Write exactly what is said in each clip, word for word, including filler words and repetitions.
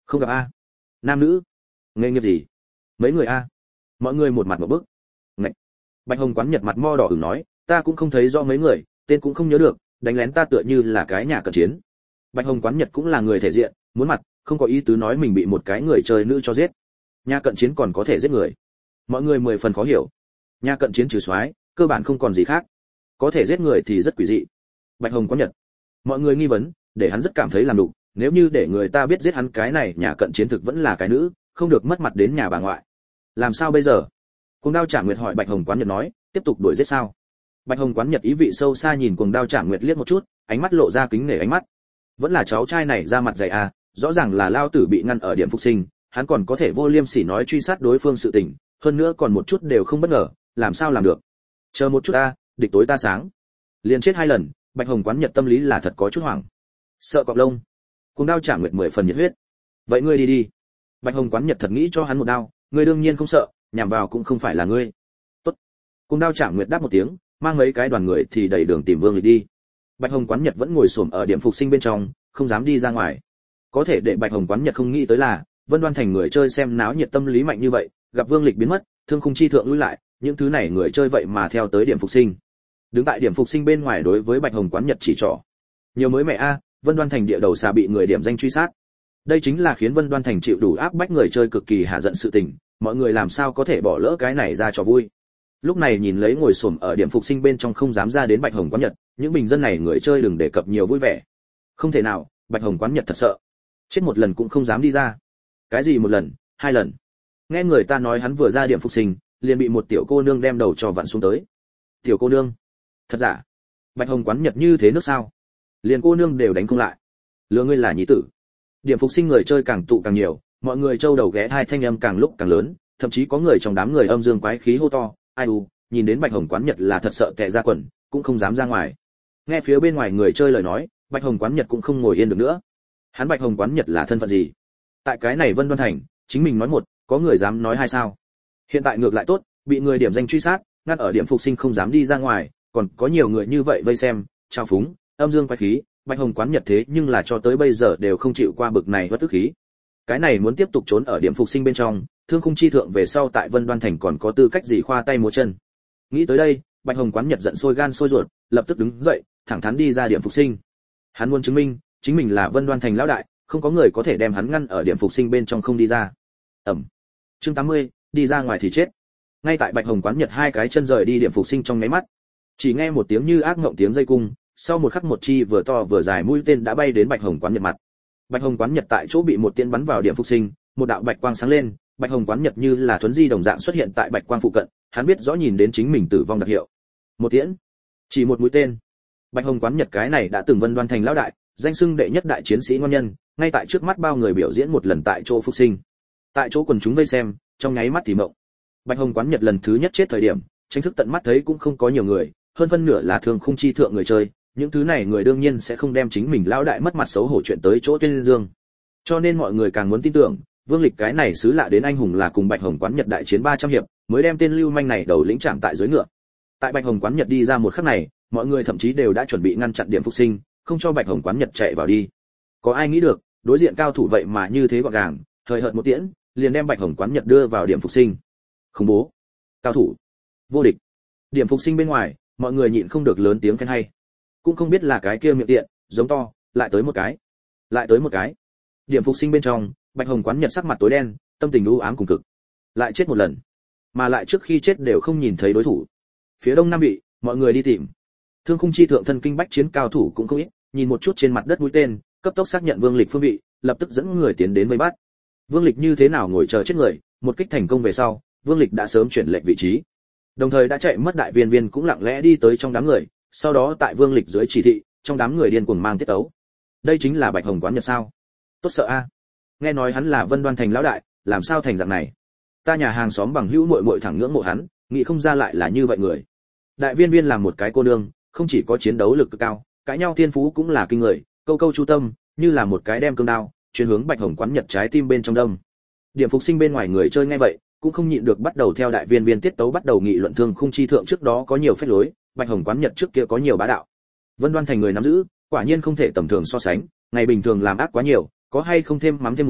Không gặp a. Nam nữ? Nghề nghiệp gì? Mấy người a? Mọi người một mặt một bức. Ngậy. Bạch Hồng Quán Nhật mặt mo đỏ ửng nói, ta cũng không thấy rõ mấy người, tên cũng không nhớ được, đánh lén ta tựa như là cái nhà cận chiến. Bạch Hồng Quán Nhật cũng là người thể diện, muốn mặt, không có ý tứ nói mình bị một cái người chơi nữ cho giết. Nhà cận chiến còn có thể giết người. Mọi người mười phần khó hiểu. Nhà cận chiến trừ soái, cơ bản không còn gì khác. Có thể giết người thì rất quỷ dị. Bạch Hồng Quán Nhật. Mọi người nghi vấn, để hắn rất cảm thấy làm đủ, nếu như để người ta biết giết hắn cái này nhà cận chiến thực vẫn là cái nữ, không được mất mặt đến nhà bà ngoại. Làm sao bây giờ? Cuồng Đao Trả Nguyệt hỏi Bạch Hồng Quán Nhật nói, tiếp tục đuổi giết sao? Bạch Hồng Quán Nhật ý vị sâu xa nhìn Cuồng Đao Trả Nguyệt liếc một chút, ánh mắt lộ ra kính nể ánh mắt. Vẫn là cháu trai này ra mặt dày à, rõ ràng là lao tử bị ngăn ở điểm phục sinh, hắn còn có thể vô liêm sỉ nói truy sát đối phương sự tình, hơn nữa còn một chút đều không bất ngờ, làm sao làm được? Chờ một chút ta, địch tối ta sáng. Liên chết hai lần, Bạch Hồng Quán Nhật tâm lý là thật có chút hoảng. Sợ cọp lông. Cuồng Đao Trả Nguyệt mười phần nhiệt huyết. Vậy ngươi đi đi. Bạch Hồng Quán Nhật thật nghĩ cho hắn một đao, ngươi đương nhiên không sợ, nhằm vào cũng không phải là ngươi. Tốt. Cuồng Đao Trả Nguyệt đáp một tiếng, mang mấy cái đoàn người thì đẩy đường tìm Vương Lịch đi. Bạch Hồng Quán Nhật vẫn ngồi xổm ở điểm phục sinh bên trong, không dám đi ra ngoài. Có thể để Bạch Hồng Quán Nhật không nghĩ tới là, Vân Đoan Thành người chơi xem náo nhiệt tâm lý mạnh như vậy, gặp Vương Lịch biến mất, Thương Khung Chi Thượng lui lại, những thứ này người chơi vậy mà theo tới điểm phục sinh. Đứng tại điểm phục sinh bên ngoài đối với Bạch Hồng Quán Nhật chỉ trỏ. Nhiều mới mẹ a, Vân Đoan Thành địa đầu xà bị người điểm danh truy sát. Đây chính là khiến Vân Đoan Thành chịu đủ áp bách người chơi cực kỳ hạ giận sự tình, mọi người làm sao có thể bỏ lỡ cái này ra cho vui. Lúc này nhìn lấy ngồi xổm ở điểm phục sinh bên trong không dám ra đến Bạch Hồng Quán Nhật, những bình dân này người chơi đừng đề cập nhiều vui vẻ. Không thể nào, Bạch Hồng Quán Nhật thật sợ. Chết một lần cũng không dám đi ra. Cái gì một lần, hai lần. Nghe người ta nói hắn vừa ra điểm phục sinh, liền bị một tiểu cô nương đem đầu cho vặn xuống tới. Tiểu cô nương? Thật giả? Bạch Hồng Quán Nhật như thế nước sao? Liền cô nương đều đánh không lại. Lừa ngươi là nhí tử. Điểm phục sinh người chơi càng tụ càng nhiều, mọi người trâu đầu ghé hai thanh âm càng lúc càng lớn, thậm chí có người trong đám người âm dương quái khí hô to, ai u, nhìn đến Bạch Hồng Quán Nhật là thật sợ tè ra quần, cũng không dám ra ngoài. Nghe phía bên ngoài người chơi lời nói, Bạch Hồng Quán Nhật cũng không ngồi yên được nữa. Hắn Bạch Hồng Quán Nhật là thân phận gì? Tại cái này Vân Đoan Thành, chính mình nói một, có người dám nói hai sao? Hiện tại ngược lại tốt, bị người điểm danh truy sát, ngăn ở điểm phục sinh không dám đi ra ngoài, còn có nhiều người như vậy vây xem, trao phúng, âm dương quái khí, Bạch Hồng Quán Nhật thế nhưng là cho tới bây giờ đều không chịu qua bực này bất tức khí. Cái này muốn tiếp tục trốn ở điểm phục sinh bên trong, Thương Khung Chi Thượng về sau tại Vân Đoan Thành còn có tư cách gì khoa tay múa chân. Nghĩ tới đây, Bạch Hồng Quán Nhật giận sôi gan sôi ruột, lập tức đứng dậy, thẳng thắn đi ra điểm phục sinh. Hắn muốn chứng minh, chính mình là Vân Đoan Thành lão đại, không có người có thể đem hắn ngăn ở điểm phục sinh bên trong không đi ra. Ẩm. Chương tám mươi, đi ra ngoài thì chết. Ngay tại Bạch Hồng Quán Nhật hai cái chân rời đi điểm phục sinh trong mấy mắt, chỉ nghe một tiếng như ác ngộng tiếng dây cung, sau một khắc một chi vừa to vừa dài mũi tên đã bay đến Bạch Hồng Quán Nhật mặt. Bạch Hồng Quán Nhật tại chỗ bị một tiên bắn vào điểm phục sinh, một đạo bạch quang sáng lên, Bạch Hồng Quán Nhật như là thuấn di đồng dạng xuất hiện tại bạch quang phụ cận, hắn biết rõ nhìn đến chính mình tử vong đặc hiệu. Một tiễn, chỉ một mũi tên. Bạch Hồng Quán Nhật cái này đã từng Vân Đoan Thành lão đại, danh xưng đệ nhất đại chiến sĩ ngon nhân, ngay tại trước mắt bao người biểu diễn một lần tại chỗ phục sinh. Tại chỗ quần chúng vây xem, trong nháy mắt thì mộng. Bạch Hồng Quán Nhật lần thứ nhất chết thời điểm, chính thức tận mắt thấy cũng không có nhiều người, hơn phân nửa là Thương Khung Chi Thượng người chơi, những thứ này người đương nhiên sẽ không đem chính mình lão đại mất mặt xấu hổ chuyện tới chỗ tuyên dương. Cho nên mọi người càng muốn tin tưởng, Vương Lịch cái này xứ lạ đến anh hùng là cùng Bạch Hồng Quán Nhật đại chiến ba trăm hiệp, mới đem tên lưu manh này đầu lĩnh chạm tại dưới ngựa. Tại Bạch Hồng Quán Nhật đi ra một khắc này, mọi người thậm chí đều đã chuẩn bị ngăn chặn điểm phục sinh, không cho Bạch Hồng Quán Nhật chạy vào đi. Có ai nghĩ được, đối diện cao thủ vậy mà như thế gọn gàng, hời hợt một tiễn, liền đem Bạch Hồng Quán Nhật đưa vào điểm phục sinh. Khủng bố, cao thủ, vô địch. Điểm phục sinh bên ngoài, mọi người nhịn không được lớn tiếng khen hay. Cũng không biết là cái kia miệng tiện, giống to, lại tới một cái, lại tới một cái. Điểm phục sinh bên trong, Bạch Hồng Quán Nhật sắc mặt tối đen, tâm tình u ám cùng cực. Lại chết một lần, mà lại trước khi chết đều không nhìn thấy đối thủ. Phía đông nam vị, mọi người đi tìm. Thương Khung Chi Thượng thân kinh bách chiến cao thủ cũng không ít, nhìn một chút trên mặt đất mũi tên, cấp tốc xác nhận Vương Lịch phương vị, lập tức dẫn người tiến đến vây bắt. Vương Lịch như thế nào ngồi chờ chết người, một kích thành công về sau, Vương Lịch đã sớm chuyển lệnh vị trí. Đồng thời đã chạy mất đại viên viên cũng lặng lẽ đi tới trong đám người, sau đó tại Vương Lịch dưới chỉ thị, trong đám người điên cuồng mang tiết ấu. Đây chính là Bạch Hồng Quán Nhật sao? Tốt sợ a. Nghe nói hắn là Vân Đoan Thành lão đại, làm sao thành dạng này? Ta nhà hàng xóm bằng hữu muội muội thẳng ngưỡng mộ hắn, nghĩ không ra lại là như vậy người. Đại viên viên làm một cái cô nương, không chỉ có chiến đấu lực cực cao, cãi nhau thiên phú cũng là kinh người, câu câu chú tâm, như là một cái đem cương đao, chuyên hướng Bạch Hồng Quán Nhật trái tim bên trong đông. Điểm phục sinh bên ngoài người chơi nghe vậy, cũng không nhịn được bắt đầu theo đại viên viên tiết tấu bắt đầu nghị luận Thương Khung Chi Thượng trước đó có nhiều phép lối, Bạch Hồng Quán Nhật trước kia có nhiều bá đạo. Vân Đoan Thành người nắm giữ, quả nhiên không thể tầm thường so sánh, ngày bình thường làm ác quá nhiều, có hay không thêm mắm thêm muối,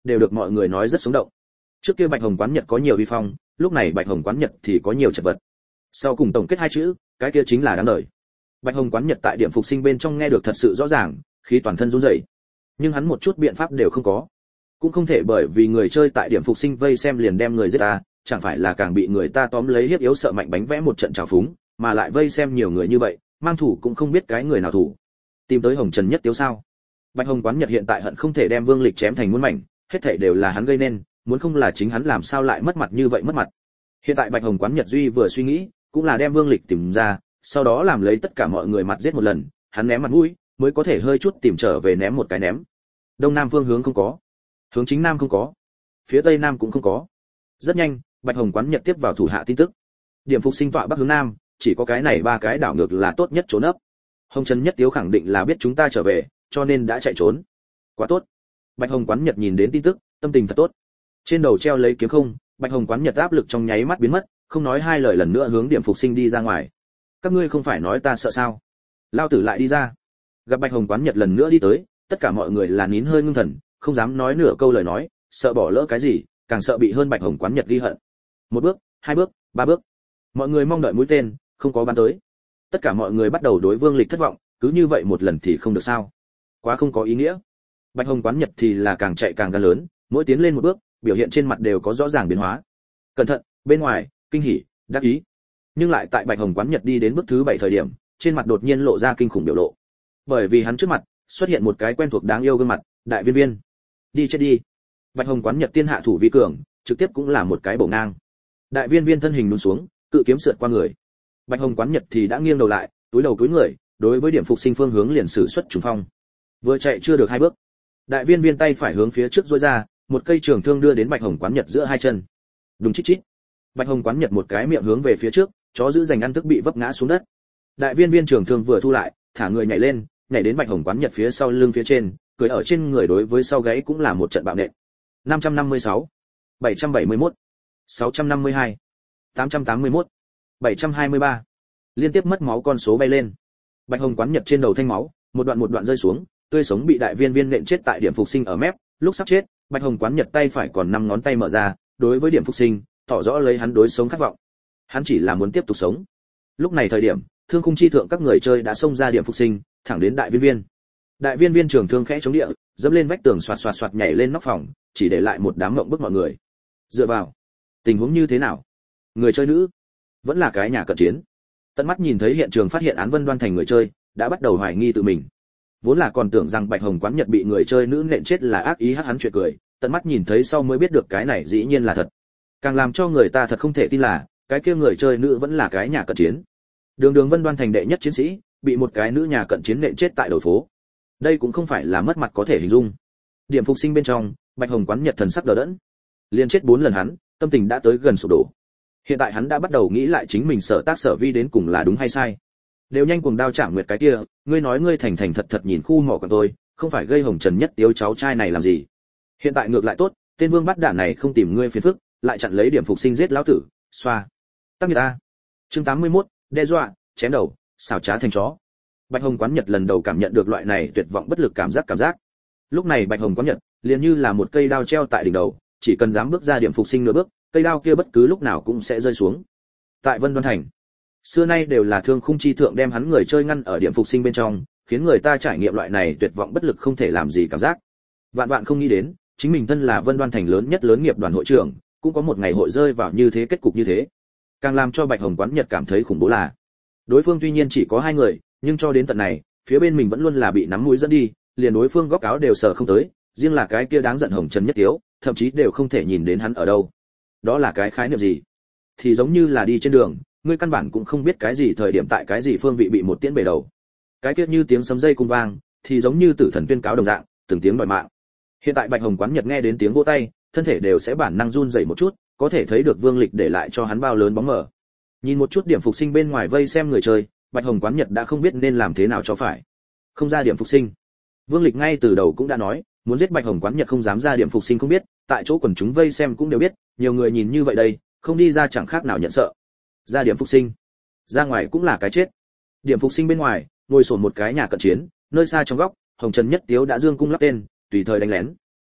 đều được mọi người nói rất sống động. Trước kia Bạch Hồng quán Nhật có nhiều uy phong, lúc này Bạch Hồng quán Nhật thì có nhiều chật vật. Sau cùng tổng kết hai chữ, cái kia chính là đáng đời. Bạch Hồng quán Nhật tại điểm phục sinh bên trong nghe được thật sự rõ ràng, khí toàn thân run rẩy. Nhưng hắn một chút biện pháp đều không có. Cũng không thể bởi vì người chơi tại điểm phục sinh vây xem liền đem người giết ta, chẳng phải là càng bị người ta tóm lấy hiếp yếu sợ mạnh bánh vẽ một trận trào phúng, mà lại vây xem nhiều người như vậy, mang thủ cũng không biết cái người nào thủ. Tìm tới Hồng Trần Nhất Tiếu sao? Bạch Hồng quán Nhật hiện tại hận không thể đem Vương Lịch chém thành muôn mảnh, hết thảy đều là hắn gây nên, muốn không là chính hắn làm sao lại mất mặt như vậy mất mặt. Hiện tại Bạch Hồng quán Nhật duy vừa suy nghĩ, cũng là đem Vương Lịch tìm ra, sau đó làm lấy tất cả mọi người mặt giết một lần, hắn ném mặt mũi, mới có thể hơi chút tìm trở về ném một cái ném. Đông nam phương hướng không có, hướng chính nam không có, phía tây nam cũng không có. Rất nhanh, Bạch Hồng quán Nhật tiếp vào thủ hạ tin tức. Điểm phục sinh tọa bắc hướng nam, chỉ có cái này ba cái đảo ngược là tốt nhất trốn ấp. Hồng Trần Nhất Tiếu khẳng định là biết chúng ta trở về, cho nên đã chạy trốn. Quá tốt. Bạch Hồng quán Nhật nhìn đến tin tức, tâm tình thật tốt. Trên đầu treo lấy kiếm không, Bạch Hồng quán Nhật áp lực trong nháy mắt biến mất, không nói hai lời lần nữa hướng điểm phục sinh đi ra ngoài. Các ngươi không phải nói ta sợ sao? Lao tử lại đi ra. Gặp Bạch Hồng quán Nhật lần nữa đi tới, tất cả mọi người là nín hơi ngưng thần, không dám nói nửa câu lời nói, sợ bỏ lỡ cái gì, càng sợ bị hơn Bạch Hồng quán Nhật ghi hận. Một bước, hai bước, ba bước. Mọi người mong đợi mũi tên, không có bắn tới. Tất cả mọi người bắt đầu đối Vương Lịch thất vọng, cứ như vậy một lần thì không được sao? Quá không có ý nghĩa. Bạch Hồng quán Nhật thì là càng chạy càng gan lớn, mỗi tiến lên một bước, biểu hiện trên mặt đều có rõ ràng biến hóa. Cẩn thận, bên ngoài, kinh hỉ, đắc ý. Nhưng lại tại Bạch Hồng quán Nhật đi đến bước thứ bảy thời điểm, trên mặt đột nhiên lộ ra kinh khủng biểu lộ. Bởi vì hắn trước mặt xuất hiện một cái quen thuộc đáng yêu gương mặt, Đại Viên Viên. Đi chết đi. Bạch Hồng quán Nhật tiên hạ thủ vi cường, trực tiếp cũng là một cái bổ ngang. Đại Viên Viên thân hình lún xuống, cự kiếm sượt qua người. Bạch Hồng quán Nhật thì đã nghiêng đầu lại, túi đầu túi người, đối với điểm phục sinh phương hướng liền sử xuất trùng phong. Vừa chạy chưa được hai bước, Đại Viên Viên tay phải hướng phía trước duỗi ra, một cây trường thương đưa đến Bạch Hồng quán Nhật giữa hai chân. Đúng chít chít. Bạch Hồng quán Nhật một cái miệng hướng về phía trước, chó giữ giành ăn tức bị vấp ngã xuống đất. Đại Viên Viên trường thương vừa thu lại, thả người nhảy lên, nhảy đến Bạch Hồng quán Nhật phía sau lưng phía trên, cười ở trên người đối với sau gáy cũng là một trận bạo nện. năm trăm năm mươi sáu, bảy trăm bảy mươi mốt, sáu trăm năm mươi hai, tám trăm tám mươi mốt, bảy trăm hai mươi ba. Liên tiếp mất máu con số bay lên. Bạch Hồng quán Nhật trên đầu thanh máu, một đoạn một đoạn rơi xuống, tươi sống bị Đại Viên Viên nện chết tại điểm phục sinh ở mép, lúc sắp chết, Bạch Hồng quán Nhật tay phải còn năm ngón tay mở ra, đối với điểm phục sinh, tỏ rõ lấy hắn đối sống khát vọng. Hắn chỉ là muốn tiếp tục sống. Lúc này thời điểm, thương khung chi thượng các người chơi đã xông ra điểm phục sinh, thẳng đến Đại Viên Viên. Đại Viên Viên trường thương khẽ chống địa, dẫm lên vách tường xoạt xoạt xoạt nhảy lên nóc phòng, chỉ để lại một đám mộng bức mọi người. Dựa vào, tình huống như thế nào? Người chơi nữ, vẫn là cái nhà cận chiến. Tận mắt nhìn thấy hiện trường phát hiện án Vân Đoan Thành người chơi, đã bắt đầu hoài nghi tự mình. Vốn là còn tưởng rằng Bạch Hồng quán Nhật bị người chơi nữ nện chết là ác ý hắc hắn chuyện cười, tận mắt nhìn thấy sau mới biết được cái này dĩ nhiên là thật. Càng làm cho người ta thật không thể tin là, cái kia người chơi nữ vẫn là cái nhà cận chiến. Đường Đường Vân Đoan Thành đệ nhất chiến sĩ, bị một cái nữ nhà cận chiến nện chết tại đầu phố. Đây cũng không phải là mất mặt có thể hình dung. Điểm phục sinh bên trong, Bạch Hồng quán Nhật thần sắc đờ đẫn. Liên chết bốn lần hắn, tâm tình đã tới gần sụp đổ. Hiện tại hắn đã bắt đầu nghĩ lại chính mình sở tác sở vi đến cùng là đúng hay sai. Đều nhanh cuồng đao chạm nguyệt cái kia, ngươi nói ngươi thành thành thật thật nhìn khu mỏ của tôi, không phải gây Hồng Trần Nhất Tiếu cháu trai này làm gì? Hiện tại ngược lại tốt, tên vương bắt đản này không tìm ngươi phiền phức, lại chặn lấy điểm phục sinh giết lão tử, xoa. Tắc nghiệt ta. Chương tám mươi mốt, đe dọa, chém đầu, xào trá thành chó. Bạch Hồng quán Nhật lần đầu cảm nhận được loại này tuyệt vọng bất lực cảm giác cảm giác. Lúc này Bạch Hồng quán Nhật, liền như là một cây đao treo tại đỉnh đầu, chỉ cần dám bước ra điểm phục sinh nửa bước, cây đao kia bất cứ lúc nào cũng sẽ rơi xuống. Tại Vân Đoan Thành, xưa nay đều là thương khung chi thượng đem hắn người chơi ngăn ở điểm phục sinh bên trong, khiến người ta trải nghiệm loại này tuyệt vọng bất lực không thể làm gì cảm giác. Vạn vạn không nghĩ đến, chính mình thân là Vân Đoan Thành lớn nhất lớn nghiệp đoàn hội trưởng, cũng có một ngày hội rơi vào như thế kết cục như thế. Càng làm cho Bạch Hồng quán Nhật cảm thấy khủng bố là, đối phương tuy nhiên chỉ có hai người, nhưng cho đến tận này, phía bên mình vẫn luôn là bị nắm mũi dẫn đi, liền đối phương góc áo đều sờ không tới, riêng là cái kia đáng giận Hồng Trần Nhất Tiếu, thậm chí đều không thể nhìn đến hắn ở đâu. Đó là cái khái niệm gì? Thì giống như là đi trên đường, ngươi căn bản cũng không biết cái gì thời điểm tại cái gì phương vị bị một tiễn bể đầu. Cái kia như tiếng sấm dây cung vang, thì giống như tử thần tuyên cáo đồng dạng, từng tiếng đòi mạng. Hiện tại Bạch Hồng quán Nhật nghe đến tiếng vỗ tay, thân thể đều sẽ bản năng run rẩy một chút, có thể thấy được Vương Lịch để lại cho hắn bao lớn bóng mờ. Nhìn một chút điểm phục sinh bên ngoài vây xem người chơi, Bạch Hồng quán Nhật đã không biết nên làm thế nào cho phải. Không ra điểm phục sinh. Vương Lịch ngay từ đầu cũng đã nói, muốn giết Bạch Hồng quán Nhật không dám ra điểm phục sinh không biết, tại chỗ quần chúng vây xem cũng đều biết, nhiều người nhìn như vậy đây, không đi ra chẳng khác nào nhận sợ. Ra điểm phục sinh, ra ngoài cũng là cái chết. Điểm phục sinh bên ngoài, ngồi sồn một cái nhà cận chiến, nơi xa trong góc, Hồng Trần Nhất Tiếu đã dương cung lắp tên, tùy thời đánh lén.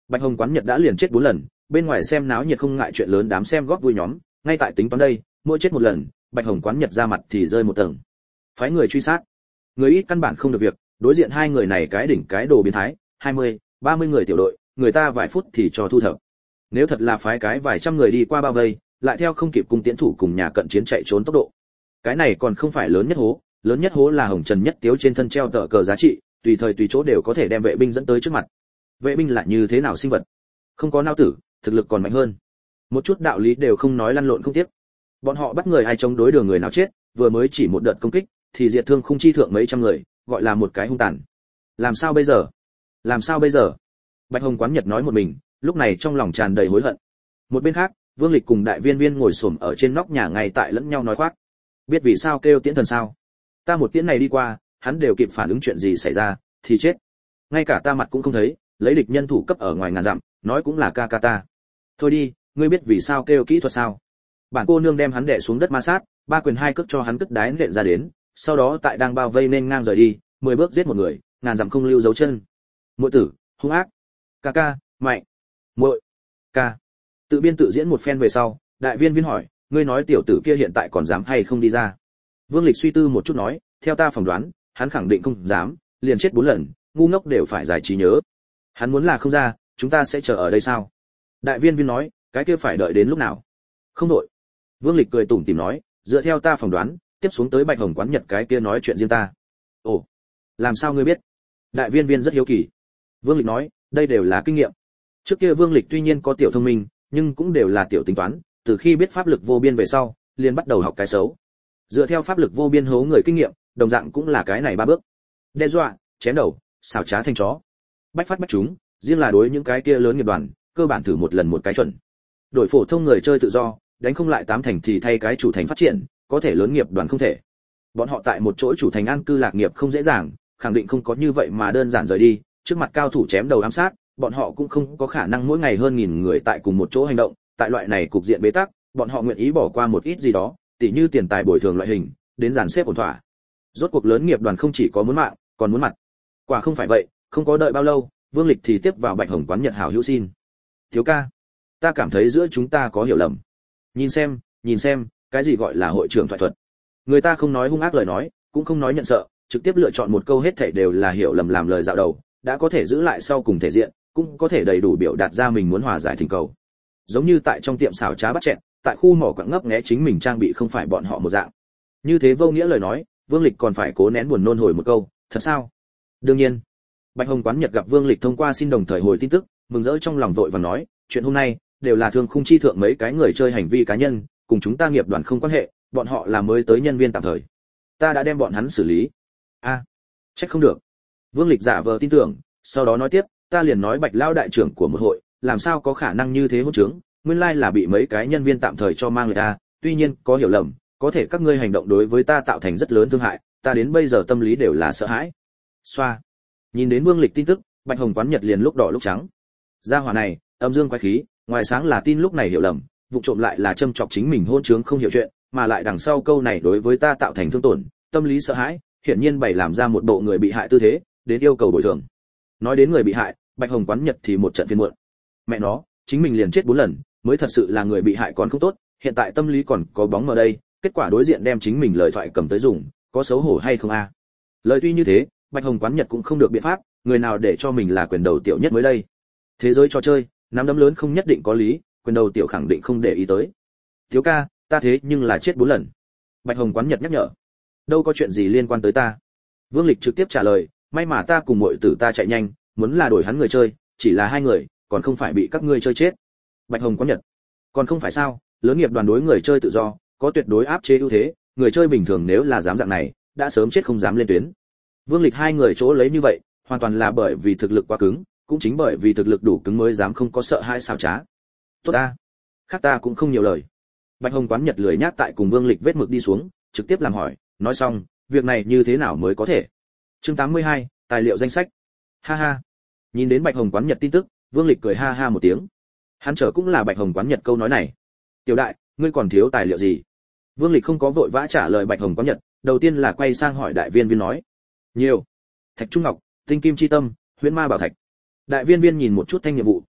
Bạch Hồng quán Nhật đã liền chết bốn lần, bên ngoài xem náo nhiệt không ngại chuyện lớn đám xem góp vui nhóm, ngay tại tính toán đây, mỗi chết một lần, Bạch Hồng quán Nhật ra mặt thì rơi một tầng. Phái người truy sát. Người ít căn bản không được việc, đối diện hai người này cái đỉnh cái đồ biến thái, hai mươi, ba mươi người tiểu đội, người ta vài phút thì cho thu thập. Nếu thật là phái cái vài trăm người đi qua bao vây, lại theo không kịp cùng tiến thủ cùng nhà cận chiến chạy trốn tốc độ. Cái này còn không phải lớn nhất hố, lớn nhất hố là Hồng Trần Nhất Tiếu trên thân treo tờ cờ giá trị, tùy thời tùy chỗ đều có thể đem vệ binh dẫn tới trước mặt. Vệ binh là như thế nào sinh vật? Không có não tử, thực lực còn mạnh hơn. Một chút đạo lý đều không nói lăn lộn không tiếc. Bọn họ bắt người ai chống đối đường người nào chết, vừa mới chỉ một đợt công kích, thì diệt thương không chi thượng mấy trăm người, gọi là một cái hung tàn. Làm sao bây giờ? Làm sao bây giờ? Bạch Hồng quán Nhật nói một mình, lúc này trong lòng tràn đầy hối hận. Một bên khác, Vương Lịch cùng Đại Viên Viên ngồi xổm ở trên nóc nhà ngay tại lẫn nhau nói khoác. Biết vì sao kêu tiễn thần sao? Ta một tiễn này đi qua, hắn đều kịp phản ứng chuyện gì xảy ra, thì chết. Ngay cả ta mặt cũng không thấy, lấy địch nhân thủ cấp ở ngoài ngàn dặm, nói cũng là ca ca ta. Thôi đi, ngươi biết vì sao kêu kỹ thuật sao? Bản cô nương đem hắn đè xuống đất ma sát, ba quyền hai cước cho hắn cất đái nện ra đến, sau đó tại đang bao vây nên ngang rời đi, mười bước giết một người, ngàn dặm không lưu dấu chân. Muội tử, hung ác. Ca ca, mạnh. Muội. Ca. Tự biên tự diễn một phen về sau, Đại Viên Viên hỏi, ngươi nói tiểu tử kia hiện tại còn dám hay không đi ra? Vương Lịch suy tư một chút nói, theo ta phỏng đoán, hắn khẳng định không dám, liền chết bốn lần, ngu ngốc đều phải giải trí nhớ. Hắn muốn là không ra, chúng ta sẽ chờ ở đây sao? Đại Viên Viên nói, cái kia phải đợi đến lúc nào? Không đội. Vương Lịch cười tủm tỉm nói, dựa theo ta phỏng đoán, tiếp xuống tới Bạch Hồng quán Nhật cái kia nói chuyện riêng ta. Ồ, làm sao ngươi biết? Đại Viên Viên rất hiếu kỳ. Vương Lịch nói, đây đều là kinh nghiệm. Trước kia Vương Lịch tuy nhiên có tiểu thông minh, nhưng cũng đều là tiểu tính toán, từ khi biết pháp lực vô biên về sau, liền bắt đầu học cái xấu. Dựa theo pháp lực vô biên hố người kinh nghiệm, đồng dạng cũng là cái này ba bước. Đe dọa, chém đầu, xảo trá thành chó. Bách phát bách chúng, riêng là đối những cái kia lớn nghiệp đoàn, cơ bản thử một lần một cái chuẩn. Đổi phổ thông người chơi tự do, đánh không lại tám thành thì thay cái chủ thành phát triển, có thể lớn nghiệp đoàn không thể. Bọn họ tại một chỗ chủ thành an cư lạc nghiệp không dễ dàng, khẳng định không có như vậy mà đơn giản rời đi, trước mặt cao thủ chém đầu ám sát, bọn họ cũng không có khả năng mỗi ngày hơn nghìn người tại cùng một chỗ hành động, tại loại này cục diện bế tắc, bọn họ nguyện ý bỏ qua một ít gì đó, tỉ như tiền tài bồi thường loại hình, đến dàn xếp ổn thỏa. Rốt cuộc lớn nghiệp đoàn không chỉ có muốn mạng, còn muốn mặt. Quả không phải vậy, không có đợi bao lâu, Vương Lịch thì tiếp vào Bạch Hồng quán Nhật hảo hữu xin. Thiếu ca, ta cảm thấy giữa chúng ta có hiểu lầm. Nhìn xem, nhìn xem, cái gì gọi là hội trưởng thoại thuật. Người ta không nói hung ác lời nói, cũng không nói nhận sợ, trực tiếp lựa chọn một câu hết thảy đều là hiểu lầm làm lời dạo đầu, đã có thể giữ lại sau cùng thể diện, cũng có thể đầy đủ biểu đạt ra mình muốn hòa giải thỉnh cầu. Giống như tại trong tiệm xảo trá bắt chẹn, tại khu mỏ quặng ngấp nghé chính mình trang bị không phải bọn họ một dạng. Như thế vô nghĩa lời nói, Vương Lịch còn phải cố nén buồn nôn hồi một câu, thật sao? Đương nhiên. Bạch Hồng quán Nhật gặp Vương Lịch thông qua xin đồng thời hồi tin tức, mừng rỡ trong lòng vội và nói, chuyện hôm nay đều là thương khung chi thượng mấy cái người chơi hành vi cá nhân, cùng chúng ta nghiệp đoàn không quan hệ, bọn họ là mới tới nhân viên tạm thời. Ta đã đem bọn hắn xử lý. A, à, trách không được. Vương Lịch giả vờ tin tưởng, sau đó nói tiếp, ta liền nói Bạch lão đại trưởng của một hội, làm sao có khả năng như thế hỗn trướng, nguyên lai là bị mấy cái nhân viên tạm thời cho mang người ta, tuy nhiên có hiểu lầm, có thể các ngươi hành động đối với ta tạo thành rất lớn thương hại, ta đến bây giờ tâm lý đều là sợ hãi. Xoa. Nhìn đến Vương Lịch tin tức, Bạch Hồng quán Nhật liền lúc đỏ lúc trắng. Gia hỏa này, âm dương quái khí, ngoài sáng là tin lúc này hiểu lầm, vụ trộm lại là châm chọc chính mình hôn trướng không hiểu chuyện, mà lại đằng sau câu này đối với ta tạo thành thương tổn, tâm lý sợ hãi, hiển nhiên bày làm ra một bộ người bị hại tư thế, đến yêu cầu bồi thường. Nói đến người bị hại, Bạch Hồng quán Nhật thì một trận phiền muộn. Mẹ nó, chính mình liền chết bốn lần, mới thật sự là người bị hại còn không tốt, hiện tại tâm lý còn có bóng mờ đây, kết quả đối diện đem chính mình lời thoại cầm tới dùng, có xấu hổ hay không a? À? Lời tuy như thế, Bạch Hồng quán Nhật cũng không được biện pháp, người nào để cho mình là quyền đầu tiểu nhất mới đây. Thế giới trò chơi, nắm đấm lớn không nhất định có lý, quyền đầu tiểu khẳng định không để ý tới. Thiếu ca, ta thế nhưng là chết bốn lần. Bạch Hồng quán Nhật nhắc nhở. Đâu có chuyện gì liên quan tới ta. Vương Lịch trực tiếp trả lời, may mà ta cùng muội tử ta chạy nhanh, muốn là đổi hắn người chơi, chỉ là hai người, còn không phải bị các ngươi chơi chết. Bạch Hồng quán Nhật. Còn không phải sao, lớn nghiệp đoàn đối người chơi tự do, có tuyệt đối áp chế ưu thế, người chơi bình thường nếu là dám dạng này, đã sớm chết không dám lên tuyến. Vương Lịch hai người chỗ lấy như vậy, hoàn toàn là bởi vì thực lực quá cứng, cũng chính bởi vì thực lực đủ cứng mới dám không có sợ hãi xảo trá. Tốt ta, khác ta cũng không nhiều lời. Bạch Hồng quán Nhật lười nhác tại cùng Vương Lịch vết mực đi xuống, trực tiếp làm hỏi, nói xong, việc này như thế nào mới có thể? Chương tám mươi hai, tài liệu danh sách. Ha ha. Nhìn đến Bạch Hồng quán Nhật tin tức, Vương Lịch cười ha ha một tiếng. Hắn trở cũng là Bạch Hồng quán Nhật câu nói này. Tiểu đại, ngươi còn thiếu tài liệu gì? Vương Lịch không có vội vã trả lời Bạch Hồng quán Nhật, đầu tiên là quay sang hỏi Đại Viên Viên nói. Nhiều. Thạch trung ngọc, tinh kim chi tâm, huyễn ma bảo thạch. Đại Viên Viên nhìn một chút thanh nhiệm vụ,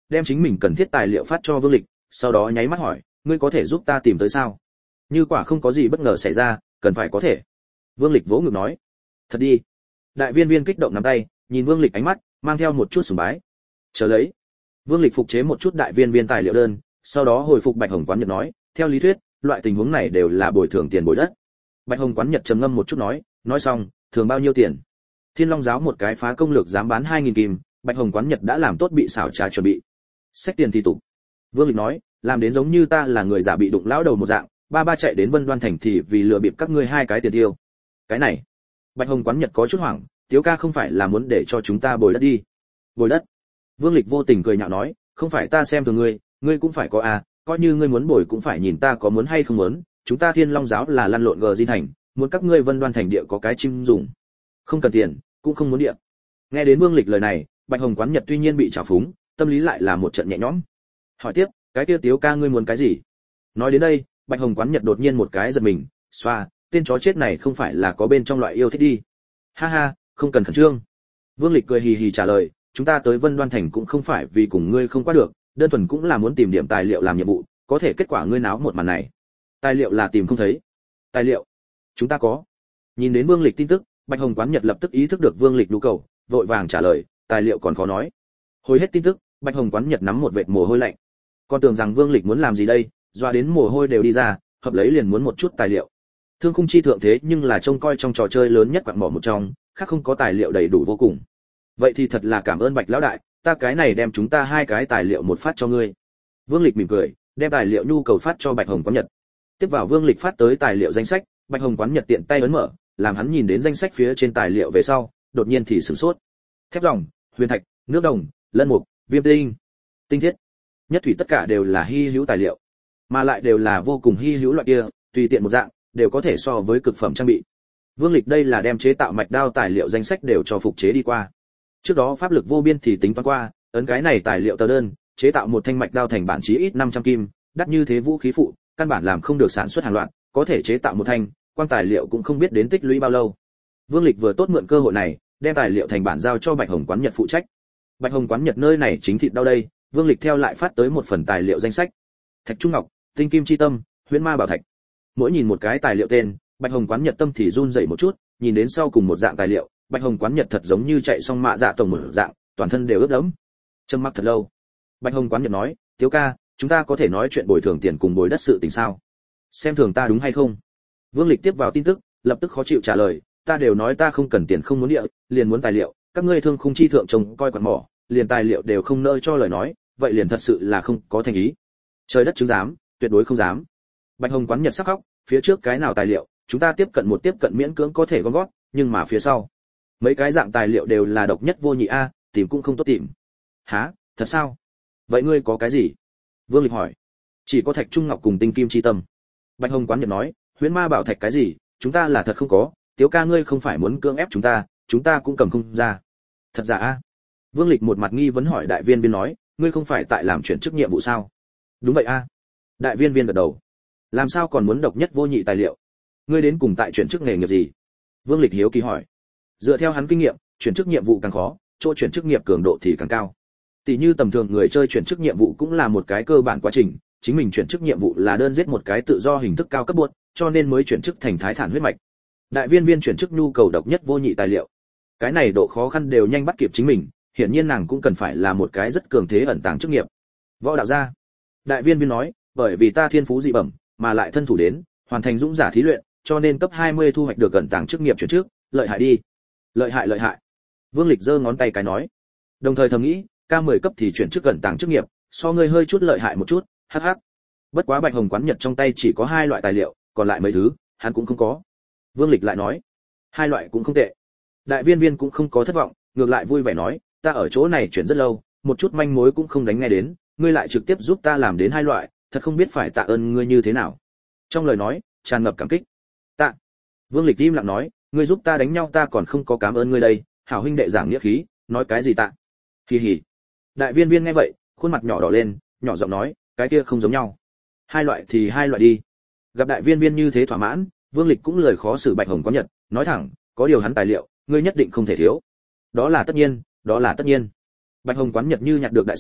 đem chính mình cần thiết tài liệu phát cho Vương Lịch, sau đó nháy mắt hỏi, ngươi có thể giúp ta tìm tới sao? Như quả không có gì bất ngờ xảy ra, cần phải có thể. Vương Lịch vỗ ngực nói, thật đi. Đại Viên Viên kích động nắm tay, nhìn Vương Lịch ánh mắt mang theo một chút sùng bái. Chờ lấy. Vương Lịch phục chế một chút Đại Viên Viên tài liệu đơn, sau đó hồi phục Bạch Hồng Quán Nhật nói, theo lý thuyết, loại tình huống này đều là bồi thường tiền bồi đất. Bạch Hồng Quán Nhật trầm ngâm một chút nói, nói xong, thường bao nhiêu tiền? Thiên Long giáo một cái phá công lược dám bán hai nghìn kim, Bạch Hồng Quán Nhật đã làm tốt bị xảo trá chuẩn bị. Xách tiền thì tục. Vương Lịch nói, làm đến giống như ta là người giả bị đụng lão đầu một dạng, ba ba chạy đến Vân Đoan thành thì vì lừa bịp các ngươi hai cái tiền tiêu. Cái này, Bạch Hồng Quán Nhật có chút hoảng, Tiếu ca không phải là muốn để cho chúng ta bồi đất đi? Bồi đất? Vương Lịch vô tình cười nhạo nói, không phải ta xem thường ngươi, ngươi cũng phải có à, coi như ngươi muốn bồi cũng phải nhìn ta có muốn hay không muốn, chúng ta Thiên Long giáo là lăn lộn gờ di thành, muốn các ngươi Vân Đoan thành địa có cái chim dùng. Không cần tiền, cũng không muốn địa. Nghe đến Vương Lịch lời này, Bạch Hồng Quán Nhật tuy nhiên bị trào phúng, tâm lý lại là một trận nhẹ nhõm. Hỏi tiếp, cái kia Tiếu ca ngươi muốn cái gì? Nói đến đây, Bạch Hồng Quán Nhật đột nhiên một cái giật mình, xoa, tên chó chết này không phải là có bên trong loại yêu thích đi. Ha ha, không cần khẩn trương. Vương Lịch cười hì hì trả lời, chúng ta tới Vân Đoan thành cũng không phải vì cùng ngươi không qua được, đơn thuần cũng là muốn tìm điểm tài liệu làm nhiệm vụ, có thể kết quả ngươi náo một màn này. Tài liệu là tìm không thấy. Tài liệu? Chúng ta có. Nhìn đến Vương Lịch tin tức, Bạch Hồng Quán Nhật lập tức ý thức được Vương Lịch nhu cầu, vội vàng trả lời, tài liệu còn khó nói. Hồi hết tin tức, Bạch Hồng Quán Nhật nắm một vệt mồ hôi lạnh. Con tưởng rằng Vương Lịch muốn làm gì đây, doa đến mồ hôi đều đi ra, hợp lấy liền muốn một chút tài liệu. Thương khung chi thượng thế nhưng là trông coi trong trò chơi lớn nhất quặng mỏ một trong, khác không có tài liệu đầy đủ vô cùng. Vậy thì thật là cảm ơn Bạch lão đại, ta cái này đem chúng ta hai cái tài liệu một phát cho ngươi. Vương Lịch mỉm cười, đem tài liệu nhu cầu phát cho Bạch Hồng Quán Nhật. Tiếp vào Vương Lịch phát tới tài liệu danh sách, Bạch Hồng Quán Nhật tiện tay ấn mở, làm hắn nhìn đến danh sách phía trên tài liệu về sau, đột nhiên thì sửng sốt. Thép ròng, huyền thạch, nước đồng, lân mục, viêm tinh, tinh thiết, nhất thủy tất cả đều là hi hữu tài liệu, mà lại đều là vô cùng hi hữu loại kia, tùy tiện một dạng, đều có thể so với cực phẩm trang bị. Vương Lịch đây là đem chế tạo mạch đao tài liệu danh sách đều cho phục chế đi qua. Trước đó pháp lực vô biên thì tính toán qua, ấn cái này tài liệu tờ đơn, chế tạo một thanh mạch đao thành bản chí ít năm trăm kim, đắt như thế vũ khí phụ, căn bản làm không được sản xuất hàng loạt, có thể chế tạo một thanh, quan tài liệu cũng không biết đến tích lũy bao lâu. Vương Lịch vừa tốt mượn cơ hội này, đem tài liệu thành bản giao cho Bạch Hồng Quán Nhật phụ trách. Bạch Hồng Quán Nhật nơi này chính thịt đau đây, Vương Lịch theo lại phát tới một phần tài liệu danh sách. Thạch trung ngọc, tinh kim chi tâm, huyễn ma bảo thạch. Mỗi nhìn một cái tài liệu tên, Bạch Hồng Quán Nhật tâm thì run rẩy một chút, nhìn đến sau cùng một dạng tài liệu, Bạch Hồng Quán Nhật thật giống như chạy xong mạ dạ tổng một dạng, toàn thân đều ướt đẫm. Trầm mặc thật lâu. Bạch Hồng Quán Nhật nói, "Tiếu ca, chúng ta có thể nói chuyện bồi thường tiền cùng bồi đất sự tình sao? Xem thường ta đúng hay không?" Vương Lịch tiếp vào tin tức, lập tức khó chịu trả lời, "Ta đều nói ta không cần tiền không muốn địa, liền muốn tài liệu, các ngươi thương khung chi thượng trông coi quạt mỏ, liền tài liệu đều không nỡ cho lời nói, vậy liền thật sự là không có thành ý. Trời đất chứng giám, tuyệt đối không dám." Bạch Hồng Quán Nhật sắc khóc, phía trước cái nào tài liệu, chúng ta tiếp cận một tiếp cận miễn cưỡng có thể gom gót, nhưng mà phía sau, mấy cái dạng tài liệu đều là độc nhất vô nhị a, tìm cũng không tốt tìm. Hả, thật sao? Vậy ngươi có cái gì? Vương Lịch hỏi. Chỉ có thạch trung ngọc cùng tinh kim chi tâm. Bạch Hồng Quán Nhật nói, huyễn ma bảo thạch cái gì, chúng ta là thật không có, Tiếu ca ngươi không phải muốn cưỡng ép chúng ta, chúng ta cũng cầm không ra. Thật giả a? Vương Lịch một mặt nghi vấn hỏi đại viên viên nói, ngươi không phải tại làm chuyển chức nhiệm vụ sao? Đúng vậy a. Đại viên viên gật đầu. Làm sao còn muốn độc nhất vô nhị tài liệu? Ngươi đến cùng tại chuyển chức nghề nghiệp gì? Vương Lịch hiếu kỳ hỏi. Dựa theo hắn kinh nghiệm, chuyển chức nhiệm vụ càng khó, chỗ chuyển chức nghiệp cường độ thì càng cao. Tỷ như tầm thường người chơi chuyển chức nhiệm vụ cũng là một cái cơ bản quá trình, chính mình chuyển chức nhiệm vụ là đơn giết một cái tự do hình thức cao cấp buốt, cho nên mới chuyển chức thành thái thản huyết mạch. Đại viên viên chuyển chức nhu cầu độc nhất vô nhị tài liệu. Cái này độ khó khăn đều nhanh bắt kịp chính mình, hiển nhiên nàng cũng cần phải là một cái rất cường thế ẩn tàng chức nghiệp. Võ đạo gia. Đại viên viên nói, bởi vì ta thiên phú dị bẩm, mà lại thân thủ đến, hoàn thành dũng giả thí luyện, cho nên cấp hai mươi thu hoạch được ẩn tàng chức nghiệp chuyển trước, lợi hại đi. Lợi hại lợi hại. Vương Lịch giơ ngón tay cái nói. Đồng thời thầm nghĩ, K mười cấp thì chuyển chức ẩn tàng chức nghiệp, so ngươi hơi chút lợi hại một chút, hắc hắc. Bất quá Bạch Hồng Quán Nhật trong tay chỉ có hai loại tài liệu, còn lại mấy thứ, hắn cũng không có. Vương Lịch lại nói, hai loại cũng không tệ. Đại viên viên cũng không có thất vọng, ngược lại vui vẻ nói, ta ở chỗ này chuyển rất lâu, một chút manh mối cũng không đánh nghe đến, ngươi lại trực tiếp giúp ta làm đến hai loại, thật không biết phải tạ ơn ngươi như thế nào. Trong lời nói tràn ngập cảm kích. Tạ. Vương Lịch im lặng nói, ngươi giúp ta đánh nhau ta còn không có cảm ơn ngươi đây, hảo huynh đệ giảng nghĩa khí, nói cái gì tạ? Kỳ hỉ. Đại viên viên nghe vậy, khuôn mặt nhỏ đỏ lên, nhỏ giọng nói, cái kia không giống nhau. Hai loại thì hai loại đi. Gặp đại viên viên như thế thỏa mãn, Vương Lịch cũng lời khó xử Bạch Hồng Quán Nhật, nói thẳng, có điều hắn tài liệu, ngươi nhất định không thể thiếu. Đó là tất nhiên, đó là tất nhiên. Bạch Hồng Quán Nhật như nhặt được đại xá,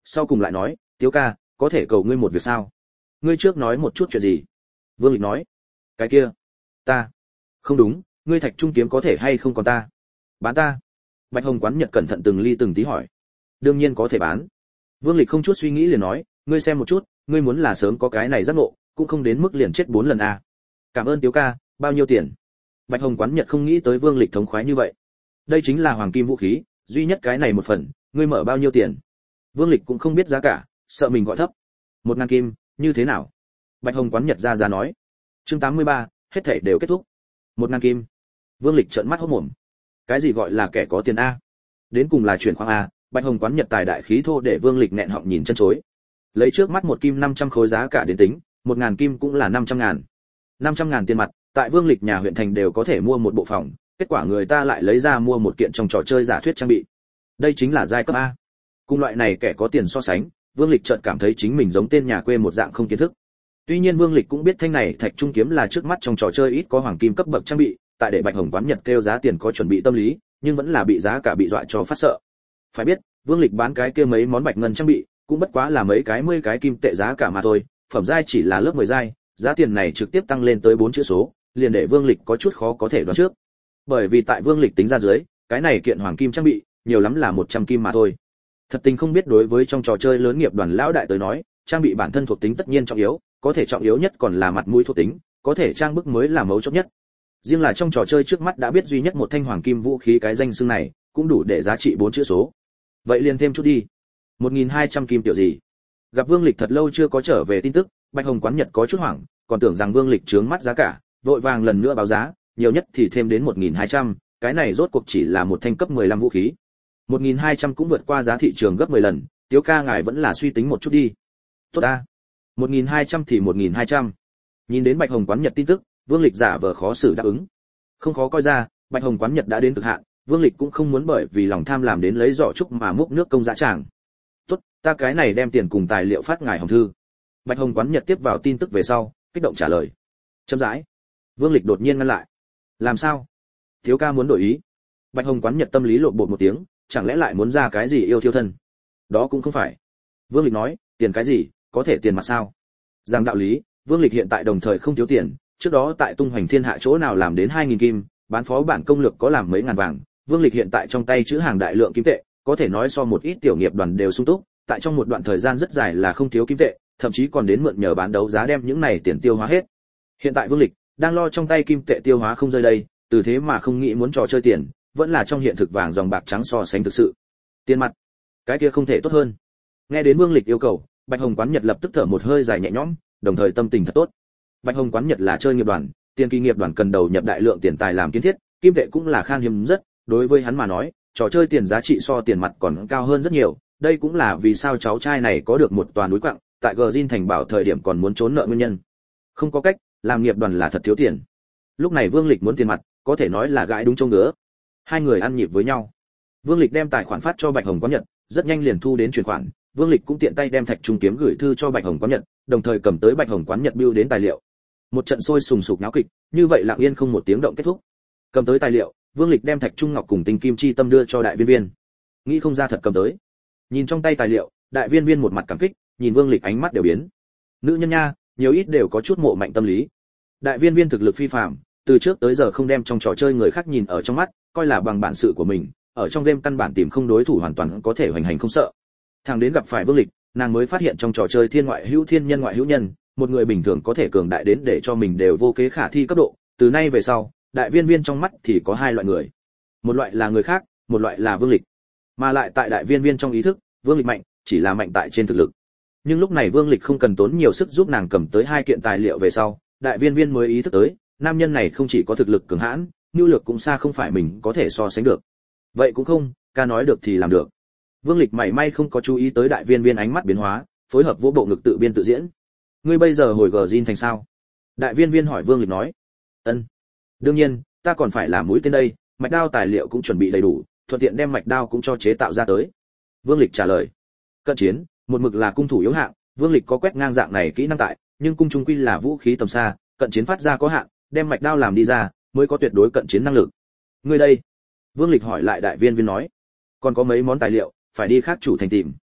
sau cùng lại nói, Tiếu ca, có thể cầu ngươi một việc sao? Ngươi trước nói một chút chuyện gì? Vương Lịch nói, cái kia, ta, không đúng, ngươi Thạch Trung kiếm có thể hay không còn ta? Bán ta? Bạch Hồng Quán Nhật cẩn thận từng ly từng tí hỏi. Đương nhiên có thể bán. Vương Lịch không chút suy nghĩ liền nói, ngươi xem một chút, ngươi muốn là sớm có cái này giác ngộ, cũng không đến mức liền chết bốn lần à. Cảm ơn Tiếu ca, bao nhiêu tiền? Bạch Hồng Quán Nhật không nghĩ tới Vương Lịch thống khoái như vậy. Đây chính là hoàng kim vũ khí, duy nhất cái này một phần, ngươi mở bao nhiêu tiền? Vương Lịch cũng không biết giá cả, sợ mình gọi thấp. Một ngàn kim, như thế nào? Bạch Hồng Quán Nhật ra ra nói. Chương tám mươi ba, hết thảy đều kết thúc. Một ngàn kim. Vương Lịch trợn mắt hốt mồm. Cái gì gọi là kẻ có tiền a? Đến cùng là chuyển khoang a? Bạch Hồng Quán Nhật tài đại khí thô để Vương Lịch nghẹn họng nhìn chân chối. Lấy trước mắt một kim năm trăm khối giá cả đến tính, một ngàn kim cũng là năm trăm ngàn. năm trăm ngàn tiền mặt, tại Vương Lịch nhà huyện thành đều có thể mua một bộ phòng, kết quả người ta lại lấy ra mua một kiện trong trò chơi giả thuyết trang bị. Đây chính là giai cấp a. Cùng loại này kẻ có tiền so sánh, Vương Lịch chợt cảm thấy chính mình giống tên nhà quê một dạng không kiến thức. Tuy nhiên Vương Lịch cũng biết thanh này Thạch Trung kiếm là trước mắt trong trò chơi ít có hoàng kim cấp bậc trang bị, tại để Bạch Hồng Quán Nhật kêu giá tiền có chuẩn bị tâm lý, nhưng vẫn là bị giá cả bị dọa cho phát sợ. Phải biết, Vương Lịch bán cái kia mấy món bạch ngân trang bị, cũng bất quá là mấy cái mươi cái kim tệ giá cả mà thôi, phẩm giai chỉ là lớp mười giai, giá tiền này trực tiếp tăng lên tới bốn chữ số, liền để Vương Lịch có chút khó có thể đoán trước. Bởi vì tại Vương Lịch tính ra dưới, cái này kiện hoàng kim trang bị, nhiều lắm là một trăm kim mà thôi. Thật tình không biết đối với trong trò chơi lớn nghiệp đoàn lão đại tới nói, trang bị bản thân thuộc tính tất nhiên trọng yếu, có thể trọng yếu nhất còn là mặt mũi thuộc tính, có thể trang bức mới là mấu chốt nhất. Riêng là trong trò chơi trước mắt đã biết duy nhất một thanh hoàng kim vũ khí cái danh xưng này, cũng đủ để giá trị bốn chữ số. Vậy liền thêm chút đi. một nghìn hai trăm kim tiểu gì? Gặp Vương Lịch thật lâu chưa có trở về tin tức, Bạch Hồng Quán Nhật có chút hoảng, còn tưởng rằng Vương Lịch trướng mắt giá cả, vội vàng lần nữa báo giá, nhiều nhất thì thêm đến một nghìn hai trăm, cái này rốt cuộc chỉ là một thanh cấp mười lăm vũ khí. một nghìn hai trăm cũng vượt qua giá thị trường gấp mười lần, Tiếu ca ngài vẫn là suy tính một chút đi. Tốt a. một nghìn hai trăm thì một nghìn hai trăm. Nhìn đến Bạch Hồng Quán Nhật tin tức, Vương Lịch giả vờ khó xử đáp ứng. Không khó coi ra, Bạch Hồng Quán Nhật đã đến cực hạn, Vương Lịch cũng không muốn bởi vì lòng tham làm đến lấy giỏ trúc mà múc nước công dã tràng. Tốt, ta cái này đem tiền cùng tài liệu phát ngài hồng thư. Bạch Hồng Quán Nhật tiếp vào tin tức về sau, kích động trả lời. Chậm rãi. Vương Lịch đột nhiên ngăn lại. Làm sao? Thiếu ca muốn đổi ý. Bạch Hồng Quán Nhật tâm lý lộn bột một tiếng, chẳng lẽ lại muốn ra cái gì yêu thiêu thân? Đó cũng không phải. Vương Lịch nói, tiền cái gì, có thể tiền mặt sao? Rằng đạo lý, Vương Lịch hiện tại đồng thời không thiếu tiền, trước đó tại tung hoành thiên hạ chỗ nào làm đến hai nghìn kim, bán phó bản công lược có làm mấy ngàn vàng, Vương Lịch hiện tại trong tay chữ hàng đại lượng kim tệ, có thể nói so một ít tiểu nghiệp đoàn đều sung túc, tại trong một đoạn thời gian rất dài là không thiếu kim tệ, thậm chí còn đến mượn nhờ bán đấu giá đem những này tiền tiêu hóa hết. Hiện tại Vương Lịch đang lo trong tay kim tệ tiêu hóa không rơi đây, từ thế mà không nghĩ muốn trò chơi tiền, vẫn là trong hiện thực vàng dòng bạc trắng so sánh thực sự. Tiền mặt, cái kia không thể tốt hơn. Nghe đến Vương Lịch yêu cầu, Bạch Hồng Quán Nhật lập tức thở một hơi dài nhẹ nhõm, đồng thời tâm tình thật tốt. Bạch Hồng Quán Nhật là chơi nghiệp đoàn, tiền kỳ nghiệp đoàn cần đầu nhập đại lượng tiền tài làm kiến thiết, kim tệ cũng là khan hiếm rất, đối với hắn mà nói, trò chơi tiền giá trị so tiền mặt còn cao hơn rất nhiều, đây cũng là vì sao cháu trai này có được một tòa núi quặng, tại Gjin thành bảo thời điểm còn muốn trốn nợ nguyên nhân. Không có cách, làm nghiệp đoàn là thật thiếu tiền. Lúc này Vương Lịch muốn tiền mặt, có thể nói là gãi đúng châu ngứa. Hai người ăn nhịp với nhau. Vương Lịch đem tài khoản phát cho Bạch Hồng Quán Nhật, rất nhanh liền thu đến chuyển khoản, Vương Lịch cũng tiện tay đem Thạch Trung kiếm gửi thư cho Bạch Hồng Quán Nhật, đồng thời cầm tới Bạch Hồng Quán Nhật bưu đến tài liệu. Một trận sôi sùng sục náo kịch, như vậy lặng yên không một tiếng động kết thúc. Cầm tới tài liệu, Vương Lịch đem Thạch Trung Ngọc cùng Tinh Kim Chi Tâm đưa cho Đại Viên Viên. Nghĩ không ra thật cầm tới. Nhìn trong tay tài liệu, Đại Viên Viên một mặt cảm kích, nhìn Vương Lịch ánh mắt đều biến. Nữ nhân nha, nhiều ít đều có chút mộ mạnh tâm lý. Đại Viên Viên thực lực phi phàm, từ trước tới giờ không đem trong trò chơi người khác nhìn ở trong mắt, coi là bằng bản sự của mình, ở trong game căn bản tìm không đối thủ hoàn toàn có thể hoành hành không sợ. Thằng đến gặp phải Vương Lịch, nàng mới phát hiện trong trò chơi thiên ngoại hữu thiên nhân ngoại hữu nhân, một người bình thường có thể cường đại đến để cho mình đều vô kế khả thi cấp độ, từ nay về sau, Đại Viên Viên trong mắt thì có hai loại người. Một loại là người khác, một loại là Vương Lịch. Mà lại tại Đại Viên Viên trong ý thức, Vương Lịch mạnh, chỉ là mạnh tại trên thực lực. Nhưng lúc này Vương Lịch không cần tốn nhiều sức giúp nàng cầm tới hai kiện tài liệu về sau, Đại Viên Viên mới ý thức tới, nam nhân này không chỉ có thực lực cường hãn, nhu lược cũng xa không phải mình có thể so sánh được. Vậy cũng không, ca nói được thì làm được. Vương Lịch mảy may không có chú ý tới Đại Viên Viên ánh mắt biến hóa, phối hợp vỗ bộ ngực tự biên tự diễn. Ngươi bây giờ hồi Gjin thành sao? Đại Viên Viên hỏi Vương Lịch nói. Ân. Đương nhiên, ta còn phải làm mũi tên đây, mạch đao tài liệu cũng chuẩn bị đầy đủ, thuận tiện đem mạch đao cũng cho chế tạo ra tới. Vương Lịch trả lời. Cận chiến, một mực là cung thủ yếu hạng, Vương Lịch có quét ngang dạng này kỹ năng tại, nhưng cung trung quy là vũ khí tầm xa, cận chiến phát ra có hạn, đem mạch đao làm đi ra, mới có tuyệt đối cận chiến năng lực. Ngươi đây? Vương Lịch hỏi lại Đại Viên Viên nói. Còn có mấy món tài liệu, phải đi khác chủ thành tìm.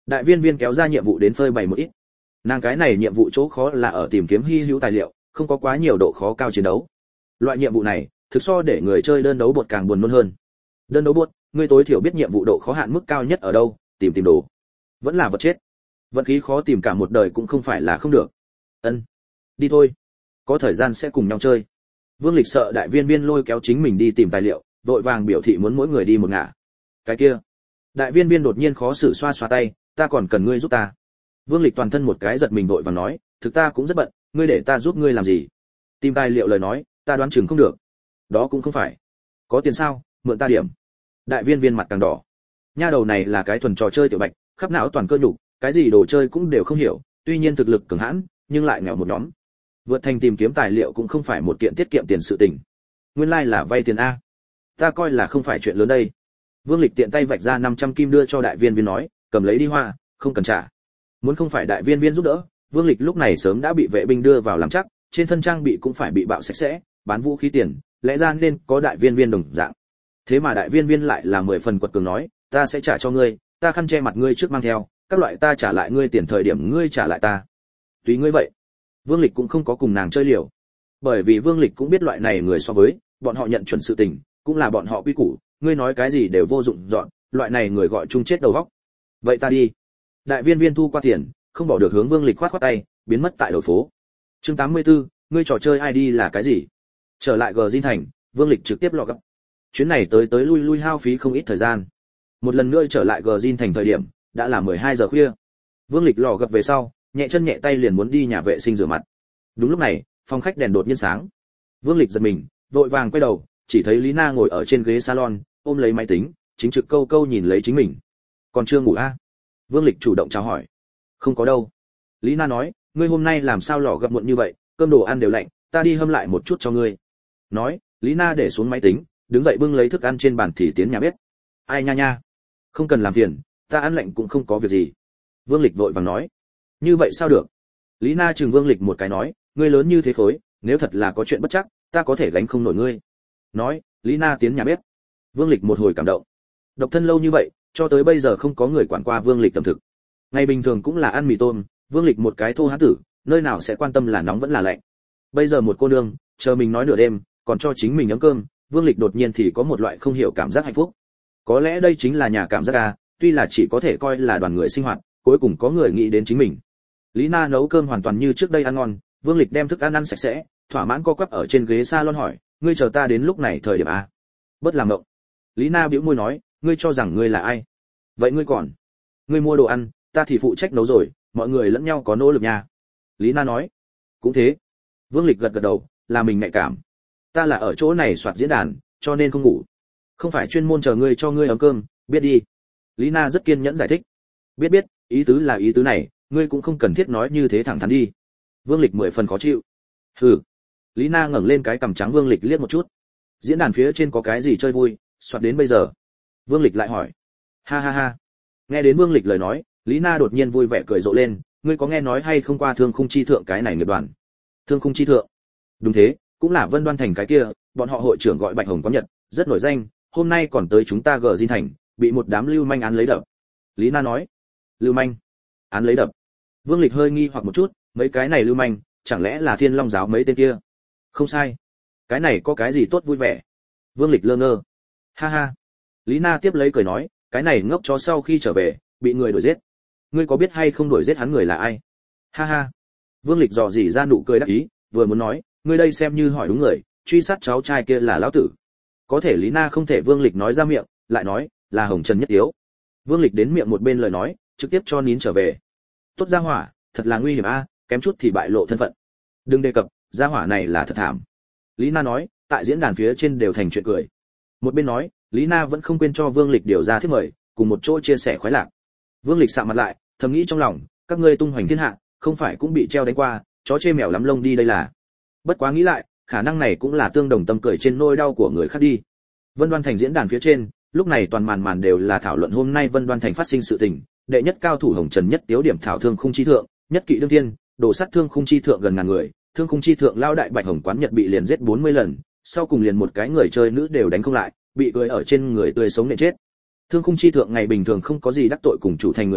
Đại viên viên kéo ra nhiệm vụ đến phơi bày một ít. Nàng cái này nhiệm vụ chỗ khó là ở tìm kiếm hy hữu tài liệu, không có quá nhiều độ khó cao chiến đấu. Loại nhiệm vụ này, thực so để người chơi đơn đấu bột càng buồn nôn hơn. Đơn đấu bột, ngươi tối thiểu biết nhiệm vụ độ khó hạn mức cao nhất ở đâu, tìm tìm đồ. Vẫn là vật chết. Vận khí khó tìm cả một đời cũng không phải là không được. Ân, đi thôi. Có thời gian sẽ cùng nhau chơi. Vương Lịch sợ đại viên viên lôi kéo chính mình đi tìm tài liệu, vội vàng biểu thị muốn mỗi người đi một ngả. Cái kia, đại viên viên đột nhiên khó xử xoa xoa tay, ta còn cần ngươi giúp ta. Vương Lịch toàn thân một cái giật mình vội vàng nói, thực ta cũng rất bận, ngươi để ta giúp ngươi làm gì? Tìm tài liệu lời nói, ta đoán chừng không được. Đó cũng không phải. Có tiền sao, mượn ta điểm. Đại viên viên mặt càng đỏ. Nha đầu này là cái thuần trò chơi tiểu bạch, khắp não toàn cơ nhục, cái gì đồ chơi cũng đều không hiểu, tuy nhiên thực lực cường hãn, nhưng lại nghèo một nhóm. Vượt thành tìm kiếm tài liệu cũng không phải một kiện tiết kiệm tiền sự tình. Nguyên lai like là vay tiền a. Ta coi là không phải chuyện lớn đây. Vương Lịch tiện tay vạch ra năm trăm kim đưa cho đại viên viên nói, cầm lấy đi hoa, không cần trả. Muốn không phải đại viên viên giúp đỡ, Vương Lịch lúc này sớm đã bị vệ binh đưa vào làm chắc, trên thân trang bị cũng phải bị bạo sạch sẽ, bán vũ khí tiền, lẽ ra nên có đại viên viên đồng dạng. Thế mà đại viên viên lại là mười phần quật cường nói, ta sẽ trả cho ngươi, ta khăn che mặt ngươi trước mang theo, các loại ta trả lại ngươi tiền thời điểm ngươi trả lại ta. Tùy ngươi vậy. Vương Lịch cũng không có cùng nàng chơi liều. Bởi vì Vương Lịch cũng biết loại này người so với, bọn họ nhận chuẩn sự tình, cũng là bọn họ quy củ, ngươi nói cái gì đều vô dụng dọn, loại này người gọi chung chết đầu óc. Vậy ta đi. Đại viên viên thu qua tiền, không bỏ được hướng Vương Lịch khoát khoát tay, biến mất tại đầu phố. Chương tám mươi tư, ngươi trò chơi i đê là cái gì? Trở lại Gờ Dinh thành, Vương Lịch trực tiếp lọ gấp. Chuyến này tới tới lui lui hao phí không ít thời gian. Một lần nữa trở lại Gờ Dinh thành thời điểm, đã là mười hai giờ khuya. Vương Lịch lò gập về sau, nhẹ chân nhẹ tay liền muốn đi nhà vệ sinh rửa mặt. Đúng lúc này, phòng khách đèn đột nhiên sáng. Vương Lịch giật mình, vội vàng quay đầu, chỉ thấy Lý Na ngồi ở trên ghế salon, ôm lấy máy tính, chính trực câu câu nhìn lấy chính mình. Còn chưa ngủ a? À? Vương Lịch chủ động chào hỏi. Không có đâu. Lý Na nói, ngươi hôm nay làm sao lò gập muộn như vậy, cơm đồ ăn đều lạnh, ta đi hâm lại một chút cho ngươi. Nói, Lý Na để xuống máy tính, đứng dậy bưng lấy thức ăn trên bàn thì tiến nhà bếp. Ai nha nha, không cần làm phiền, ta ăn lạnh cũng không có việc gì. Vương Lịch vội vàng nói. Như vậy sao được? Lý Na chừng Vương Lịch một cái nói, ngươi lớn như thế khối, nếu thật là có chuyện bất chắc, ta có thể gánh không nổi ngươi. Nói, Lý Na tiến nhà bếp. Vương Lịch một hồi cảm động. Độc thân lâu như vậy, cho tới bây giờ không có người quản qua Vương Lịch tầm thực. Ngày bình thường cũng là ăn mì tôm, Vương Lịch một cái thô hán tử, nơi nào sẽ quan tâm là nóng vẫn là lạnh. Bây giờ một cô nương, chờ mình nói nửa đêm, còn cho chính mình nấu cơm, Vương Lịch đột nhiên thì có một loại không hiểu cảm giác hạnh phúc. Có lẽ đây chính là nhà cảm giác a, tuy là chỉ có thể coi là đoàn người sinh hoạt, cuối cùng có người nghĩ đến chính mình. Lý Na nấu cơm hoàn toàn như trước đây ăn ngon, Vương Lịch đem thức ăn ăn sạch sẽ, thỏa mãn co quắp ở trên ghế salon hỏi, ngươi chờ ta đến lúc này thời điểm a? Bất làm mộng. Lý Na bĩu môi nói, ngươi cho rằng ngươi là ai? Vậy ngươi còn? Ngươi mua đồ ăn, ta thì phụ trách nấu rồi, mọi người lẫn nhau có nỗ lực nha. Lý Na nói. Cũng thế. Vương Lịch gật gật đầu, là mình nhạy cảm. Ta là ở chỗ này soạt diễn đàn, cho nên không ngủ. Không phải chuyên môn chờ ngươi cho ngươi ấm cơm, biết đi. Lý Na rất kiên nhẫn giải thích. Biết biết, ý tứ là ý tứ này, ngươi cũng không cần thiết nói như thế thẳng thắn đi. Vương Lịch mười phần khó chịu. Hừ. Lý Na ngẩng lên cái cằm trắng Vương Lịch liếc một chút. Diễn đàn phía trên có cái gì chơi vui, soạt đến bây giờ? Vương Lịch lại hỏi. Ha ha ha. Nghe đến Vương Lịch lời nói, Lý Na đột nhiên vui vẻ cười rộ lên, ngươi có nghe nói hay không qua Thương Khung Chi Thượng cái này nghiệp đoàn? Thương Khung Chi Thượng? Đúng thế, cũng là Vân Đoan Thành cái kia, bọn họ hội trưởng gọi Bạch Hồng Quán Nhật, rất nổi danh, hôm nay còn tới chúng ta Gờ Dinh thành, bị một đám lưu manh án lấy đập. Lý Na nói. Lưu manh? Án lấy đập? Vương Lịch hơi nghi hoặc một chút, mấy cái này lưu manh, chẳng lẽ là Thiên Long giáo mấy tên kia? Không sai. Cái này có cái gì tốt vui vẻ? Vương Lịch lơ ngơ. Ha ha. Lý Na tiếp lấy cười nói, cái này ngốc chó sau khi trở về, bị người đuổi giết. Ngươi có biết hay không đuổi giết hắn người là ai? Ha ha. Vương Lịch dò dỉ ra nụ cười đắc ý, vừa muốn nói, ngươi đây xem như hỏi đúng người, truy sát cháu trai kia là lão tử. Có thể Lý Na không thể Vương Lịch nói ra miệng, lại nói, là Hồng Trần Nhất Tiếu. Vương Lịch đến miệng một bên lời nói, trực tiếp cho nín trở về. Tốt gia hỏa, thật là nguy hiểm a, kém chút thì bại lộ thân phận. Đừng đề cập, gia hỏa này là thật thảm. Lý Na nói, tại diễn đàn phía trên đều thành chuyện cười. Một bên nói, Lý Na vẫn không quên cho Vương Lịch điều ra thiết mời, cùng một chỗ chia sẻ khoái lạc. Vương Lịch sạm mặt lại, thầm nghĩ trong lòng, các ngươi tung hoành thiên hạ, không phải cũng bị treo đánh qua, chó chê mèo lắm lông đi đây là. Bất quá nghĩ lại, khả năng này cũng là tương đồng tâm cười trên nỗi đau của người khác đi. Vân Đoan Thành diễn đàn phía trên, lúc này toàn màn màn đều là thảo luận hôm nay Vân Đoan Thành phát sinh sự tình, đệ nhất cao thủ Hồng Trần Nhất Tiếu điểm thảo Thương Khung Chi Thượng, nhất kỵ đương thiên, đổ sát Thương Khung Chi Thượng gần ngàn người, Thương Khung Chi Thượng lao đại Bạch Hồng Quán Nhật bị liền giết bốn mươi lần, sau cùng liền một cái người chơi nữ đều đánh không lại, bị cười ở trên người tươi sống nện chết. Thương Khung Chi Thượng ngày bình thường không có gì đắc tội cùng chủ thành người chơi,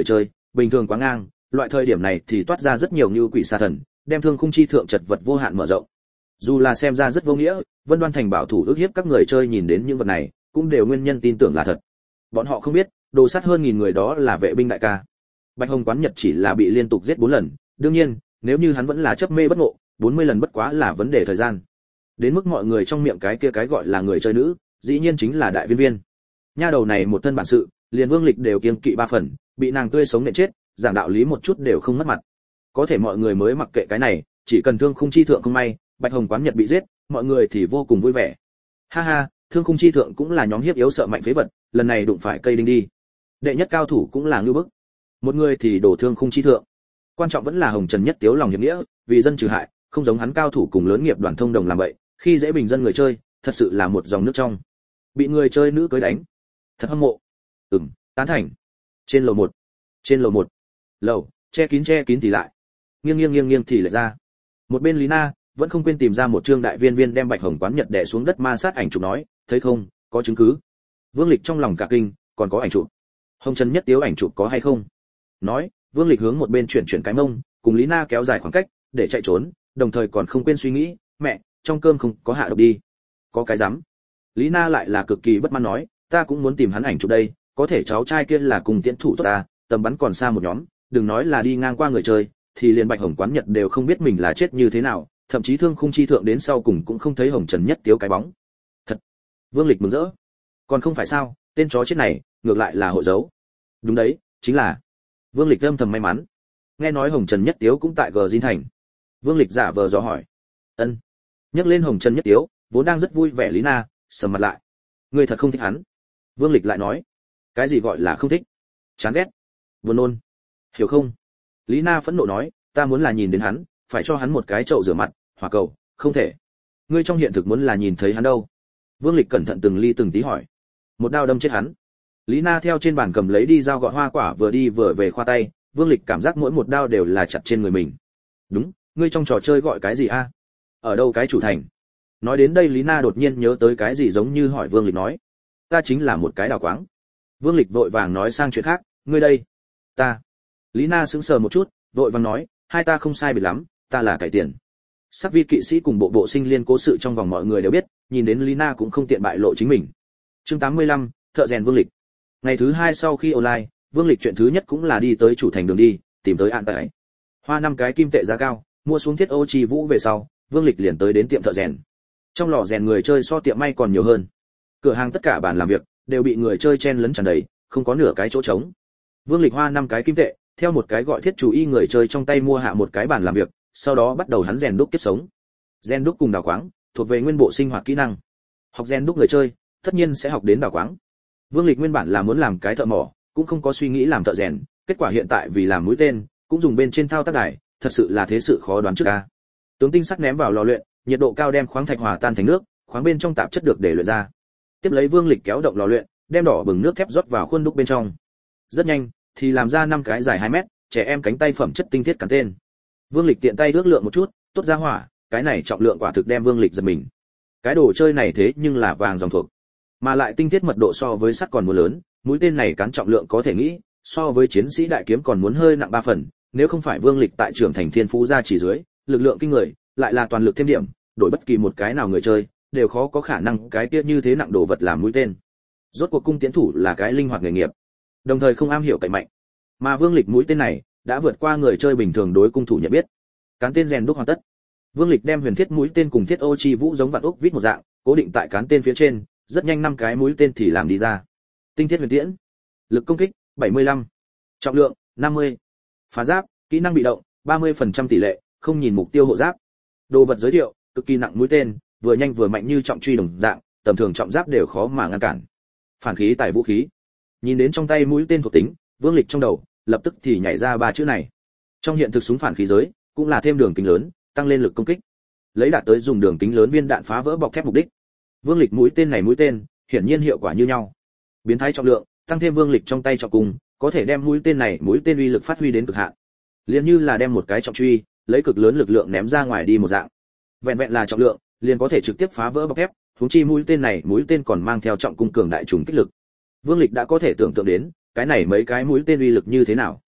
bình thường quá ngang, loại thời điểm này thì toát ra rất nhiều như quỷ sa thần, đem thương khung chi thượng chật vật vô hạn mở rộng. Dù là xem ra rất vô nghĩa, Vân Đoan Thành bảo thủ ức hiếp các người chơi nhìn đến những vật này, cũng đều nguyên nhân tin tưởng là thật. Bọn họ không biết, đồ sắt hơn nghìn người đó là vệ binh đại ca. Bạch Hồng Quán Nhật chỉ là bị liên tục giết bốn lần, đương nhiên, nếu như hắn vẫn là chấp mê bất ngộ, bốn mươi lần bất quá là vấn đề thời gian. Đến mức mọi người trong miệng cái kia cái gọi là người chơi nữ, dĩ nhiên chính là đại viên viên. Nha đầu này một thân bản sự, liền Vương Lịch đều kiêng kỵ ba phần, bị nàng tươi sống nện chết, giảng đạo lý một chút đều không mất mặt. Có thể mọi người mới mặc kệ cái này, chỉ cần thương khung chi thượng không may, Bạch Hồng Quán Nhật bị giết, mọi người thì vô cùng vui vẻ. Ha ha, thương khung chi thượng cũng là nhóm hiếp yếu sợ mạnh phế vật, lần này đụng phải cây đinh đi. Đệ nhất cao thủ cũng là ngưu bức. Một người thì đổ thương khung chi thượng. Quan trọng vẫn là Hồng Trần Nhất Tiếu lòng hiệp nghĩa, vì dân trừ hại, không giống hắn cao thủ cùng lớn nghiệp đoàn thông đồng làm vậy, khi dễ bình dân người chơi, thật sự là một dòng nước trong. Bị người chơi nữ cưới đánh, thật hâm mộ. Ừm, tán thành. Trên lầu một, trên lầu một, lầu, che kín che kín thì lại, nghiêng nghiêng nghiêng nghiêng thì lại ra. Một bên Lý Na vẫn không quên tìm ra một trương đại viên viên đem Bạch Hồng Quán Nhật đè xuống đất ma sát ảnh chụp nói, thấy không, có chứng cứ. Vương Lịch trong lòng cả kinh, còn có ảnh chụp. Hồng Trần Nhất Tiếu ảnh chụp có hay không? Nói, Vương Lịch hướng một bên chuyển chuyển cái mông, cùng Lý Na kéo dài khoảng cách, để chạy trốn, đồng thời còn không quên suy nghĩ, mẹ, trong cơm không có hạ độc đi. Có cái dám. Lý Na lại là cực kỳ bất mãn nói, ta cũng muốn tìm hắn ảnh chụp đây, có thể cháu trai kia là cùng tiễn thủ tốt ta, tầm bắn còn xa một nhóm, đừng nói là đi ngang qua người chơi, thì liền Bạch Hồng Quán Nhật đều không biết mình là chết như thế nào, thậm chí thương khung chi thượng đến sau cùng cũng không thấy Hồng Trần Nhất Tiếu cái bóng. Thật. Vương Lịch mừng rỡ. Còn không phải sao, tên chó chết này, ngược lại là hộ dấu. Đúng đấy, chính là. Vương Lịch âm thầm may mắn. Nghe nói Hồng Trần Nhất Tiếu cũng tại Gờ Diên Thành. Vương Lịch giả vờ dò hỏi. Ân. Nhắc lên Hồng Trần Nhất Tiếu, vốn đang rất vui vẻ Lý Na, sầm mặt lại. Ngươi thật không thích hắn. Vương Lịch lại nói. Cái gì gọi là không thích? Chán ghét. Buồn nôn. Hiểu không? Lý Na phẫn nộ nói, ta muốn là nhìn đến hắn, phải cho hắn một cái chậu rửa mặt, hỏa cầu, không thể. Ngươi trong hiện thực muốn là nhìn thấy hắn đâu? Vương Lịch cẩn thận từng ly từng tí hỏi. Một đao đâm chết hắn. Lý Na theo trên bàn cầm lấy đi dao gọt hoa quả vừa đi vừa về khoa tay, Vương Lịch cảm giác mỗi một đao đều là chặt trên người mình. Đúng, ngươi trong trò chơi gọi cái gì a? Ở đâu cái chủ thành? Nói đến đây Lý Na đột nhiên nhớ tới cái gì giống như hỏi Vương Lịch nói. Ta chính là một cái đào quáng. Vương Lịch vội vàng nói sang chuyện khác, ngươi đây? Ta. Lý Na sững sờ một chút, vội vàng nói, hai ta không sai biệt lắm, ta là cải tiền. Sắc vi kỵ sĩ cùng bộ bộ sinh liên cố sự trong vòng mọi người đều biết, nhìn đến Lý Na cũng không tiện bại lộ chính mình. Chương tám mươi lăm, thợ rèn Vương Lịch. Ngày thứ hai sau khi online, Vương Lịch chuyện thứ nhất cũng là đi tới chủ thành đường đi, tìm tới An Tại. Hoa năm cái kim tệ giá cao, mua xuống thiết ô chi vũ về sau, Vương Lịch liền tới đến tiệm thợ rèn. Trong lò rèn người chơi so tiệm may còn nhiều hơn. Cửa hàng tất cả bàn làm việc đều bị người chơi chen lấn tràn đầy, không có nửa cái chỗ trống. Vương Lịch hoa năm cái kim tệ, theo một cái gọi thiết chủ y người chơi trong tay mua hạ một cái bàn làm việc, sau đó bắt đầu hắn rèn đúc kiếp sống. Rèn đúc cùng đào quáng, thuộc về nguyên bộ sinh hoạt kỹ năng. Học rèn đúc người chơi, tất nhiên sẽ học đến đào quáng. Vương Lịch nguyên bản là muốn làm cái thợ mỏ, cũng không có suy nghĩ làm thợ rèn, kết quả hiện tại vì làm mũi tên, cũng dùng bên trên thao tác đài, thật sự là thế sự khó đoán trước a. Tướng tinh sắc ném vào lò luyện, nhiệt độ cao đem khoáng thạch hòa tan thành nước, khoáng bên trong tạp chất được để luyện ra. Tiếp lấy Vương Lịch kéo động lò luyện, đem đỏ bừng nước thép rót vào khuôn đúc bên trong. Rất nhanh, thì làm ra năm cái dài hai mét, trẻ em cánh tay phẩm chất tinh thiết cắn tên. Vương Lịch tiện tay ước lượng một chút, tốt ra hỏa, cái này trọng lượng quả thực đem Vương Lịch giật mình. Cái đồ chơi này thế nhưng là vàng dòng thuộc, mà lại tinh thiết mật độ so với sắt còn muốn lớn, mũi tên này cán trọng lượng có thể nghĩ, so với chiến sĩ đại kiếm còn muốn hơi nặng ba phần, nếu không phải Vương Lịch tại trưởng thành thiên phú ra chỉ dưới, lực lượng kinh người, lại là toàn lực thêm điểm, đổi bất kỳ một cái nào người chơi, đều khó có khả năng cái kia như thế nặng đồ vật làm mũi tên. Rốt cuộc cung tiễn thủ là cái linh hoạt nghề nghiệp, đồng thời không am hiểu cậy mạnh. Mà Vương Lịch mũi tên này đã vượt qua người chơi bình thường đối cung thủ nhận biết. Cán tên rèn đúc hoàn tất. Vương Lịch đem huyền thiết mũi tên cùng thiết ô chi vũ giống vạn ốc vít một dạng, cố định tại cán tên phía trên, rất nhanh năm cái mũi tên thì làm đi ra. Tinh thiết huyền tiễn, lực công kích bảy mươi lăm, trọng lượng năm mươi, phá giáp, kỹ năng bị động ba mươi phần trăm tỷ lệ, không nhìn mục tiêu hộ giáp. Đồ vật giới thiệu, cực kỳ nặng mũi tên, vừa nhanh vừa mạnh như trọng truy đồng dạng, tầm thường trọng giáp đều khó mà ngăn cản. Phản khí tại vũ khí. Nhìn đến trong tay mũi tên thuộc tính, Vương Lịch trong đầu lập tức thì nhảy ra ba chữ này. Trong hiện thực súng phản khí giới, cũng là thêm đường kính lớn, tăng lên lực công kích. Lấy đạt tới dùng đường kính lớn viên đạn phá vỡ bọc thép mục đích. Vương Lịch mũi tên này mũi tên, hiển nhiên hiệu quả như nhau. Biến thái trọng lượng, tăng thêm Vương Lịch trong tay trọng cùng, có thể đem mũi tên này mũi tên uy lực phát huy đến cực hạn. Liền như là đem một cái trọng truy, lấy cực lớn lực lượng ném ra ngoài đi một dạng. Vẹn vẹn là trọng lượng, liền có thể trực tiếp phá vỡ bọc thép, huống chi mũi tên này mũi tên còn mang theo trọng cung cường đại trùng kích lực. Vương Lịch đã có thể tưởng tượng đến, cái này mấy cái mũi tên uy lực như thế nào.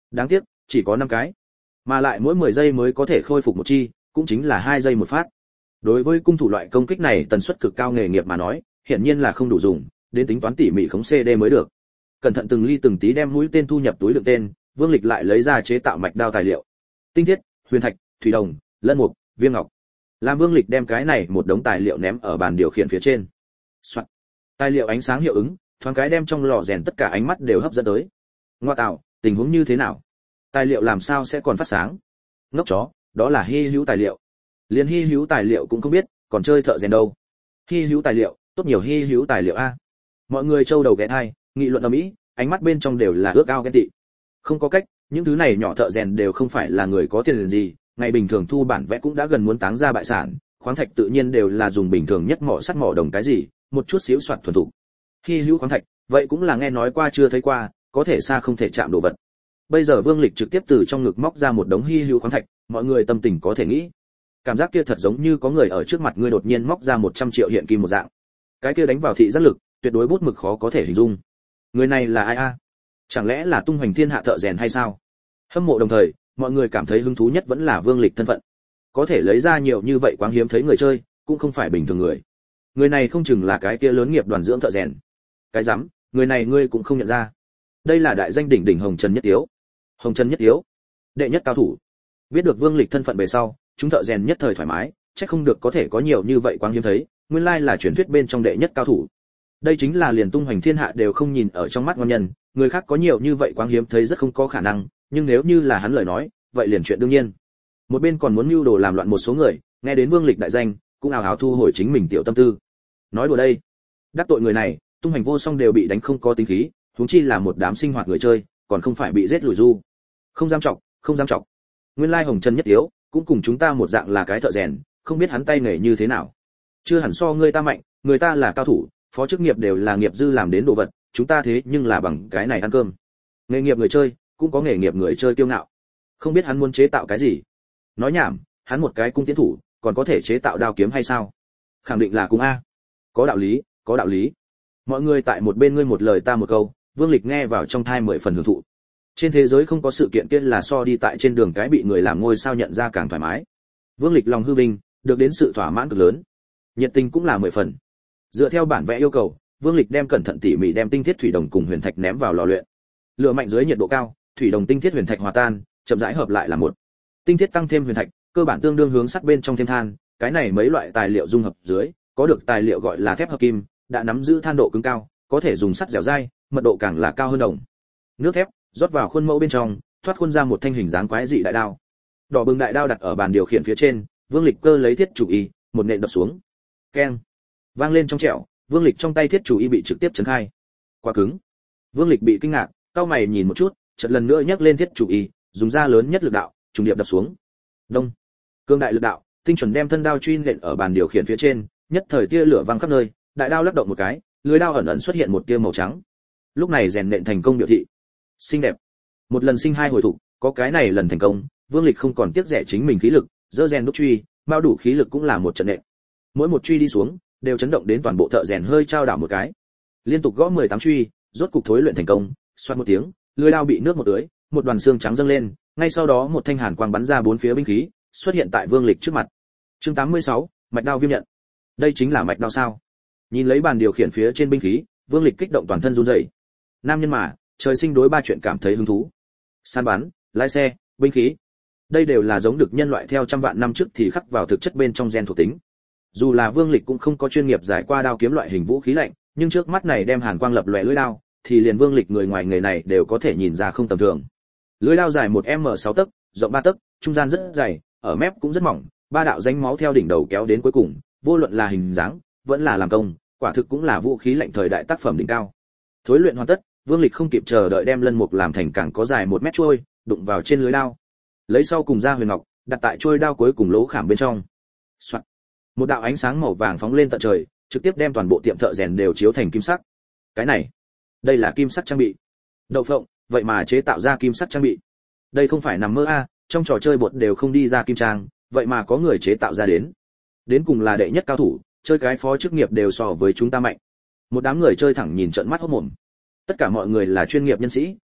Đáng tiếc, chỉ có năm cái, mà lại mỗi mười giây mới có thể khôi phục một chi, cũng chính là hai giây một phát. Đối với cung thủ loại công kích này tần suất cực cao nghề nghiệp mà nói, hiển nhiên là không đủ dùng, đến tính toán tỉ mỉ khống xê đê mới được. Cẩn thận từng ly từng tí đem mũi tên thu nhập túi đựng tên, Vương Lịch lại lấy ra chế tạo mạch đao tài liệu. Tinh thiết, huyền thạch, thủy đồng, lân mục, viêm ngọc. Làm Vương Lịch đem cái này một đống tài liệu ném ở bàn điều khiển phía trên. Soạn. Tài liệu ánh sáng hiệu ứng, thoáng cái đem trong lò rèn tất cả ánh mắt đều hấp dẫn tới. Ngoa tạo, tình huống như thế nào? Tài liệu làm sao sẽ còn phát sáng? Ngốc chó, đó là hi hữu tài liệu. Liên hi hữu tài liệu cũng không biết, còn chơi thợ rèn đâu. Hi hữu tài liệu, tốt nhiều hi hữu tài liệu a. Mọi người trâu đầu ghé thai, nghị luận ầm ĩ, ánh mắt bên trong đều là ước ao ghen tị. Không có cách, những thứ này nhỏ thợ rèn đều không phải là người có tiền gì, ngày bình thường thu bản vẽ cũng đã gần muốn táng ra bại sản, khoáng thạch tự nhiên đều là dùng bình thường nhất mỏ sắt mỏ đồng cái gì, một chút xíu soạt thuần thủ. Hi hữu khoáng thạch, vậy cũng là nghe nói qua chưa thấy qua, có thể xa không thể chạm đồ vật. Bây giờ Vương Lịch trực tiếp từ trong ngực móc ra một đống hi hữu khoáng thạch, mọi người tâm tình có thể nghĩ. Cảm giác kia thật giống như có người ở trước mặt ngươi đột nhiên móc ra một trăm triệu hiện kim một dạng. Cái kia đánh vào thị giác lực, tuyệt đối bút mực khó có thể hình dung. Người này là ai a? Chẳng lẽ là tung hoành thiên hạ thợ rèn hay sao? Hâm mộ đồng thời, mọi người cảm thấy hứng thú nhất vẫn là Vương Lịch thân phận. Có thể lấy ra nhiều như vậy quáng hiếm thấy người chơi, cũng không phải bình thường người. Người này không chừng là cái kia lớn nghiệp đoàn dưỡng thợ rèn. Cái rắm, người này ngươi cũng không nhận ra. Đây là đại danh đỉnh đỉnh Hồng Trần Nhất Tiếu. Hồng Trần Nhất Tiếu, đệ nhất cao thủ. Biết được Vương Lịch thân phận về sau, chúng thợ rèn nhất thời thoải mái, chắc không được có thể có nhiều như vậy quáng hiếm thấy, nguyên lai là truyền thuyết bên trong đệ nhất cao thủ. Đây chính là liền tung hoành thiên hạ đều không nhìn ở trong mắt ngon nhân, người khác có nhiều như vậy quáng hiếm thấy rất không có khả năng, nhưng nếu như là hắn lời nói, vậy liền chuyện đương nhiên. Một bên còn muốn mưu đồ làm loạn một số người, nghe đến Vương Lịch đại danh, cũng ào ào thu hồi chính mình tiểu tâm tư. Nói đùa đây, đắc tội người này, tung hoành vô song đều bị đánh không có tính khí, huống chi là một đám sinh hoạt người chơi, còn không phải bị giết lùi du. Không dám chọc, không dám chọc. Nguyên lai Hồng Trần Nhất Tiếu, cũng cùng chúng ta một dạng là cái thợ rèn, không biết hắn tay nghề như thế nào. Chưa hẳn so người ta mạnh, người ta là cao thủ, phó chức nghiệp đều là nghiệp dư làm đến đồ vật, chúng ta thế nhưng là bằng cái này ăn cơm. Nghề nghiệp người chơi, cũng có nghề nghiệp người chơi kiêu ngạo. Không biết hắn muốn chế tạo cái gì? Nói nhảm, hắn một cái cung tiến thủ, còn có thể chế tạo đao kiếm hay sao? Khẳng định là cung a. Có đạo lý, có đạo lý. Mọi người tại một bên ngươi một lời ta một câu, Vương Lịch nghe vào trong thai mười phần hưởng thụ. Trên thế giới không có sự kiện kia là so đi tại trên đường cái bị người làm ngôi sao nhận ra càng thoải mái. Vương Lịch lòng hư vinh, được đến sự thỏa mãn cực lớn. Nhiệt tình cũng là mười phần. Dựa theo bản vẽ yêu cầu, Vương Lịch đem cẩn thận tỉ mỉ đem tinh thiết thủy đồng cùng huyền thạch ném vào lò luyện. Lửa mạnh dưới nhiệt độ cao, thủy đồng tinh thiết huyền thạch hòa tan, chậm rãi hợp lại là một. Tinh thiết tăng thêm huyền thạch, cơ bản tương đương hướng sắt bên trong thêm than, cái này mấy loại tài liệu dung hợp dưới, có được tài liệu gọi là thép hợp kim, đã nắm giữ than độ cứng cao, có thể dùng sắt dẻo dai, mật độ càng là cao hơn đồng. Nước thép rót vào khuôn mẫu bên trong, thoát khuôn ra một thanh hình dáng quái dị đại đao. Đỏ bừng đại đao đặt ở bàn điều khiển phía trên, Vương Lịch cơ lấy thiết chủ y, một nện đập xuống. Keng. Vang lên trong trẻo, Vương Lịch trong tay thiết chủ y bị trực tiếp chấn khai. Quá cứng. Vương Lịch bị kinh ngạc, cau mày nhìn một chút, chợt lần nữa nhấc lên thiết chủ y, dùng ra lớn nhất lực đạo, trùng điệp đập xuống. Đông. Cương đại lực đạo, tinh chuẩn đem thân đao truy nện ở bàn điều khiển phía trên, nhất thời tia lửa vang khắp nơi, đại đao lắc động một cái, lưỡi đao ẩn ẩn xuất hiện một tia màu trắng. Lúc này rèn nện thành công biểu thị. Xinh đẹp. Một lần sinh hai hồi thủ, có cái này lần thành công, Vương Lịch không còn tiếc rẻ chính mình khí lực, dơ rèn đúc truy, bao đủ khí lực cũng là một trận nện. Mỗi một truy đi xuống, đều chấn động đến toàn bộ thợ rèn hơi trao đảo một cái. Liên tục gõ mười tám truy, rốt cục thối luyện thành công, xoát một tiếng, lưỡi đao bị nước một tưới, một đoàn xương trắng dâng lên, ngay sau đó một thanh hàn quang bắn ra bốn phía binh khí, xuất hiện tại Vương Lịch trước mặt. Chương tám mươi sáu, mạch đao viêm nhận. Đây chính là mạch đao sao? Nhìn lấy bàn điều khiển phía trên binh khí, Vương Lịch kích động toàn thân run rẩy. Nam nhân mà, trời sinh đối ba chuyện cảm thấy hứng thú. Săn bắn, lái xe, binh khí. Đây đều là giống được nhân loại theo trăm vạn năm trước thì khắc vào thực chất bên trong gen thuộc tính. Dù là Vương Lịch cũng không có chuyên nghiệp giải qua đao kiếm loại hình vũ khí lạnh, nhưng trước mắt này đem hàn quang lập lòe lưỡi đao, thì liền Vương Lịch người ngoài nghề này đều có thể nhìn ra không tầm thường. Lưỡi đao dài một em sáu tấc, rộng ba tấc, trung gian rất dày, ở mép cũng rất mỏng, ba đạo rãnh máu theo đỉnh đầu kéo đến cuối cùng, vô luận là hình dáng, vẫn là làm công, quả thực cũng là vũ khí lạnh thời đại tác phẩm đỉnh cao. Thối luyện hoàn tất, Vương Lịch không kịp chờ đợi đem lân mục làm thành càng có dài một mét chuôi, đụng vào trên lưới đao. Lấy sau cùng ra huyền ngọc, đặt tại chuôi đao cuối cùng lỗ khảm bên trong. Soạn. Một đạo ánh sáng màu vàng phóng lên tận trời, trực tiếp đem toàn bộ tiệm thợ rèn đều chiếu thành kim sắc. Cái này, đây là kim sắc trang bị. Đậu phộng, vậy mà chế tạo ra kim sắc trang bị. Đây không phải nằm mơ a, trong trò chơi bột đều không đi ra kim trang, vậy mà có người chế tạo ra đến. Đến cùng là đệ nhất cao thủ, chơi cái phó chức nghiệp đều so với chúng ta mạnh. Một đám người chơi thẳng nhìn trợn mắt hốt mồm. Tất cả mọi người là chuyên nghiệp nhân sĩ,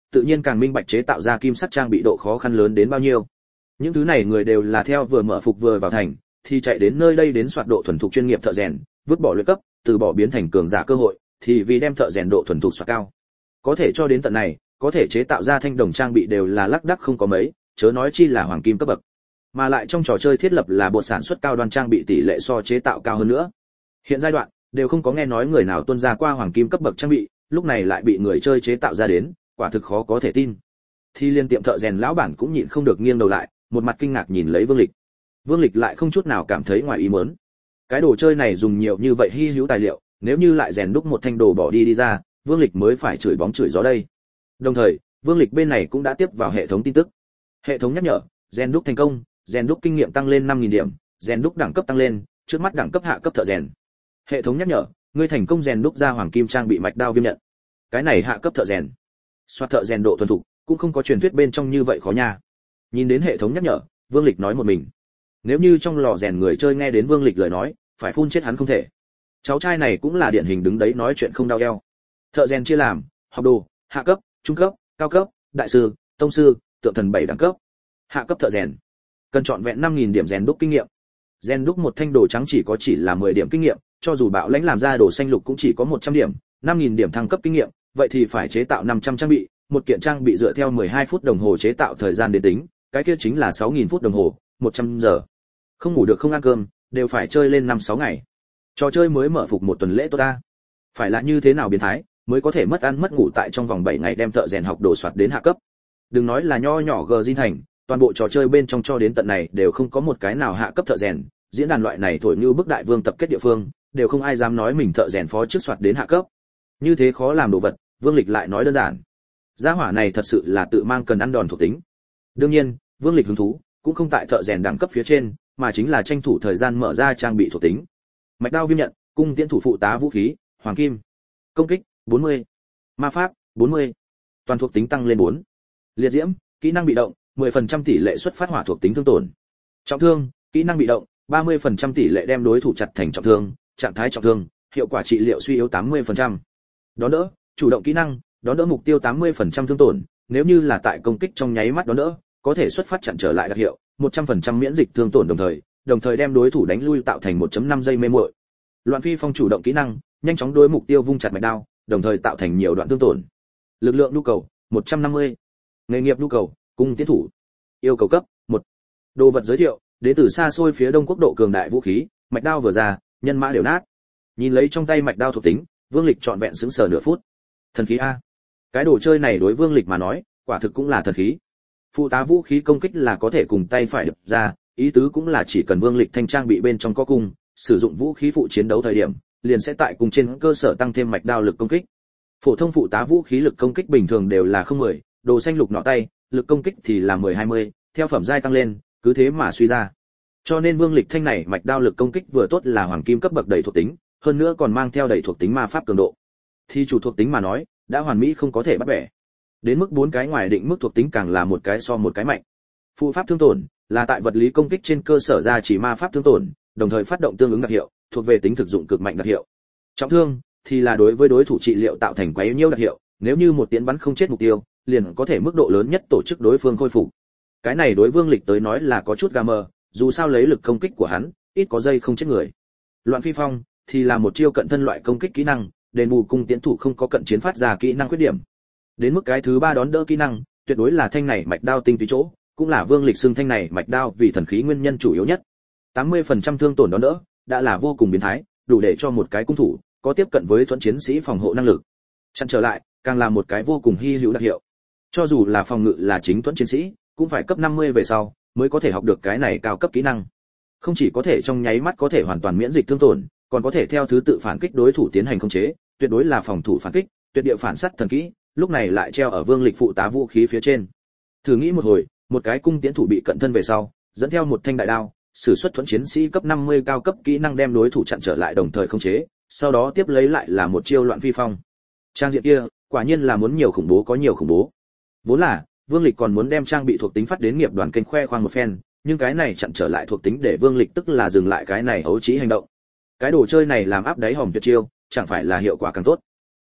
tự nhiên càng minh bạch chế tạo ra kim sắt trang bị độ khó khăn lớn đến bao nhiêu. Những thứ này người đều là theo vừa mở phục vừa vào thành, thì chạy đến nơi đây đến soạt độ thuần thục chuyên nghiệp thợ rèn, vứt bỏ luyện cấp, từ bỏ biến thành cường giả cơ hội, thì vì đem thợ rèn độ thuần thục soạt cao. Có thể cho đến tận này, có thể chế tạo ra thanh đồng trang bị đều là lác đác không có mấy, chớ nói chi là hoàng kim cấp bậc. Mà lại trong trò chơi thiết lập là bộ sản xuất cao đoan trang bị tỷ lệ so chế tạo cao hơn nữa. Hiện giai đoạn đều không có nghe nói người nào tuân ra qua hoàng kim cấp bậc trang bị, lúc này lại bị người chơi chế tạo ra đến, quả thực khó có thể tin. Thì liên tiệm thợ rèn lão bản cũng nhịn không được nghiêng đầu lại, một mặt kinh ngạc nhìn lấy Vương Lịch. Vương Lịch lại không chút nào cảm thấy ngoài ý muốn. Cái đồ chơi này dùng nhiều như vậy hy hữu tài liệu, nếu như lại rèn đúc một thanh đồ bỏ đi đi ra, Vương Lịch mới phải chửi bóng chửi gió đây. Đồng thời, Vương Lịch bên này cũng đã tiếp vào hệ thống tin tức. Hệ thống nhắc nhở, rèn đúc thành công, rèn đúc kinh nghiệm tăng lên năm nghìn điểm, rèn đúc đẳng cấp tăng lên, trước mắt đẳng cấp hạ cấp thợ rèn. Hệ thống nhắc nhở, ngươi thành công rèn đúc ra hoàng kim trang bị mạch đao viêm nhận. Cái này hạ cấp thợ rèn. Soát thợ rèn độ thuần thục, cũng không có truyền thuyết bên trong như vậy khó nha. Nhìn đến hệ thống nhắc nhở, Vương Lịch nói một mình. Nếu như trong lò rèn người chơi nghe đến Vương Lịch lời nói, phải phun chết hắn không thể. Cháu trai này cũng là điển hình đứng đấy nói chuyện không đau eo. Thợ rèn chia làm, học đồ, hạ cấp, trung cấp, cao cấp, đại sư, tông sư, tượng thần bảy đẳng cấp. Hạ cấp thợ rèn cần chọn vẹn năm nghìn điểm rèn đúc kinh nghiệm. Rèn đúc một thanh đồ trắng chỉ có chỉ là mười điểm kinh nghiệm, cho dù bạo lãnh làm ra đồ xanh lục cũng chỉ có một trăm điểm, năm nghìn điểm thăng cấp kinh nghiệm, vậy thì phải chế tạo năm trăm trang bị, một kiện trang bị dựa theo mười hai phút đồng hồ chế tạo thời gian đến tính, cái kia chính là sáu nghìn phút đồng hồ, một trăm giờ. Không ngủ được không ăn cơm, đều phải chơi lên năm sáu ngày. Trò chơi mới mở phục một tuần lễ tốt ta. Phải là như thế nào biến thái, mới có thể mất ăn mất ngủ tại trong vòng bảy ngày đem thợ rèn học đồ soạt đến hạ cấp. Đừng nói là nho nhỏ G Di thành, toàn bộ trò chơi bên trong cho đến tận này đều không có một cái nào hạ cấp thợ rèn, diễn đàn loại này thổi như bức đại vương tập kết địa phương, đều không ai dám nói mình thợ rèn phó trước soạt đến hạ cấp. Như thế khó làm đồ vật, Vương Lịch lại nói đơn giản. Gia hỏa này thật sự là tự mang cần ăn đòn thuộc tính. Đương nhiên, Vương Lịch hứng thú cũng không tại thợ rèn đẳng cấp phía trên, mà chính là tranh thủ thời gian mở ra trang bị thuộc tính. Mạch đao viêm nhận, cung tiễn thủ phụ tá vũ khí, hoàng kim. Công kích bốn mươi, ma pháp bốn mươi, toàn thuộc tính tăng lên bốn. Liệt diễm, kỹ năng bị động, mười phần trăm tỷ lệ xuất phát hỏa thuộc tính thương tổn. Trọng thương, kỹ năng bị động, ba mươi phần trăm tỷ lệ đem đối thủ chặt thành trọng thương, trạng thái trọng thương, hiệu quả trị liệu suy yếu tám mươi phần trăm. Đón đỡ, chủ động kỹ năng, đón đỡ mục tiêu tám mươi phần trăm thương tổn, nếu như là tại công kích trong nháy mắt đón đỡ, có thể xuất phát chặn trở lại đặc hiệu, một trăm phần trăm miễn dịch thương tổn đồng thời, đồng thời đem đối thủ đánh lui tạo thành một phẩy năm giây mê muội. Loạn phi phong chủ động kỹ năng, nhanh chóng đối mục tiêu vung chặt mạch đao, đồng thời tạo thành nhiều đoạn thương tổn. Lực lượng nhu cầu một trăm năm mươi. Nghề nghiệp nhu cầu, cung tiến thủ. Yêu cầu cấp một. Đồ vật giới thiệu, đến từ xa xôi phía đông quốc độ cường đại vũ khí, mạch đao vừa ra, nhân mã đều nát. Nhìn lấy trong tay mạch đao thuộc tính, Vương Lịch trọn vẹn sững sờ nửa phút. Thần khí a. Cái đồ chơi này đối Vương Lịch mà nói, quả thực cũng là thần khí. Phụ tá vũ khí công kích là có thể cùng tay phải đập ra, ý tứ cũng là chỉ cần Vương Lịch thanh trang bị bên trong có cung, sử dụng vũ khí phụ chiến đấu thời điểm, liền sẽ tại cùng trên cơ sở tăng thêm mạch đao lực công kích. Phổ thông phụ tá vũ khí lực công kích bình thường đều là không mười, đồ xanh lục nọ tay, lực công kích thì là mười hai mươi, theo phẩm giai tăng lên, cứ thế mà suy ra. Cho nên Vương Lịch thanh này mạch đao lực công kích vừa tốt là hoàng kim cấp bậc đầy thuộc tính, hơn nữa còn mang theo đầy thuộc tính ma pháp cường độ. Thì chủ thuộc tính mà nói, đã hoàn mỹ không có thể bắt bẻ. Đến mức bốn cái ngoài định mức thuộc tính càng là một cái so một cái mạnh. Phụ pháp thương tổn là tại vật lý công kích trên cơ sở ra chỉ ma pháp thương tổn, đồng thời phát động tương ứng đặc hiệu, thuộc về tính thực dụng cực mạnh đặc hiệu. Trọng thương thì là đối với đối thủ trị liệu tạo thành quấy nhiễu đặc hiệu, nếu như một tiến bắn không chết mục tiêu, liền có thể mức độ lớn nhất tổ chức đối phương khôi phục. Cái này đối Vương Lịch tới nói là có chút gà mờ, dù sao lấy lực công kích của hắn, ít có dây không chết người. Loạn phi phong thì là một chiêu cận thân loại công kích kỹ năng, đền bù cung tiến thủ không có cận chiến phát ra kỹ năng khuyết điểm. Đến mức cái thứ ba đón đỡ kỹ năng, tuyệt đối là thanh này mạch đao tinh túy chỗ, cũng là Vương Lịch xưng thanh này mạch đao vì thần khí nguyên nhân chủ yếu nhất. tám mươi phần trăm thương tổn đón đỡ, đã là vô cùng biến thái, đủ để cho một cái cung thủ có tiếp cận với thuẫn chiến sĩ phòng hộ năng lực. Chặn trở lại, càng là một cái vô cùng hi hữu đặc hiệu. Cho dù là phòng ngự là chính thuẫn chiến sĩ, cũng phải cấp năm mươi về sau mới có thể học được cái này cao cấp kỹ năng. Không chỉ có thể trong nháy mắt có thể hoàn toàn miễn dịch thương tổn, còn có thể theo thứ tự phản kích đối thủ tiến hành khống chế, tuyệt đối là phòng thủ phản kích, tuyệt địa phản sát thần kỹ, lúc này lại treo ở Vương Lịch phụ tá vũ khí phía trên. Thử nghĩ một hồi, một cái cung tiễn thủ bị cận thân về sau, dẫn theo một thanh đại đao, sử xuất thuẫn chiến sĩ cấp năm mươi cao cấp kỹ năng đem đối thủ chặn trở lại đồng thời khống chế, sau đó tiếp lấy lại là một chiêu loạn phi phong. Trang diện kia, quả nhiên là muốn nhiều khủng bố có nhiều khủng bố. Vốn là, Vương Lịch còn muốn đem trang bị thuộc tính phát đến nghiệp đoàn kênh khoe khoang một phen, nhưng cái này chặn trở lại thuộc tính để Vương Lịch tức là dừng lại cái này ấu trí hành động. Cái đồ chơi này làm áp đáy hòm tuyệt chiêu, chẳng phải là hiệu quả càng tốt.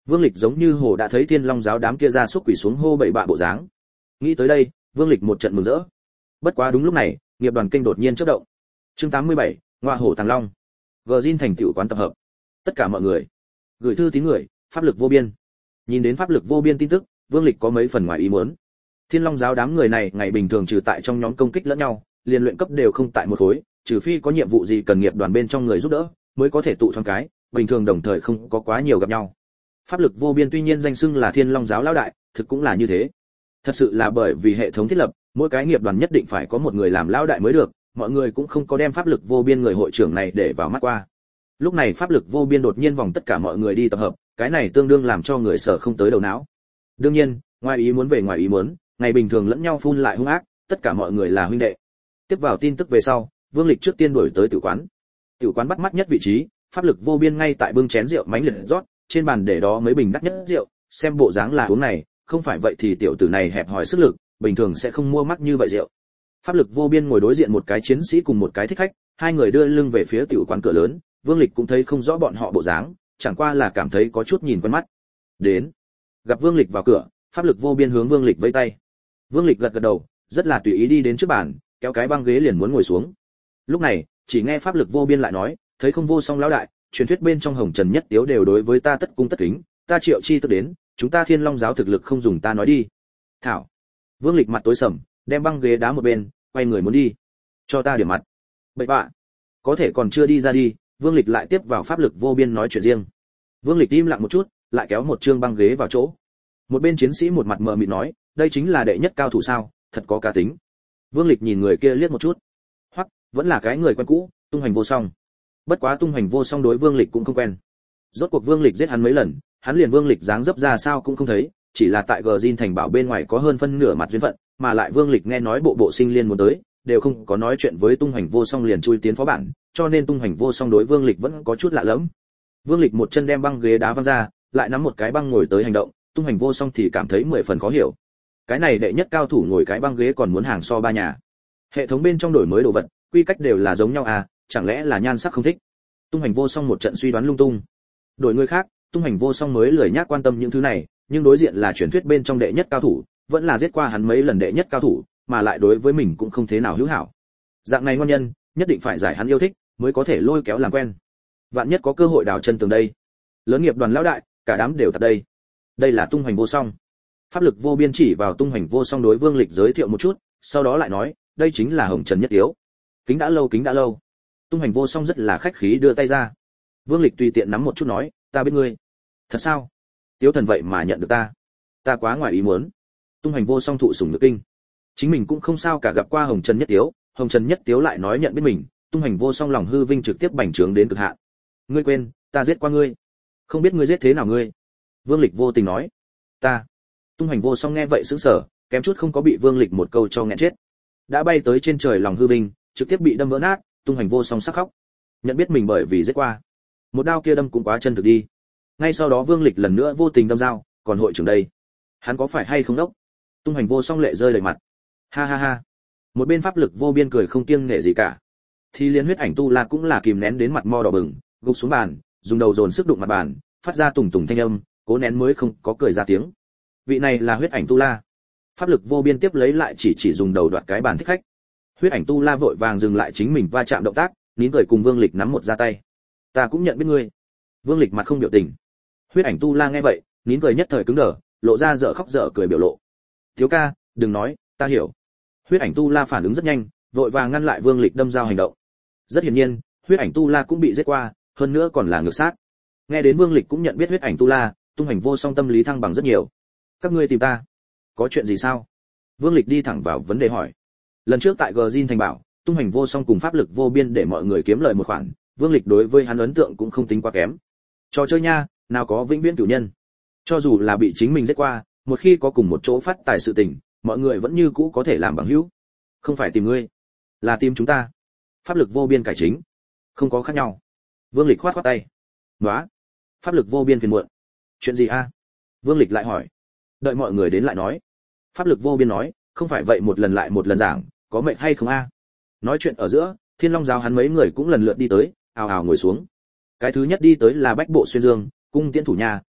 Vương Lịch giống như hồ đã thấy Thiên Long giáo đám kia ra xúc quỷ xuống hô bậy bạ bộ dáng. Nghĩ tới đây, Vương Lịch một trận mừng rỡ. Bất quá đúng lúc này, nghiệp đoàn kênh đột nhiên chớp động. Chương tám mươi bảy, Ngoa hổ Tàng Long. Gjin thành tựu quán tập hợp. Tất cả mọi người gửi thư tín người, pháp lực vô biên. Nhìn đến pháp lực vô biên tin tức, Vương Lịch có mấy phần ngoài ý muốn. Thiên Long giáo đám người này ngày bình thường trừ tại trong nhóm công kích lẫn nhau, liền luyện cấp đều không tại một khối, trừ phi có nhiệm vụ gì cần nghiệp đoàn bên trong người giúp đỡ, mới có thể tụ thoáng cái, bình thường đồng thời không có quá nhiều gặp nhau. Pháp lực vô biên tuy nhiên danh xưng là Thiên Long giáo lão đại, thực cũng là như thế. Thật sự là bởi vì hệ thống thiết lập, mỗi cái nghiệp đoàn nhất định phải có một người làm lão đại mới được, mọi người cũng không có đem pháp lực vô biên người hội trưởng này để vào mắt qua. Lúc này pháp lực vô biên đột nhiên vòng tất cả mọi người đi tập hợp, cái này tương đương làm cho người sợ không tới đầu não. Đương nhiên, ngoài ý muốn về ngoài ý muốn, ngày bình thường lẫn nhau phun lại hung ác, tất cả mọi người là huynh đệ. Tiếp vào tin tức về sau, Vương Lịch trước tiên đuổi tới tử quán. Tử quán bắt mắt nhất vị trí, pháp lực vô biên ngay tại bưng chén rượu mánh liệt rót, trên bàn để đó mấy bình đắt nhất rượu, xem bộ dáng là uống này, không phải vậy thì tiểu tử này hẹp hòi sức lực, bình thường sẽ không mua mắc như vậy rượu. Pháp lực vô biên ngồi đối diện một cái chiến sĩ cùng một cái thích khách, hai người đưa lưng về phía tiểu quán cửa lớn, Vương Lịch cũng thấy không rõ bọn họ bộ dáng, chẳng qua là cảm thấy có chút nhìn quen mắt. Đến. Gặp Vương Lịch vào cửa, pháp lực vô biên hướng Vương Lịch vẫy tay. Vương Lịch gật gật đầu, rất là tùy ý đi đến trước bàn, kéo cái băng ghế liền muốn ngồi xuống. Lúc này, chỉ nghe pháp lực vô biên lại nói, thấy không vô song lão đại, truyền thuyết bên trong Hồng Trần Nhất Tiếu đều đối với ta tất cung tất kính, ta Triệu Chi tức đến, chúng ta Thiên Long giáo thực lực không dùng ta nói đi. Thảo. Vương Lịch mặt tối sầm, đem băng ghế đá một bên, quay người muốn đi. Cho ta điểm mặt. Bậy bạ. Có thể còn chưa đi ra đi, Vương Lịch lại tiếp vào pháp lực vô biên nói chuyện riêng. Vương Lịch im lặng một chút, lại kéo một trương băng ghế vào chỗ. Một bên chiến sĩ một mặt mờ mịt nói, đây chính là đệ nhất cao thủ sao, thật có cá tính. Vương Lịch nhìn người kia liếc một chút. Hoặc, vẫn là cái người quen cũ, Tung Hành Vô Song. Bất quá Tung Hành Vô Song đối Vương Lịch cũng không quen. Rốt cuộc Vương Lịch giết hắn mấy lần, hắn liền Vương Lịch dáng dấp ra sao cũng không thấy, chỉ là tại Gjin thành bảo bên ngoài có hơn phân nửa mặt duyên phận, mà lại Vương Lịch nghe nói bộ bộ sinh liên muốn tới, đều không có nói chuyện với Tung Hành Vô Song liền chui tiến phó bản, cho nên Tung Hành Vô Song đối Vương Lịch vẫn có chút lạ lẫm. Vương Lịch một chân đem băng ghế đá văng ra, lại nắm một cái băng ngồi tới hành động, Tung Hành Vô Song thì cảm thấy mười phần khó hiểu. Cái này đệ nhất cao thủ ngồi cái băng ghế còn muốn hàng so ba nhà. Hệ thống bên trong đổi mới đồ vật, quy cách đều là giống nhau à, chẳng lẽ là nhan sắc không thích. Tung Hành Vô Song một trận suy đoán lung tung. Đổi người khác, Tung Hành Vô Song mới lười nhác quan tâm những thứ này, nhưng đối diện là truyền thuyết bên trong đệ nhất cao thủ, vẫn là giết qua hắn mấy lần đệ nhất cao thủ, mà lại đối với mình cũng không thế nào hữu hảo. Dạng này ngon nhân, nhất định phải giải hắn yêu thích, mới có thể lôi kéo làm quen. Vạn nhất có cơ hội đào chân tường đây. Lớn nghiệp đoàn lão đại, cả đám đều tại đây. Đây là Tung Hành Vô Song. Pháp lực vô biên chỉ vào Tung Hành Vô Song đối Vương Lịch giới thiệu một chút, sau đó lại nói, đây chính là Hồng Trần Nhất Tiếu. Kính đã lâu kính đã lâu. Tung Hành Vô Song rất là khách khí đưa tay ra. Vương Lịch tùy tiện nắm một chút nói, ta biết ngươi. Thật sao? Tiếu thần vậy mà nhận được ta. Ta quá ngoài ý muốn. Tung Hành Vô Song thụ sủng nhược kinh. Chính mình cũng không sao cả gặp qua Hồng Trần Nhất Tiếu, Hồng Trần Nhất Tiếu lại nói nhận biết mình, Tung Hành Vô Song lòng hư vinh trực tiếp bành trướng đến cực hạn. Ngươi quên, ta giết qua ngươi. Không biết ngươi giết thế nào ngươi? Vương Lịch vô tình nói. Ta. Tung Hành Vô Song nghe vậy sững sờ, kém chút không có bị Vương Lịch một câu cho nghẹn chết. Đã bay tới trên trời lòng hư vinh, trực tiếp bị đâm vỡ nát, Tung Hành Vô Song sắc khóc. Nhận biết mình bởi vì giết qua. Một đao kia đâm cũng quá chân thực đi. Ngay sau đó Vương Lịch lần nữa vô tình đâm dao, còn hội trưởng đây, hắn có phải hay không đốc? Tung Hành Vô Song lệ rơi đầy mặt. Ha ha ha. Một bên pháp lực vô biên cười không kiêng nể gì cả. Thì liên huyết ảnh tu la cũng là kìm nén đến mặt mo đỏ bừng, gục xuống bàn, dùng đầu dồn sức đụng mặt bàn, phát ra tùng tùng thanh âm, cố nén mới không có cười ra tiếng. Vị này là huyết ảnh tu la. Pháp lực vô biên tiếp lấy lại chỉ chỉ dùng đầu đoạt cái bàn thích khách. Huyết ảnh tu la vội vàng dừng lại chính mình va chạm động tác, nín cười cùng Vương Lịch nắm một ra tay. Ta cũng nhận biết ngươi. Vương Lịch mặt không biểu tình. Huyết ảnh tu la nghe vậy, nín cười nhất thời cứng đờ, lộ ra dở khóc dở cười biểu lộ. Thiếu ca, đừng nói, ta hiểu. Huyết ảnh tu la phản ứng rất nhanh, vội vàng ngăn lại Vương Lịch đâm dao hành động. Rất hiển nhiên, huyết ảnh tu la cũng bị giết qua, hơn nữa còn là ngược sát. Nghe đến Vương Lịch cũng nhận biết huyết ảnh tu la, Tung Hành Vô Song tâm lý thăng bằng rất nhiều. Các ngươi tìm ta, có chuyện gì sao? Vương Lịch đi thẳng vào vấn đề hỏi. Lần trước tại Gjin thành bảo, Tung Hành Vô Song cùng pháp lực vô biên để mọi người kiếm lời một khoản, Vương Lịch đối với hắn ấn tượng cũng không tính quá kém. Trò chơi nha, nào có vĩnh viễn cửu nhân. Cho dù là bị chính mình giết qua, một khi có cùng một chỗ phát tài sự tình, mọi người vẫn như cũ có thể làm bằng hữu. Không phải tìm ngươi, là tìm chúng ta. Pháp lực vô biên cải chính, không có khác nhau. Vương Lịch khoát khoát tay. Nóa. Pháp lực vô biên phiền muộn. Chuyện gì a? Vương Lịch lại hỏi. Đợi mọi người đến lại nói. Pháp lực vô biên nói, không phải vậy một lần lại một lần giảng, có mệt hay không a? Nói chuyện ở giữa, Thiên Long giáo hắn mấy người cũng lần lượt đi tới, ào ào ngồi xuống. Cái thứ nhất đi tới là Bách Bộ Xuyên Dương, cung tiễn thủ nhà,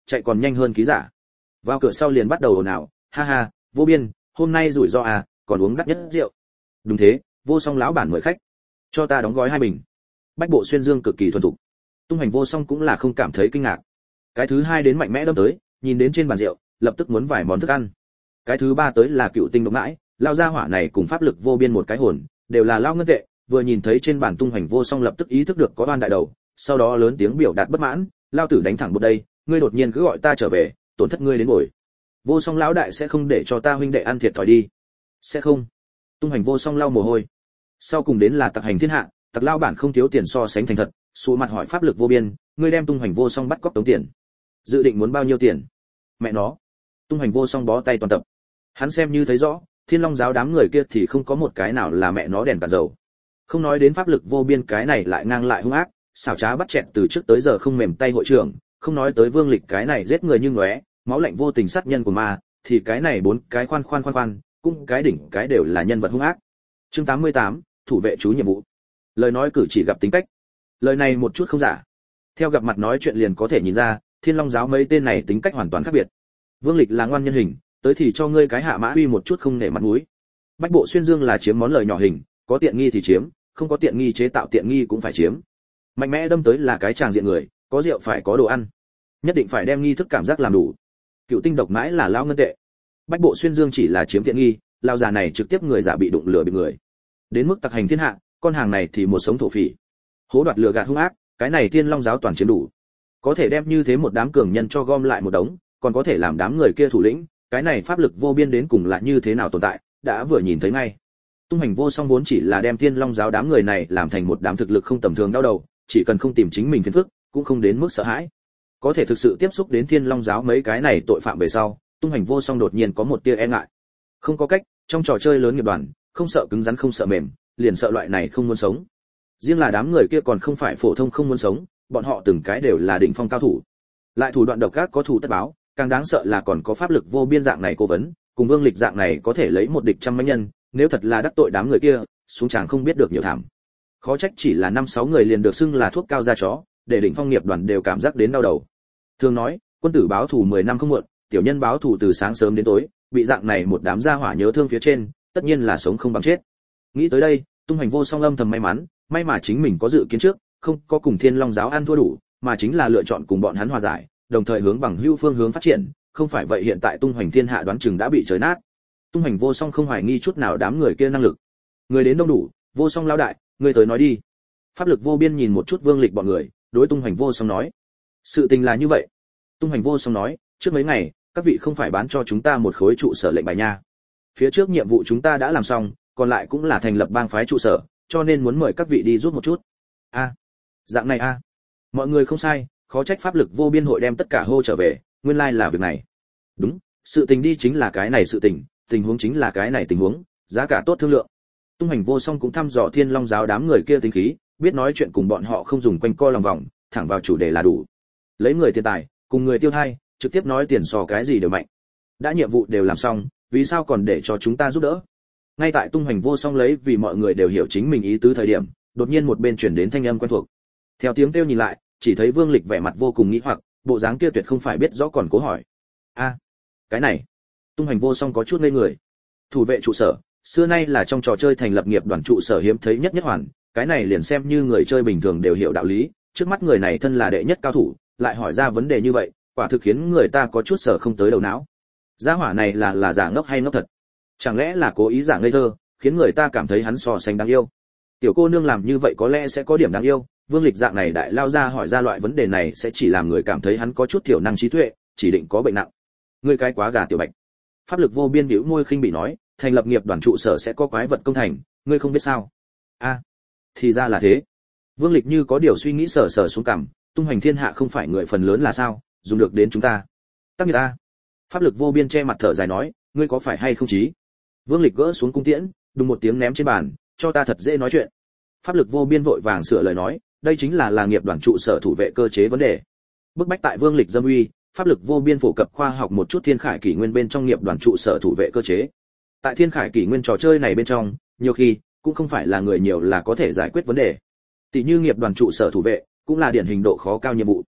chạy còn nhanh hơn ký giả. Vào cửa sau liền bắt đầu ồn ào, ha ha, Vô Biên, hôm nay rủi ro à, còn uống đắt nhất rượu. Đúng thế, Vô Song lão bản mời khách, cho ta đóng gói hai bình. Bách Bộ Xuyên Dương cực kỳ thuần thục. Tung Hành Vô Song cũng là không cảm thấy kinh ngạc. Cái thứ hai đến mạnh mẽ đâm tới, nhìn đến trên bàn rượu, lập tức muốn vài món thức ăn. Cái thứ ba tới là Cựu Tinh Độc Mãi, lao ra hỏa này cùng pháp lực vô biên một cái hồn, đều là lao ngân tệ, vừa nhìn thấy trên bàn Tung Hành Vô Song lập tức ý thức được có oan đại đầu, sau đó lớn tiếng biểu đạt bất mãn, lao tử đánh thẳng một đây, ngươi đột nhiên cứ gọi ta trở về, tổn thất ngươi đến bồi. Vô Song lão đại sẽ không để cho ta huynh đệ ăn thiệt thòi đi. Sẽ không. Tung Hành Vô Song lau mồ hôi. Sau cùng đến là Tặc Hành Thiên Hạ, Tặc lao bản không thiếu tiền so sánh thành thật, sụ mặt hỏi pháp lực vô biên, ngươi đem Tung Hành Vô Song bắt cóc tống tiền, dự định muốn bao nhiêu tiền? Mẹ nó. Tung Hành Vô Song bó tay toàn tập. Hắn xem như thấy rõ, Thiên Long giáo đám người kia thì không có một cái nào là mẹ nó đèn cả dầu. Không nói đến pháp lực vô biên cái này lại ngang lại hung ác, xảo trá bắt chẹt từ trước tới giờ không mềm tay hội trưởng, không nói tới Vương Lịch cái này giết người như ngóe, máu lạnh vô tình sát nhân của ma, thì cái này bốn cái khoan khoan khoan khoan, cũng cái đỉnh cái đều là nhân vật hung ác. Chương tám mươi tám, thủ vệ chú nhiệm vụ. Lời nói cử chỉ gặp tính cách. Lời này một chút không giả. Theo gặp mặt nói chuyện liền có thể nhìn ra, Thiên Long giáo mấy tên này tính cách hoàn toàn khác biệt. Vương Lịch là ngoan nhân hình, tới thì cho ngươi cái hạ mã uy một chút không nể mặt mũi. Bách Bộ Xuyên Dương là chiếm món lời nhỏ hình, có tiện nghi thì chiếm, không có tiện nghi chế tạo tiện nghi cũng phải chiếm. Mạnh mẽ đâm tới là cái tràng diện người, có rượu phải có đồ ăn, nhất định phải đem nghi thức cảm giác làm đủ. Cựu Tinh Độc Mãi là lao ngân tệ, Bách Bộ Xuyên Dương chỉ là chiếm tiện nghi, lao già này trực tiếp người giả bị đụng lừa bị người. Đến mức Tặc Hành Thiên Hạ, con hàng này thì một sống thổ phỉ, hố đoạt lừa gạt hung ác, cái này Thiên Long giáo toàn chiếm đủ. Có thể đem như thế một đám cường nhân cho gom lại một đống, còn có thể làm đám người kia thủ lĩnh, cái này pháp lực vô biên đến cùng là như thế nào tồn tại, đã vừa nhìn thấy ngay. Tung Hành Vô Song vốn chỉ là đem Thiên Long giáo đám người này làm thành một đám thực lực không tầm thường đau đầu, chỉ cần không tìm chính mình phiền phức, cũng không đến mức sợ hãi. Có thể thực sự tiếp xúc đến Thiên Long giáo mấy cái này tội phạm về sau, Tung Hành Vô Song đột nhiên có một tia e ngại. Không có cách, trong trò chơi lớn nghiệp đoàn, không sợ cứng rắn không sợ mềm, liền sợ loại này không muốn sống. Riêng là đám người kia còn không phải phổ thông không muốn sống, bọn họ từng cái đều là đỉnh phong cao thủ. Lại thủ đoạn độc ác có thủ tất báo, càng đáng sợ là còn có pháp lực vô biên dạng này cố vấn, cùng Vương Lịch dạng này có thể lấy một địch trăm mấy nhân, nếu thật là đắc tội đám người kia, xuống chàng không biết được nhiều thảm. Khó trách chỉ là năm sáu người liền được xưng là thuốc cao da chó, để đỉnh phong nghiệp đoàn đều cảm giác đến đau đầu. Thường nói, quân tử báo thù mười năm không muộn, tiểu nhân báo thù từ sáng sớm đến tối, bị dạng này một đám gia hỏa nhớ thương phía trên, tất nhiên là sống không bằng chết. Nghĩ tới đây, Tung Hành Vô Song âm thầm may mắn, may mà chính mình có dự kiến trước, không có cùng Thiên Long giáo ăn thua đủ, mà chính là lựa chọn cùng bọn hắn hòa giải, đồng thời hướng bằng hữu phương hướng phát triển, không phải vậy hiện tại Tung Hoành Thiên Hạ đoán chừng đã bị trời nát. Tung Hành Vô Song không hoài nghi chút nào đám người kia năng lực. Người đến đông đủ, Vô Song lão đại, ngươi tới nói đi. Pháp lực vô biên nhìn một chút Vương Lịch bọn người, đối Tung Hoành Vô Song nói. Sự tình là như vậy. Tung Hoành Vô Song nói, trước mấy ngày, các vị không phải bán cho chúng ta một khối trụ sở lệnh bài nha. Phía trước nhiệm vụ chúng ta đã làm xong, còn lại cũng là thành lập bang phái trụ sở, cho nên muốn mời các vị đi giúp một chút. A, dạng này a. Mọi người không sai, khó trách pháp lực vô biên hội đem tất cả hô trở về, nguyên lai là việc này. Đúng, sự tình đi chính là cái này sự tình, tình huống chính là cái này tình huống, giá cả tốt thương lượng. Tung Hành Vô Song cũng thăm dò Thiên Long giáo đám người kia tính khí, biết nói chuyện cùng bọn họ không dùng quanh co lòng vòng, thẳng vào chủ đề là đủ. Lấy người tiền tài, cùng người tiêu thai, trực tiếp nói tiền so cái gì đều mạnh. Đã nhiệm vụ đều làm xong, vì sao còn để cho chúng ta giúp đỡ? Ngay tại Tung Hành Vô Song lấy vì mọi người đều hiểu chính mình ý tứ thời điểm, đột nhiên một bên truyền đến thanh âm quen thuộc. Theo tiếng kêu nhìn lại, chỉ thấy Vương Lịch vẻ mặt vô cùng nghi hoặc, bộ dáng kia tuyệt không phải biết rõ còn cố hỏi. A, cái này. Tung Hành Vô Song có chút ngây người. Thủ vệ trụ sở, xưa nay là trong trò chơi thành lập nghiệp đoàn trụ sở hiếm thấy nhất nhất hoàn, cái này liền xem như người chơi bình thường đều hiểu đạo lý, trước mắt người này thân là đệ nhất cao thủ, lại hỏi ra vấn đề như vậy, quả thực khiến người ta có chút sở không tới đầu não. Gia hỏa này là là giả ngốc hay ngốc thật? Chẳng lẽ là cố ý giả ngây thơ, khiến người ta cảm thấy hắn so sánh đáng yêu? Tiểu cô nương làm như vậy có lẽ sẽ có điểm đáng yêu, Vương Lịch dạng này đại lao ra hỏi ra loại vấn đề này sẽ chỉ làm người cảm thấy hắn có chút thiểu năng trí tuệ, chỉ định có bệnh nặng. Ngươi cái quá gà tiểu bạch. Pháp lực vô biên bĩu môi khinh bị nói, thành lập nghiệp đoàn trụ sở sẽ có quái vật công thành, ngươi không biết sao? A, thì ra là thế. Vương Lịch như có điều suy nghĩ sờ sờ xuống cằm, Tung Hoành Thiên Hạ không phải người phần lớn là sao, dùng được đến chúng ta. Tắc nghiệt ta. Pháp lực vô biên che mặt thở dài nói, ngươi có phải hay không chí? Vương Lịch gỡ xuống cung tiễn, đùng một tiếng ném trên bàn, cho ta thật dễ nói chuyện. Pháp lực vô biên vội vàng sửa lời nói, đây chính là là nghiệp đoàn trụ sở thủ vệ cơ chế vấn đề. Bức bách tại Vương Lịch dâm uy, pháp lực vô biên phổ cập khoa học một chút Thiên Khải Kỷ Nguyên bên trong nghiệp đoàn trụ sở thủ vệ cơ chế. Tại Thiên Khải Kỷ Nguyên trò chơi này bên trong, nhiều khi cũng không phải là người nhiều là có thể giải quyết vấn đề. Tỷ như nghiệp đoàn trụ sở thủ vệ, cũng là điển hình độ khó cao nhiệm vụ.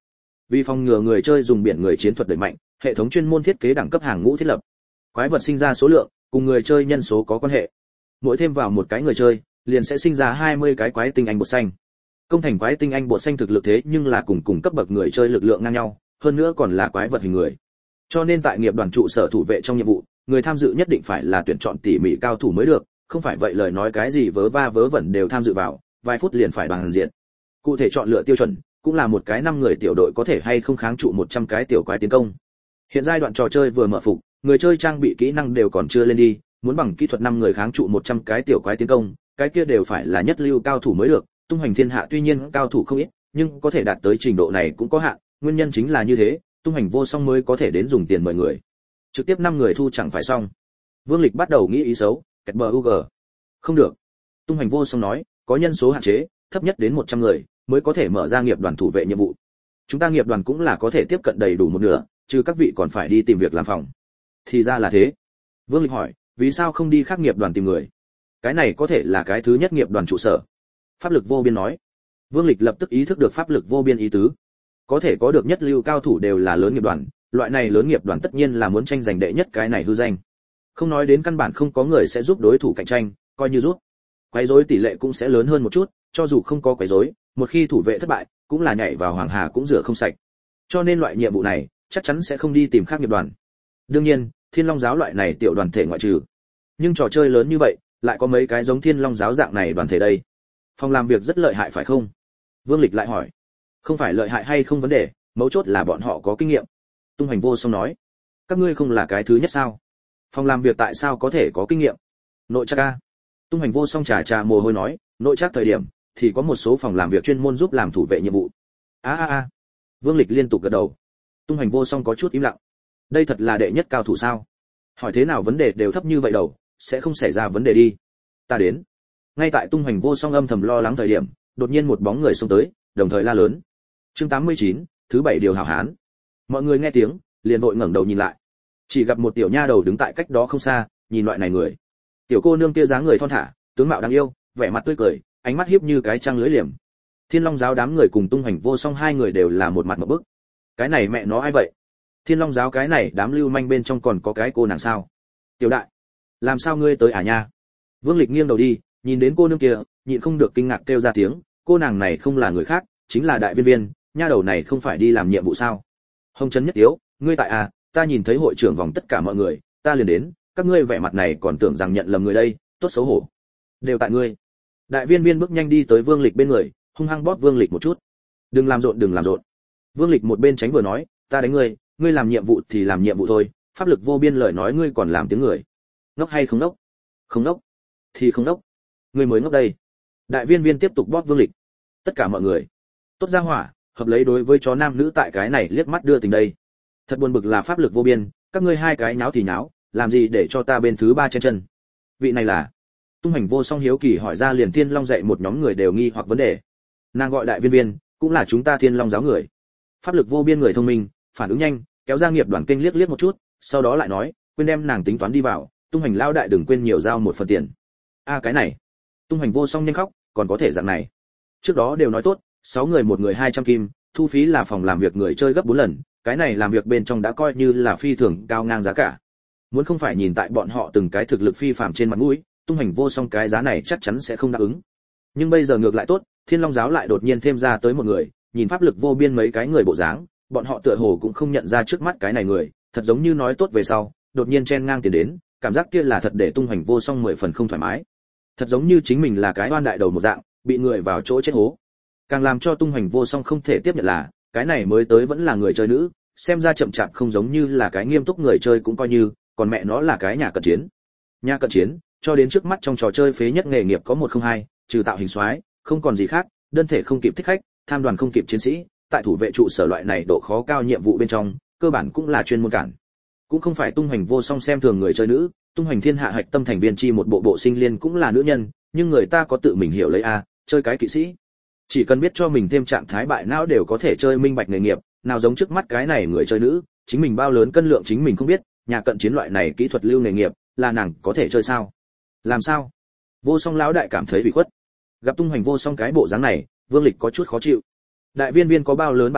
Vì phòng ngừa người chơi dùng biển người chiến thuật đẩy mạnh, hệ thống chuyên môn thiết kế đẳng cấp hàng ngũ thiết lập. Quái vật sinh ra số lượng cùng người chơi nhân số có quan hệ. Mỗi thêm vào một cái người chơi, liền sẽ sinh ra hai mươi cái quái tinh anh bột xanh. Công thành quái tinh anh bột xanh thực lực thế nhưng là cùng cùng cấp bậc người chơi lực lượng ngang nhau, hơn nữa còn là quái vật hình người. Cho nên tại nghiệp đoàn trụ sở thủ vệ trong nhiệm vụ, người tham dự nhất định phải là tuyển chọn tỉ mỉ cao thủ mới được, không phải vậy lời nói cái gì vớ va vớ vẩn đều tham dự vào, vài phút liền phải bằng diện. Cụ thể chọn lựa tiêu chuẩn, cũng là một cái năm người tiểu đội có thể hay không kháng trụ một trăm cái tiểu quái tiến công. Hiện giai đoạn trò chơi vừa mở phục, người chơi trang bị kỹ năng đều còn chưa lên đi, muốn bằng kỹ thuật năm người kháng trụ một trăm cái tiểu quái tiến công, cái kia đều phải là nhất lưu cao thủ mới được. Tung hoành thiên hạ tuy nhiên cao thủ không ít, nhưng có thể đạt tới trình độ này cũng có hạn, nguyên nhân chính là như thế, tung hoành vô song mới có thể đến dùng tiền mời người. Trực tiếp năm người thu chẳng phải xong. Vương Lịch bắt đầu nghĩ ý xấu, kẹt bờ u giê. Không được. Tung hoành vô song nói, có nhân số hạn chế, thấp nhất đến một trăm người mới có thể mở ra nghiệp đoàn thủ vệ nhiệm vụ. Chúng ta nghiệp đoàn cũng là có thể tiếp cận đầy đủ một nửa, trừ các vị còn phải đi tìm việc làm phòng. Thì ra là thế. Vương Lịch hỏi, vì sao không đi khác nghiệp đoàn tìm người? Cái này có thể là cái thứ nhất nghiệp đoàn trụ sở. Pháp lực vô biên nói. Vương Lịch lập tức ý thức được pháp lực vô biên ý tứ. Có thể có được nhất lưu cao thủ đều là lớn nghiệp đoàn, loại này lớn nghiệp đoàn tất nhiên là muốn tranh giành đệ nhất cái này hư danh. Không nói đến căn bản không có người sẽ giúp đối thủ cạnh tranh, coi như giúp. Quấy rối tỷ lệ cũng sẽ lớn hơn một chút, cho dù không có quấy rối, một khi thủ vệ thất bại, cũng là nhảy vào hoàng hà cũng rửa không sạch. Cho nên loại nhiệm vụ này, chắc chắn sẽ không đi tìm khác nghiệp đoàn. Đương nhiên, Thiên Long giáo loại này tiểu đoàn thể ngoại trừ. Nhưng trò chơi lớn như vậy, lại có mấy cái giống Thiên Long giáo dạng này đoàn thể đây. Phòng làm việc rất lợi hại phải không? Vương Lịch lại hỏi. Không phải lợi hại hay không vấn đề, mấu chốt là bọn họ có kinh nghiệm. Tung Hoành vô song nói. Các ngươi không là cái thứ nhất sao? Phòng làm việc tại sao có thể có kinh nghiệm? Nội chắc a. Tung Hoành vô song trà trà mồ hôi nói, nội chắc thời điểm thì có một số phòng làm việc chuyên môn giúp làm thủ vệ nhiệm vụ. A a a. Vương Lịch liên tục gật đầu. Tung Hoành vô song có chút im lặng. Đây thật là đệ nhất cao thủ sao? Hỏi thế nào vấn đề đều thấp như vậy đầu, sẽ không xảy ra vấn đề đi. Ta đến. Ngay tại Tung Hoành vô song âm thầm lo lắng thời điểm, đột nhiên một bóng người xông tới, đồng thời la lớn. Chương tám mươi chín, thứ bảy điều hảo hán. Mọi người nghe tiếng, liền vội ngẩng đầu nhìn lại. Chỉ gặp một tiểu nha đầu đứng tại cách đó không xa, nhìn loại này người. Tiểu cô nương kia dáng người thon thả, tướng mạo đáng yêu, vẻ mặt tươi cười, ánh mắt hiếp như cái trăng lưới liềm. Thiên Long giáo đám người cùng Tung Hoành vô song hai người đều là một mặt ngộp bức. Cái này mẹ nó ai vậy? Thiên Long giáo cái này đám lưu manh bên trong còn có cái cô nàng sao? Tiểu đại, làm sao ngươi tới à nha? Vương Lịch nghiêng đầu đi, nhìn đến cô nương kia, nhịn không được kinh ngạc kêu ra tiếng, cô nàng này không là người khác, chính là đại viên viên, nha đầu này không phải đi làm nhiệm vụ sao? Hồng Trấn Nhất Tiếu, ngươi tại à, ta nhìn thấy hội trưởng vòng tất cả mọi người, ta liền đến, các ngươi vẻ mặt này còn tưởng rằng nhận lầm người đây, tốt xấu hổ. Đều tại ngươi. Đại viên viên bước nhanh đi tới Vương Lịch bên người, hung hăng bóp Vương Lịch một chút. Đừng làm rộn, đừng làm rộn. Vương Lịch một bên tránh vừa nói, ta đánh ngươi, ngươi làm nhiệm vụ thì làm nhiệm vụ thôi, pháp lực vô biên lời nói ngươi còn làm tiếng người. Ngốc hay không ngốc? Không ngốc. Thì không ngốc. Ngươi mới ngốc đây. Đại viên viên tiếp tục bóp Vương Lịch. Tất cả mọi người. Tốt ra hỏa, hợp lấy đối với chó nam nữ tại cái này liếc mắt đưa tình đây. Thật buồn bực là pháp lực vô biên, các ngươi hai cái nháo thì nháo, làm gì để cho ta bên thứ ba chen chân. Vị này là? Tung Hoành vô song hiếu kỳ hỏi ra liền Thiên Long dạy một nhóm người đều nghi hoặc vấn đề. Nàng gọi đại viên viên, cũng là chúng ta Thiên Long giáo người. Pháp lực vô biên người thông minh, phản ứng nhanh, kéo ra nghiệp đoàn kênh liếc liếc một chút, sau đó lại nói, quên đem nàng tính toán đi vào, Tung Hoành lao đại đừng quên nhiều giao một phần tiền. A cái này. Tung Hoành vô song nhanh khóc, còn có thể dạng này. Trước đó đều nói tốt, sáu người một người hai trăm kim, thu phí là phòng làm việc người chơi gấp bốn lần, cái này làm việc bên trong đã coi như là phi thường cao ngang giá cả. Muốn không phải nhìn tại bọn họ từng cái thực lực phi phàm trên mặt mũi, Tung Hoành vô song cái giá này chắc chắn sẽ không đáp ứng. Nhưng bây giờ ngược lại tốt, Thiên Long giáo lại đột nhiên thêm ra tới một người, nhìn pháp lực vô biên mấy cái người bộ dáng, bọn họ tựa hồ cũng không nhận ra trước mắt cái này người, thật giống như nói tốt về sau, đột nhiên chen ngang tiền đến, cảm giác kia là thật để Tung Hoành vô song mười phần không thoải mái. Thật giống như chính mình là cái oan đại đầu một dạng, bị người vào chỗ chết hố. Càng làm cho Tung Hoành vô song không thể tiếp nhận là, cái này mới tới vẫn là người chơi nữ, xem ra chậm chạp không giống như là cái nghiêm túc người chơi cũng coi như, còn mẹ nó là cái nhà cận chiến. Nhà cận chiến, cho đến trước mắt trong trò chơi phế nhất nghề nghiệp có một không hai, trừ tạo hình soái, không còn gì khác, đơn thể không kịp thích khách, tham đoàn không kịp chiến sĩ, tại thủ vệ trụ sở loại này độ khó cao nhiệm vụ bên trong, cơ bản cũng là chuyên môn cản. Cũng không phải Tung Hoành vô song xem thường người chơi nữ, Tung Hoành thiên hạ hạch tâm thành viên chi một bộ bộ sinh liên cũng là nữ nhân, nhưng người ta có tự mình hiểu lấy a, chơi cái kỵ sĩ. Chỉ cần biết cho mình thêm trạng thái bại não đều có thể chơi minh bạch nghề nghiệp, nào giống trước mắt cái này người chơi nữ, chính mình bao lớn cân lượng chính mình không biết, nhà cận chiến loại này kỹ thuật lưu nghề nghiệp, là nàng có thể chơi sao? Làm sao? Vô Song lão đại cảm thấy bị khuất. Gặp Tung Hoành vô song cái bộ dáng này, Vương Lịch có chút khó chịu. Đại viên viên có bao lớn bản sự,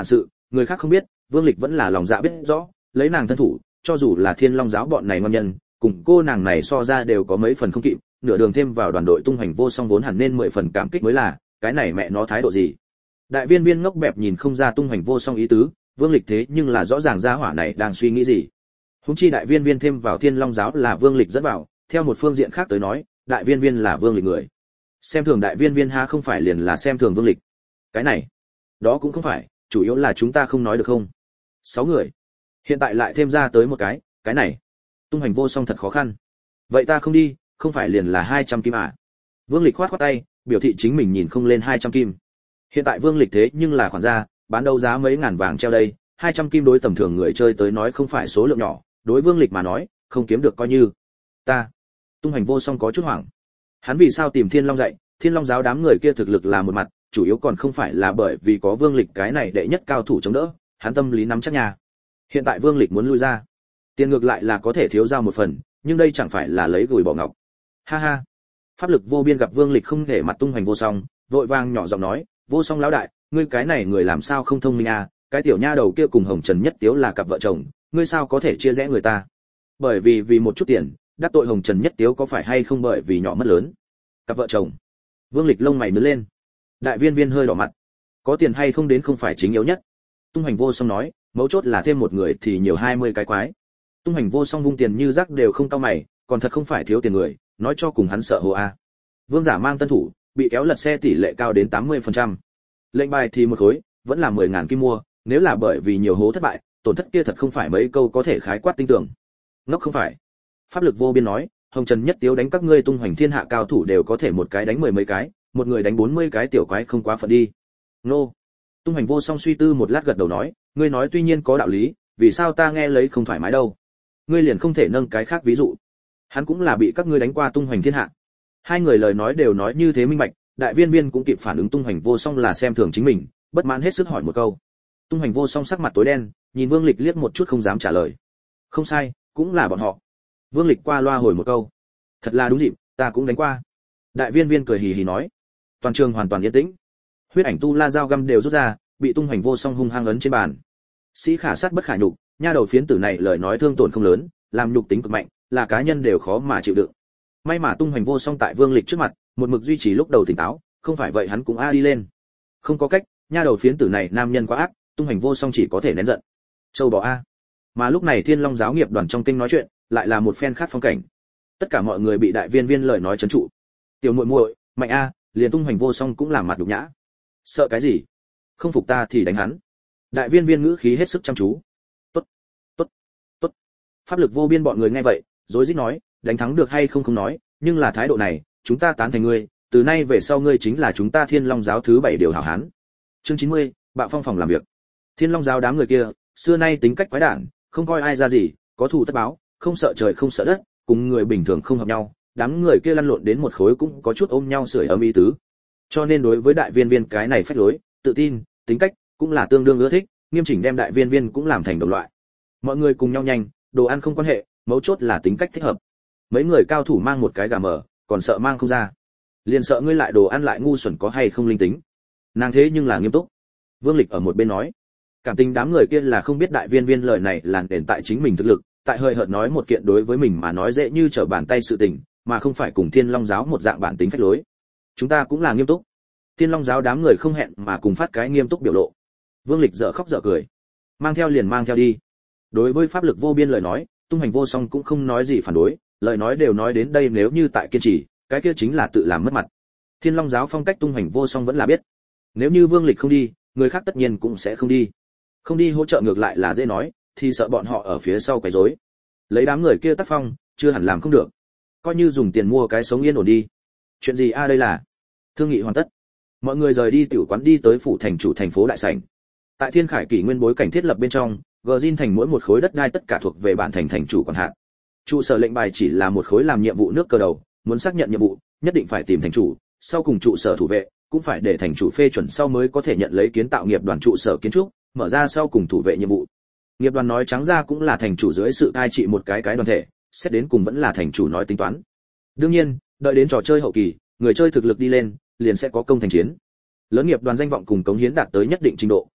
người khác không biết, Vương Lịch vẫn là lòng dạ biết rõ, lấy nàng thân thủ, cho dù là Thiên Long giáo bọn này ngon nhân, cùng cô nàng này so ra đều có mấy phần không kịp, nửa đường thêm vào đoàn đội tung hoành vô song vốn hẳn nên mười phần cảm kích mới là, cái này mẹ nó thái độ gì? Đại viên viên ngốc bẹp nhìn không ra tung hoành vô song ý tứ, Vương Lịch thế nhưng là rõ ràng gia hỏa này đang suy nghĩ gì. Huống chi đại viên viên thêm vào Thiên Long giáo là Vương Lịch dẫn vào, theo một phương diện khác tới nói, đại viên viên là Vương Lịch người. Xem thường đại viên viên ha không phải liền là xem thường Vương Lịch. Cái này, đó cũng không phải, chủ yếu là chúng ta không nói được không? Sáu người. Hiện tại lại thêm ra tới một cái, cái này, tung hoành vô song thật khó khăn. Vậy ta không đi, không phải liền là hai trăm kim à? Vương Lịch khoát khoát tay, biểu thị chính mình nhìn không lên hai trăm kim. Hiện tại Vương Lịch thế nhưng là khoản ra, bán đấu giá mấy ngàn vàng treo đây, hai trăm kim đối tầm thường người chơi tới nói không phải số lượng nhỏ, đối Vương Lịch mà nói, không kiếm được coi như. Ta, tung hoành vô song có chút hoảng. Hắn vì sao tìm Thiên Long dạy, Thiên Long giáo đám người kia thực lực là một mặt, chủ yếu còn không phải là bởi vì có Vương Lịch cái này đệ nhất cao thủ chống đỡ, hắn tâm lý nắm chắc nhà. Hiện tại Vương Lịch muốn lui ra, tiền ngược lại là có thể thiếu giao một phần, nhưng đây chẳng phải là lấy gùi bỏ ngọc. Ha ha. Pháp lực vô biên gặp Vương Lịch không để mặt tung hoành vô song, vội vàng nhỏ giọng nói, vô song lão đại, ngươi cái này người làm sao không thông minh à, cái tiểu nha đầu kia cùng Hồng Trần Nhất Tiếu là cặp vợ chồng, ngươi sao có thể chia rẽ người ta? Bởi vì vì một chút tiền, đắc tội Hồng Trần Nhất Tiếu có phải hay không bởi vì nhỏ mất lớn? Cặp vợ chồng. Vương Lịch lông mày nhướng lên. Đại viên viên hơi đỏ mặt. Có tiền hay không đến không phải chính yếu nhất. Tung hoành vô song nói, mấu chốt là thêm một người thì nhiều hai mươi cái quái. Tung hoành vô song vung tiền như rác đều không cau mày, còn thật không phải thiếu tiền người, nói cho cùng hắn sợ hồ a. Vương giả mang tân thủ, bị kéo lật xe tỷ lệ cao đến tám mươi phần trăm. Lệnh bài thì một khối, vẫn là mười ngàn kim mua, nếu là bởi vì nhiều hố thất bại, tổn thất kia thật không phải mấy câu có thể khái quát tinh tưởng. Ngốc không phải. Pháp lực vô biên nói, Hồng Trần Nhất Tiếu đánh các ngươi tung hoành thiên hạ cao thủ đều có thể một cái đánh mười mấy cái, một người đánh bốn mươi cái tiểu quái không quá phận đi. Nô. Tung hoành vô song suy tư một lát gật đầu nói, ngươi nói tuy nhiên có đạo lý, vì sao ta nghe lấy không thoải mái đâu? Ngươi liền không thể nâng cái khác ví dụ. Hắn cũng là bị các ngươi đánh qua tung hoành thiên hạ. Hai người lời nói đều nói như thế minh bạch, đại viên viên cũng kịp phản ứng tung hoành vô song là xem thường chính mình, bất mãn hết sức hỏi một câu. Tung hoành vô song sắc mặt tối đen, nhìn Vương Lịch liếc một chút không dám trả lời. Không sai, cũng là bọn họ. Vương Lịch qua loa hồi một câu. Thật là đúng dịp, ta cũng đánh qua. Đại viên viên cười hì hì nói. Toàn trường hoàn toàn yên tĩnh. Huyết ảnh tu la dao găm đều rút ra, bị tung hoành vô song hung hăng ấn trên bàn. Sĩ khả sát bất khả nhục, nha đầu phiến tử này lời nói thương tổn không lớn, làm nhục tính cực mạnh, là cá nhân đều khó mà chịu đựng. May mà tung hoành vô song tại Vương Lịch trước mặt, một mực duy trì lúc đầu tỉnh táo, không phải vậy hắn cũng a đi lên. Không có cách, nha đầu phiến tử này nam nhân quá ác, tung hoành vô song chỉ có thể nén giận. Châu bò a. Mà lúc này Thiên Long giáo nghiệp đoàn trong kinh nói chuyện, lại là một phen khác phong cảnh. Tất cả mọi người bị đại viên viên lời nói trấn trụ. Tiểu muội muội, mạnh a, liền tung hoành vô song cũng làm mặt nhục nhã. Sợ cái gì? Không phục ta thì đánh hắn. Đại viên viên ngữ khí hết sức chăm chú. Tốt, tốt, tốt. Pháp lực vô biên bọn người nghe vậy, rối rít nói, đánh thắng được hay không không nói, nhưng là thái độ này, chúng ta tán thành ngươi, từ nay về sau ngươi chính là chúng ta Thiên Long giáo thứ bảy điều hảo hán. Chương chín mươi, bạo phong phòng làm việc. Thiên Long giáo đám người kia, xưa nay tính cách quái đản, không coi ai ra gì, có thù tất báo, không sợ trời không sợ đất, cùng người bình thường không hợp nhau, đám người kia lăn lộn đến một khối cũng có chút ôm nhau sưởi ấm ý tứ. Cho nên đối với đại viên viên cái này phách lối, tự tin, tính cách cũng là tương đương ưa thích, nghiêm chỉnh đem đại viên viên cũng làm thành đồng loại. Mọi người cùng nhau nhanh, đồ ăn không quan hệ, mấu chốt là tính cách thích hợp. Mấy người cao thủ mang một cái gà mở, còn sợ mang không ra. Liền sợ ngươi lại đồ ăn lại ngu xuẩn có hay không linh tính. Nàng thế nhưng là nghiêm túc. Vương Lịch ở một bên nói, cảm tình đám người kia là không biết đại viên viên lời này là nền tại chính mình thực lực, tại hơi hợt nói một kiện đối với mình mà nói dễ như trở bàn tay sự tình, mà không phải cùng Thiên Long giáo một dạng bản tính phách lối. Chúng ta cũng là nghiêm túc. Thiên Long giáo đám người không hẹn mà cùng phát cái nghiêm túc biểu lộ. Vương Lịch dở khóc dở cười. Mang theo liền mang theo đi. Đối với pháp lực vô biên lời nói, tung hành vô song cũng không nói gì phản đối, lời nói đều nói đến đây nếu như tại kiên trì, cái kia chính là tự làm mất mặt. Thiên Long giáo phong cách tung hành vô song vẫn là biết. Nếu như Vương Lịch không đi, người khác tất nhiên cũng sẽ không đi. Không đi hỗ trợ ngược lại là dễ nói, thì sợ bọn họ ở phía sau quấy rối. Lấy đám người kia tác phong, chưa hẳn làm không được. Coi như dùng tiền mua cái sống yên ổn đi. Chuyện gì a à đây là? Thương nghị hoàn tất. Mọi người rời đi tiểu quán đi tới phủ thành chủ thành phố đại sảnh. Tại Thiên Khải kỷ nguyên bối cảnh thiết lập bên trong, Gjin thành mỗi một khối đất đai tất cả thuộc về bản thành thành chủ quản hạt. Trụ sở lệnh bài chỉ là một khối làm nhiệm vụ nước cờ đầu, muốn xác nhận nhiệm vụ, nhất định phải tìm thành chủ, sau cùng trụ sở thủ vệ, cũng phải để thành chủ phê chuẩn sau mới có thể nhận lấy kiến tạo nghiệp đoàn trụ sở kiến trúc, mở ra sau cùng thủ vệ nhiệm vụ. Nghiệp đoàn nói trắng ra cũng là thành chủ dưới sự cai trị một cái cái đoàn thể, xét đến cùng vẫn là thành chủ nói tính toán. Đương nhiên, đợi đến trò chơi hậu kỳ, người chơi thực lực đi lên, liền sẽ có công thành chiến. Lớn nghiệp đoàn danh vọng cùng cống hiến đạt tới nhất định trình độ,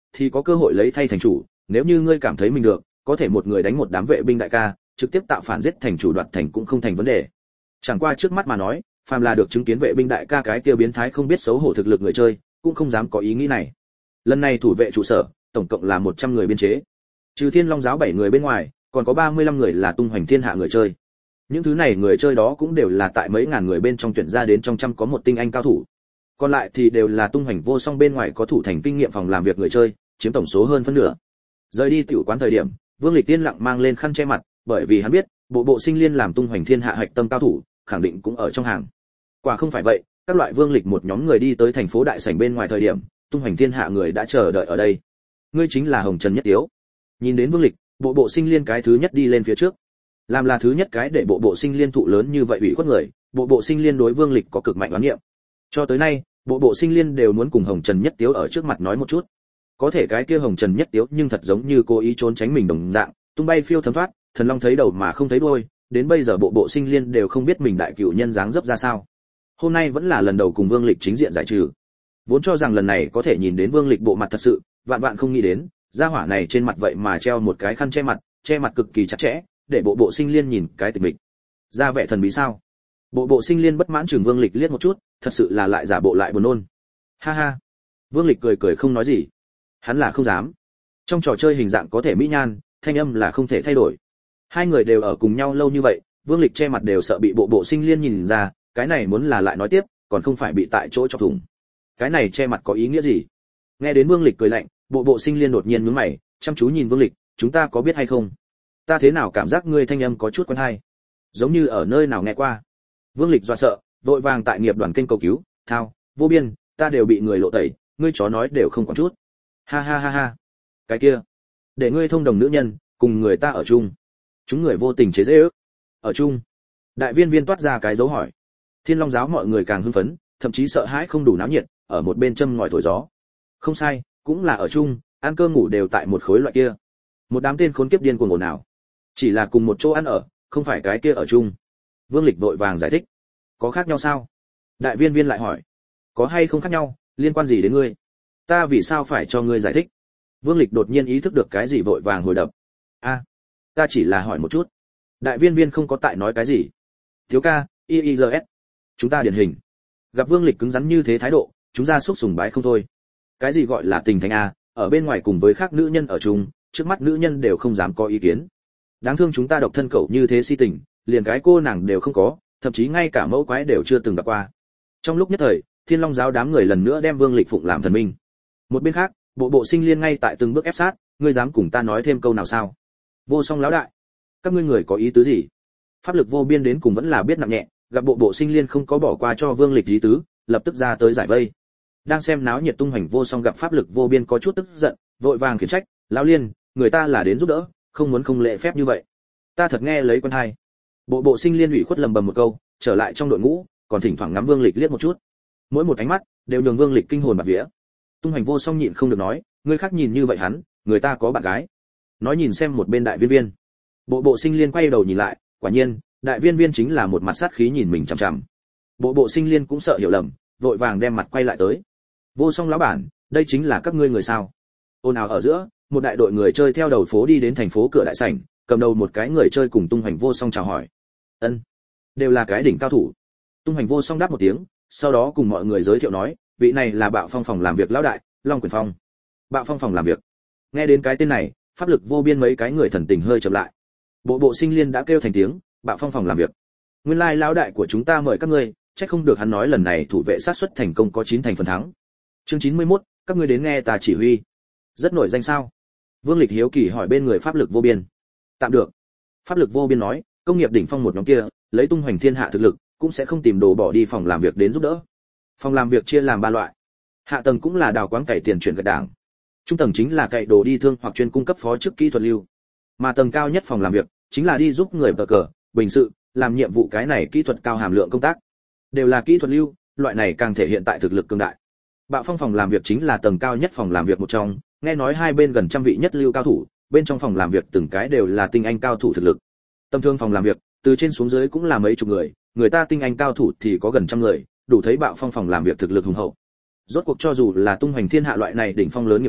thì có cơ hội lấy thay thành chủ, nếu như ngươi cảm thấy mình được, có thể một người đánh một đám vệ binh đại ca, trực tiếp tạo phản giết thành chủ đoạt thành cũng không thành vấn đề. Chẳng qua trước mắt mà nói, phàm là được chứng kiến vệ binh đại ca cái kia biến thái không biết xấu hổ thực lực người chơi, cũng không dám có ý nghĩ này. Lần này thủ vệ trụ sở, tổng cộng là một trăm người biên chế. Trừ Thiên Long giáo bảy người bên ngoài, còn có ba mươi lăm người là tung hoành thiên hạ người chơi. Những thứ này người chơi đó cũng đều là tại mấy ngàn người bên trong tuyển ra đến trong trăm có một tinh anh cao thủ. Còn lại thì đều là tung hoành vô song bên ngoài có thủ thành kinh nghiệm phòng làm việc người chơi, chiếm tổng số hơn phân nửa. Rời đi tiểu quán thời điểm, Vương Lịch tiên lặng mang lên khăn che mặt, bởi vì hắn biết, bộ bộ sinh liên làm tung hoành thiên hạ hạch tâm cao thủ, khẳng định cũng ở trong hàng. Quả không phải vậy, các loại Vương Lịch một nhóm người đi tới thành phố đại sảnh bên ngoài thời điểm, tung hoành thiên hạ người đã chờ đợi ở đây. Ngươi chính là Hồng Trần Nhất Tiếu. Nhìn đến Vương Lịch, bộ bộ sinh liên cái thứ nhất đi lên phía trước. Làm là thứ nhất cái để bộ bộ sinh liên thụ lớn như vậy ủy khuất người, bộ bộ sinh liên đối Vương Lịch có cực mạnh oán niệm. Cho tới nay, bộ bộ sinh liên đều muốn cùng Hồng Trần Nhất Tiếu ở trước mặt nói một chút. Có thể cái kia Hồng Trần Nhất Tiếu nhưng thật giống như cố ý trốn tránh mình đồng dạng, tung bay phiêu thấm thoát, thần long thấy đầu mà không thấy đuôi, đến bây giờ bộ bộ sinh liên đều không biết mình đại cựu nhân dáng dấp ra sao. Hôm nay vẫn là lần đầu cùng Vương Lịch chính diện giải trừ. Vốn cho rằng lần này có thể nhìn đến Vương Lịch bộ mặt thật sự, vạn vạn không nghĩ đến, gia hỏa này trên mặt vậy mà treo một cái khăn che mặt, che mặt cực kỳ chặt chẽ, để bộ bộ sinh liên nhìn cái tịch mịch. Ra vẻ thần bí sao? Bộ bộ sinh liên bất mãn chừng Vương Lịch liếc một chút, thật sự là lại giả bộ lại buồn nôn. Ha ha. Vương Lịch cười cười không nói gì. Hắn là không dám. Trong trò chơi hình dạng có thể mỹ nhan, thanh âm là không thể thay đổi. Hai người đều ở cùng nhau lâu như vậy, Vương Lịch che mặt đều sợ bị bộ bộ sinh liên nhìn ra, cái này muốn là lại nói tiếp, còn không phải bị tại chỗ chọc thủng. Cái này che mặt có ý nghĩa gì? Nghe đến Vương Lịch cười lạnh, bộ bộ sinh liên đột nhiên nhướng mày, chăm chú nhìn Vương Lịch, chúng ta có biết hay không? Ta thế nào cảm giác ngươi thanh âm có chút quen hay? Giống như ở nơi nào nghe qua. Vương Lịch dọa sợ, vội vàng tại nghiệp đoàn kênh cầu cứu, thao, vô biên, ta đều bị người lộ tẩy, ngươi chó nói đều không còn chút. Ha ha ha ha. Cái kia, để ngươi thông đồng nữ nhân, cùng người ta ở chung. Chúng người vô tình chế giễu ước. Ở chung. Đại viên viên toát ra cái dấu hỏi. Thiên Long giáo mọi người càng hưng phấn, thậm chí sợ hãi không đủ náo nhiệt, ở một bên châm ngòi thổi gió. Không sai, cũng là ở chung, ăn cơm ngủ đều tại một khối loại kia. Một đám tên khốn kiếp điên cuồng ồn ào. Chỉ là cùng một chỗ ăn ở, không phải cái kia ở chung. Vương Lịch vội vàng giải thích. Có khác nhau sao? Đại viên viên lại hỏi. Có hay không khác nhau, liên quan gì đến ngươi? Ta vì sao phải cho ngươi giải thích? Vương Lịch đột nhiên ý thức được cái gì vội vàng hồi đập. A, à, ta chỉ là hỏi một chút. Đại viên viên không có tại nói cái gì. Thiếu ca, i i giê ét. Chúng ta điển hình. Gặp Vương Lịch cứng rắn như thế thái độ, chúng ra xúc sùng bái không thôi. Cái gì gọi là tình thánh a, ở bên ngoài cùng với khác nữ nhân ở chung, trước mắt nữ nhân đều không dám có ý kiến. Đáng thương chúng ta độc thân cậu như thế si tình, liền cái cô nàng đều không có, thậm chí ngay cả mẫu quái đều chưa từng gặp qua. Trong lúc nhất thời, Thiên Long giáo đám người lần nữa đem Vương Lịch phụng làm thần minh. Một bên khác, bộ bộ sinh liên ngay tại từng bước ép sát, ngươi dám cùng ta nói thêm câu nào sao? Vô Song lão đại, các ngươi người có ý tứ gì? Pháp lực vô biên đến cùng vẫn là biết nặng nhẹ, gặp bộ bộ sinh liên không có bỏ qua cho Vương Lịch ý tứ, lập tức ra tới giải vây. Đang xem náo nhiệt tung hoành vô song gặp pháp lực vô biên có chút tức giận, vội vàng khiển trách, lão liên, người ta là đến giúp đỡ, không muốn không lễ phép như vậy. Ta thật nghe lấy quân hai. Bộ bộ sinh liên ủy khuất lầm bầm một câu, trở lại trong đội ngũ, còn thỉnh thoảng ngắm Vương Lịch liếc một chút. Mỗi một ánh mắt đều nhường Vương Lịch kinh hồn bạt vía. Tung hoành vô song nhịn không được nói, người khác nhìn như vậy hắn, người ta có bạn gái. Nói nhìn xem một bên đại viên viên. Bộ bộ sinh liên quay đầu nhìn lại, quả nhiên, đại viên viên chính là một mặt sát khí nhìn mình chằm chằm. Bộ bộ sinh liên cũng sợ hiểu lầm, vội vàng đem mặt quay lại tới. Vô Song lão bản, đây chính là các ngươi người sao? Ôn ào ở giữa, một đại đội người chơi theo đầu phố đi đến thành phố cửa đại sảnh, cầm đầu một cái người chơi cùng Tung hoành vô song chào hỏi. Ân, đều là cái đỉnh cao thủ. Tung hoành vô song đáp một tiếng, sau đó cùng mọi người giới thiệu nói, vị này là Bạo Phong phòng làm việc lão đại, Long Quyền Phong. Bạo Phong phòng làm việc. Nghe đến cái tên này, pháp lực vô biên mấy cái người thần tình hơi chậm lại. Bộ bộ sinh liên đã kêu thành tiếng, Bạo Phong phòng làm việc. Nguyên lai lão đại của chúng ta mời các ngươi, chắc không được hắn nói lần này thủ vệ sát xuất thành công có chín thành phần thắng. Chương chín mươi mốt, các ngươi đến nghe ta chỉ huy. Rất nổi danh sao? Vương Lịch hiếu kỳ hỏi bên người pháp lực vô biên. Tạm được. Pháp lực vô biên nói, công nghiệp đỉnh phong một nhóm kia, lấy tung hoành thiên hạ thực lực, cũng sẽ không tìm đồ bỏ đi phòng làm việc đến giúp đỡ. Phòng làm việc chia làm ba loại. Hạ tầng cũng là đào quáng cày tiền chuyển gạch đảng. Trung tầng chính là cày đồ đi thương hoặc chuyên cung cấp phó chức kỹ thuật lưu. Mà tầng cao nhất phòng làm việc chính là đi giúp người bờ cờ, bình sự, làm nhiệm vụ cái này kỹ thuật cao hàm lượng công tác. Đều là kỹ thuật lưu, loại này càng thể hiện tại thực lực cường đại. Bạo Phong phòng làm việc chính là tầng cao nhất phòng làm việc một trong, nghe nói hai bên gần trăm vị nhất lưu cao thủ, bên trong phòng làm việc từng cái đều là tinh anh cao thủ thực lực. Tầm thường phòng làm việc, từ trên xuống dưới cũng là mấy chục người, người ta tinh anh cao thủ thì có gần trăm người, đủ thấy Bạo Phong phòng làm việc thực lực hùng hậu. Rốt cuộc cho dù là tung hoành thiên hạ loại này đỉnh phong lớn nghiệp đoàn,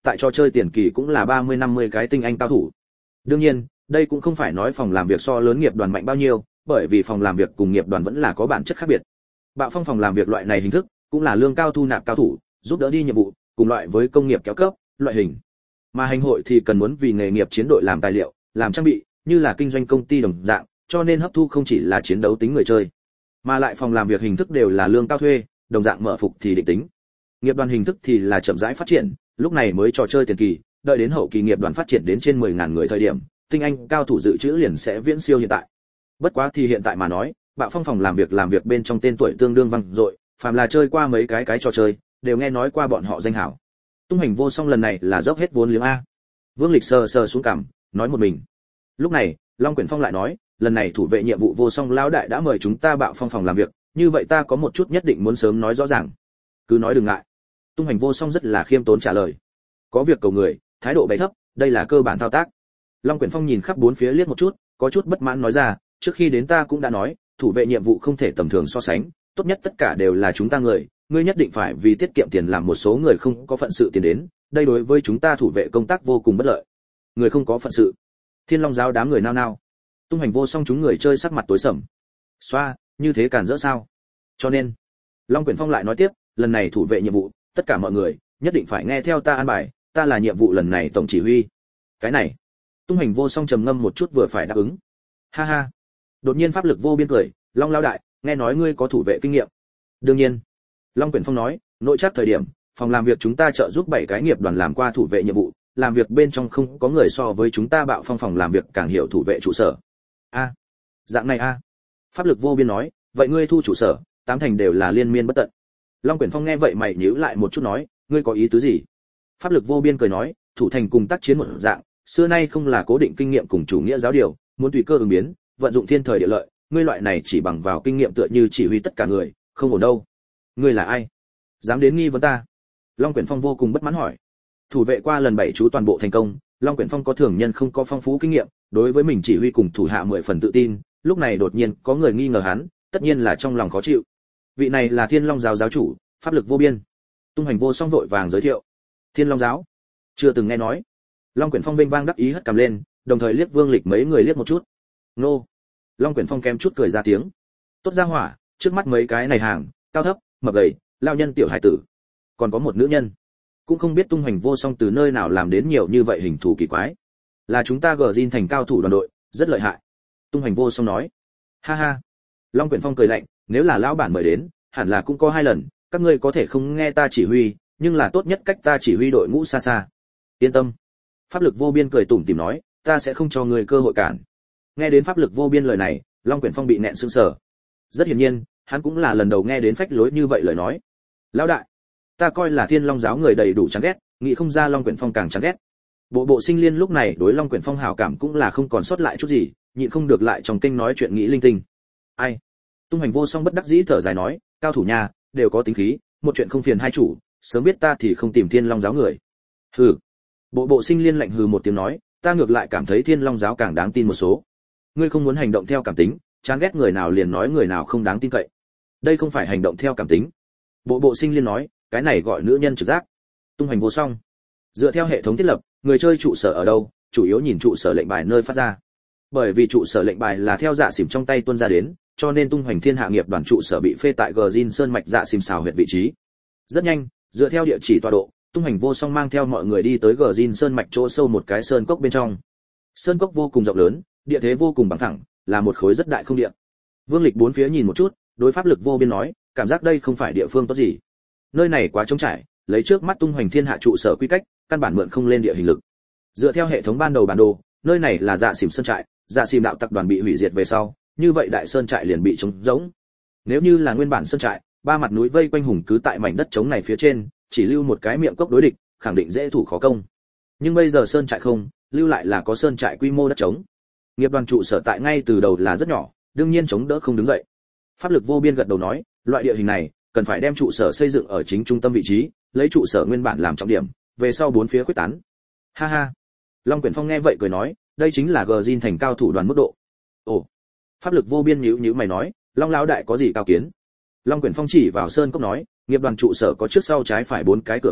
tại trò chơi tiền kỳ cũng là ba mươi năm mươi cái tinh anh cao thủ. Đương nhiên, đây cũng không phải nói phòng làm việc so lớn nghiệp đoàn mạnh bao nhiêu, bởi vì phòng làm việc cùng nghiệp đoàn vẫn là có bản chất khác biệt. Bạo Phong phòng làm việc loại này hình thức, cũng là lương cao thu nạp cao thủ, giúp đỡ đi nhiệm vụ, cùng loại với công nghiệp kéo cấp, loại hình. Mà hành hội thì cần muốn vì nghề nghiệp chiến đội làm tài liệu, làm trang bị, như là kinh doanh công ty đồng dạng, cho nên hấp thu không chỉ là chiến đấu tính người chơi, mà lại phòng làm việc hình thức đều là lương cao thuê, đồng dạng mở phục thì định tính. Nghiệp đoàn hình thức thì là chậm rãi phát triển, lúc này mới trò chơi tiền kỳ, đợi đến hậu kỳ nghiệp đoàn phát triển đến trên mười nghìn người thời điểm, tinh anh cao thủ dự trữ liền sẽ viễn siêu hiện tại. Bất quá thì hiện tại mà nói, Bạo Phong phòng làm việc làm việc bên trong tên tuổi tương đương vang dội, phàm là chơi qua mấy cái cái trò chơi, đều nghe nói qua bọn họ danh hảo. Tung Hành Vô Song lần này là dốc hết vốn liếng a. Vương Lịch sờ sờ xuống cằm, nói một mình. Lúc này, Long Quyển Phong lại nói, lần này thủ vệ nhiệm vụ Vô Song lão đại đã mời chúng ta Bạo Phong phòng làm việc, như vậy ta có một chút nhất định muốn sớm nói rõ ràng. Cứ nói đừng ngại. Tung Hành Vô Song rất là khiêm tốn trả lời. Có việc cầu người, thái độ bày thấp, đây là cơ bản thao tác. Long Quyển Phong nhìn khắp bốn phía liếc một chút, có chút bất mãn nói ra, trước khi đến ta cũng đã nói, thủ vệ nhiệm vụ không thể tầm thường so sánh, tốt nhất tất cả đều là chúng ta người, ngươi nhất định phải vì tiết kiệm tiền làm một số người không có phận sự tiền đến, đây đối với chúng ta thủ vệ công tác vô cùng bất lợi. Người không có phận sự. Thiên Long giáo đám người nao nao. Tung Hành Vô Song chúng người chơi sắc mặt tối sầm. Xoa, như thế cản rỡ sao? Cho nên, Long Quyển Phong lại nói tiếp, lần này thủ vệ nhiệm vụ, tất cả mọi người nhất định phải nghe theo ta an bài, ta là nhiệm vụ lần này tổng chỉ huy. Cái này, Tung Hành Vô Song trầm ngâm một chút vừa phải đáp ứng. Ha ha. Đột nhiên pháp lực vô biên cười, Long lão đại, nghe nói ngươi có thủ vệ kinh nghiệm. Đương nhiên. Long Quyển Phong nói, nội chắc thời điểm, phòng làm việc chúng ta trợ giúp bảy cái nghiệp đoàn làm qua thủ vệ nhiệm vụ, làm việc bên trong không có người so với chúng ta Bạo Phong phòng làm việc càng hiểu thủ vệ trụ sở. A, dạng này a. Pháp lực vô biên nói, vậy ngươi thu trụ sở, tám thành đều là liên miên bất tận. Long Quyển Phong nghe vậy mày nhíu lại một chút nói, ngươi có ý tứ gì? Pháp lực vô biên cười nói, thủ thành cùng tác chiến một dạng, xưa nay không là cố định kinh nghiệm cùng chủ nghĩa giáo điều, muốn tùy cơ ứng biến, vận dụng thiên thời địa lợi, ngươi loại này chỉ bằng vào kinh nghiệm tựa như chỉ huy tất cả người, không ổn đâu. Ngươi là ai? Dám đến nghi vấn ta? Long Quyển Phong vô cùng bất mãn hỏi. Thủ vệ qua lần bảy chú toàn bộ thành công, Long Quyển Phong có thường nhân không có phong phú kinh nghiệm, đối với mình chỉ huy cùng thủ hạ mười phần tự tin, lúc này đột nhiên có người nghi ngờ hắn, tất nhiên là trong lòng khó chịu. Vị này là Thiên Long giáo giáo chủ, pháp lực vô biên. Tung Hành Vô Song vội vàng giới thiệu. Thiên Long giáo? Chưa từng nghe nói. Long Quyển Phong vênh vang đắc ý hất cằm lên, đồng thời liếc Vương Lịch mấy người liếc một chút. Nô. Long Quyển Phong kém chút cười ra tiếng. Tốt ra hỏa, trước mắt mấy cái này hàng, cao thấp, mập gầy, lao nhân tiểu hải tử. Còn có một nữ nhân. Cũng không biết Tung Hành Vô Song từ nơi nào làm đến nhiều như vậy hình thù kỳ quái. Là chúng ta gờ zin thành cao thủ đoàn đội, rất lợi hại. Tung Hành Vô Song nói. Ha ha. Long Quyển Phong cười lạnh, nếu là lão bản mời đến, hẳn là cũng có hai lần, các ngươi có thể không nghe ta chỉ huy, nhưng là tốt nhất cách ta chỉ huy đội ngũ xa xa. Yên tâm. Pháp lực vô biên cười tủm tỉm nói, ta sẽ không cho ngươi cơ hội cản. Nghe đến pháp lực vô biên lời này, Long Quyển Phong bị nẹn sững sờ. Rất hiển nhiên, hắn cũng là lần đầu nghe đến phách lối như vậy lời nói. Lão đại, ta coi là Thiên Long giáo người đầy đủ chán ghét, nghĩ không ra Long Quyển Phong càng chán ghét. Bộ bộ Sinh Liên lúc này đối Long Quyển Phong hảo cảm cũng là không còn sót lại chút gì, nhịn không được lại trong kênh nói chuyện nghĩ linh tinh. Ai? Tung Hành Vô Song bất đắc dĩ thở dài nói, cao thủ nhà đều có tính khí, một chuyện không phiền hai chủ, sớm biết ta thì không tìm Thiên Long giáo người. Hừ. Bộ bộ Sinh Liên lạnh hừ một tiếng nói, ta ngược lại cảm thấy Thiên Long giáo càng đáng tin một số. Ngươi không muốn hành động theo cảm tính, chán ghét người nào liền nói người nào không đáng tin cậy. Đây không phải hành động theo cảm tính. Bộ bộ Sinh Liên nói, cái này gọi nữ nhân trực giác. Tung Hành Vô Song. Dựa theo hệ thống thiết lập, người chơi trụ sở ở đâu, chủ yếu nhìn trụ sở lệnh bài nơi phát ra. Bởi vì trụ sở lệnh bài là theo dạ xỉm trong tay tuân ra đến, cho nên Tung Hoành Thiên Hạ nghiệp đoàn trụ sở bị phê tại Gjin Sơn mạch dạ xỉm xào huyệt vị trí. Rất nhanh, dựa theo địa chỉ tọa độ, Tung Hoành Vô Song mang theo mọi người đi tới Gjin Sơn mạch chỗ sâu một cái sơn cốc bên trong. Sơn cốc vô cùng rộng lớn, địa thế vô cùng bằng phẳng, là một khối rất đại không địa. Vương Lịch bốn phía nhìn một chút, đối pháp lực vô biên nói, cảm giác đây không phải địa phương tốt gì. Nơi này quá trống trải, lấy trước mắt Tung Hoành Thiên Hạ trụ sở quy cách, căn bản mượn không lên địa hình lực. Dựa theo hệ thống ban đầu bản đồ, nơi này là dạ xỉm sơn trại, dạ xỉm đạo tặc đoàn bị hủy diệt về sau, như vậy đại sơn trại liền bị trống rỗng. Nếu như là nguyên bản sơn trại, ba mặt núi vây quanh hùng cứ tại mảnh đất trống này phía trên, chỉ lưu một cái miệng cốc đối địch, khẳng định dễ thủ khó công. Nhưng bây giờ sơn trại không, lưu lại là có sơn trại quy mô đất trống. Nghiệp đoàn trụ sở tại ngay từ đầu là rất nhỏ, đương nhiên chống đỡ không đứng dậy. Pháp lực vô biên gật đầu nói, loại địa hình này, cần phải đem trụ sở xây dựng ở chính trung tâm vị trí, lấy trụ sở nguyên bản làm trọng điểm, về sau bốn phía khuếch tán. Ha ha. Long Quyển Phong nghe vậy cười nói, đây chính là Gjin thành cao thủ đoàn mức độ. Ồ. Pháp lực vô biên nhíu nhíu mày nói, Long lão đại có gì cao kiến? Long Quyển Phong chỉ vào sơn cốc nói, nghiệp đoàn trụ sở có trước sau trái phải bốn cái cửa vào,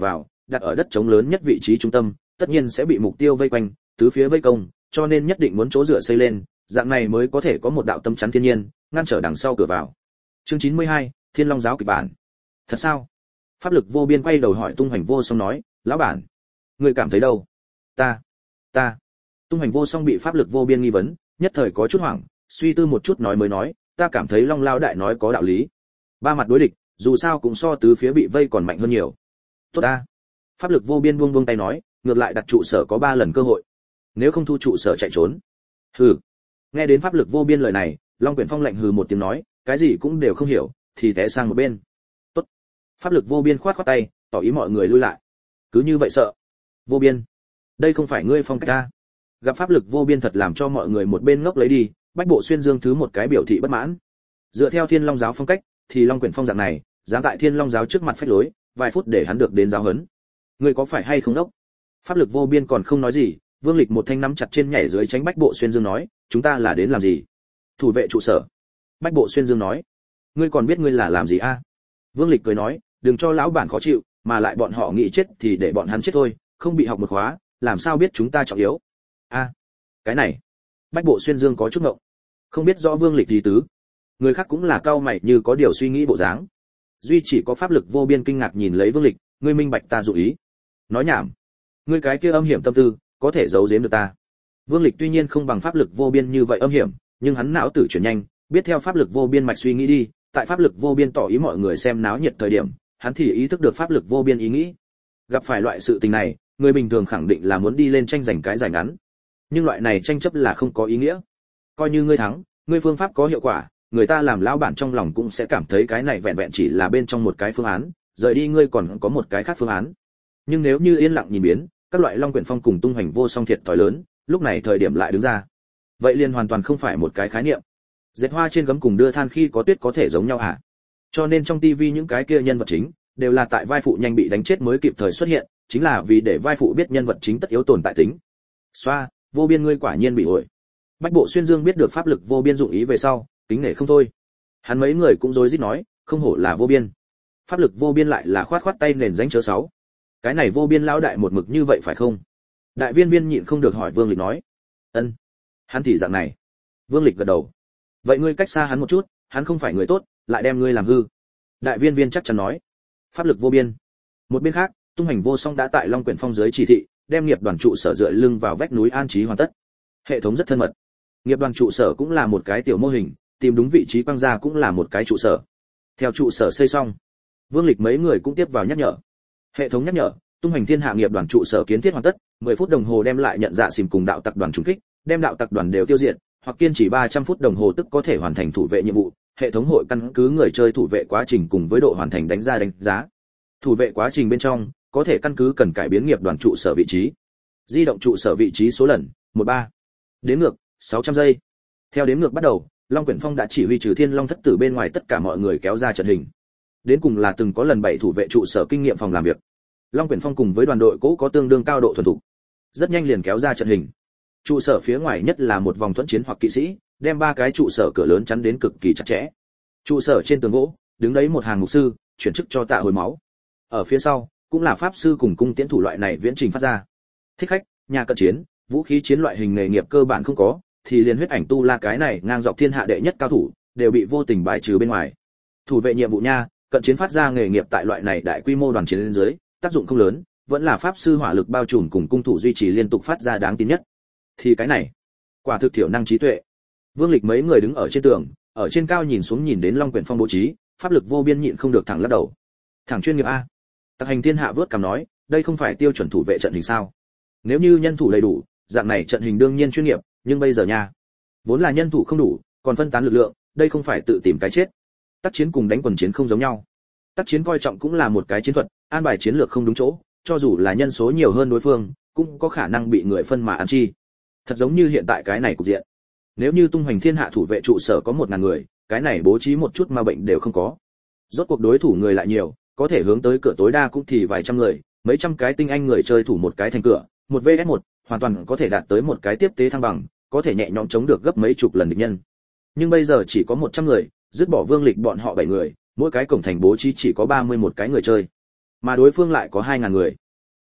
đặt ở đất trống lớn nhất vị trí trung tâm, tất nhiên sẽ bị mục tiêu vây quanh, tứ phía vây công, cho nên nhất định muốn chỗ dựa xây lên, dạng này mới có thể có một đạo tâm chắn thiên nhiên, ngăn trở đằng sau cửa vào. Chương chín mươi hai, Thiên Long giáo kịch bản. Thật sao? Pháp lực vô biên quay đầu hỏi Tung Hoành Vô Song nói, lão bản, ngươi cảm thấy đâu? Ta, ta. Tung Hoành Vô Song bị pháp lực vô biên nghi vấn, nhất thời có chút hoảng, suy tư một chút nói mới nói, ta cảm thấy Long Lao đại nói có đạo lý. Ba mặt đối địch, dù sao cũng so tứ phía bị vây còn mạnh hơn nhiều. Tốt ta. Pháp lực vô biên buông buông tay nói, ngược lại đặt trụ sở có ba lần cơ hội. Nếu không thu trụ sở chạy trốn. Hừ. Nghe đến pháp lực vô biên lời này, Long Quyển Phong lạnh hừ một tiếng nói, cái gì cũng đều không hiểu, thì té sang một bên. Tốt. Pháp lực vô biên khoát khoát tay, tỏ ý mọi người lui lại. Cứ như vậy sợ. Vô biên, đây không phải ngươi phong cách ta. Gặp pháp lực vô biên thật làm cho mọi người một bên ngốc lấy đi, Bách Bộ Xuyên Dương thứ một cái biểu thị bất mãn. Dựa theo Thiên Long giáo phong cách, thì Long Quyển Phong dạng này, dám tại Thiên Long giáo trước mặt phách lối, vài phút để hắn được đến giáo huấn. Ngươi có phải hay không đốc? Pháp lực vô biên còn không nói gì, Vương Lịch một thanh nắm chặt trên nhảy dưới tránh Bách Bộ Xuyên Dương nói, chúng ta là đến làm gì? Thủ vệ trụ sở. Bách Bộ Xuyên Dương nói, ngươi còn biết ngươi là làm gì a? À? Vương Lịch cười nói, đừng cho lão bản khó chịu, mà lại bọn họ nghĩ chết thì để bọn hắn chết thôi, không bị học một khóa, làm sao biết chúng ta trọng yếu? A, à, cái này. Bách Bộ Xuyên Dương có chút ngộng, không biết rõ Vương Lịch gì tứ. Người khác cũng là cau mày như có điều suy nghĩ bộ dáng. Duy chỉ có pháp lực vô biên kinh ngạc nhìn lấy Vương Lịch, ngươi minh bạch ta dụ ý. Nói nhảm. Ngươi cái kia âm hiểm tâm tư, có thể giấu giếm được ta. Vương Lịch tuy nhiên không bằng pháp lực vô biên như vậy âm hiểm, nhưng hắn não tử chuyển nhanh, biết theo pháp lực vô biên mạch suy nghĩ đi, tại pháp lực vô biên tỏ ý mọi người xem náo nhiệt thời điểm, hắn thì ý thức được pháp lực vô biên ý nghĩ. Gặp phải loại sự tình này, người bình thường khẳng định là muốn đi lên tranh giành cái giải ngắn. Nhưng loại này tranh chấp là không có ý nghĩa. Coi như ngươi thắng, ngươi phương pháp có hiệu quả, người ta làm lão bản trong lòng cũng sẽ cảm thấy cái này vẹn vẹn chỉ là bên trong một cái phương án, rời đi ngươi còn có một cái khác phương án. Nhưng nếu như yên lặng nhìn biến, các loại Long Quyển Phong cùng Tung Hoành Vô Song thiệt thòi lớn, lúc này thời điểm lại đứng ra. Vậy liền hoàn toàn không phải một cái khái niệm. Dệt hoa trên gấm cùng đưa than khi có tuyết có thể giống nhau hả? Cho nên trong tivi những cái kia nhân vật chính đều là tại vai phụ nhanh bị đánh chết mới kịp thời xuất hiện, chính là vì để vai phụ biết nhân vật chính tất yếu tồn tại tính. Xoa, vô biên ngươi quả nhiên bị ổi. Bách Bộ Xuyên Dương biết được pháp lực vô biên dụng ý về sau, tính nể không thôi. Hắn mấy người cũng rối rít nói, không hổ là vô biên. Pháp lực vô biên lại là khoát khoát tay nền danh chớ sáu. Cái này vô biên lão đại một mực như vậy phải không? Đại viên viên nhịn không được hỏi Vương Lịch nói. Ân. Hắn thì dạng này. Vương Lịch gật đầu. Vậy ngươi cách xa hắn một chút, hắn không phải người tốt, lại đem ngươi làm hư. Đại viên viên chắc chắn nói. Pháp lực vô biên. Một bên khác, Tung Hoành Vô Song đã tại Long Quyển Phong dưới chỉ thị, đem nghiệp đoàn trụ sở dựa lưng vào vách núi an trí hoàn tất. Hệ thống rất thân mật. Nghiệp đoàn trụ sở cũng là một cái tiểu mô hình, tìm đúng vị trí quang ra cũng là một cái trụ sở. Theo trụ sở xây xong, Vương Lịch mấy người cũng tiếp vào nhắc nhở. Hệ thống nhắc nhở, Tung Hoành Thiên Hạ nghiệp đoàn trụ sở kiến thiết hoàn tất, mười phút đồng hồ đem lại nhận dạ xìm cùng đạo tặc đoàn trùng kích, đem đạo tặc đoàn đều tiêu diệt, hoặc kiên trì ba trăm phút đồng hồ tức có thể hoàn thành thủ vệ nhiệm vụ. Hệ thống hội căn cứ người chơi thủ vệ quá trình cùng với độ hoàn thành đánh ra đánh giá. Thủ vệ quá trình bên trong, có thể căn cứ cần cải biến nghiệp đoàn trụ sở vị trí. Di động trụ sở vị trí số lần, mười ba. Đếm ngược, sáu trăm giây. Theo đếm ngược bắt đầu, Long Quyển Phong đã chỉ huy trừ Thiên Long thất tử bên ngoài tất cả mọi người kéo ra trận hình. Đến cùng là từng có lần bảy thủ vệ trụ sở kinh nghiệm phòng làm việc. Long Quyển Phong cùng với đoàn đội cũ có tương đương cao độ thuần thục. Rất nhanh liền kéo ra trận hình. Trụ sở phía ngoài nhất là một vòng thuẫn chiến hoặc kỵ sĩ, đem ba cái trụ sở cửa lớn chắn đến cực kỳ chặt chẽ. Trụ sở trên tường gỗ, đứng đấy một hàng mục sư, chuyển chức cho tạ hồi máu. Ở phía sau, cũng là pháp sư cùng cung tiễn thủ loại này viễn trình phát ra. Thích khách, nhà cận chiến, vũ khí chiến loại hình nghề nghiệp cơ bản không có, thì liền huyết ảnh tu la cái này ngang dọc thiên hạ đệ nhất cao thủ, đều bị vô tình bài trừ bên ngoài. Thủ vệ nhiệm vụ nha, cận chiến phát ra nghề nghiệp tại loại này đại quy mô đoàn chiến lên dưới, tác dụng không lớn, vẫn là pháp sư hỏa lực bao trùm cùng cung thủ duy trì liên tục phát ra đáng tin nhất. Thì cái này, quả thực thiểu năng trí tuệ. Vương Lịch mấy người đứng ở trên tường, ở trên cao nhìn xuống nhìn đến Long Quyển Phong bố trí, pháp lực vô biên nhịn không được thẳng lắc đầu. Thẳng chuyên nghiệp a. Tặc Hành Thiên Hạ vớt cằm nói, đây không phải tiêu chuẩn thủ vệ trận hình sao? Nếu như nhân thủ đầy đủ, dạng này trận hình đương nhiên chuyên nghiệp, nhưng bây giờ nha, vốn là nhân thủ không đủ, còn phân tán lực lượng, đây không phải tự tìm cái chết. Tác chiến cùng đánh quần chiến không giống nhau. Tác chiến coi trọng cũng là một cái chiến thuật, an bài chiến lược không đúng chỗ, cho dù là nhân số nhiều hơn đối phương, cũng có khả năng bị người phân mà ăn chi. Thật giống như hiện tại cái này cục diện. Nếu như Tung Hoành Thiên Hạ thủ vệ trụ sở có một ngàn người, cái này bố trí một chút ma bệnh đều không có. Rốt cuộc đối thủ người lại nhiều, có thể hướng tới cửa tối đa cũng thì vài trăm người, mấy trăm cái tinh anh người chơi thủ một cái thành cửa, một vs một, hoàn toàn có thể đạt tới một cái tiếp tế thăng bằng, có thể nhẹ nhõm chống được gấp mấy chục lần địch nhân. Nhưng bây giờ chỉ có một trăm người, dứt bỏ Vương Lịch bọn họ bảy người, mỗi cái cổng thành bố trí chỉ có ba mươi mốt cái người chơi, mà đối phương lại có hai ngàn người.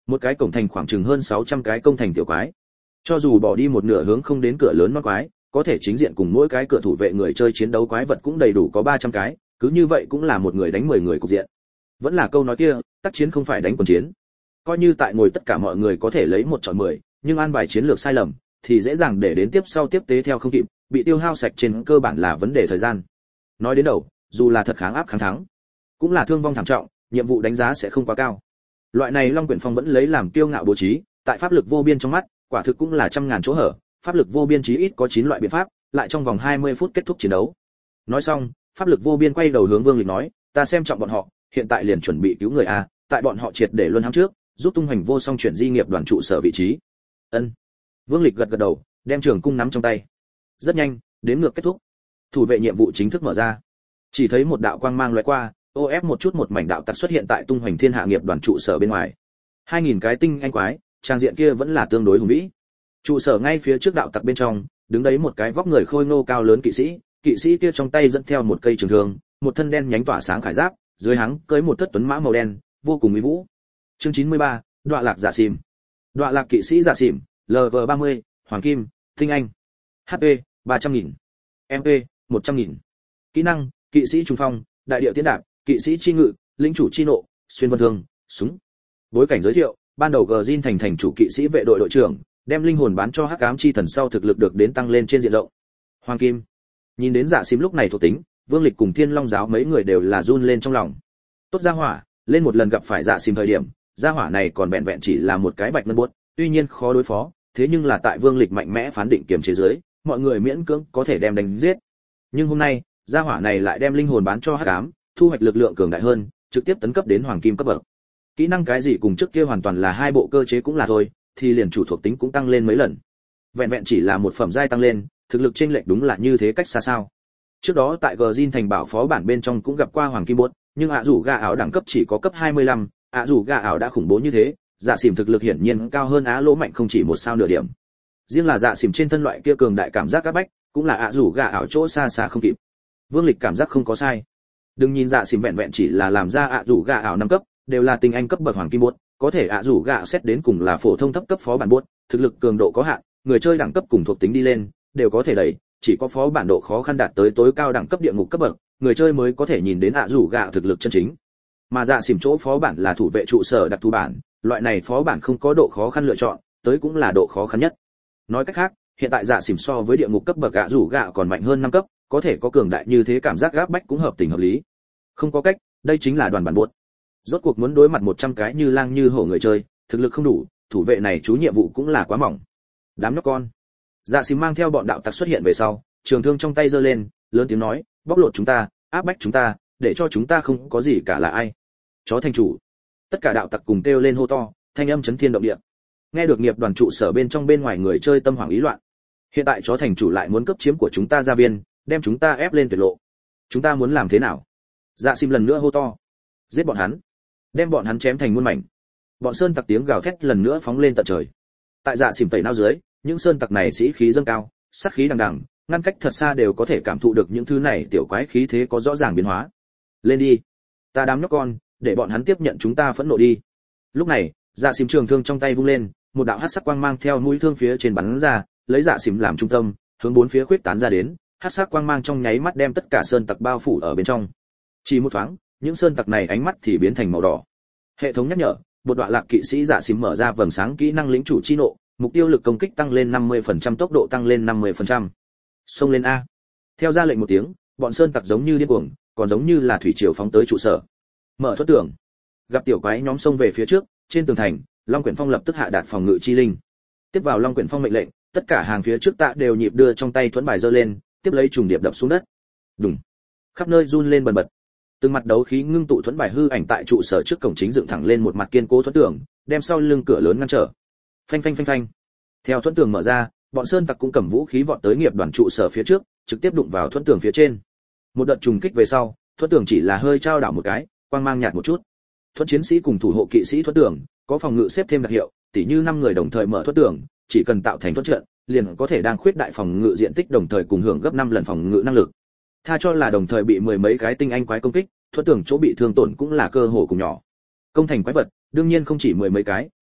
Một cái cổng thành khoảng chừng hơn sáu trăm cái công thành tiểu quái. Cho dù bỏ đi một nửa hướng không đến cửa lớn non quái, có thể chính diện cùng mỗi cái cửa thủ vệ người chơi chiến đấu quái vật cũng đầy đủ có ba trăm cái, cứ như vậy cũng là một người đánh mười người cục diện. Vẫn là câu nói kia, tác chiến không phải đánh quần chiến. Coi như tại ngồi tất cả mọi người có thể lấy một chọi mười, nhưng an bài chiến lược sai lầm thì dễ dàng để đến tiếp sau tiếp tế theo không kịp, bị tiêu hao sạch trên cơ bản là vấn đề thời gian. Nói đến đầu, dù là thật kháng áp kháng thắng, cũng là thương vong thảm trọng, nhiệm vụ đánh giá sẽ không quá cao. Loại này Long Quyển Phong vẫn lấy làm kiêu ngạo bố trí, tại pháp lực vô biên trong mắt, quả thực cũng là trăm ngàn chỗ hở, pháp lực vô biên chí ít có chín loại biện pháp, lại trong vòng hai mươi phút kết thúc chiến đấu. Nói xong, pháp lực vô biên quay đầu hướng Vương Lịch nói, ta xem trọng bọn họ, hiện tại liền chuẩn bị cứu người a, tại bọn họ triệt để luân hãm trước, giúp tung hoành vô song chuyển di nghiệp đoàn trụ sở vị trí. Ân. Vương Lịch gật gật đầu, đem trường cung nắm trong tay. Rất nhanh, đến ngược kết thúc. Thủ vệ nhiệm vụ chính thức mở ra. Chỉ thấy một đạo quang mang lóe qua, ô ép một chút một mảnh đạo tặc xuất hiện tại tung hoành thiên hạ nghiệp đoàn trụ sở bên ngoài. hai nghìn cái tinh anh quái, trang diện kia vẫn là tương đối hùng vĩ. Trụ sở ngay phía trước đạo tặc bên trong, đứng đấy một cái vóc người khôi ngô cao lớn kỵ sĩ, kỵ sĩ kia trong tay dẫn theo một cây trường thương, một thân đen nhánh tỏa sáng khải giáp, dưới háng cưỡi một thất tuấn mã màu đen, vô cùng uy vũ. Chương chín mươi ba, Đoạ Lạc Giả Xìm. Đoạ Lạc kỵ sĩ Giả Xìm, lv ba mươi, hoàng kim, tinh anh. hát pê ba trăm nghìn, em pê một trăm nghìn. Kỹ năng: Kỵ sĩ trùng phong, đại điệu tiến đạp, kỵ sĩ chi ngự, lĩnh chủ chi nộ, xuyên vân thương, súng. Bối cảnh giới thiệu: ban đầu Gjin thành thành chủ kỵ sĩ vệ đội đội trưởng, đem linh hồn bán cho Hắc Ám chi thần sau thực lực được đến tăng lên trên diện rộng. Hoàng kim. Nhìn đến Dạ Xím lúc này thuộc tính, Vương Lịch cùng Thiên Long giáo mấy người đều là run lên trong lòng. Tốt gia hỏa, lên một lần gặp phải Dạ Xím thời điểm, gia hỏa này còn vẹn vẹn chỉ là một cái bạch ngân buốt, tuy nhiên khó đối phó, thế nhưng là tại Vương Lịch mạnh mẽ phán định kiềm chế dưới, mọi người miễn cưỡng có thể đem đánh giết. Nhưng hôm nay, gia hỏa này lại đem linh hồn bán cho Hắc Ám, thu hoạch lực lượng cường đại hơn, trực tiếp tấn cấp đến hoàng kim cấp bậc. Kỹ năng cái gì cùng trước kia hoàn toàn là hai bộ cơ chế cũng là thôi, thì liền chủ thuộc tính cũng tăng lên mấy lần. Vẹn vẹn chỉ là một phẩm giai tăng lên, thực lực chênh lệch đúng là như thế cách xa sao. Trước đó tại Gjin thành bảo phó bản bên trong cũng gặp qua hoàng kim buốt, nhưng ạ rủ gà ảo đẳng cấp chỉ có cấp hai mươi lăm, ạ rủ gà ảo đã khủng bố như thế, Dạ Xỉm thực lực hiển nhiên cao hơn Á Lỗ mạnh không chỉ một sao nửa điểm. Riêng là Dạ Xỉm trên thân loại kia cường đại cảm giác áp bách, cũng là ạ rủ gà ảo chỗ xa xa không kịp. Vương Lịch cảm giác không có sai. Đừng nhìn Dạ Xỉm vẹn vẹn chỉ là làm ra ạ rủ gà ảo năm cấp, đều là tinh anh cấp bậc hoàng kim buốt, có thể ạ rủ gà xét đến cùng là phổ thông thấp cấp phó bản buốt, thực lực cường độ có hạn, người chơi đẳng cấp cùng thuộc tính đi lên, đều có thể đẩy, chỉ có phó bản độ khó khăn đạt tới tối cao đẳng cấp địa ngục cấp bậc, người chơi mới có thể nhìn đến ạ rủ gà thực lực chân chính. Mà Dạ Xỉm chỗ phó bản là thủ vệ trụ sở đặc thù bản, loại này phó bản không có độ khó khăn lựa chọn, tới cũng là độ khó khăn nhất. Nói cách khác, hiện tại Dạ Xỉm so với địa ngục cấp bậc ạ rủ gà còn mạnh hơn năm cấp, có thể có cường đại như thế cảm giác gáp bách cũng hợp tình hợp lý. Không có cách, đây chính là đoàn bản buốt. Rốt cuộc muốn đối mặt một trăm cái như lang như hổ người chơi, thực lực không đủ, thủ vệ này chú nhiệm vụ cũng là quá mỏng. Đám nhóc con. Dạ Xím mang theo bọn đạo tặc xuất hiện về sau, trường thương trong tay giơ lên, lớn tiếng nói, bóc lột chúng ta, áp bách chúng ta, để cho chúng ta không có gì cả là ai. Chó thành chủ. Tất cả đạo tặc cùng kêu lên hô to, thanh âm chấn thiên động địa. Nghe được nghiệp đoàn trụ sở bên trong bên ngoài người chơi tâm hoảng ý loạn. Hiện tại chó thành chủ lại muốn cấp chiếm của chúng ta gia viên, đem chúng ta ép lên tuyệt lộ. Chúng ta muốn làm thế nào? Dạ Xím lần nữa hô to. Giết bọn hắn, đem bọn hắn chém thành muôn mảnh. Bọn sơn tặc tiếng gào thét lần nữa phóng lên tận trời. Tại Dạ Xím tẩy não dưới, những sơn tặc này sĩ khí dâng cao, sát khí đằng đằng, ngăn cách thật xa đều có thể cảm thụ được những thứ này tiểu quái khí thế có rõ ràng biến hóa. Lên đi, ta đám nhóc con, để bọn hắn tiếp nhận chúng ta phẫn nộ đi. Lúc này, Dạ Xím trường thương trong tay vung lên, một đạo hắc sắc quang mang theo mũi thương phía trên bắn ra, lấy Dạ Xím làm trung tâm, hướng bốn phía khuyết tán ra đến, hắc sắc quang mang trong nháy mắt đem tất cả sơn tặc bao phủ ở bên trong. Chỉ một thoáng, những sơn tặc này ánh mắt thì biến thành màu đỏ. Hệ thống nhắc nhở, một đoạn lạc kỵ sĩ Dạ Xím mở ra vầng sáng kỹ năng lĩnh chủ chi nộ, mục tiêu lực công kích tăng lên năm mươi phần trăm, tốc độ tăng lên năm mươi phần trăm. Xông lên a. Theo ra lệnh một tiếng, bọn sơn tặc giống như điên cuồng, còn giống như là thủy triều phóng tới trụ sở. Mở thoát tường. Gặp tiểu quái nhóm xông về phía trước, trên tường thành, Long Quyển Phong lập tức hạ đạt phòng ngự chi linh. Tiếp vào Long Quyển Phong mệnh lệnh, tất cả hàng phía trước tạ đều nhịp đưa trong tay thuẫn bài giơ lên, tiếp lấy trùng điệp đập xuống đất. Đùng. Khắp nơi run lên bần bật. Từng mặt đấu khí ngưng tụ thuẫn bài hư ảnh tại trụ sở trước cổng chính dựng thẳng lên một mặt kiên cố thuẫn tường, đem sau lưng cửa lớn ngăn trở. Phanh phanh phanh phanh. Theo thuẫn tường mở ra, bọn sơn tặc cũng cầm vũ khí vọt tới nghiệp đoàn trụ sở phía trước, trực tiếp đụng vào thuẫn tường phía trên. Một đợt trùng kích về sau, thuẫn tường chỉ là hơi trao đảo một cái, quang mang nhạt một chút. Thuẫn chiến sĩ cùng thủ hộ kỵ sĩ thuẫn tường có phòng ngự xếp thêm đặc hiệu, tỉ như năm người đồng thời mở thuẫn tường, chỉ cần tạo thành thuẫn trận, liền có thể đang khuyết đại phòng ngự diện tích đồng thời cùng hưởng gấp năm lần phòng ngự năng lực. Tha cho là đồng thời bị mười mấy cái tinh anh quái công kích, thuẫn tường chỗ bị thương tổn cũng là cơ hồ cùng nhỏ. Công thành quái vật, đương nhiên không chỉ mười mấy cái,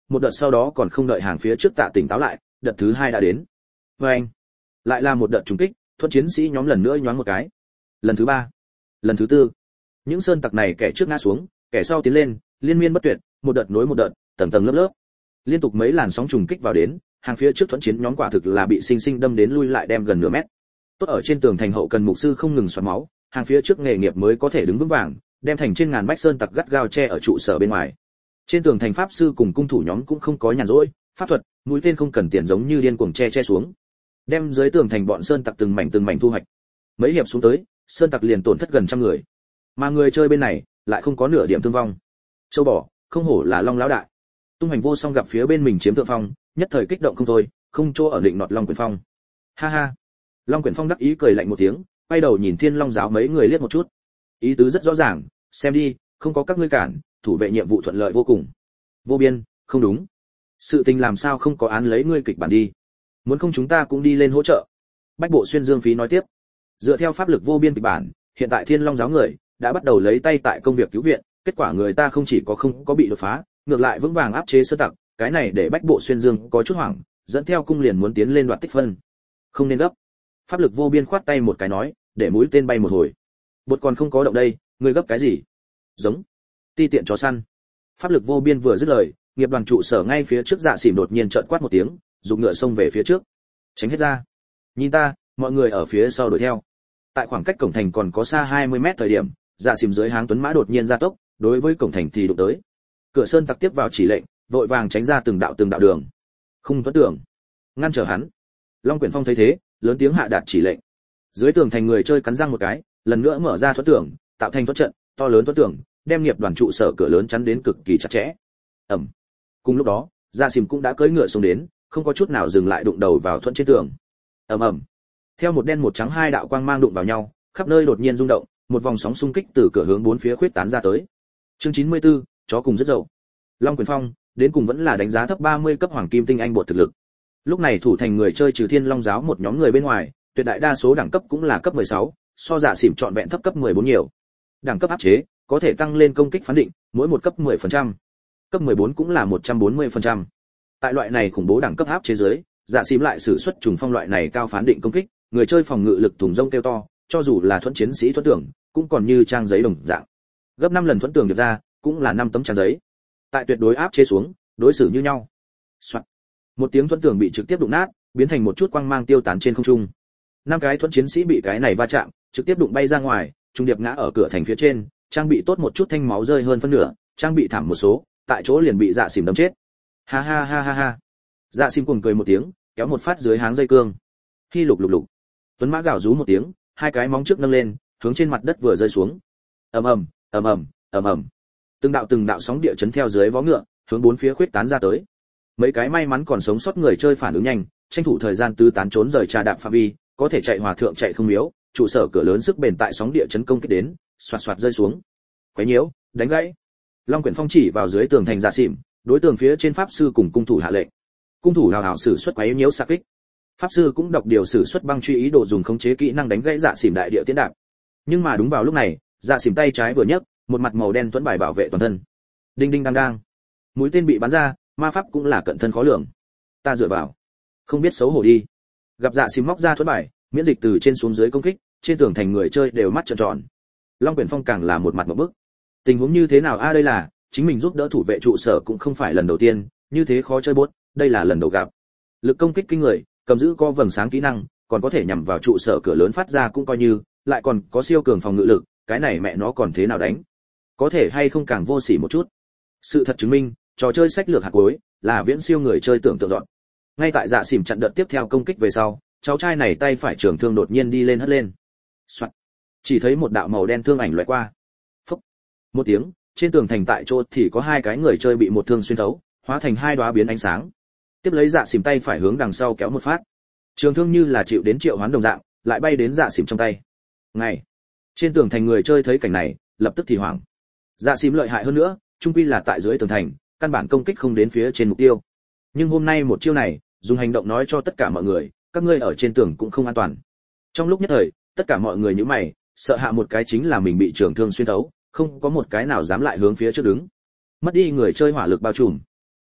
một đợt sau đó còn không đợi hàng phía trước Tạ tỉnh táo lại, đợt thứ hai đã đến. Và anh, lại là một đợt trùng kích, thuận chiến sĩ nhóm lần nữa nhoáng một cái. Lần thứ ba, lần thứ tư, những sơn tặc này kẻ trước ngã xuống, kẻ sau tiến lên, liên miên bất tuyệt, một đợt nối một đợt, tầng tầng lớp lớp, liên tục mấy làn sóng trùng kích vào đến, hàng phía trước thuận chiến nhóm quả thực là bị sinh sinh đâm đến lui lại đem gần nửa mét. Tốt ở trên tường thành hậu cần mục sư không ngừng xoắn máu, hàng phía trước nghề nghiệp mới có thể đứng vững vàng, đem thành trên ngàn bách sơn tặc gắt gao che ở trụ sở bên ngoài. Trên tường thành pháp sư cùng cung thủ nhóm cũng không có nhàn rỗi, pháp thuật, mũi tên không cần tiền giống như điên cuồng che che xuống, đem dưới tường thành bọn sơn tặc từng mảnh từng mảnh thu hoạch. Mấy hiệp xuống tới, sơn tặc liền tổn thất gần trăm người, mà người chơi bên này lại không có nửa điểm thương vong. Châu bò, không hổ là Long lão đại. Tung hành vô song gặp phía bên mình chiếm thượng phong, nhất thời kích động không thôi, không chỗ ở định nọt Long Quyển Phong. Ha ha. Long Quyển Phong đắc ý cười lạnh một tiếng, quay đầu nhìn Thiên Long giáo mấy người liếc một chút. Ý tứ rất rõ ràng, xem đi, không có các ngươi cản, thủ vệ nhiệm vụ thuận lợi vô cùng. Vô Biên, không đúng. Sự tình làm sao không có án lấy ngươi kịch bản đi. Muốn không chúng ta cũng đi lên hỗ trợ. Bách Bộ Xuyên Dương Phí nói tiếp. Dựa theo pháp lực Vô Biên kịch bản, hiện tại Thiên Long giáo người đã bắt đầu lấy tay tại công việc cứu viện, kết quả người ta không chỉ có không có bị đột phá, ngược lại vững vàng áp chế sơ tặc, cái này để Bách Bộ Xuyên Dương có chút hoảng, dẫn theo cung liền muốn tiến lên đoạt tích phân. Không nên gấp. Pháp lực Vô Biên khoát tay một cái nói, để mũi tên bay một hồi. Bột còn không có động đây, ngươi gấp cái gì? Giống. Ti tiện chó săn. Pháp lực Vô Biên vừa dứt lời, nghiệp đoàn trụ sở ngay phía trước Dạ Xỉm đột nhiên trợn quát một tiếng, dùng ngựa xông về phía trước. Tránh hết ra. Nhìn ta, mọi người ở phía sau đuổi theo. Tại khoảng cách cổng thành còn có xa hai mươi mét thời điểm, Dạ Xỉm dưới háng tuấn mã đột nhiên gia tốc, đối với cổng thành thì đụng tới. Cửa sơn tặc tiếp vào chỉ lệnh, vội vàng tránh ra từng đạo từng đạo đường. Không thuẫn tưởng, ngăn trở hắn. Long Quyển Phong thấy thế, lớn tiếng hạ đạt chỉ lệnh. Dưới tường thành người chơi cắn răng một cái, lần nữa mở ra thuẫn tưởng, tạo thành thuẫn trận, to lớn thuẫn tưởng, đem nghiệp đoàn trụ sở cửa lớn chắn đến cực kỳ chặt chẽ. Ầm. Cùng lúc đó, Dạ Xỉm cũng đã cưỡi ngựa xuống đến, không có chút nào dừng lại đụng đầu vào thuẫn trên tường. Ầm ầm. Theo một đen một trắng hai đạo quang mang đụng vào nhau, khắp nơi đột nhiên rung động, một vòng sóng xung kích từ cửa hướng bốn phía khuyết tán ra tới. Chương chín mươi tư, chó cùng rất dậu. Long Quyển Phong, đến cùng vẫn là đánh giá thấp ba mươi cấp hoàng kim tinh anh bột thực lực. Lúc này thủ thành người chơi trừ Thiên Long giáo một nhóm người bên ngoài, tuyệt đại đa số đẳng cấp cũng là cấp mười sáu, so Dạ Xỉm trọn vẹn thấp cấp mười bốn nhiều. Đẳng cấp áp chế, có thể tăng lên công kích phán định, mỗi một cấp mười phần trăm. Cấp mười bốn cũng là một trăm bốn mươi phần trăm. Tại loại này khủng bố đẳng cấp áp chế dưới, Dạ Xỉm lại sử xuất trùng phong loại này cao phán định công kích, người chơi phòng ngự lực thùng rông kêu to, cho dù là thuẫn chiến sĩ thuẫn tưởng, cũng còn như trang giấy đồng dạng. Gấp năm lần thuẫn tưởng được ra, cũng là năm tấm trang giấy. Tại tuyệt đối áp chế xuống, đối xử như nhau. Soạn. Một tiếng thuẫn tưởng bị trực tiếp đụng nát, biến thành một chút quang mang tiêu tán trên không trung. Năm cái thuẫn chiến sĩ bị cái này va chạm, trực tiếp đụng bay ra ngoài, trung điệp ngã ở cửa thành phía trên, trang bị tốt một chút thanh máu rơi hơn phân nửa, trang bị thảm một số, tại chỗ liền bị Dạ Xỉm đấm chết. Ha ha ha ha ha. Dạ Xỉm cuồng cười một tiếng, kéo một phát dưới háng dây cương. Khi lục lục lục. Tuấn mã gào rú một tiếng, hai cái móng trước nâng lên, hướng trên mặt đất vừa rơi xuống. Ầm ầm, ầm ầm, ầm ầm. Từng đạo từng đạo sóng địa chấn theo dưới vó ngựa, hướng bốn phía khuyết tán ra tới. Mấy cái may mắn còn sống sót người chơi phản ứng nhanh, tranh thủ thời gian tứ tán trốn rời trà đạp phạm vi, có thể chạy hòa thượng chạy không miếu, trụ sở cửa lớn sức bền tại sóng địa chấn công kích đến, xoạt xoạt rơi xuống. Quấy nhiễu, đánh gãy. Long Quyển Phong chỉ vào dưới tường thành Dạ Xỉm, đối tường phía trên pháp sư cùng cung thủ hạ lệnh. Cung thủ hào hào sử xuất quấy nhiễu xạ kích. Pháp sư cũng đọc điều sử xuất băng truy ý đồ dùng khống chế kỹ năng đánh gãy Dạ Xỉm đại địa tiến đạp. Nhưng mà đúng vào lúc này, Dạ Xỉm tay trái vừa nhấc, một mặt màu đen tuấn bài bảo vệ toàn thân. Đinh đinh đang đang. Mũi tên bị bắn ra, ma pháp cũng là cận thân khó lường. Ta dựa vào, không biết xấu hổ đi. Gặp Dạ Xỉm móc ra tuấn bài, miễn dịch từ trên xuống dưới công kích, trên tường thành người chơi đều mắt trợn tròn. Long Quyển Phong càng là một mặt ngộp bức. Tình huống như thế nào a? À, đây là chính mình giúp đỡ thủ vệ trụ sở cũng không phải lần đầu tiên, như thế khó chơi bốt, đây là lần đầu gặp. Lực công kích kinh người, cầm giữ co vầng sáng kỹ năng, còn có thể nhằm vào trụ sở cửa lớn phát ra cũng coi như, lại còn có siêu cường phòng ngự lực, cái này mẹ nó còn thế nào đánh? Có thể hay không càng vô sỉ một chút? Sự thật chứng minh, trò chơi sách lược hạt cuối là viễn siêu người chơi tưởng tượng dọn. Ngay tại Dạ Xỉm chặn đợt tiếp theo công kích về sau, cháu trai này tay phải trường thương đột nhiên đi lên hất lên. Soạn. Chỉ thấy một đạo màu đen thương ảnh lóe qua. Phốc. Một tiếng, trên tường thành tại chỗ thì có hai cái người chơi bị một thương xuyên thấu, hóa thành hai đóa biến ánh sáng. Tiếp lấy Dạ Xỉm tay phải hướng đằng sau kéo một phát. Trường thương như là chịu đến triệu hoán đồng dạng, lại bay đến Dạ Xỉm trong tay. Ngay. Trên tường thành người chơi thấy cảnh này, lập tức thì hoảng. Dạ Xỉm lợi hại hơn nữa, chung quy là tại dưới tường thành, căn bản công kích không đến phía trên mục tiêu. Nhưng hôm nay một chiêu này, dùng hành động nói cho tất cả mọi người, các ngươi ở trên tường cũng không an toàn. Trong lúc nhất thời, tất cả mọi người nhíu mày, sợ hạ một cái chính là mình bị trường thương xuyên thấu, không có một cái nào dám lại hướng phía trước đứng. Mất đi người chơi hỏa lực bao trùm.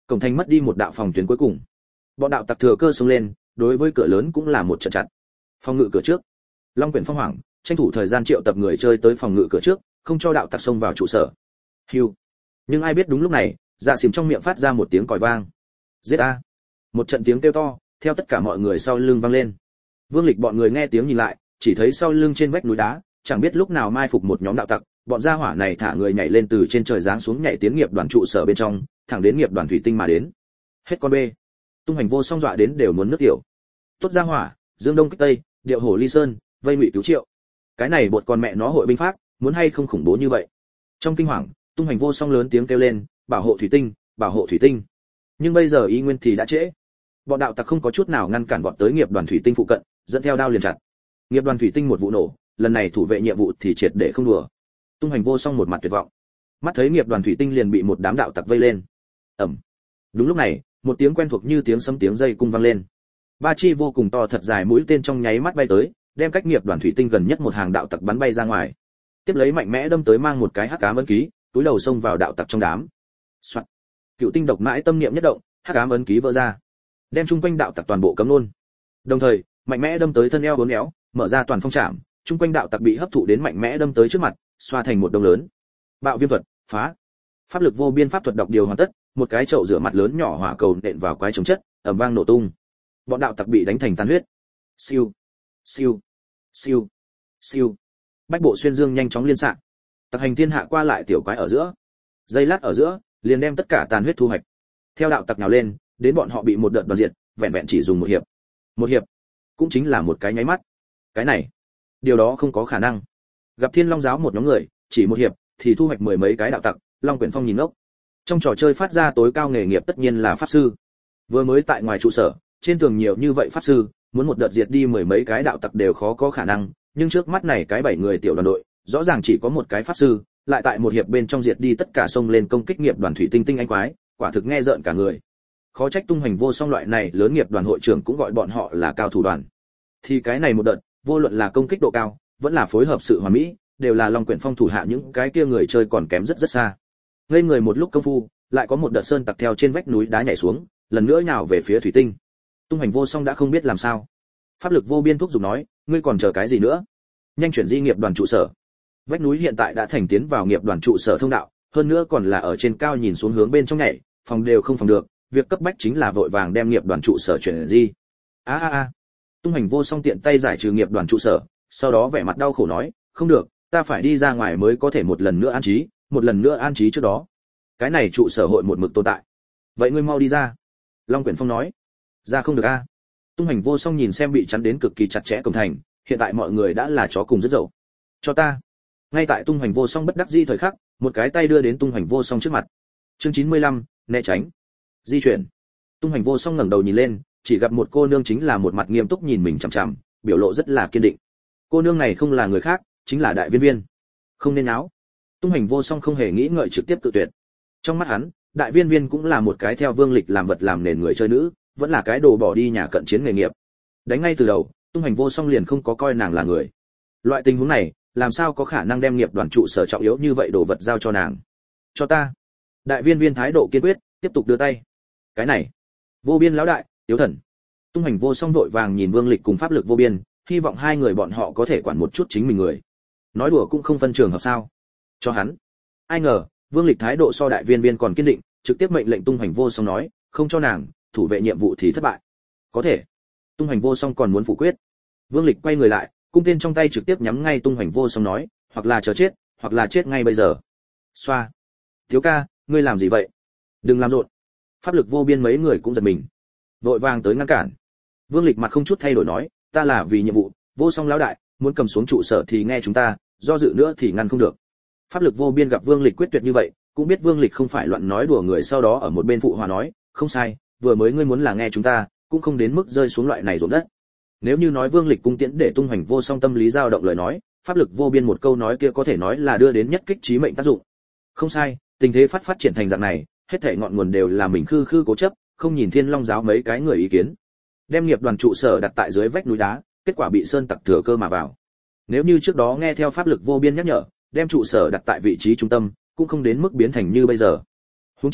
Cổng thành mất đi một đạo phòng tuyến cuối cùng. Bọn đạo tặc thừa cơ xông lên, đối với cửa lớn cũng là một trận chặn. Phòng ngự cửa trước. Long Quyển Phong hoảng, tranh thủ thời gian triệu tập người chơi tới phòng ngự cửa trước, không cho đạo tặc xông vào trụ sở. Hưu. Nhưng ai biết đúng lúc này, Dạ Xỉm trong miệng phát ra một tiếng còi vang. Giết a! Một trận tiếng kêu to, theo tất cả mọi người sau lưng vang lên. Vương Lịch bọn người nghe tiếng nhìn lại, chỉ thấy sau lưng trên vách núi đá, chẳng biết lúc nào mai phục một nhóm đạo tặc, bọn gia hỏa này thả người nhảy lên từ trên trời giáng xuống nhảy tiến nghiệp đoàn trụ sở bên trong, thẳng đến nghiệp đoàn thủy tinh mà đến. Hết con bê. Tung Hành Vô Song dọa đến đều muốn nước tiểu. Tốt gia hỏa, Dương Đông kích Tây, điệu hổ ly sơn, vây ngụy cứu triệu. Cái này bột con mẹ nó hội binh pháp, muốn hay không khủng bố như vậy. Trong kinh hoàng, Tung Hành Vô Song lớn tiếng kêu lên, bảo hộ thủy tinh, bảo hộ thủy tinh. Nhưng bây giờ ý nguyên thì đã trễ. Bọn đạo tặc không có chút nào ngăn cản bọn tới nghiệp đoàn thủy tinh phụ cận, dẫn theo đao liền chặt. Nghiệp đoàn thủy tinh một vụ nổ, lần này thủ vệ nhiệm vụ thì triệt để không đùa. Tung Hành Vô Song một mặt tuyệt vọng. Mắt thấy nghiệp đoàn thủy tinh liền bị một đám đạo tặc vây lên. Ầm. Đúng lúc này, một tiếng quen thuộc như tiếng sấm tiếng dây cung vang lên. Ba chi vô cùng to thật dài mũi tên trong nháy mắt bay tới, đem cách nghiệp đoàn thủy tinh gần nhất một hàng đạo tặc bắn bay ra ngoài. Tiếp lấy mạnh mẽ đâm tới mang một cái hắc ám ấn ký, túi đầu xông vào đạo tặc trong đám. Soạt. Cựu tinh độc mãi tâm niệm nhất động, hắc ám ấn ký vỡ ra, đem chung quanh đạo tặc toàn bộ cấm luôn. Đồng thời, mạnh mẽ đâm tới thân eo uốn éo, mở ra toàn phong trảm, chung quanh đạo tặc bị hấp thụ đến mạnh mẽ đâm tới trước mặt, xoa thành một đông lớn. Bạo viêm thuật, phá. Pháp lực vô biên pháp thuật đọc điều hoàn tất, một cái chậu rửa mặt lớn nhỏ hỏa cầu nện vào quái chống chất, ầm vang nổ tung. Bọn đạo tặc bị đánh thành tàn huyết. Siêu, siêu, siêu, siêu. Bách bộ xuyên dương nhanh chóng liên xạ. Tặc hành thiên hạ qua lại tiểu quái ở giữa. Giây lát ở giữa, liền đem tất cả tàn huyết thu hoạch. Theo đạo tặc nhào lên, đến bọn họ bị một đợt đoàn diệt, vẹn vẹn chỉ dùng một hiệp. Một hiệp, cũng chính là một cái nháy mắt. Cái này, điều đó không có khả năng. Gặp Thiên Long giáo một nhóm người, chỉ một hiệp thì thu hoạch mười mấy cái đạo tặc, Long Quyển Phong nhìn ngốc. Trong trò chơi phát ra tối cao nghề nghiệp tất nhiên là pháp sư. Vừa mới tại ngoài trụ sở, trên tường nhiều như vậy pháp sư, muốn một đợt diệt đi mười mấy cái đạo tặc đều khó có khả năng, nhưng trước mắt này cái bảy người tiểu đoàn đội, rõ ràng chỉ có một cái pháp sư, lại tại một hiệp bên trong diệt đi tất cả xông lên công kích nghiệp đoàn thủy tinh tinh anh quái, quả thực nghe rợn cả người. Khó trách Tung Hành Vô Song loại này lớn nghiệp đoàn hội trưởng cũng gọi bọn họ là cao thủ đoàn. Thì cái này một đợt, vô luận là công kích độ cao, vẫn là phối hợp sự hoàn mỹ, đều là Long Quyển Phong thủ hạ những cái kia người chơi còn kém rất rất xa. Ngây người một lúc công phu, lại có một đợt sơn tặc theo trên vách núi đá nhảy xuống, lần nữa nhào về phía thủy tinh. Tung Hành Vô Song đã không biết làm sao. Pháp lực vô biên thúc giục nói, ngươi còn chờ cái gì nữa? Nhanh chuyển di nghiệp đoàn trụ sở. Vách núi hiện tại đã thành tiến vào nghiệp đoàn trụ sở thông đạo, hơn nữa còn là ở trên cao nhìn xuống hướng bên trong nhảy, phòng đều không phòng được, việc cấp bách chính là vội vàng đem nghiệp đoàn trụ sở chuyển di. A a a. Tung Hành Vô Song tiện tay giải trừ nghiệp đoàn trụ sở, sau đó vẻ mặt đau khổ nói, không được, ta phải đi ra ngoài mới có thể một lần nữa an trí, một lần nữa an trí trước đó. Cái này trụ sở hội một mực tồn tại. Vậy ngươi mau đi ra. Long Quyển Phong nói. Ra không được a. Tung Hành Vô Song nhìn xem bị chắn đến cực kỳ chặt chẽ cổng thành, hiện tại mọi người đã là chó cùng rất dậu. Cho ta. Ngay tại Tung Hành Vô Song bất đắc dĩ thời khắc, một cái tay đưa đến Tung Hành Vô Song trước mặt. Chương chín mươi lăm, né tránh. Di chuyển. Tung Hành Vô Song ngẩng đầu nhìn lên, chỉ gặp một cô nương chính là một mặt nghiêm túc nhìn mình chằm chằm, biểu lộ rất là kiên định. Cô nương này không là người khác, chính là Đại Viên Viên. Không nên áo. Tung Hành Vô Song không hề nghĩ ngợi trực tiếp tự tuyệt. Trong mắt hắn, Đại Viên Viên cũng là một cái theo Vương Lịch làm vật làm nền người chơi nữ, vẫn là cái đồ bỏ đi nhà cận chiến nghề nghiệp. Đánh ngay từ đầu, Tung Hành Vô Song liền không có coi nàng là người. Loại tình huống này, làm sao có khả năng đem nghiệp đoàn trụ sở trọng yếu như vậy đồ vật giao cho nàng? Cho ta. Đại Viên Viên thái độ kiên quyết, tiếp tục đưa tay. Cái này, Vô Biên lão đại, Tiếu Thần. Tung Hành Vô Song vội vàng nhìn Vương Lịch cùng pháp lực Vô Biên, hy vọng hai người bọn họ có thể quản một chút chính mình người. Nói đùa cũng không phân trường hợp sao? Cho hắn. Ai ngờ, Vương Lịch thái độ so Đại Viên Viên còn kiên định, trực tiếp mệnh lệnh Tung Hành Vô Song nói, không cho nàng, thủ vệ nhiệm vụ thì thất bại. Có thể. Tung Hành Vô Song còn muốn phủ quyết. Vương Lịch quay người lại, cung tên trong tay trực tiếp nhắm ngay Tung Hành Vô Song nói, hoặc là chờ chết, hoặc là chết ngay bây giờ. Xoa. Thiếu ca, ngươi làm gì vậy? Đừng làm rộn. Pháp lực Vô Biên mấy người cũng giật mình, vội vàng tới ngăn cản. Vương Lịch mặt không chút thay đổi nói, ta là vì nhiệm vụ, Vô Song lão đại, muốn cầm xuống trụ sở thì nghe chúng ta, do dự nữa thì ngăn không được. Pháp lực Vô Biên gặp Vương Lịch quyết tuyệt như vậy, cũng biết Vương Lịch không phải loạn nói đùa người, sau đó ở một bên phụ hòa nói, không sai, vừa mới ngươi muốn là nghe chúng ta, cũng không đến mức rơi xuống loại này ruộng đất. Nếu như nói Vương Lịch cung tiễn để Tung Hành Vô Song tâm lý dao động lời nói, pháp lực Vô Biên một câu nói kia có thể nói là đưa đến nhất kích chí mệnh tác dụng. Không sai, tình thế phát phát triển thành dạng này, hết thảy ngọn nguồn đều là mình khư khư cố chấp, không nhìn Thiên Long giáo mấy cái người ý kiến. Đem nghiệp đoàn trụ sở đặt tại dưới vách núi đá, kết quả bị sơn tặc thừa cơ mà vào. Nếu như trước đó nghe theo pháp lực Vô Biên nhắc nhở, đem trụ sở đặt tại vị trí trung tâm, cũng không đến mức biến thành như bây giờ. Huống chi,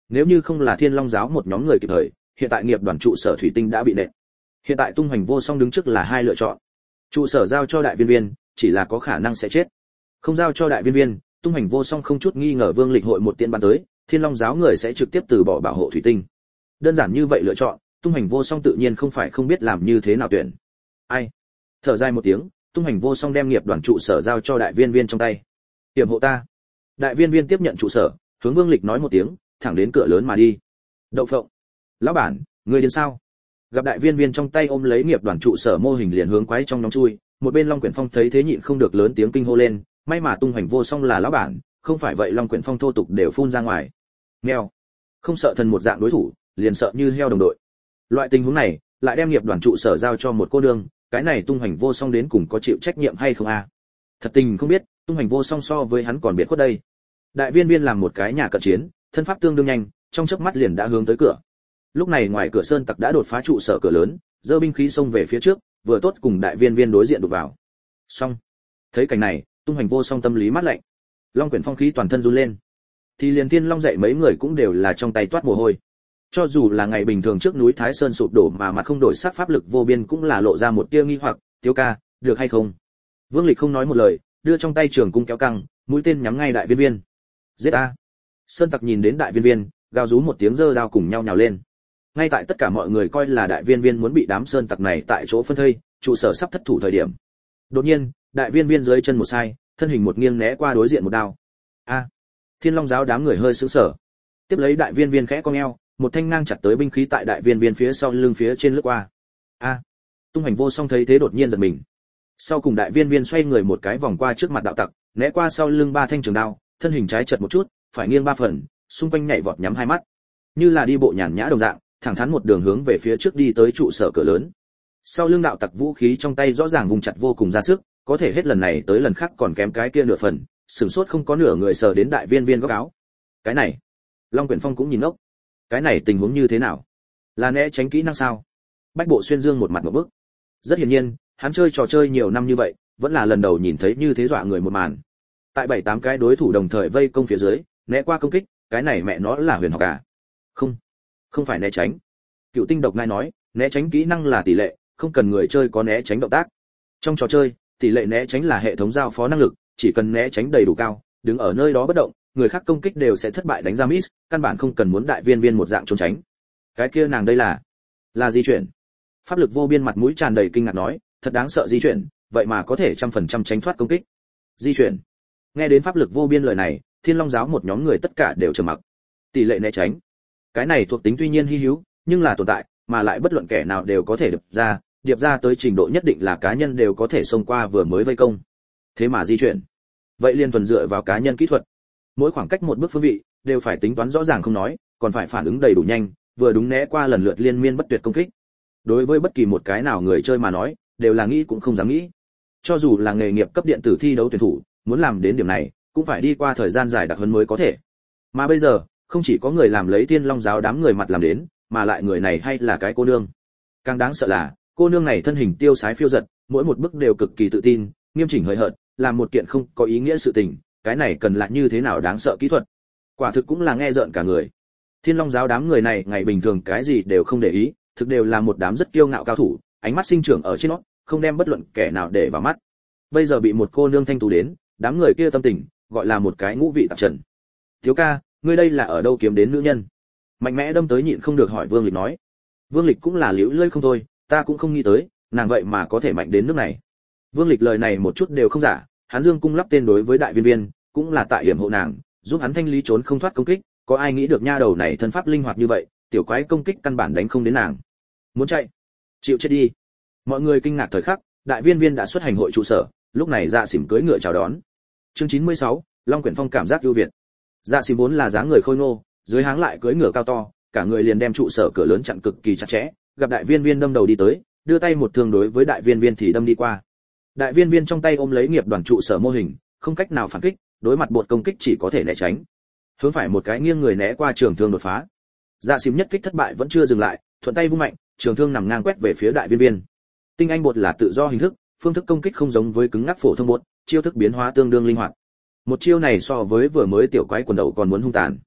nếu như không là Thiên Long giáo một nhóm người kịp thời, hiện tại nghiệp đoàn trụ sở thủy tinh đã bị nện. Hiện tại tung hoành vô song đứng trước là hai lựa chọn. Trụ sở giao cho đại viên viên, chỉ là có khả năng sẽ chết. Không giao cho đại viên viên, tung hoành vô song không chút nghi ngờ Vương Lịch hội một tiện bắn tới, Thiên Long giáo người sẽ trực tiếp từ bỏ bảo hộ thủy tinh. Đơn giản như vậy lựa chọn, tung hoành vô song tự nhiên không phải không biết làm như thế nào tuyển. Ai? Thở dài một tiếng, tung hoành vô song đem nghiệp đoàn trụ sở giao cho đại viên viên trong tay. Tiềm hộ ta. Đại viên viên tiếp nhận trụ sở, hướng Vương Lịch nói một tiếng, thẳng đến cửa lớn mà đi. Đậu phộng. Lão bản, người đến sao? Gặp đại viên viên trong tay ôm lấy nghiệp đoàn trụ sở mô hình liền hướng quái trong nhóm chui, một bên Long Quyển Phong thấy thế nhịn không được lớn tiếng kinh hô lên, may mà tung hoành vô song là lão bản, không phải vậy Long Quyển Phong thô tục đều phun ra ngoài. Nghèo. Không sợ thần một dạng đối thủ, liền sợ như heo đồng đội. Loại tình huống này, lại đem nghiệp đoàn trụ sở giao cho một cô nương, cái này tung hoành vô song đến cùng có chịu trách nhiệm hay không a? À? Thật tình không biết, tung hoành vô song so với hắn còn biệt khuất đây. Đại viên viên làm một cái nhà cận chiến, thân pháp tương đương nhanh, trong chớp mắt liền đã hướng tới cửa. Lúc này ngoài cửa sơn tặc đã đột phá trụ sở cửa lớn, giơ binh khí xông về phía trước, vừa tốt cùng đại viên viên đối diện đụng vào. Xong. Thấy cảnh này, tung hoành vô song tâm lý mát lạnh. Long Quyển Phong khí toàn thân run lên. Thì liền Thiên Long dạy mấy người cũng đều là trong tay toát mồ hôi. Cho dù là ngày bình thường trước núi Thái Sơn sụp đổ mà mặt không đổi sắc pháp lực vô biên cũng là lộ ra một tia nghi hoặc, "Tiếu ca, được hay không?" Vương Lịch không nói một lời, đưa trong tay trường cung kéo căng, mũi tên nhắm ngay đại viên viên. "Giết a!" Sơn tặc nhìn đến đại viên viên, gào rú một tiếng giơ đao cùng nhau nhào lên. Ngay tại tất cả mọi người coi là đại viên viên muốn bị đám sơn tặc này tại chỗ phân thây, trụ sở sắp thất thủ thời điểm. Đột nhiên, đại viên viên dưới chân một sai, thân hình một nghiêng né qua đối diện một đao. A! Thiên Long giáo đám người hơi sững sờ. Tiếp lấy đại viên viên khẽ cong eo, một thanh ngang chặt tới binh khí tại đại viên viên phía sau lưng phía trên lướt qua. A! Tung hoành vô song thấy thế đột nhiên giật mình. Sau cùng đại viên viên xoay người một cái vòng qua trước mặt đạo tặc, né qua sau lưng ba thanh trường đao, thân hình trái chật một chút, phải nghiêng ba phần, xung quanh nhảy vọt nhắm hai mắt, như là đi bộ nhàn nhã đồng dạng, thẳng thắn một đường hướng về phía trước đi tới trụ sở cửa lớn. Sau lưng đạo tặc vũ khí trong tay rõ ràng vùng chặt vô cùng ra sức, có thể hết lần này tới lần khác còn kém cái kia nửa phần, sửng sốt không có nửa người sờ đến đại viên viên góc áo. Cái này, Long Quyển Phong cũng nhìn ngốc. Cái này tình huống như thế nào? Là né tránh kỹ năng sao? Bách Bộ Xuyên Dương một mặt ngộp bức. Rất hiển nhiên, hắn chơi trò chơi nhiều năm như vậy, vẫn là lần đầu nhìn thấy như thế dọa người một màn. Tại bảy tám cái đối thủ đồng thời vây công phía dưới, né qua công kích, cái này mẹ nó là huyền học à? Không, không phải né tránh. Cựu Tinh Độc Ngai nói, né tránh kỹ năng là tỷ lệ, không cần người chơi có né tránh động tác. Trong trò chơi, tỷ lệ né tránh là hệ thống giao phó năng lực, chỉ cần né tránh đầy đủ cao, đứng ở nơi đó bất động, người khác công kích đều sẽ thất bại đánh ra miss, căn bản không cần muốn đại viên viên một dạng trốn tránh. Cái kia nàng đây là là di chuyển. Pháp lực vô biên mặt mũi tràn đầy kinh ngạc nói, thật đáng sợ di chuyển, vậy mà có thể trăm phần trăm tránh thoát công kích. Di chuyển. Nghe đến pháp lực vô biên lời này, Thiên Long giáo một nhóm người tất cả đều trầm mặc. Tỷ lệ né tránh. Cái này thuộc tính tuy nhiên hi hữu, nhưng là tồn tại, mà lại bất luận kẻ nào đều có thể điệp ra, điệp ra tới trình độ nhất định là cá nhân đều có thể xông qua vừa mới vây công. Thế mà di chuyển. Vậy liên thuần dựa vào cá nhân kỹ thuật. Mỗi khoảng cách một bước phương vị đều phải tính toán rõ ràng không nói, còn phải phản ứng đầy đủ nhanh, vừa đúng né qua lần lượt liên miên bất tuyệt công kích. Đối với bất kỳ một cái nào người chơi mà nói, đều là nghĩ cũng không dám nghĩ. Cho dù là nghề nghiệp cấp điện tử thi đấu tuyển thủ, muốn làm đến điểm này, cũng phải đi qua thời gian dài đặc hơn mới có thể. Mà bây giờ, không chỉ có người làm lấy Thiên Long giáo đám người mặt làm đến, mà lại người này hay là cái cô nương. Càng đáng sợ là, cô nương này thân hình tiêu sái phiêu dật, mỗi một bước đều cực kỳ tự tin, nghiêm chỉnh hời hợt, làm một kiện không có ý nghĩa sự tình, cái này cần là như thế nào đáng sợ kỹ thuật. Quả thực cũng là nghe rợn cả người. Thiên Long giáo đám người này ngày bình thường cái gì đều không để ý, thực đều là một đám rất kiêu ngạo cao thủ, ánh mắt sinh trưởng ở trên nó, không đem bất luận kẻ nào để vào mắt. Bây giờ bị một cô nương thanh tú đến, đám người kia tâm tình, gọi là một cái ngũ vị tạp trần. Thiếu ca, ngươi đây là ở đâu kiếm đến nữ nhân? Mạnh mẽ đâm tới nhịn không được hỏi Vương Lịch nói. Vương Lịch cũng là liễu lơi không thôi, ta cũng không nghĩ tới, nàng vậy mà có thể mạnh đến nước này. Vương Lịch lời này một chút đều không giả, hắn dương cung lắp tên đối với đại viên viên, cũng là tại hiểm hộ nàng, giúp hắn thanh lý trốn không thoát công kích, có ai nghĩ được nha đầu này thân pháp linh hoạt như vậy, tiểu quái công kích căn bản đánh không đến nàng. Muốn chạy, chịu chết đi. Mọi người kinh ngạc thời khắc, đại viên viên đã xuất hành hội trụ sở, lúc này Dạ Xỉm cưỡi ngựa chào đón. Chương chín mươi sáu, Long Quyển Phong cảm giác ưu việt. Dạ Xỉm vốn là dáng người khôi ngô, dưới háng lại cưỡi ngựa cao to, cả người liền đem trụ sở cửa lớn chặn cực kỳ chặt chẽ, gặp đại viên viên đâm đầu đi tới, đưa tay một thương đối với đại viên viên thì đâm đi qua. Đại viên viên trong tay ôm lấy nghiệp đoàn trụ sở mô hình, không cách nào phản kích, đối mặt bột công kích chỉ có thể né tránh. Hướng phải một cái nghiêng người né qua trường thương đột phá. Dạ Xỉm nhất kích thất bại vẫn chưa dừng lại, thuận tay vung mạnh, trường thương nằm ngang quét về phía đại viên viên. Tinh anh bột là tự do hình thức, phương thức công kích không giống với cứng ngắc phổ thông bột, chiêu thức biến hóa tương đương linh hoạt. Một chiêu này so với vừa mới tiểu quái quần đầu còn muốn hung tàn.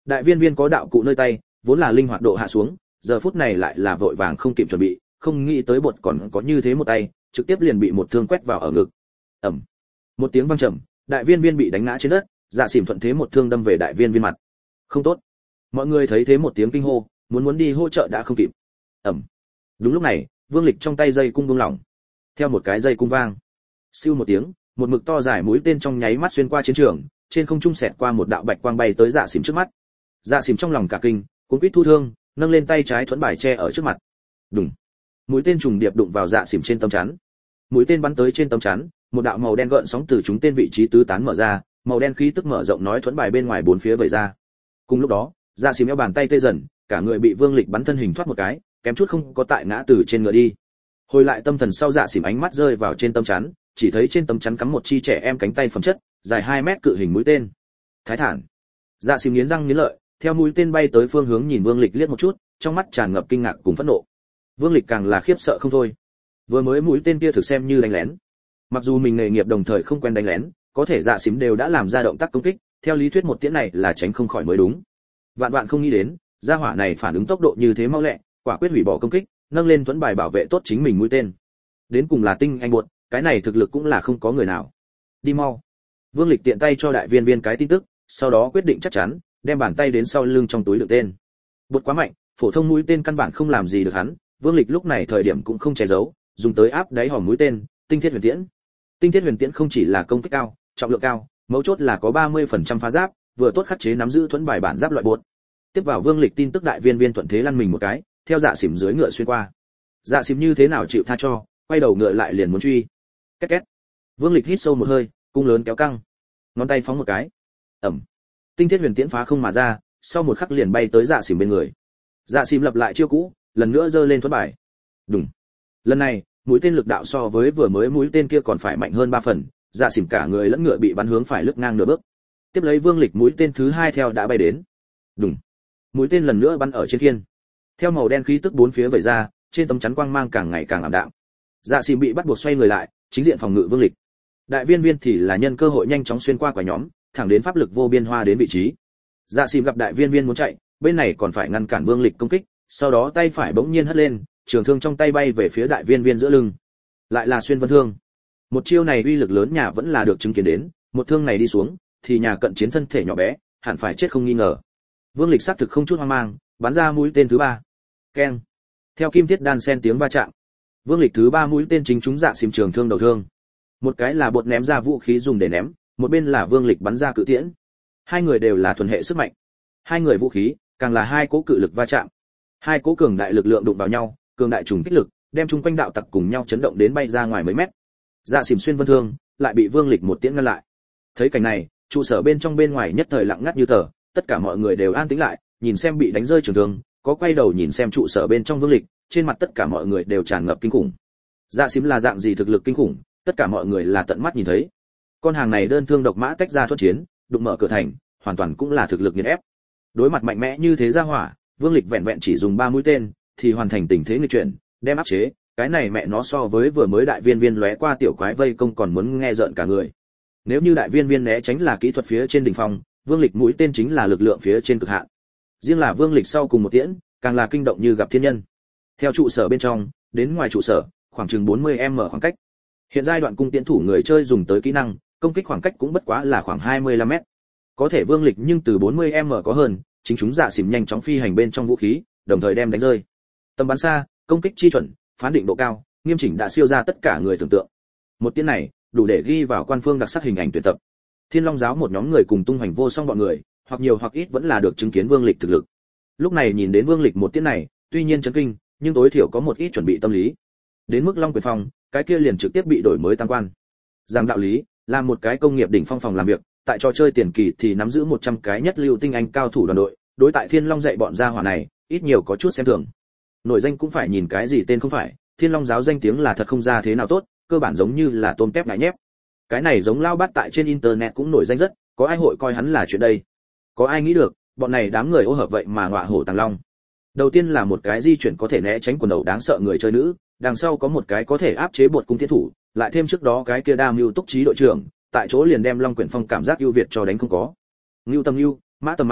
Đại viên viên có đạo cụ nơi tay, vốn là linh hoạt độ hạ xuống, giờ phút này lại là vội vàng không kịp chuẩn bị, không nghĩ tới bột còn có như thế một tay, trực tiếp liền bị một thương quét vào ở ngực. Ầm. Một tiếng vang trầm, đại viên viên bị đánh ngã trên đất, Dạ Xỉm thuận thế một thương đâm về đại viên viên mặt. Không tốt. Mọi người thấy thế một tiếng kinh hô, muốn muốn đi hỗ trợ đã không kịp. Ầm. Đúng lúc này, Vương Lịch trong tay dây cung buông lỏng. Theo một cái dây cung vang, siêu một tiếng, một mực to dài mũi tên trong nháy mắt xuyên qua chiến trường, trên không trung xẹt qua một đạo bạch quang bay tới Dạ Xỉm trước mắt. Dạ Xỉm trong lòng cả kinh, cuống quýt thu thương, nâng lên tay trái thuẫn bài che ở trước mặt. Đùng. Mũi tên trùng điệp đụng vào Dạ Xỉm trên tấm chắn. Mũi tên bắn tới trên tấm chắn, một đạo màu đen gợn sóng từ chúng tên vị trí tứ tán mở ra, màu đen khí tức mở rộng nói thuẫn bài bên ngoài bốn phía vẩy ra. Cùng lúc đó, Dạ Xỉm eo bàn tay tê dần, cả người bị Vương Lịch bắn thân hình thoát một cái, kém chút không có tại ngã từ trên ngựa đi. Hồi lại tâm thần sau, Dạ Xỉm ánh mắt rơi vào trên tấm chắn, chỉ thấy trên tấm chắn cắm một chi trẻ em cánh tay phẩm chất, dài hai mét cự hình mũi tên. Thái thản. Dạ Xỉm nghiến răng nghiến lợi, theo mũi tên bay tới phương hướng nhìn Vương Lịch liếc một chút, trong mắt tràn ngập kinh ngạc cùng phẫn nộ. Vương Lịch càng là khiếp sợ không thôi. Vừa mới mũi tên kia thực xem như đánh lén. Mặc dù mình nghề nghiệp đồng thời không quen đánh lén, có thể Dạ Xỉm đều đã làm ra động tác công kích, theo lý thuyết một tiễn này là tránh không khỏi mới đúng. Vạn vạn không nghĩ đến, gia hỏa này phản ứng tốc độ như thế mau lẹ, quả quyết hủy bỏ công kích, nâng lên thuẫn bài bảo vệ tốt chính mình mũi tên. Đến cùng là tinh anh buột, cái này thực lực cũng là không có người nào. Đi mau. Vương Lịch tiện tay cho đại viên viên cái tin tức, sau đó quyết định chắc chắn, đem bàn tay đến sau lưng trong túi đựng tên. Bột quá mạnh, phổ thông mũi tên căn bản không làm gì được hắn, Vương Lịch lúc này thời điểm cũng không che giấu, dùng tới áp đáy hòm mũi tên, tinh thiết huyền tiễn. Tinh thiết huyền tiễn không chỉ là công kích cao, trọng lượng cao, mấu chốt là có ba mươi phần trăm phá giáp, vừa tốt khắc chế nắm giữ thuẫn bài bản giáp loại bột. Tiếp vào Vương Lịch tin tức, đại viên viên thuận thế lăn mình một cái, theo Dạ Xỉm dưới ngựa xuyên qua. Dạ Xỉm như thế nào chịu tha cho, quay đầu ngựa lại liền muốn truy. Két két. Vương Lịch hít sâu một hơi, cung lớn kéo căng, ngón tay phóng một cái. Ầm. Tinh thiết huyền tiễn phá không mà ra, sau một khắc liền bay tới Dạ Xỉm bên người. Dạ Xỉm lập lại chiêu cũ, lần nữa giơ lên thuẫn bài. Đùng. Lần này, mũi tên lực đạo so với vừa mới mũi tên kia còn phải mạnh hơn ba phần, Dạ Xỉm cả người lẫn ngựa bị bắn hướng phải lướt ngang nửa bước. Tiếp lấy Vương Lịch mũi tên thứ hai theo đã bay đến. Đùng. Mũi tên lần nữa bắn ở trên khiên. Theo màu đen khí tức bốn phía vẩy ra, trên tấm chắn quang mang càng ngày càng ảm đạm. Dạ Xỉm bị bắt buộc xoay người lại, chính diện phòng ngự Vương Lịch. Đại viên viên thì là nhân cơ hội nhanh chóng xuyên qua quả nhóm, thẳng đến pháp lực vô biên hoa đến vị trí. Dạ Xỉm gặp đại viên viên muốn chạy, bên này còn phải ngăn cản Vương Lịch công kích, sau đó tay phải bỗng nhiên hất lên, trường thương trong tay bay về phía đại viên viên giữa lưng. Lại là xuyên vân thương. Một chiêu này uy lực lớn nhà vẫn là được chứng kiến đến, một thương này đi xuống, thì nhà cận chiến thân thể nhỏ bé, hẳn phải chết không nghi ngờ. Vương Lịch xác thực không chút hoang mang, bắn ra mũi tên thứ ba. Keng. Theo kim thiết đan sen tiếng va chạm, Vương Lịch thứ ba mũi tên chính trúng Dạ Xỉm trường thương đầu thương. Một cái là bột ném ra vũ khí dùng để ném, một bên là Vương Lịch bắn ra cự tiễn. Hai người đều là thuần hệ sức mạnh. Hai người vũ khí, càng là hai cỗ cự lực va chạm. Hai cỗ cường đại lực lượng đụng vào nhau, cường đại trùng kích lực, đem chung quanh đạo tặc cùng nhau chấn động đến bay ra ngoài mấy mét. Dạ Xỉm xuyên vân thương, lại bị Vương Lịch một tiễn ngăn lại. Thấy cảnh này, trụ sở bên trong bên ngoài nhất thời lặng ngắt như tờ, tất cả mọi người đều an tĩnh lại, nhìn xem bị đánh rơi trường thương, có quay đầu nhìn xem trụ sở bên trong Vương Lịch, trên mặt tất cả mọi người đều tràn ngập kinh khủng. Dạ Xỉm là dạng gì thực lực kinh khủng, tất cả mọi người là tận mắt nhìn thấy. Con hàng này đơn thương độc mã tách ra thuận chiến, đụng mở cửa thành, hoàn toàn cũng là thực lực nghiền ép. Đối mặt mạnh mẽ như thế ra hỏa, Vương Lịch vẹn vẹn chỉ dùng ba mũi tên thì hoàn thành tình thế nghịch chuyển, đem áp chế, cái này mẹ nó so với vừa mới đại viên viên lóe qua tiểu quái vây công còn muốn nghe rợn cả người. Nếu như đại viên viên né tránh là kỹ thuật phía trên đỉnh phong, Vương Lịch mũi tên chính là lực lượng phía trên cực hạn. Riêng là Vương Lịch sau cùng một tiễn, càng là kinh động như gặp thiên nhân. Theo trụ sở bên trong, đến ngoài trụ sở, khoảng chừng bốn mươi mét khoảng cách. Hiện giai đoạn cung tiễn thủ người chơi dùng tới kỹ năng, công kích khoảng cách cũng bất quá là khoảng hai mươi lăm mét. Có thể Vương Lịch nhưng từ bốn mươi mét có hơn, chính chúng Dạ Xỉm nhanh chóng phi hành bên trong vũ khí, đồng thời đem đánh rơi. Tầm bắn xa, công kích chi chuẩn, phán định độ cao, nghiêm chỉnh đã siêu ra tất cả người tưởng tượng. Một tiễn này, đủ để ghi vào quan phương đặc sắc hình ảnh tuyển tập. Thiên Long giáo một nhóm người cùng tung hoành vô song bọn người, hoặc nhiều hoặc ít vẫn là được chứng kiến Vương Lịch thực lực. Lúc này nhìn đến Vương Lịch một tiễn này, tuy nhiên chấn kinh, nhưng tối thiểu có một ít chuẩn bị tâm lý. Đến mức Long Quyền Phong, cái kia liền trực tiếp bị đổi mới tăng quan. Giang đạo lý, là một cái công nghiệp đỉnh phong phòng làm việc, tại trò chơi tiền kỳ thì nắm giữ một trăm cái nhất lưu tinh anh cao thủ đoàn đội, đối tại Thiên Long dạy bọn gia hỏa này, ít nhiều có chút xem thường. Nổi danh cũng phải nhìn cái gì tên không phải, Thiên Long giáo danh tiếng là thật không ra thế nào tốt, cơ bản giống như là tôm tép ngại nhép. Cái này giống lao bát tại trên internet cũng nổi danh rất, có ai hội coi hắn là chuyện đây? Có ai nghĩ được, bọn này đám người ô hợp vậy mà ngọa hổ tàng long. Đầu tiên là một cái di chuyển có thể né tránh quần đầu đáng sợ người chơi nữ, đằng sau có một cái có thể áp chế bột cung tiến thủ, lại thêm trước đó cái kia đa mưu túc trí đội trưởng, tại chỗ liền đem Long Quyển Phong cảm giác ưu việt cho đánh không có. Ngưu tầm ngưu, mã tầm mã,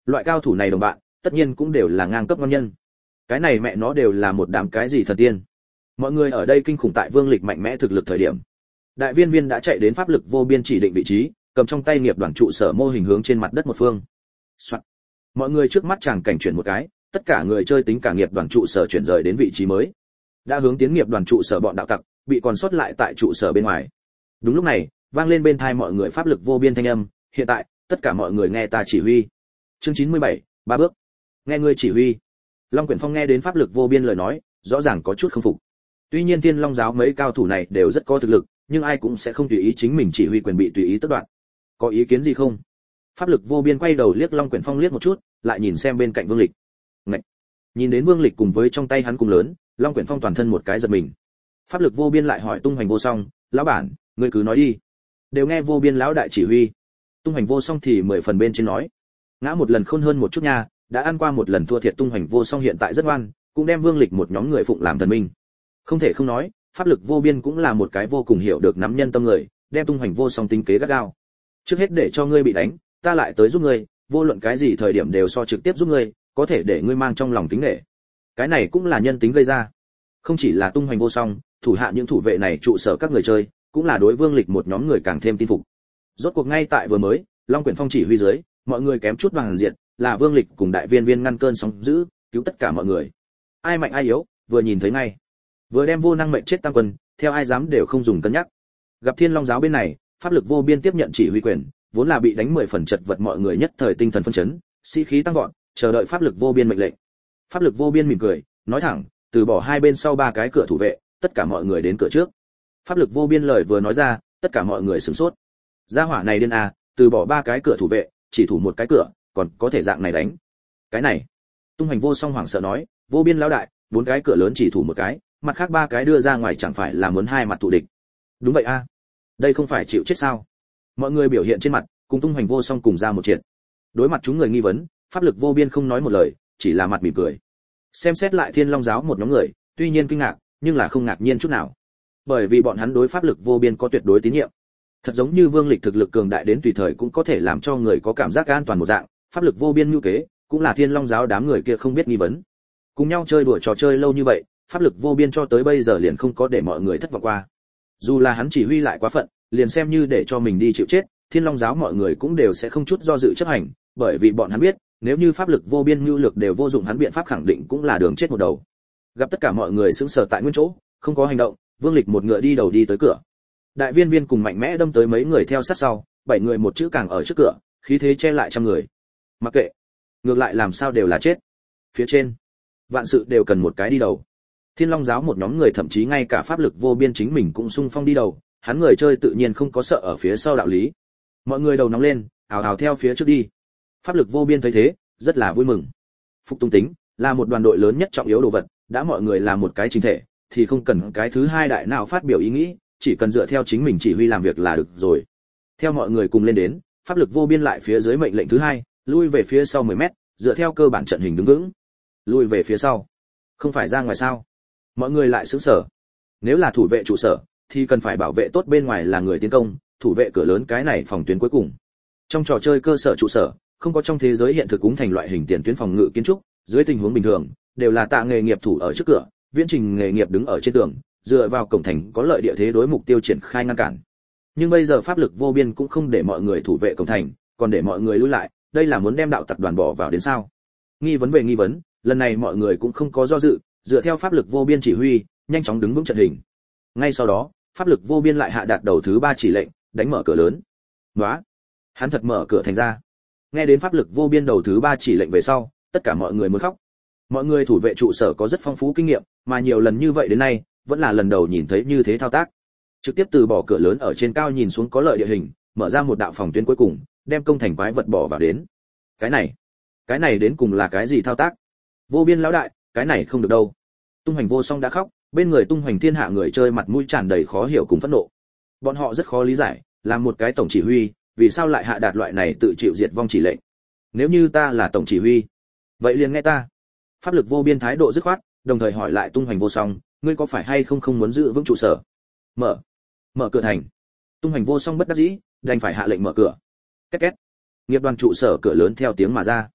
Loại cao thủ này đồng bạn, tất nhiên cũng đều là ngang cấp ngon nhân. Cái này mẹ nó đều là một đám cái gì thần tiên. Mọi người ở đây kinh khủng tại Vương Lịch mạnh mẽ thực lực thời điểm. Đại Viên Viên đã chạy đến pháp lực vô biên chỉ định vị trí, cầm trong tay nghiệp đoàn trụ sở mô hình hướng trên mặt đất một phương. Soạn. Mọi người trước mắt chàng cảnh chuyển một cái, tất cả người chơi tính cả nghiệp đoàn trụ sở chuyển rời đến vị trí mới. Đã hướng tiến nghiệp đoàn trụ sở bọn đạo tặc, bị còn sót lại tại trụ sở bên ngoài. Đúng lúc này, vang lên bên tai mọi người pháp lực vô biên thanh âm, hiện tại, tất cả mọi người nghe ta chỉ huy. Chương chín mươi bảy, ba bước. Nghe ngươi chỉ huy. Long Quyển Phong nghe đến pháp lực vô biên lời nói, rõ ràng có chút không phục. Tuy nhiên Thiên Long giáo mấy cao thủ này đều rất có thực lực, nhưng ai cũng sẽ không tùy ý chính mình chỉ huy quyền bị tùy ý tước đoạt. Có ý kiến gì không? Pháp lực vô biên quay đầu liếc Long Quyển Phong liếc một chút, lại nhìn xem bên cạnh Vương Lịch. Ngậy. Nhìn đến Vương Lịch cùng với trong tay hắn cùng lớn, Long Quyển Phong toàn thân một cái giật mình. Pháp lực vô biên lại hỏi Tung Hoành Vô Song, lão bản, ngươi cứ nói đi. Đều nghe vô biên lão đại chỉ huy. Tung Hoành Vô Song thì mười phần bên trên nói, ngã một lần khôn hơn một chút nha, đã ăn qua một lần thua thiệt. Tung Hoành Vô Song hiện tại rất ngoan, cũng đem Vương Lịch một nhóm người phụng làm thần minh. Không thể không nói, pháp lực vô biên cũng là một cái vô cùng hiểu được nắm nhân tâm người, đem Tung Hoành Vô Song tính kế gắt gao. Trước hết để cho ngươi bị đánh, ta lại tới giúp ngươi, vô luận cái gì thời điểm đều so trực tiếp giúp ngươi, có thể để ngươi mang trong lòng kính nể. Cái này cũng là nhân tính gây ra. Không chỉ là Tung Hoành Vô Song, thủ hạ những thủ vệ này trụ sở các người chơi, cũng là đối Vương Lịch một nhóm người càng thêm tin phục. Rốt cuộc ngay tại vừa mới, Long Quyển Phong chỉ huy dưới, mọi người kém chút bằng diện, là Vương Lịch cùng Đại Viên Viên ngăn cơn sóng dữ, cứu tất cả mọi người. Ai mạnh ai yếu, vừa nhìn thấy ngay. Vừa đem vô năng mệnh chết tăng quân, theo ai dám đều không dùng cân nhắc. Gặp Thiên Long giáo bên này, pháp lực vô biên tiếp nhận chỉ huy quyền, vốn là bị đánh mười phần chật vật mọi người nhất thời tinh thần phân chấn, sĩ khí tăng vọt, chờ đợi pháp lực vô biên mệnh lệnh. Pháp lực vô biên mỉm cười, nói thẳng, từ bỏ hai bên sau ba cái cửa thủ vệ, tất cả mọi người đến cửa trước. Pháp lực vô biên lời vừa nói ra, tất cả mọi người sửng sốt. Gia hỏa này điên à, từ bỏ ba cái cửa thủ vệ, chỉ thủ một cái cửa, còn có thể dạng này đánh. Cái này, Tung Hoành Vô Song hoảng sợ nói, vô biên lão đại, bốn cái cửa lớn chỉ thủ một cái, mặt khác ba cái đưa ra ngoài chẳng phải là muốn hai mặt thù địch. Đúng vậy a, à. Đây không phải chịu chết sao? Mọi người biểu hiện trên mặt, cùng Tung Hoành Vô Song cùng ra một chuyện. Đối mặt chúng người nghi vấn, pháp lực vô biên không nói một lời, chỉ là mặt mỉm cười. Xem xét lại Thiên Long giáo một nhóm người, tuy nhiên kinh ngạc, nhưng là không ngạc nhiên chút nào. Bởi vì bọn hắn đối pháp lực vô biên có tuyệt đối tín nhiệm. Thật giống như Vương Lịch thực lực cường đại đến tùy thời cũng có thể làm cho người có cảm giác an toàn một dạng, pháp lực vô biên như kế, cũng là Thiên Long giáo đám người kia không biết nghi vấn. Cùng nhau chơi đùa trò chơi lâu như vậy, pháp lực vô biên cho tới bây giờ liền không có để mọi người thất vọng qua. Dù là hắn chỉ huy lại quá phận, liền xem như để cho mình đi chịu chết, Thiên Long giáo mọi người cũng đều sẽ không chút do dự chấp hành, bởi vì bọn hắn biết, nếu như pháp lực vô biên nhu lực đều vô dụng, hắn biện pháp khẳng định cũng là đường chết một đầu. Gặp tất cả mọi người sững sờ tại nguyên chỗ, không có hành động, Vương Lịch một ngựa đi đầu đi tới cửa. Đại Viên Viên cùng mạnh mẽ đâm tới mấy người theo sát sau, bảy người một chữ càng ở trước cửa, khí thế che lại trăm người. Mặc kệ, ngược lại làm sao đều là chết. Phía trên, vạn sự đều cần một cái đi đầu. Thiên Long giáo một nhóm người thậm chí ngay cả pháp lực vô biên chính mình cũng xung phong đi đầu, hắn người chơi tự nhiên không có sợ ở phía sau đạo lý. Mọi người đầu nóng lên, ào ào theo phía trước đi. Pháp lực vô biên thấy thế, rất là vui mừng. Phục tung tính là một đoàn đội lớn nhất trọng yếu đồ vật, đã mọi người là một cái chính thể, thì không cần cái thứ hai đại nào phát biểu ý nghĩ, chỉ cần dựa theo chính mình chỉ huy làm việc là được rồi. Theo mọi người cùng lên đến, pháp lực vô biên lại phía dưới mệnh lệnh thứ hai, lui về phía sau mười mét, dựa theo cơ bản trận hình đứng vững. Lui về phía sau, không phải ra ngoài sao? Mọi người lại sững sờ. Nếu là thủ vệ trụ sở, thì cần phải bảo vệ tốt bên ngoài là người tiến công, thủ vệ cửa lớn cái này phòng tuyến cuối cùng. Trong trò chơi cơ sở trụ sở, không có trong thế giới hiện thực cũng thành loại hình tiền tuyến phòng ngự kiến trúc, dưới tình huống bình thường, đều là tạ nghề nghiệp thủ ở trước cửa, viễn trình nghề nghiệp đứng ở trên tường, dựa vào cổng thành có lợi địa thế đối mục tiêu triển khai ngăn cản. Nhưng bây giờ pháp lực vô biên cũng không để mọi người thủ vệ cổng thành, còn để mọi người lui lại, đây là muốn đem đạo tặc đoàn bỏ vào đến sao? Nghi vấn về nghi vấn, lần này mọi người cũng không có do dự, dựa theo pháp lực vô biên chỉ huy, nhanh chóng đứng vững trận hình. Ngay sau đó, pháp lực vô biên lại hạ đạt đầu thứ ba chỉ lệnh, đánh mở cửa lớn. Nóa, hắn thật mở cửa thành ra. Nghe đến pháp lực vô biên đầu thứ ba chỉ lệnh về sau, tất cả mọi người muốn khóc. Mọi người thủ vệ trụ sở có rất phong phú kinh nghiệm, mà nhiều lần như vậy đến nay, vẫn là lần đầu nhìn thấy như thế thao tác. Trực tiếp từ bỏ cửa lớn ở trên cao nhìn xuống có lợi địa hình, mở ra một đạo phòng tuyến cuối cùng, đem công thành quái vật bỏ vào đến. Cái này, cái này đến cùng là cái gì thao tác? Vô biên lão đại, cái này không được đâu. Tung Hoành Vô Song đã khóc, bên người Tung Hoành Thiên Hạ người chơi mặt mũi tràn đầy khó hiểu cùng phẫn nộ. Bọn họ rất khó lý giải, làm một cái tổng chỉ huy, vì sao lại hạ đạt loại này tự chịu diệt vong chỉ lệnh? Nếu như ta là tổng chỉ huy, vậy liền nghe ta. Pháp lực vô biên thái độ dứt khoát, đồng thời hỏi lại Tung Hoành Vô Song, ngươi có phải hay không không muốn giữ vững trụ sở? Mở, mở cửa thành. Tung Hoành Vô Song bất đắc dĩ, đành phải hạ lệnh mở cửa. Két két. Nghiệp đoàn trụ sở cửa lớn theo tiếng mà ra.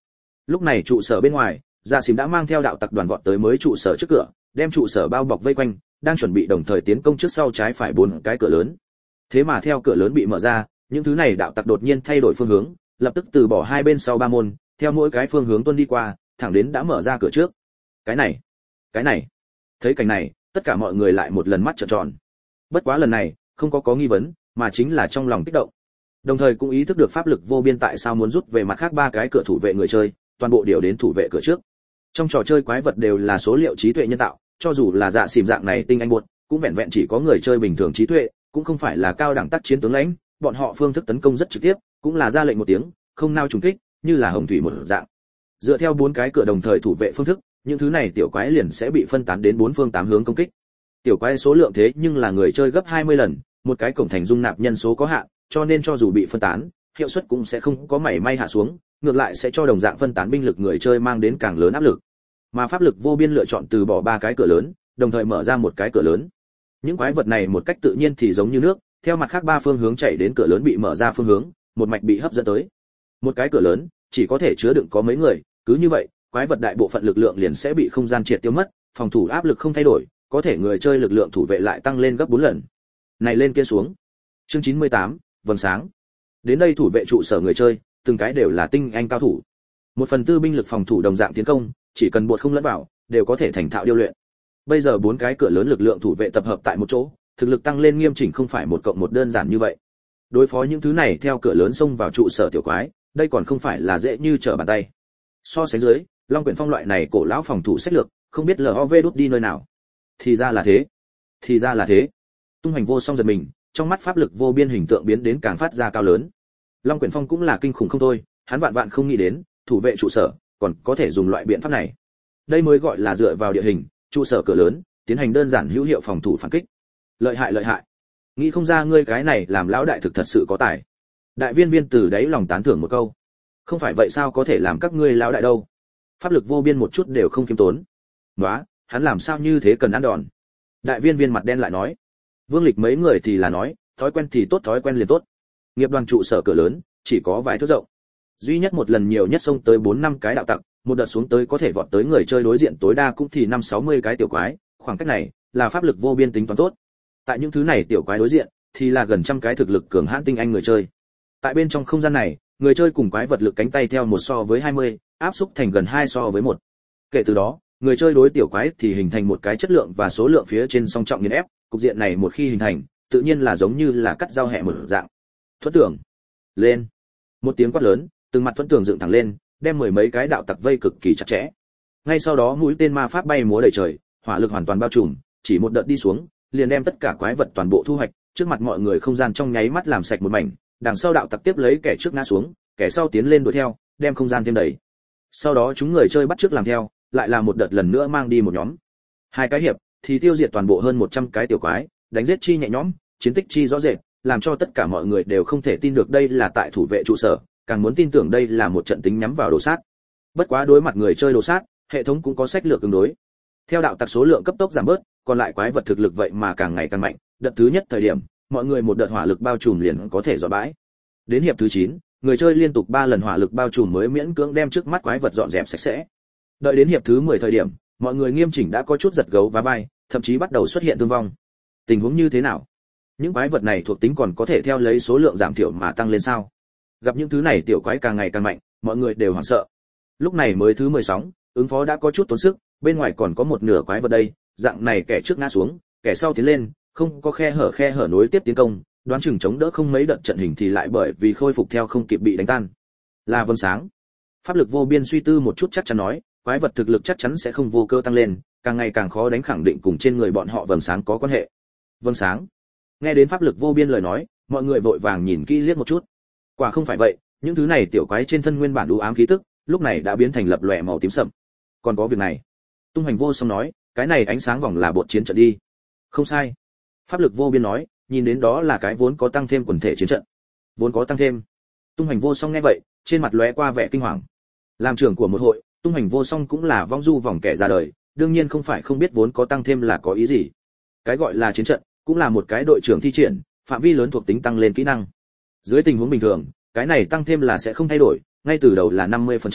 Lúc này trụ sở bên ngoài, Dạ Xỉm đã mang theo đạo tặc đoàn vọt tới mới trụ sở trước cửa, đem trụ sở bao bọc vây quanh, đang chuẩn bị đồng thời tiến công trước sau trái phải bốn cái cửa lớn. Thế mà theo cửa lớn bị mở ra, những thứ này đạo tặc đột nhiên thay đổi phương hướng, lập tức từ bỏ hai bên sau ba môn, theo mỗi cái phương hướng tuân đi qua, thẳng đến đã mở ra cửa trước. Cái này, cái này. Thấy cảnh này, tất cả mọi người lại một lần mắt trợn tròn. Bất quá lần này, không có có nghi vấn, mà chính là trong lòng kích động. Đồng thời cũng ý thức được pháp lực vô biên tại sao muốn rút về mặt khác ba cái cửa thủ vệ người chơi, toàn bộ điều đến thủ vệ cửa trước. Trong trò chơi quái vật đều là số liệu trí tuệ nhân tạo, cho dù là Dạ Xỉm dạng này tinh anh buột, cũng vẹn vẹn chỉ có người chơi bình thường trí tuệ, cũng không phải là cao đẳng tác chiến tướng lãnh, bọn họ phương thức tấn công rất trực tiếp, cũng là ra lệnh một tiếng, không nao trùng kích, như là hồng thủy một dạng. Dựa theo bốn cái cửa đồng thời thủ vệ phương thức, những thứ này tiểu quái liền sẽ bị phân tán đến bốn phương tám hướng công kích. Tiểu quái số lượng thế nhưng là người chơi gấp hai mươi lần, một cái cổng thành dung nạp nhân số có hạn, cho nên cho dù bị phân tán, hiệu suất cũng sẽ không có mảy may hạ xuống, ngược lại sẽ cho đồng dạng phân tán binh lực người chơi mang đến càng lớn áp lực. Mà pháp lực vô biên lựa chọn từ bỏ ba cái cửa lớn, đồng thời mở ra một cái cửa lớn. Những quái vật này một cách tự nhiên thì giống như nước, theo mặt khác ba phương hướng chạy đến cửa lớn bị mở ra phương hướng, một mạch bị hấp dẫn tới. Một cái cửa lớn chỉ có thể chứa đựng có mấy người, cứ như vậy, quái vật đại bộ phận lực lượng liền sẽ bị không gian triệt tiêu mất, phòng thủ áp lực không thay đổi, có thể người chơi lực lượng thủ vệ lại tăng lên gấp bốn lần. Này lên kia xuống. Chương chín mươi tám, vầng sáng. Đến đây thủ vệ trụ sở người chơi, từng cái đều là tinh anh cao thủ. Một phần tư binh lực phòng thủ đồng dạng tiến công, chỉ cần bột không lẫn vào, đều có thể thành thạo điêu luyện. Bây giờ bốn cái cửa lớn lực lượng thủ vệ tập hợp tại một chỗ, thực lực tăng lên nghiêm chỉnh không phải một cộng một đơn giản như vậy. Đối phó những thứ này theo cửa lớn xông vào trụ sở tiểu quái, đây còn không phải là dễ như trở bàn tay. So sánh dưới, Long Quyển Phong loại này cổ lão phòng thủ sách lược, không biết lờ o vê đút đi nơi nào. Thì ra là thế. Thì ra là thế. Tung Hoành Vô Song giật mình, trong mắt pháp lực vô biên hình tượng biến đến càng phát ra cao lớn. Long Quyển Phong cũng là kinh khủng không thôi, hắn vạn vạn không nghĩ đến, thủ vệ trụ sở còn có thể dùng loại biện pháp này. Đây mới gọi là dựa vào địa hình, trụ sở cửa lớn, tiến hành đơn giản hữu hiệu phòng thủ phản kích. Lợi hại lợi hại. Nghĩ không ra ngươi cái này làm lão đại thực thật sự có tài. Đại Viên Viên từ đáy lòng tán thưởng một câu. Không phải vậy sao có thể làm các ngươi lão đại đâu? Pháp lực vô biên một chút đều không kiêm tốn. Nóa, hắn làm sao như thế cần ăn đòn. Đại Viên Viên mặt đen lại nói. Vương Lịch mấy người thì là nói, thói quen thì tốt, thói quen liền tốt. Nghiệp đoàn trụ sở cửa lớn, chỉ có vài thước rộng. Duy nhất một lần nhiều nhất xông tới bốn năm cái đạo tặc, một đợt xuống tới có thể vọt tới người chơi đối diện tối đa cũng thì năm sáu mươi cái tiểu quái, khoảng cách này là pháp lực vô biên tính toán tốt. Tại những thứ này tiểu quái đối diện thì là gần trăm cái thực lực cường hãn tinh anh người chơi. Tại bên trong không gian này, người chơi cùng quái vật lực cánh tay theo một so với hai mươi, áp xúc thành gần hai so với một. Kể từ đó, người chơi đối tiểu quái thì hình thành một cái chất lượng và số lượng phía trên song trọng nghiền ép, cục diện này một khi hình thành, tự nhiên là giống như là cắt dao hẹ một dạng. Thuẫn tưởng, lên. Một tiếng quát lớn, từng mặt thuẫn tưởng dựng thẳng lên, đem mười mấy cái đạo tặc vây cực kỳ chặt chẽ. Ngay sau đó mũi tên ma pháp bay múa đầy trời, hỏa lực hoàn toàn bao trùm, chỉ một đợt đi xuống, liền đem tất cả quái vật toàn bộ thu hoạch, trước mặt mọi người không gian trong nháy mắt làm sạch một mảnh, đằng sau đạo tặc tiếp lấy kẻ trước ngã xuống, kẻ sau tiến lên đuổi theo, đem không gian thêm đầy. Sau đó chúng người chơi bắt trước làm theo, lại là một đợt lần nữa mang đi một nhóm. Hai cái hiệp thì tiêu diệt toàn bộ hơn một trăm cái tiểu quái, đánh giết chi nhẹ nhõm, chiến tích chi rõ rệt, làm cho tất cả mọi người đều không thể tin được đây là tại thủ vệ trụ sở, càng muốn tin tưởng đây là một trận tính nhắm vào đồ sát. Bất quá đối mặt người chơi đồ sát, hệ thống cũng có sách lược ứng đối. Theo đạo tặc số lượng cấp tốc giảm bớt, còn lại quái vật thực lực vậy mà càng ngày càng mạnh, đợt thứ nhất thời điểm, mọi người một đợt hỏa lực bao trùm liền có thể dọn bãi. Đến hiệp thứ chín, người chơi liên tục ba lần hỏa lực bao trùm mới miễn cưỡng đem trước mắt quái vật dọn dẹp sạch sẽ. Đợi đến hiệp thứ mười thời điểm, mọi người nghiêm chỉnh đã có chút giật gấu và vai, thậm chí bắt đầu xuất hiện thương vong. Tình huống như thế nào? Những quái vật này thuộc tính còn có thể theo lấy số lượng giảm thiểu mà tăng lên sao? Gặp những thứ này tiểu quái càng ngày càng mạnh, mọi người đều hoảng sợ. Lúc này mới thứ mười sóng, ứng phó đã có chút tốn sức, bên ngoài còn có một nửa quái vật đây, dạng này kẻ trước ngã xuống, kẻ sau tiến lên, không có khe hở khe hở nối tiếp tiến công, đoán chừng chống đỡ không mấy đợt trận hình thì lại bởi vì khôi phục theo không kịp bị đánh tan. Là vầng sáng. Pháp lực vô biên suy tư một chút chắc chắn nói, quái vật thực lực chắc chắn sẽ không vô cơ tăng lên, càng ngày càng khó đánh khẳng định cùng trên người bọn họ vầng sáng có quan hệ. Vầng sáng. Nghe đến pháp lực vô biên lời nói, mọi người vội vàng nhìn kỹ liếc một chút. Quả không phải vậy, những thứ này tiểu quái trên thân nguyên bản u ám khí tức, lúc này đã biến thành lập lòe màu tím sậm. Còn có việc này. Tung Hoành Vô Song nói, cái này ánh sáng vòng là bột chiến trận đi. Không sai. Pháp lực vô biên nói, nhìn đến đó là cái vốn có tăng thêm quần thể chiến trận. Vốn có tăng thêm. Tung Hoành Vô Song nghe vậy, trên mặt lóe qua vẻ kinh hoàng. Làm trưởng của một hội, Tung Hoành Vô Song cũng là vong du vòng kẻ ra đời, đương nhiên không phải không biết vốn có tăng thêm là có ý gì. Cái gọi là chiến trận, cũng là một cái đội trưởng thi triển, phạm vi lớn thuộc tính tăng lên kỹ năng. Dưới tình huống bình thường, cái này tăng thêm là sẽ không thay đổi, ngay từ đầu là năm mươi phần trăm,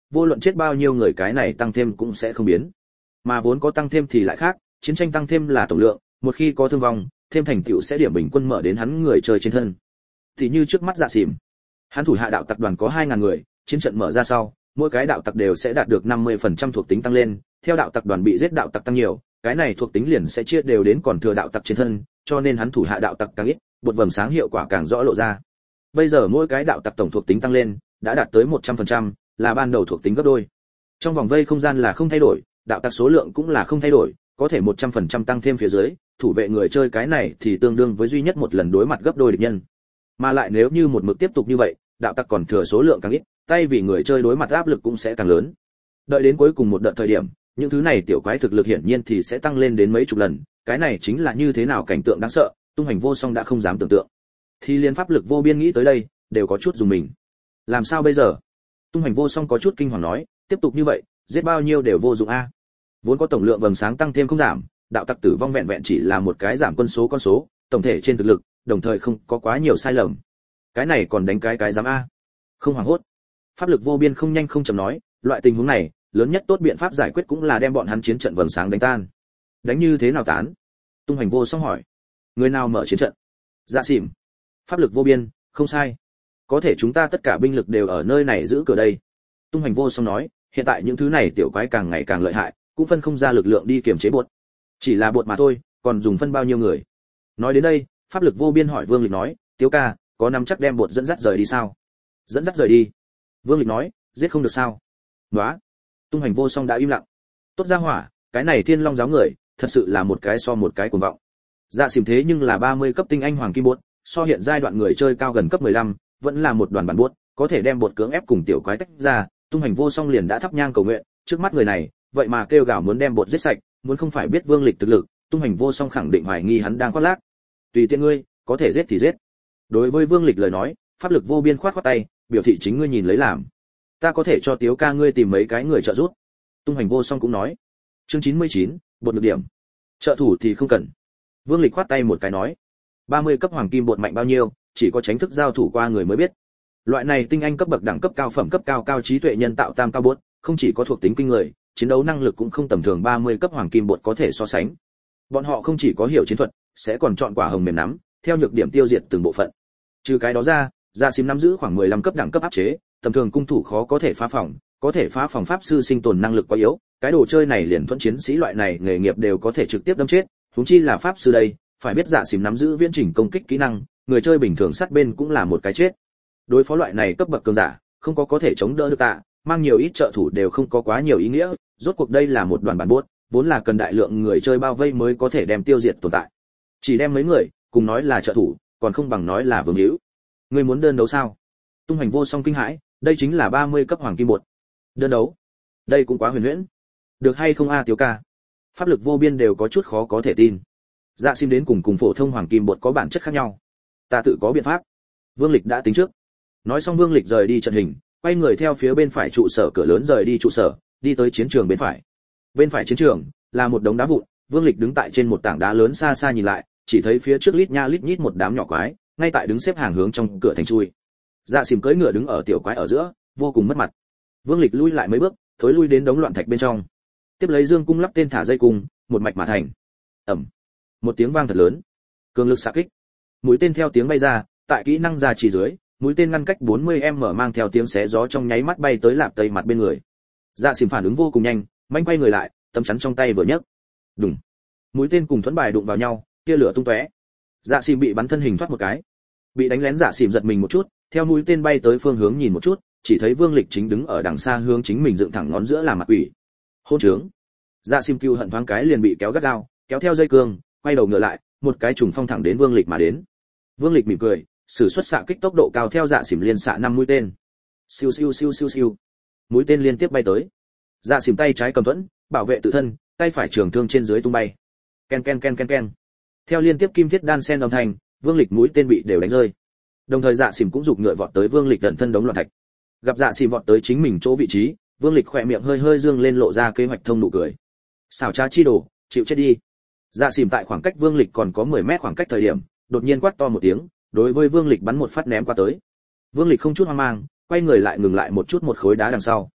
vô luận chết bao nhiêu người cái này tăng thêm cũng sẽ không biến. Mà vốn có tăng thêm thì lại khác, chiến tranh tăng thêm là tổng lượng, một khi có thương vong, thêm thành tựu sẽ điểm bình quân mở đến hắn người chơi trên thân. Thì như trước mắt Dạ Xỉm, hắn thủ hạ đạo tặc đoàn có hai ngàn người, chiến trận mở ra sau, mỗi cái đạo tặc đều sẽ đạt được năm mươi phần trăm thuộc tính tăng lên, theo đạo tặc đoàn bị giết đạo tặc tăng nhiều, cái này thuộc tính liền sẽ chia đều đến còn thừa đạo tặc trên thân, cho nên hắn thủ hạ đạo tặc càng ít, bột vầng sáng hiệu quả càng rõ lộ ra. Bây giờ mỗi cái đạo tặc tổng thuộc tính tăng lên đã đạt tới một trăm phần trăm, là ban đầu thuộc tính gấp đôi. Trong vòng vây không gian là không thay đổi, đạo tặc số lượng cũng là không thay đổi, có thể một trăm phần trăm tăng thêm phía dưới, thủ vệ người chơi cái này thì tương đương với duy nhất một lần đối mặt gấp đôi địch nhân. Mà lại nếu như một mực tiếp tục như vậy, đạo tặc còn thừa số lượng càng ít, tay vì người chơi đối mặt áp lực cũng sẽ càng lớn. Đợi đến cuối cùng một đợt thời điểm, những thứ này tiểu quái thực lực hiển nhiên thì sẽ tăng lên đến mấy chục lần, cái này chính là như thế nào cảnh tượng đáng sợ, tung hành vô song đã không dám tưởng tượng. Thì liên pháp lực vô biên nghĩ tới đây, đều có chút dùng mình. Làm sao bây giờ? Tung hành vô song có chút kinh hoàng nói, tiếp tục như vậy, giết bao nhiêu đều vô dụng a. Vốn có tổng lượng vầng sáng tăng thêm không giảm, đạo tặc tử vong vẹn vẹn chỉ là một cái giảm quân số con số, tổng thể trên thực lực, đồng thời không có quá nhiều sai lầm. Cái này còn đánh cái cái dám a. Không hoảng hốt. Pháp lực vô biên không nhanh không chậm nói, loại tình huống này, lớn nhất tốt biện pháp giải quyết cũng là đem bọn hắn chiến trận vầng sáng đánh tan. Đánh như thế nào tán? Tung hành vô song hỏi. Người nào mở chiến trận? Dạ Xỉm. Pháp lực vô biên, không sai. Có thể chúng ta tất cả binh lực đều ở nơi này giữ cửa đây. Tung hành vô song nói, hiện tại những thứ này tiểu quái càng ngày càng lợi hại, cũng phân không ra lực lượng đi kiềm chế bột. Chỉ là bột mà thôi, còn dùng phân bao nhiêu người? Nói đến đây, pháp lực vô biên hỏi Vương Lịch nói, Tiếu ca, có nắm chắc đem bột dẫn dắt rời đi sao? Dẫn dắt rời đi? Vương Lịch nói, giết không được sao? Nóa. Tung hành vô song đã im lặng. Tốt ra hỏa, cái này Thiên Long giáo người, thật sự là một cái so một cái cuồng vọng. Dạ Xỉm thế nhưng là ba mươi cấp tinh anh hoàng kim bột, so hiện giai đoạn người chơi cao gần cấp mười lăm, vẫn là một đoàn bản bột, có thể đem bột cưỡng ép cùng tiểu quái tách ra. Tung hành vô song liền đã thắp nhang cầu nguyện, trước mắt người này, vậy mà kêu gào muốn đem bột giết sạch, muốn không phải biết Vương Lịch thực lực, Tung hành vô song khẳng định hoài nghi hắn đang khoác lác. Tùy tiện ngươi, có thể giết thì giết. Đối với Vương Lịch lời nói, pháp lực vô biên khoát khoát tay, biểu thị chính ngươi nhìn lấy làm. Ta có thể cho Tiếu ca ngươi tìm mấy cái người trợ giúp. Tung hành vô song cũng nói. Chương chín mươi chín, bột nhược điểm. Trợ thủ thì không cần. Vương Lịch khoát tay một cái nói. ba mươi cấp hoàng kim bột mạnh bao nhiêu, chỉ có tránh thức giao thủ qua người mới biết. Loại này tinh anh cấp bậc đẳng cấp cao phẩm cấp cao cao trí tuệ nhân tạo tam cao bột, không chỉ có thuộc tính kinh người, chiến đấu năng lực cũng không tầm thường ba mươi cấp hoàng kim bột có thể so sánh. Bọn họ không chỉ có hiểu chiến thuật, sẽ còn chọn quả hồng mềm nắm, theo nhược điểm tiêu diệt từng bộ phận. Trừ cái đó ra, Dạ Xỉm nắm giữ khoảng mười lăm cấp đẳng cấp áp chế, tầm thường cung thủ khó có thể phá phòng, có thể phá phòng pháp sư sinh tồn năng lực quá yếu, cái đồ chơi này liền thuẫn chiến sĩ loại này nghề nghiệp đều có thể trực tiếp đâm chết, huống chi là pháp sư đây, phải biết Dạ Xỉm nắm giữ viễn trình công kích kỹ năng, người chơi bình thường sát bên cũng là một cái chết. Đối phó loại này cấp bậc cường giả, không có có thể chống đỡ được tạ, mang nhiều ít trợ thủ đều không có quá nhiều ý nghĩa, rốt cuộc đây là một đoàn bản buốt, vốn là cần đại lượng người chơi bao vây mới có thể đem tiêu diệt tồn tại. Chỉ đem mấy người, cùng nói là trợ thủ, còn không bằng nói là vương hữu. Ngươi muốn đơn đấu sao? Tung hành vô song kinh hãi, đây chính là ba mươi cấp hoàng kim bột. Đơn đấu? Đây cũng quá huyền huyễn. Được hay không a Tiếu ca? Pháp lực vô biên đều có chút khó có thể tin. Dạ Xỉm đến cùng cùng phổ thông hoàng kim bột có bản chất khác nhau. Ta tự có biện pháp. Vương Lịch đã tính trước. Nói xong Vương Lịch rời đi trận hình, quay người theo phía bên phải trụ sở cửa lớn rời đi trụ sở, đi tới chiến trường bên phải. Bên phải chiến trường là một đống đá vụn, Vương Lịch đứng tại trên một tảng đá lớn xa xa nhìn lại, chỉ thấy phía trước lít nha lít nhít một đám nhỏ quái, ngay tại đứng xếp hàng hướng trong cửa thành chui. Dạ Xỉm cưỡi ngựa đứng ở tiểu quái ở giữa, vô cùng mất mặt. Vương Lịch lui lại mấy bước, thối lui đến đống loạn thạch bên trong. Tiếp lấy dương cung lắp tên thả dây cung, một mạch mà thành. Ầm. Một tiếng vang thật lớn. Cường lực xạ kích. Mũi tên theo tiếng bay ra, tại kỹ năng ra chỉ dưới, mũi tên ngăn cách bốn mươi mét mang theo tiếng xé gió trong nháy mắt bay tới lạp tây mặt bên người. Dạ Xỉm phản ứng vô cùng nhanh, nhanh quay người lại, tấm chắn trong tay vừa nhấc. Đùng. Mũi tên cùng thuẫn bài đụng vào nhau, tia lửa tung tóe. Dạ Xỉm bị bắn thân hình thoát một cái. Bị đánh lén Dạ Xỉm giật mình một chút, theo mũi tên bay tới phương hướng nhìn một chút, chỉ thấy Vương Lịch chính đứng ở đằng xa hướng chính mình dựng thẳng ngón giữa làm mặt quỷ. Hôn trướng. Dạ Xỉm cừu hận thoáng cái liền bị kéo gắt gao, kéo theo dây cương, quay đầu ngựa lại, một cái trùng phong thẳng đến Vương Lịch mà đến. Vương Lịch mỉm cười, sử xuất xạ kích tốc độ cao theo Dạ Xỉm liên xạ năm mũi tên. Siêu siêu siêu siêu siêu. Mũi tên liên tiếp bay tới. Dạ Xỉm tay trái cầm thuẫn, bảo vệ tự thân, tay phải trường thương trên dưới tung bay. Ken ken ken ken ken. Theo liên tiếp kim thiết đan sen âm thanh, Vương Lịch mũi tên bị đều đánh rơi. Đồng thời Dạ Xỉm cũng giục ngựa vọt tới Vương Lịch gần thân đống loạn thạch. Gặp Dạ Xỉm vọt tới chính mình chỗ vị trí, Vương Lịch khỏe miệng hơi hơi dương lên lộ ra kế hoạch thông nụ cười. Xảo trá chi đồ, chịu chết đi. Dạ Xỉm tại khoảng cách Vương Lịch còn có mười mét khoảng cách thời điểm, đột nhiên quát to một tiếng, đối với Vương Lịch bắn một phát ném qua tới. Vương Lịch không chút hoang mang, quay người lại ngừng lại một chút một khối đá đằng sau.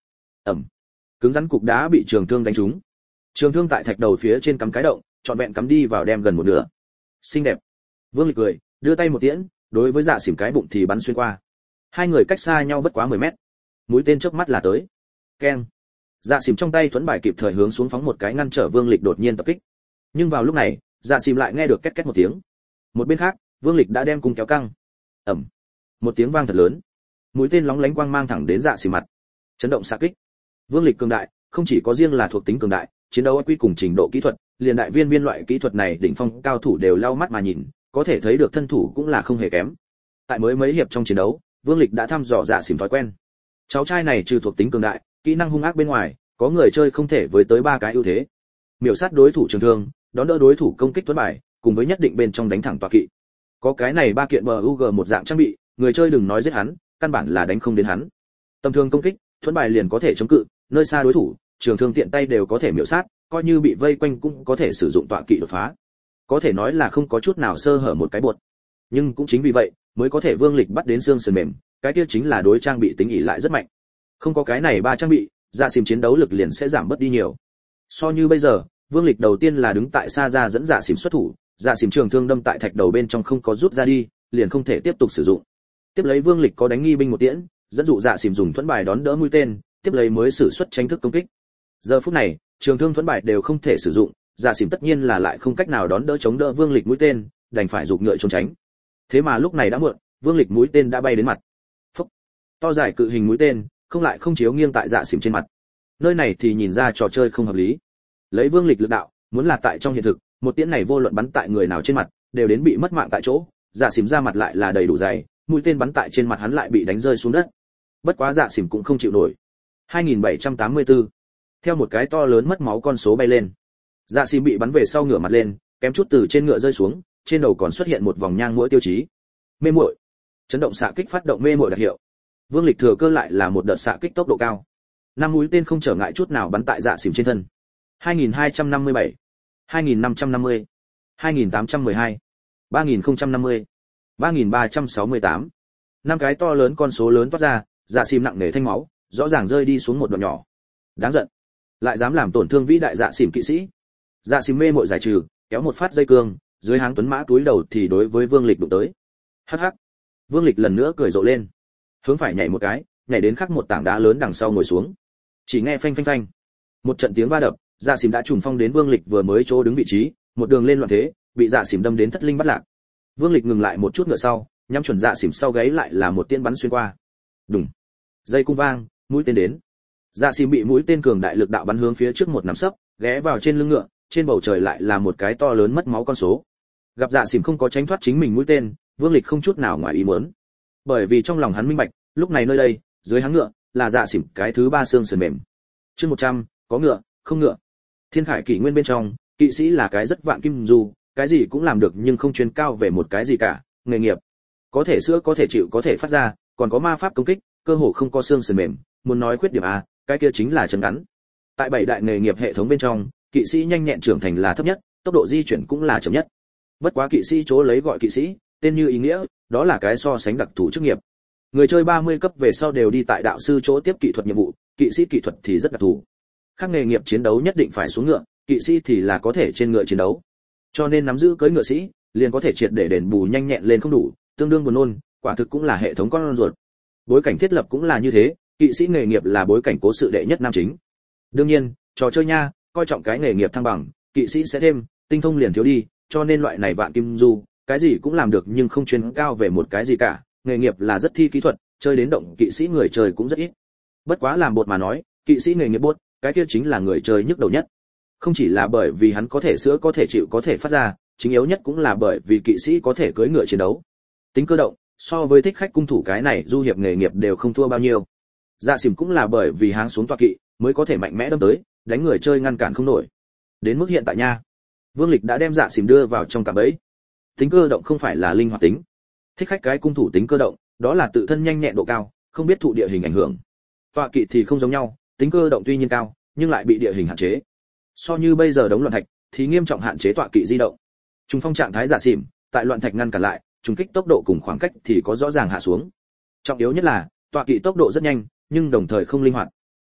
Ầm. Cứng rắn cục đá bị trường thương đánh trúng. Trường thương tại thạch đầu phía trên cắm cái động, trọn vẹn cắm đi vào đem gần một nửa. Xinh đẹp. Vương Lịch cười, đưa tay một tiễn, đối với Dạ Xỉm cái bụng thì bắn xuyên qua. Hai người cách xa nhau bất quá mười mét. Mũi tên chớp mắt là tới. Keng. Dạ Xỉm trong tay thuẫn bài kịp thời hướng xuống phóng một cái ngăn trở Vương Lịch đột nhiên tập kích. Nhưng vào lúc này, Dạ Xỉm lại nghe được két két một tiếng. Một bên khác, Vương Lịch đã đem cung kéo căng. Ầm. Một tiếng vang thật lớn. Mũi tên lóng lánh quang mang thẳng đến Dạ Xỉm mặt. Chấn động xạ kích. Vương Lịch cường đại, không chỉ có riêng là thuộc tính cường đại, chiến đấu quy cùng trình độ kỹ thuật, liền đại viên viên loại kỹ thuật này đỉnh phong cao thủ đều lau mắt mà nhìn, có thể thấy được thân thủ cũng là không hề kém. Tại mới mấy hiệp trong chiến đấu, Vương Lịch đã thăm dò Dạ Xỉm thói quen. Cháu trai này trừ thuộc tính cường đại, kỹ năng hung ác bên ngoài, có người chơi không thể với tới ba cái ưu thế. Miểu sát đối thủ trường thương, đón đỡ đối thủ công kích tuấn bài, cùng với nhất định bên trong đánh thẳng tọa kỵ. Có cái này ba kiện bờ u giê một dạng trang bị, người chơi đừng nói giết hắn, căn bản là đánh không đến hắn. Tầm thường công kích, thuẫn bài liền có thể chống cự, nơi xa đối thủ, trường thương tiện tay đều có thể miểu sát, coi như bị vây quanh cũng có thể sử dụng tọa kỵ đột phá. Có thể nói là không có chút nào sơ hở một cái buột. Nhưng cũng chính vì vậy, mới có thể Vương Lịch bắt đến xương sườn mềm, cái kia chính là đối trang bị tính ỷ lại rất mạnh. Không có cái này ba trang bị, Dạ Xỉm chiến đấu lực liền sẽ giảm bớt đi nhiều. So như bây giờ, Vương Lịch đầu tiên là đứng tại xa ra dẫn Dạ Xỉm xuất thủ, Dạ Xỉm trường thương đâm tại thạch đầu bên trong không có rút ra đi, liền không thể tiếp tục sử dụng. Tiếp lấy Vương Lịch có đánh nghi binh một tiễn, dẫn dụ Dạ Xỉm dùng thuẫn bài đón đỡ mũi tên, tiếp lấy mới sử xuất tránh thức công kích. Giờ phút này, trường thương thuẫn bài đều không thể sử dụng, Dạ Xỉm tất nhiên là lại không cách nào đón đỡ chống đỡ Vương Lịch mũi tên, đành phải giục ngựa trốn tránh. Thế mà lúc này đã muộn, Vương Lịch mũi tên đã bay đến mặt. Phốc. To dài cự hình mũi tên, không lại không chiếu nghiêng tại Dạ Xỉm trên mặt. Nơi này thì nhìn ra trò chơi không hợp lý. Lấy Vương Lịch lực đạo, muốn là tại trong hiện thực, một tiễn này vô luận bắn tại người nào trên mặt, đều đến bị mất mạng tại chỗ. Dạ Xỉm ra mặt lại là đầy đủ dày, mũi tên bắn tại trên mặt hắn lại bị đánh rơi xuống đất. Bất quá Dạ Xỉm cũng không chịu nổi. hai nghìn bảy trăm tám mươi tư. Theo một cái to lớn mất máu con số bay lên. Dạ Xỉm bị bắn về sau ngửa mặt lên, kém chút từ trên ngựa rơi xuống, trên đầu còn xuất hiện một vòng nhang mũi tiêu chí. Mê muội. Chấn động xạ kích phát động mê muội đặc hiệu. Vương Lịch thừa cơ lại là một đợt xạ kích tốc độ cao. Năm mũi tên không trở ngại chút nào bắn tại Dạ Xỉm trên thân. hai nghìn hai trăm năm mươi bảy, hai nghìn năm trăm năm mươi, hai nghìn tám trăm mười hai, ba nghìn không trăm năm mươi, ba nghìn ba trăm sáu mươi tám. Năm cái to lớn con số lớn toát ra, Dạ Xỉm nặng nề thanh máu, rõ ràng rơi đi xuống một đoạn nhỏ. Đáng giận, lại dám làm tổn thương vĩ đại Dạ Xỉm kỵ sĩ. Dạ Xỉm mê muội giải trừ, kéo một phát dây cương, dưới háng tuấn mã túi đầu thì đối với Vương Lịch đụng tới. Hắc hắc. Vương Lịch lần nữa cười rộ lên, hướng phải nhảy một cái, nhảy đến khắc một tảng đá lớn đằng sau ngồi xuống. Chỉ nghe phanh phanh phanh, một trận tiếng va đập, Dạ Xỉm đã trùng phong đến Vương Lịch vừa mới chỗ đứng vị trí, một đường lên loạn thế, bị Dạ Xỉm đâm đến thất linh bắt lạc. Vương Lịch ngừng lại một chút ngựa sau, nhắm chuẩn Dạ Xỉm sau gáy lại là một tiên bắn xuyên qua. Đùng. Dây cung vang, mũi tên đến. Dạ Xỉm bị mũi tên cường đại lực đạo bắn hướng phía trước một nắm sấp, ghé vào trên lưng ngựa, trên bầu trời lại là một cái to lớn mất máu con số. Gặp Dạ Xỉm không có tránh thoát chính mình mũi tên, Vương Lịch không chút nào ngoài ý muốn. Bởi vì trong lòng hắn minh bạch, lúc này nơi đây, dưới háng ngựa, là Dạ Xỉm cái thứ ba xương sườn mềm. Chương một trăm, có ngựa, không ngựa. Thiên Khải kỷ nguyên bên trong, kỵ sĩ là cái rất vạn kim dù, cái gì cũng làm được nhưng không chuyên cao về một cái gì cả, nghề nghiệp. Có thể sữa có thể chịu có thể phát ra, còn có ma pháp công kích, cơ hồ không có xương sườn mềm, muốn nói khuyết điểm a, cái kia chính là chân ngắn. Tại bảy đại nghề nghiệp hệ thống bên trong, kỵ sĩ nhanh nhẹn trưởng thành là thấp nhất, tốc độ di chuyển cũng là chậm nhất. Bất quá kỵ sĩ chỗ lấy gọi kỵ sĩ, tên như ý nghĩa, đó là cái so sánh đặc thù chức nghiệp. Người chơi ba mươi cấp về sau đều đi tại đạo sư chỗ tiếp kỹ thuật nhiệm vụ, kỵ sĩ kỹ thuật thì rất đặc thù. Các nghề nghiệp chiến đấu nhất định phải xuống ngựa, kỵ sĩ thì là có thể trên ngựa chiến đấu. Cho nên nắm giữ cưỡi ngựa sĩ, liền có thể triệt để đền bù nhanh nhẹn lên không đủ, tương đương buồn nôn, quả thực cũng là hệ thống con ruột. Bối cảnh thiết lập cũng là như thế, kỵ sĩ nghề nghiệp là bối cảnh cố sự đệ nhất nam chính. Đương nhiên, trò chơi nha, coi trọng cái nghề nghiệp thăng bằng, kỵ sĩ sẽ thêm, tinh thông liền thiếu đi, cho nên loại này vạn kim du, cái gì cũng làm được nhưng không chuyên cao về một cái gì cả, nghề nghiệp là rất thi kỹ thuật, chơi đến động kỵ sĩ người chơi cũng rất ít. Bất quá làm bột mà nói, kỵ sĩ nghề nghiệp bột, cái kia chính là người chơi nhức đầu nhất. Không chỉ là bởi vì hắn có thể sữa có thể chịu có thể phát ra, chính yếu nhất cũng là bởi vì kỵ sĩ có thể cưỡi ngựa chiến đấu. Tính cơ động, so với thích khách cung thủ cái này du hiệp nghề nghiệp đều không thua bao nhiêu. Dạ Xỉm cũng là bởi vì háng xuống tọa kỵ, mới có thể mạnh mẽ đâm tới, đánh người chơi ngăn cản không nổi. Đến mức hiện tại nha, Vương Lịch đã đem Dạ Xỉm đưa vào trong cạm bẫy. Tính cơ động không phải là linh hoạt tính. Thích khách cái cung thủ tính cơ động, đó là tự thân nhanh nhẹn độ cao, không biết thụ địa hình ảnh hưởng. Tọa kỵ thì không giống nhau, tính cơ động tuy nhiên cao, nhưng lại bị địa hình hạn chế. So như bây giờ đống loạn thạch, thì nghiêm trọng hạn chế tọa kỵ di động. Trùng phong trạng thái Dạ Xỉm, tại loạn thạch ngăn cản lại, trùng kích tốc độ cùng khoảng cách thì có rõ ràng hạ xuống. Trọng yếu nhất là, tọa kỵ tốc độ rất nhanh, nhưng đồng thời không linh hoạt.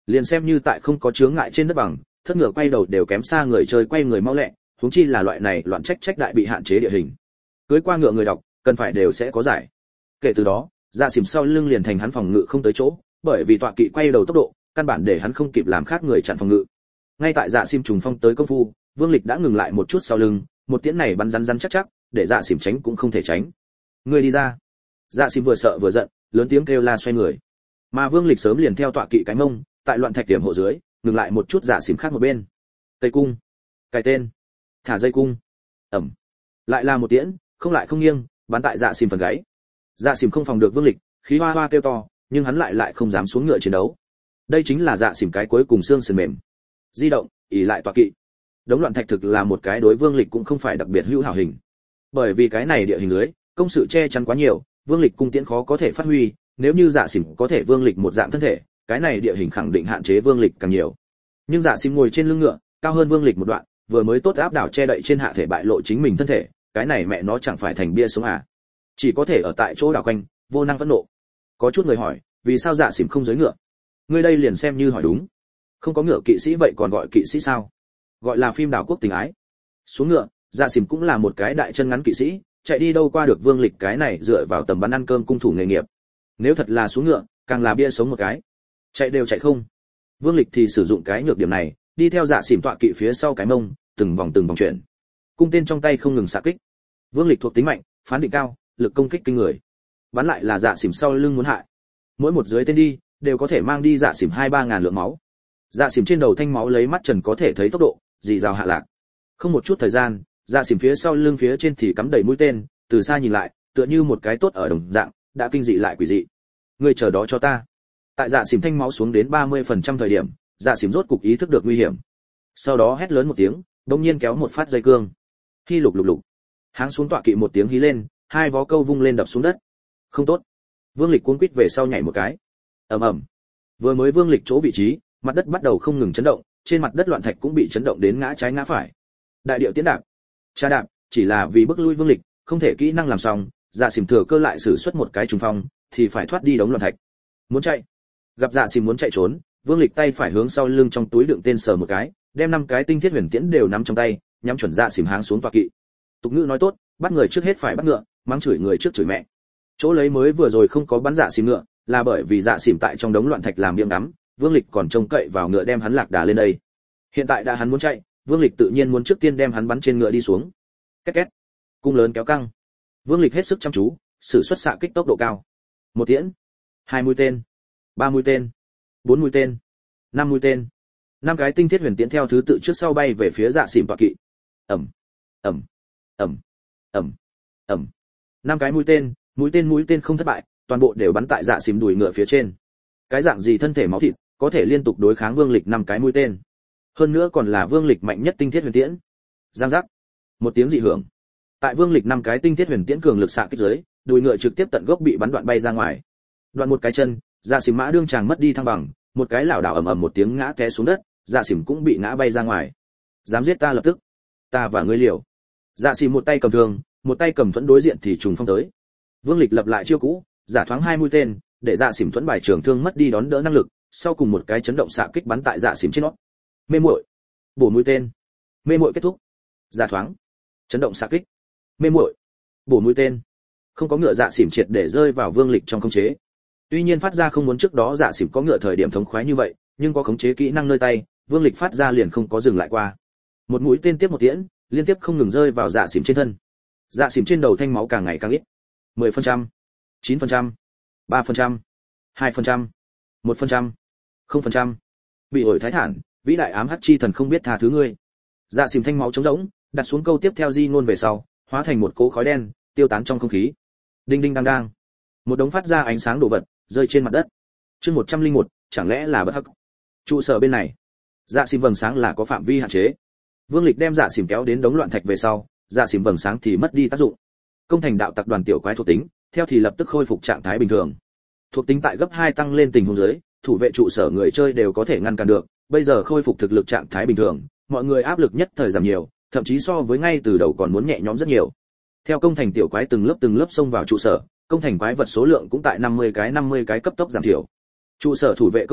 Liền xem như tại không có chướng ngại trên đất bằng, thất ngựa quay đầu đều kém xa người chơi quay người mau lẹ, huống chi là loại này loạn trách trách đại bị hạn chế địa hình. Cưới qua ngựa người đọc, cần phải đều sẽ có giải. Kể từ đó, Dạ Xỉm sau lưng liền thành hắn phòng ngự không tới chỗ, bởi vì tọa kỵ quay đầu tốc độ, căn bản để hắn không kịp làm khác người chặn phòng ngự. Ngay tại Dạ Xỉm trùng phong tới công phu, Vương Lịch đã ngừng lại một chút sau lưng, một tiễn này bắn rắn rắn chắc chắc, để Dạ Xỉm tránh cũng không thể tránh. Người đi ra. Dạ Xỉm vừa sợ vừa giận, lớn tiếng kêu la xoay người. Mà Vương Lịch sớm liền theo tọa kỵ cái mông, tại loạn thạch điểm hộ dưới, ngừng lại một chút Dạ Xỉm khác một bên. Tây cung, cài tên, thả dây cung. Ẩm. Lại là một tiễn, không lại không nghiêng, bắn tại Dạ Xỉm phần gáy. Dạ Xỉm không phòng được Vương Lịch, khí hoa hoa kêu to, nhưng hắn lại lại không dám xuống ngựa chiến đấu. Đây chính là Dạ Xỉm cái cuối cùng xương sườn mềm. Di động, ỉ lại tọa kỵ. Đống loạn thạch thực là một cái đối Vương Lịch cũng không phải đặc biệt hữu hảo hình. Bởi vì cái này địa hình dưới, công sự che chắn quá nhiều, Vương Lịch cung tiễn khó có thể phát huy, nếu như Dạ Xỉm có thể Vương Lịch một dạng thân thể, cái này địa hình khẳng định hạn chế Vương Lịch càng nhiều. Nhưng Dạ Xỉm ngồi trên lưng ngựa, cao hơn Vương Lịch một đoạn, vừa mới tốt áp đảo che đậy trên hạ thể bại lộ chính mình thân thể, cái này mẹ nó chẳng phải thành bia sống à? Chỉ có thể ở tại chỗ đảo quanh, vô năng phẫn nộ. Có chút người hỏi, vì sao Dạ Xỉm không dưới ngựa? Ngươi đây liền xem như hỏi đúng. Không có ngựa kỵ sĩ vậy còn gọi kỵ sĩ sao? Gọi là phim đảo quốc tình ái. Xuống ngựa, Dạ Xỉm cũng là một cái đại chân ngắn kỵ sĩ, chạy đi đâu qua được Vương Lịch cái này dựa vào tầm bắn ăn cơm cung thủ nghề nghiệp. Nếu thật là xuống ngựa, càng là bia sống một cái. Chạy đều chạy không. Vương Lịch thì sử dụng cái nhược điểm này, đi theo Dạ Xỉm tọa kỵ phía sau cái mông, từng vòng từng vòng chuyển. Cung tên trong tay không ngừng xạ kích. Vương Lịch thuộc tính mạnh, phán định cao, lực công kích kinh người. Bắn lại là Dạ Xỉm sau lưng muốn hại. Mỗi một dưới tên đi, đều có thể mang đi Dạ Xỉm hai ba ngàn lượng máu. Dạ Xỉm trên đầu thanh máu lấy mắt trần có thể thấy tốc độ, dì rào hạ lạc. Không một chút thời gian, Dạ Xỉm phía sau lưng phía trên thì cắm đầy mũi tên, từ xa nhìn lại, tựa như một cái tốt ở đồng dạng, đã kinh dị lại quỷ dị. Ngươi chờ đó cho ta. Tại Dạ Xỉm thanh máu xuống đến ba mươi phần trăm thời điểm, Dạ Xỉm rốt cục ý thức được nguy hiểm. Sau đó hét lớn một tiếng, đột nhiên kéo một phát dây cương. Hi lục lục lục. Háng xuống tọa kỵ một tiếng hí lên, hai vó câu vung lên đập xuống đất. Không tốt. Vương Lịch cuống quýt về sau nhảy một cái. Ầm ầm. Vừa mới Vương Lịch chỗ vị trí, mặt đất bắt đầu không ngừng chấn động, trên mặt đất loạn thạch cũng bị chấn động đến ngã trái ngã phải. Đại điệu tiến đạp. Cha đạp, chỉ là vì bức lui Vương Lịch, không thể kỹ năng làm xong, Dạ Xỉm thừa cơ lại sử xuất một cái trùng phong, thì phải thoát đi đống loạn thạch. Muốn chạy. Gặp Dạ Xỉm muốn chạy trốn, Vương Lịch tay phải hướng sau lưng trong túi đựng tên sờ một cái, đem năm cái tinh thiết huyền tiễn đều nắm trong tay, nhắm chuẩn Dạ Xỉm háng xuống tọa kỵ. Tục ngữ nói tốt, bắt người trước hết phải bắt ngựa, mắng chửi người trước chửi mẹ. Chỗ lấy mới vừa rồi không có bắn Dạ Xỉm ngựa, là bởi vì Dạ Xỉm tại trong đống loạn thạch làm miệng đắm, Vương Lịch còn trông cậy vào ngựa đem hắn lạc đà lên đây. Hiện tại đã hắn muốn chạy, Vương Lịch tự nhiên muốn trước tiên đem hắn bắn trên ngựa đi xuống. Két két. Cung lớn kéo căng. Vương Lịch hết sức chăm chú, sử xuất xạ kích tốc độ cao. Một tiễn, hai mũi tên, ba mũi tên, bốn mũi tên, năm mũi tên. Năm cái tinh thiết huyền tiễn theo thứ tự trước sau bay về phía Dạ Xỉm tọa kỵ. Ầm, ầm, ầm, ầm, ầm. Năm cái mũi tên, mũi tên mũi tên không thất bại, toàn bộ đều bắn tại Dạ Xỉm đùi ngựa phía trên. Cái dạng gì thân thể máu thịt, có thể liên tục đối kháng Vương Lịch năm cái mũi tên. Hơn nữa còn là Vương Lịch mạnh nhất tinh thiết huyền tiễn. Giang giác. Một tiếng dị hưởng. Tại Vương Lịch năm cái tinh thiết huyền tiễn cường lực xạ kích dưới, đùi ngựa trực tiếp tận gốc bị bắn đoạn bay ra ngoài. Đoạn một cái chân, Dạ Xỉm mã đương chàng mất đi thăng bằng, một cái lảo đảo ầm ầm một tiếng ngã té xuống đất, Dạ Xỉm cũng bị ngã bay ra ngoài. Dám giết ta lập tức, ta và ngươi liều. Dạ Xỉm một tay cầm thương, một tay cầm thuẫn đối diện thì trùng phong tới. Vương Lịch lập lại chiêu cũ, giả thoáng hai mũi tên, để Dạ Xỉm thuẫn bài trường thương mất đi đón đỡ năng lực, sau cùng một cái chấn động xạ kích bắn tại Dạ Xỉm trên nó. Mê muội, bổ mũi tên. Mê muội kết thúc. Giả thoáng, chấn động xạ kích. Mê muội, bổ mũi tên. Không có ngựa Dạ Xỉm triệt để rơi vào Vương Lịch trong khống chế. Tuy nhiên phát ra không muốn trước đó Dạ Xỉm có ngựa thời điểm thống khoái như vậy, nhưng có khống chế kỹ năng nơi tay, Vương Lịch phát ra liền không có dừng lại qua. Một mũi tên tiếp một tiễn, liên tiếp không ngừng rơi vào Dạ Xỉm trên thân. Dạ Xỉm trên đầu thanh máu càng ngày càng ít. mười phần trăm, chín phần trăm, ba phần trăm, hai phần trăm, một phần trăm, không phần trăm. Bị ổi thái thản, vĩ đại ám hắc chi thần không biết tha thứ ngươi. Dạ Xỉm thanh máu trống rỗng, đặt xuống câu tiếp theo di ngôn về sau, hóa thành một cỗ khói đen, tiêu tán trong không khí. Đinh đinh đang đang. Một đống phát ra ánh sáng đồ vật rơi trên mặt đất. Chương một trăm lẻ một, chẳng lẽ là bất hắc. Trụ sở bên này, Dạ Xỉm vầng sáng là có phạm vi hạn chế. Vương Lịch đem Dạ Xỉm kéo đến đống loạn thạch về sau, Dạ Xỉm vầng sáng thì mất đi tác dụng. Công thành đạo tặc đoàn tiểu quái thuộc tính, theo thì lập tức khôi phục trạng thái bình thường. Thuộc tính tại gấp hai tăng lên tình huống dưới, thủ vệ trụ sở người chơi đều có thể ngăn cản được, bây giờ khôi phục thực lực trạng thái bình thường, mọi người áp lực nhất thời giảm nhiều, thậm chí so với ngay từ đầu còn muốn nhẹ nhõm rất nhiều. Theo công thành tiểu quái từng lớp từng lớp xông vào trụ sở, công thành quái vật số lượng cũng tại năm mươi cái năm mươi cái cấp tốc giảm thiểu. Trụ sở thủ vệ công tác,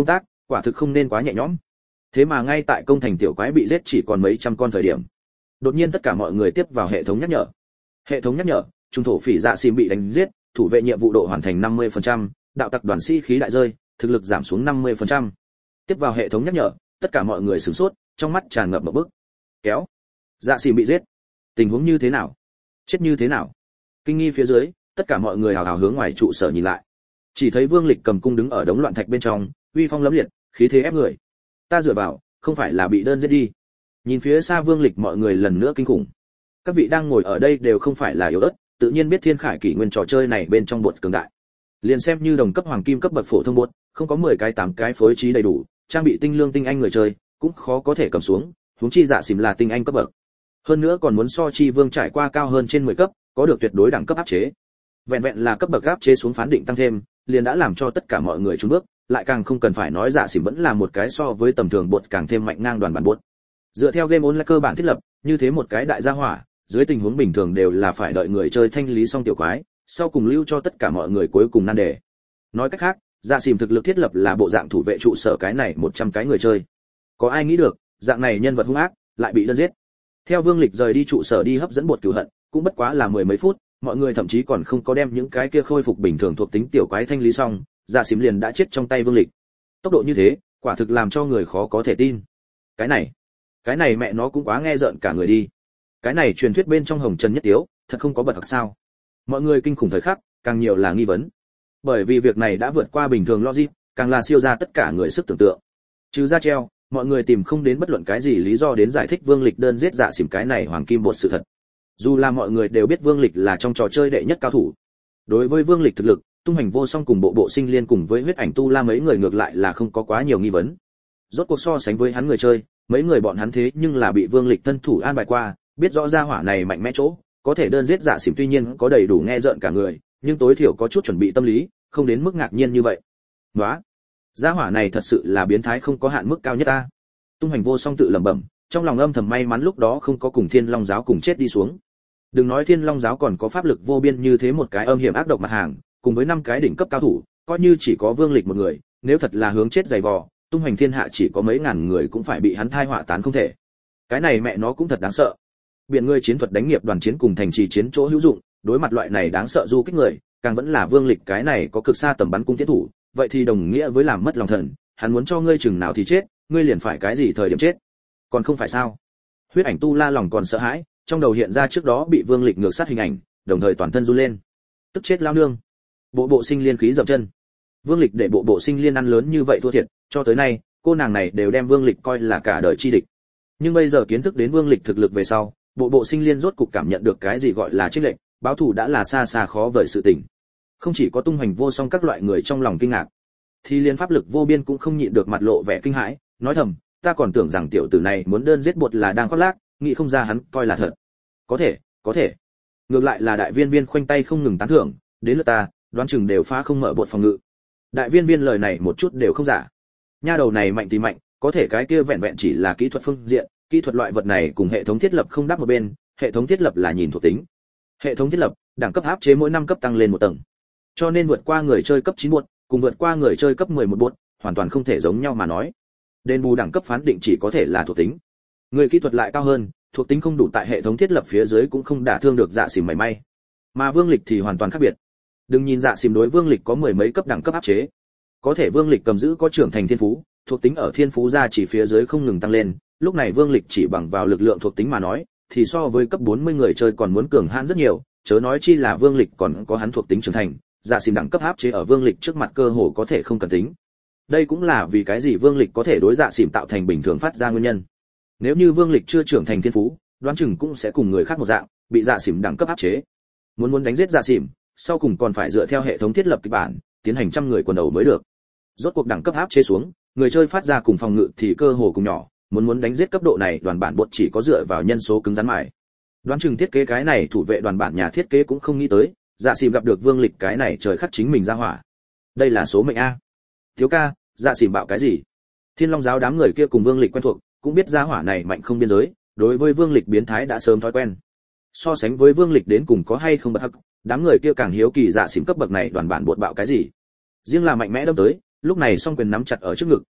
quả thực không nên quá nhẹ nhõm. Thế mà ngay tại công thành tiểu quái bị giết chỉ còn mấy trăm con thời điểm, đột nhiên tất cả mọi người tiếp vào hệ thống nhắc nhở. Hệ thống nhắc nhở, trung thổ phỉ dạ xìm bị đánh giết, thủ vệ nhiệm vụ độ hoàn thành năm mươi phần trăm, đạo tặc đoàn sĩ khí đại rơi, thực lực giảm xuống năm mươi phần trăm. Tiếp vào hệ thống nhắc nhở, tất cả mọi người sửng sốt, trong mắt tràn ngập một bức. Kéo, dạ xìm bị giết, tình huống như thế nào? Chết như thế nào? Kinh nghi phía dưới, tất cả mọi người hào hào hướng ngoài trụ sở nhìn lại. Chỉ thấy Vương Lịch cầm cung đứng ở đống loạn thạch bên trong, uy phong lẫm liệt, khí thế ép người. Ta dựa vào, không phải là bị đơn giết đi. Nhìn phía xa Vương Lịch mọi người lần nữa kinh khủng. Các vị đang ngồi ở đây đều không phải là yếu ớt, tự nhiên biết Thiên Khải kỷ nguyên trò chơi này bên trong bột cường đại. Liền xem như đồng cấp hoàng kim cấp bậc phổ thông bột, không có mười cái tám cái phối trí đầy đủ, trang bị tinh lương tinh anh người chơi, cũng khó có thể cầm xuống, huống chi dạ xỉm là tinh anh cấp bậc. Hơn nữa còn muốn so chi Vương trải qua cao hơn trên mười cấp, có được tuyệt đối đẳng cấp áp chế. Vẹn vẹn là cấp bậc áp chế xuống phán định tăng thêm, liền đã làm cho tất cả mọi người chùn bước, lại càng không cần phải nói dạ xỉm vẫn là một cái so với tầm thường bột càng thêm mạnh ngang đoàn bản bột. Dựa theo game online cơ bản thiết lập, như thế một cái đại gia hỏa, dưới tình huống bình thường đều là phải đợi người chơi thanh lý xong tiểu quái, sau cùng lưu cho tất cả mọi người cuối cùng nan đề. Nói cách khác, dạ xỉm thực lực thiết lập là bộ dạng thủ vệ trụ sở cái này một trăm cái người chơi. Có ai nghĩ được, dạng này nhân vật hung ác lại bị đơn giết. Theo Vương Lịch rời đi trụ sở đi hấp dẫn bột cửu hận, cũng bất quá là mười mấy phút, mọi người thậm chí còn không có đem những cái kia khôi phục bình thường thuộc tính tiểu quái thanh lý xong, dạ xỉm liền đã chết trong tay Vương Lịch. Tốc độ như thế, quả thực làm cho người khó có thể tin. Cái này, cái này mẹ nó cũng quá nghe rợn cả người đi. Cái này truyền thuyết bên trong Hồng Trần Nhất Tiếu, thật không có bật thật sao? Mọi người kinh khủng thời khắc, càng nhiều là nghi vấn. Bởi vì việc này đã vượt qua bình thường logic, càng là siêu ra tất cả người sức tưởng tượng. Trừ ra treo, mọi người tìm không đến bất luận cái gì lý do đến giải thích Vương Lịch đơn giết dạ xỉm cái này hoàng kim bột sự thật. Dù là mọi người đều biết Vương Lịch là trong trò chơi đệ nhất cao thủ. Đối với Vương Lịch thực lực, Tung Hành Vô Song cùng bộ bộ Sinh Liên cùng với Huyết Ảnh Tu La mấy người ngược lại là không có quá nhiều nghi vấn. Rốt cuộc so sánh với hắn người chơi, mấy người bọn hắn thế nhưng là bị Vương Lịch thân thủ an bài qua, biết rõ ra hỏa này mạnh mẽ chỗ, có thể đơn giết dạ xỉm tuy nhiên có đầy đủ nghe rợn cả người, nhưng tối thiểu có chút chuẩn bị tâm lý, không đến mức ngạc nhiên như vậy. Nóa, gia hỏa này thật sự là biến thái không có hạn mức cao nhất ta. Tung Hành Vô Song tự lẩm bẩm, trong lòng âm thầm may mắn lúc đó không có cùng Thiên Long giáo cùng chết đi xuống. Đừng nói Thiên Long giáo còn có pháp lực vô biên như thế một cái âm hiểm ác độc mặt hàng, cùng với năm cái đỉnh cấp cao thủ, coi như chỉ có Vương Lịch một người, nếu thật là hướng chết dày vò, tung hoành thiên hạ chỉ có mấy ngàn người cũng phải bị hắn thai họa tán không thể. Cái này mẹ nó cũng thật đáng sợ. Biển người chiến thuật đánh nghiệp đoàn chiến cùng thành trì chiến chỗ hữu dụng, đối mặt loại này đáng sợ du kích người, càng vẫn là Vương Lịch cái này có cực xa tầm bắn cung tiến thủ, vậy thì đồng nghĩa với làm mất lòng thần, hắn muốn cho ngươi chừng nào thì chết, ngươi liền phải cái gì thời điểm chết. Còn không phải sao? Huyết Ảnh Tu La lòng còn sợ hãi, trong đầu hiện ra trước đó bị Vương Lịch ngược sát hình ảnh, đồng thời toàn thân run lên. Tức chết lao nương. Bộ bộ Sinh Liên khí dậm chân. Vương Lịch để bộ bộ Sinh Liên ăn lớn như vậy thua thiệt, cho tới nay, cô nàng này đều đem Vương Lịch coi là cả đời chi địch. Nhưng bây giờ kiến thức đến Vương Lịch thực lực về sau, bộ bộ Sinh Liên rốt cục cảm nhận được cái gì gọi là chênh lệch, báo thù đã là xa xa khó vời sự tình. Không chỉ có Tung Hoành Vô Song các loại người trong lòng kinh ngạc, thì liên pháp lực vô biên cũng không nhịn được mặt lộ vẻ kinh hãi, nói thầm, ta còn tưởng rằng tiểu tử này muốn đơn giết bột là đang khoác lác, nghĩ không ra hắn coi là thật. Có thể, có thể. Ngược lại là Đại Viên Viên khoanh tay không ngừng tán thưởng, đến lượt ta, đoán chừng đều phá không mở bột phòng ngự. Đại Viên Viên lời này một chút đều không giả. Nha đầu này mạnh thì mạnh, có thể cái kia vẹn vẹn chỉ là kỹ thuật phương diện, kỹ thuật loại vật này cùng hệ thống thiết lập không đáp một bên, hệ thống thiết lập là nhìn thuộc tính. Hệ thống thiết lập, đẳng cấp áp chế mỗi năm cấp tăng lên một tầng. Cho nên vượt qua người chơi cấp chín bột, cùng vượt qua người chơi cấp mười một bột, hoàn toàn không thể giống nhau mà nói. Đền bù đẳng cấp phán định chỉ có thể là thuộc tính. Người kỹ thuật lại cao hơn, thuộc tính không đủ tại hệ thống thiết lập phía dưới cũng không đả thương được Dạ Xỉm mảy may. Mà Vương Lịch thì hoàn toàn khác biệt. Đừng nhìn Dạ Xỉm đối Vương Lịch có mười mấy cấp đẳng cấp áp chế, có thể Vương Lịch cầm giữ có trưởng thành thiên phú, thuộc tính ở thiên phú ra chỉ phía dưới không ngừng tăng lên, lúc này Vương Lịch chỉ bằng vào lực lượng thuộc tính mà nói, thì so với cấp bốn mươi người chơi còn muốn cường hãn rất nhiều, chớ nói chi là Vương Lịch còn có hắn thuộc tính trưởng thành, Dạ Xỉm đẳng cấp áp chế ở Vương Lịch trước mặt cơ hồ có thể không cần tính. Đây cũng là vì cái gì Vương Lịch có thể đối Dạ Xỉm tạo thành bình thường phát ra nguyên nhân. Nếu như Vương Lịch chưa trưởng thành thiên phú, đoán chừng cũng sẽ cùng người khác một dạng, bị Dạ Xỉm đẳng cấp áp chế. Muốn muốn đánh giết Dạ Xỉm, sau cùng còn phải dựa theo hệ thống thiết lập kịch bản, tiến hành trăm người quần đầu mới được. Rốt cuộc đẳng cấp áp chế xuống, người chơi phát ra cùng phòng ngự thì cơ hồ cùng nhỏ, muốn muốn đánh giết cấp độ này đoàn bản bột chỉ có dựa vào nhân số cứng rắn mài. Đoán chừng thiết kế cái này thủ vệ đoàn bản nhà thiết kế cũng không nghĩ tới, Dạ Xỉm gặp được Vương Lịch cái này trời khắc chính mình ra hỏa. Đây là số mệnh a. Thiếu ca, Dạ Xỉm bạo cái gì? Thiên Long giáo đám người kia cùng Vương Lịch quen thuộc, cũng biết ra hỏa này mạnh không biên giới, đối với Vương Lịch biến thái đã sớm thói quen. So sánh với Vương Lịch đến cùng có hay không bật hắc, đám người kia càng hiếu kỳ Dạ Xỉm cấp bậc này đoàn bản bột bạo cái gì. Riêng là mạnh mẽ đâm tới, lúc này song quyền nắm chặt ở trước ngực,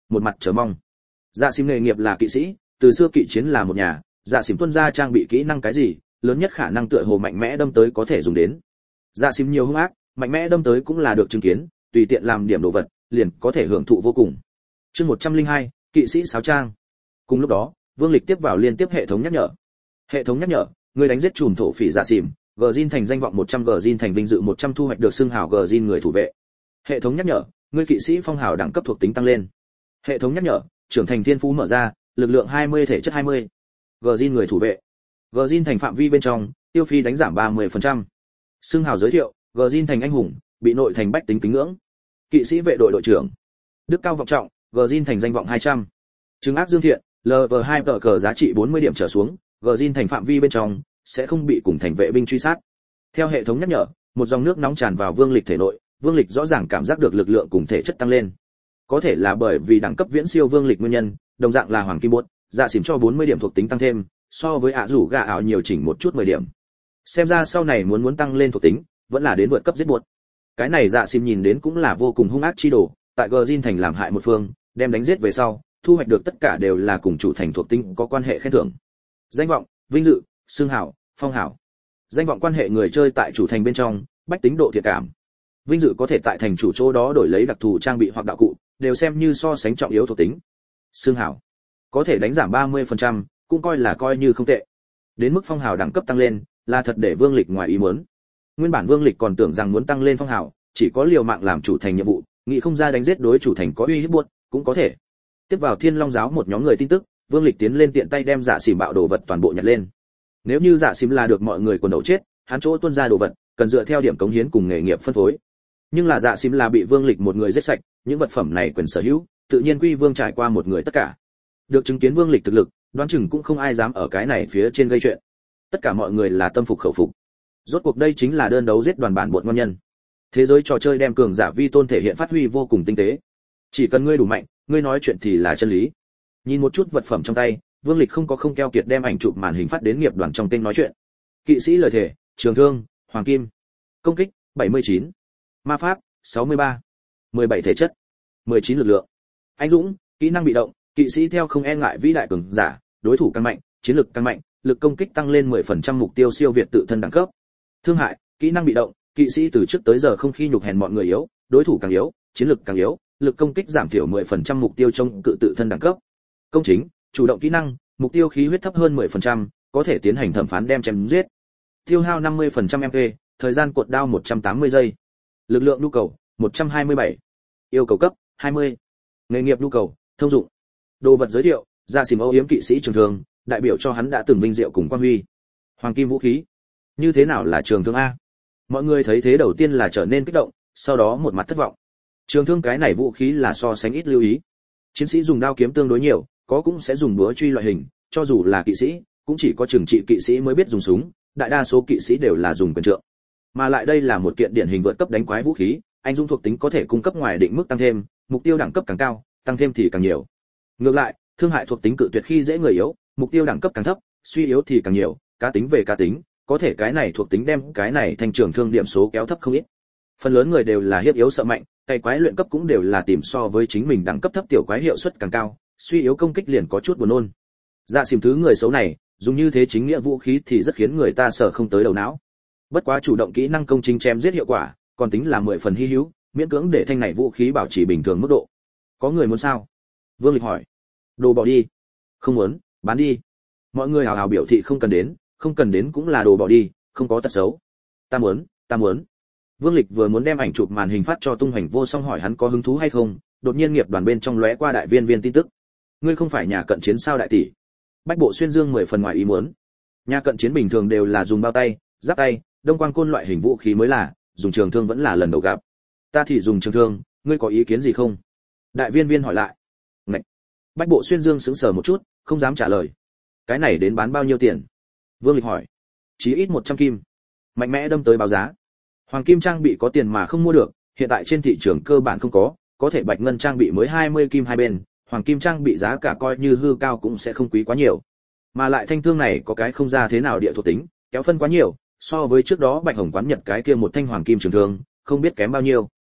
một mặt chờ mong. Dạ xỉm nghề nghiệp là kỵ sĩ, từ xưa kỵ chiến là một nhà, dạ xỉm tuân ra trang bị kỹ năng cái gì, lớn nhất khả năng tựa hồ mạnh mẽ đâm tới có thể dùng đến. Dạ xỉm nhiều hung ác, mạnh mẽ đâm tới cũng là được chứng kiến, tùy tiện làm điểm đồ vật, liền có thể hưởng thụ vô cùng. Chương một trăm lẻ hai, kỵ sĩ sáo trang. Cùng lúc đó, Vương Lịch tiếp vào liên tiếp hệ thống nhắc nhở. Hệ thống nhắc nhở, người đánh giết trùm thổ phỉ dạ xỉm, Gjin thành danh vọng một trăm, Gjin thành vinh dự một trăm, thu hoạch được xưng hào Gjin người thủ vệ. Hệ thống nhắc nhở, người kỵ sĩ phong hào đẳng cấp thuộc tính tăng lên. Hệ thống nhắc nhở, trưởng thành thiên phú mở ra, lực lượng hai mươi, thể chất hai mươi. Gjin người thủ vệ. Gjin thành phạm vi bên trong, tiêu phí đánh giảm ba mươi phần trăm. Xưng hào giới thiệu, Gjin thành anh hùng, bị nội thành bách tính kính ngưỡng. Kỵ sĩ vệ đội đội trưởng. Đức cao vọng trọng, Gjin thành danh vọng hai trăm. Trừng ác dương thiện, lv hai tờ cờ giá trị bốn mươi điểm trở xuống, Gjin thành phạm vi bên trong sẽ không bị cùng thành vệ binh truy sát. Theo hệ thống nhắc nhở, một dòng nước nóng tràn vào Vương Lịch thể nội, Vương Lịch rõ ràng cảm giác được lực lượng cùng thể chất tăng lên. Có thể là bởi vì đẳng cấp viễn siêu Vương Lịch nguyên nhân, đồng dạng là hoàng kim bốt, dạ xỉm cho bốn mươi điểm thuộc tính tăng thêm, so với ạ rủ gà ảo nhiều chỉnh một chút mười điểm. Xem ra sau này muốn muốn tăng lên thuộc tính, vẫn là đến vượt cấp giết buột. Cái này dạ xỉm nhìn đến cũng là vô cùng hung ác chi đồ, tại Gjin thành làm hại một phương, đem đánh giết về sau, thu hoạch được tất cả đều là cùng chủ thành thuộc tính có quan hệ khen thưởng. Danh vọng, vinh dự, xưng hảo, phong hảo. Danh vọng quan hệ người chơi tại chủ thành bên trong, bách tính độ thiện cảm. Vinh dự có thể tại thành chủ chỗ đó đổi lấy đặc thù trang bị hoặc đạo cụ, đều xem như so sánh trọng yếu thuộc tính. Xưng hảo, có thể đánh giảm ba mươi phần trăm, cũng coi là coi như không tệ. Đến mức phong hào đẳng cấp tăng lên, là thật để Vương Lịch ngoài ý muốn. Nguyên bản Vương Lịch còn tưởng rằng muốn tăng lên phong hào, chỉ có liều mạng làm chủ thành nhiệm vụ, nghĩ không ra đánh giết đối chủ thành có uy hiếp buốt, cũng có thể. Tiếp vào Thiên Long giáo một nhóm người tin tức, Vương Lịch tiến lên tiện tay đem dạ xỉm bạo đồ vật toàn bộ nhặt lên. Nếu như dạ xỉm là được mọi người quần đầu chết, hắn chỗ tuân ra đồ vật, cần dựa theo điểm cống hiến cùng nghề nghiệp phân phối. Nhưng là dạ xỉm là bị Vương Lịch một người giết sạch, những vật phẩm này quyền sở hữu, tự nhiên quy Vương trải qua một người tất cả. Được chứng kiến Vương Lịch thực lực, đoán chừng cũng không ai dám ở cái này phía trên gây chuyện. Tất cả mọi người là tâm phục khẩu phục. Rốt cuộc đây chính là đơn đấu giết đoàn bản bột ngon nhân. Thế giới trò chơi đem cường giả vi tôn thể hiện phát huy vô cùng tinh tế. Chỉ cần ngươi đủ mạnh, ngươi nói chuyện thì là chân lý. Nhìn một chút vật phẩm trong tay, Vương Lịch không có không keo kiệt đem ảnh chụp màn hình phát đến nghiệp đoàn trong kênh nói chuyện. Kỵ sĩ lời thể, trường thương, hoàng kim. Công kích, bảy mươi chín. Ma pháp, sáu mươi ba. mười bảy thể chất, mười chín lực lượng. Anh dũng, kỹ năng bị động, kỵ sĩ theo không e ngại vĩ đại cường giả, đối thủ càng mạnh, chiến lực càng mạnh, lực công kích tăng lên mười phần trăm, mục tiêu siêu việt tự thân đẳng cấp. Thương hại, kỹ năng bị động, kỵ sĩ từ trước tới giờ không khi nhục hèn mọi người yếu, đối thủ càng yếu, chiến lực càng yếu, lực công kích giảm thiểu mười phần trăm, mục tiêu chống cự tự thân đẳng cấp. Công chính, chủ động kỹ năng, mục tiêu khí huyết thấp hơn mười phần trăm, có thể tiến hành thẩm phán đem chém giết. Tiêu hao năm mươi phần trăm em pê, thời gian cuộn đao một trăm tám mươi giây. Lực lượng nhu cầu, một trăm hai mươi bảy. Yêu cầu cấp, hai mươi. Nghề nghiệp nhu cầu, thông dụng. Đồ vật giới thiệu, Dạ xỉm âu yếm kỵ sĩ trường thương, đại biểu cho hắn đã từng vinh diệu cùng quan huy. Hoàng kim vũ khí. Như thế nào là trường thương a? Mọi người thấy thế đầu tiên là trở nên kích động, sau đó một mặt thất vọng. Trường thương cái này vũ khí là so sánh ít lưu ý. Chiến sĩ dùng đao kiếm tương đối nhiều, có cũng sẽ dùng búa truy loại hình, cho dù là kỵ sĩ, cũng chỉ có trừng trị kỵ sĩ mới biết dùng súng, đại đa số kỵ sĩ đều là dùng quyền trượng. Mà lại đây là một kiện điển hình vượt cấp đánh quái vũ khí, anh dũng thuộc tính có thể cung cấp ngoài định mức tăng thêm, mục tiêu đẳng cấp càng cao, tăng thêm thì càng nhiều. Ngược lại, thương hại thuộc tính cự tuyệt khi dễ người yếu, mục tiêu đẳng cấp càng thấp, suy yếu thì càng nhiều, cá tính về cá tính, có thể cái này thuộc tính đem cái này thành trường thương điểm số kéo thấp không ít. Phần lớn người đều là hiếp yếu sợ mạnh, cày quái luyện cấp cũng đều là tìm so với chính mình đẳng cấp thấp tiểu quái hiệu suất càng cao, suy yếu công kích liền có chút buồn nôn. Dạ xỉm thứ người xấu này, dùng như thế chính nghĩa vũ khí thì rất khiến người ta sợ không tới đầu não. Bất quá chủ động kỹ năng công chính chém giết hiệu quả, còn tính là mười phần hi hữu, miễn cưỡng để thanh này vũ khí bảo trì bình thường mức độ. Có người muốn sao? Vương Lịch hỏi. Đồ bỏ đi. Không muốn, bán đi. Mọi người hào hào biểu thị không cần đến, không cần đến cũng là đồ bỏ đi, không có tật xấu. Ta muốn, ta muốn. Vương Lịch vừa muốn đem ảnh chụp màn hình phát cho Tung Hoành Vô Song hỏi hắn có hứng thú hay không, đột nhiên nghiệp đoàn bên trong lóe qua đại viên viên tin tức. Ngươi không phải nhà cận chiến sao đại tỷ? Bách Bộ Xuyên Dương mười phần ngoài ý muốn. Nhà cận chiến bình thường đều là dùng bao tay, giáp tay, đông quang côn loại hình vũ khí mới là, dùng trường thương vẫn là lần đầu gặp. Ta thì dùng trường thương, ngươi có ý kiến gì không? Đại viên viên hỏi lại. Ngậy. Bách Bộ Xuyên Dương sững sờ một chút, không dám trả lời. Cái này đến bán bao nhiêu tiền? Vương Lịch hỏi. Chí ít một trăm kim. Mạnh mẽ đâm tới báo giá. Hoàng kim trang bị có tiền mà không mua được, hiện tại trên thị trường cơ bản không có, có thể bạch ngân trang bị mới hai mươi kim hai bên, hoàng kim trang bị giá cả coi như hư cao cũng sẽ không quý quá nhiều. Mà lại thanh thương này có cái không ra thế nào địa thuộc tính, kéo phân quá nhiều, so với trước đó Bạch Hồng quán Nhật cái kia một thanh hoàng kim trường thương, không biết kém bao nhiêu.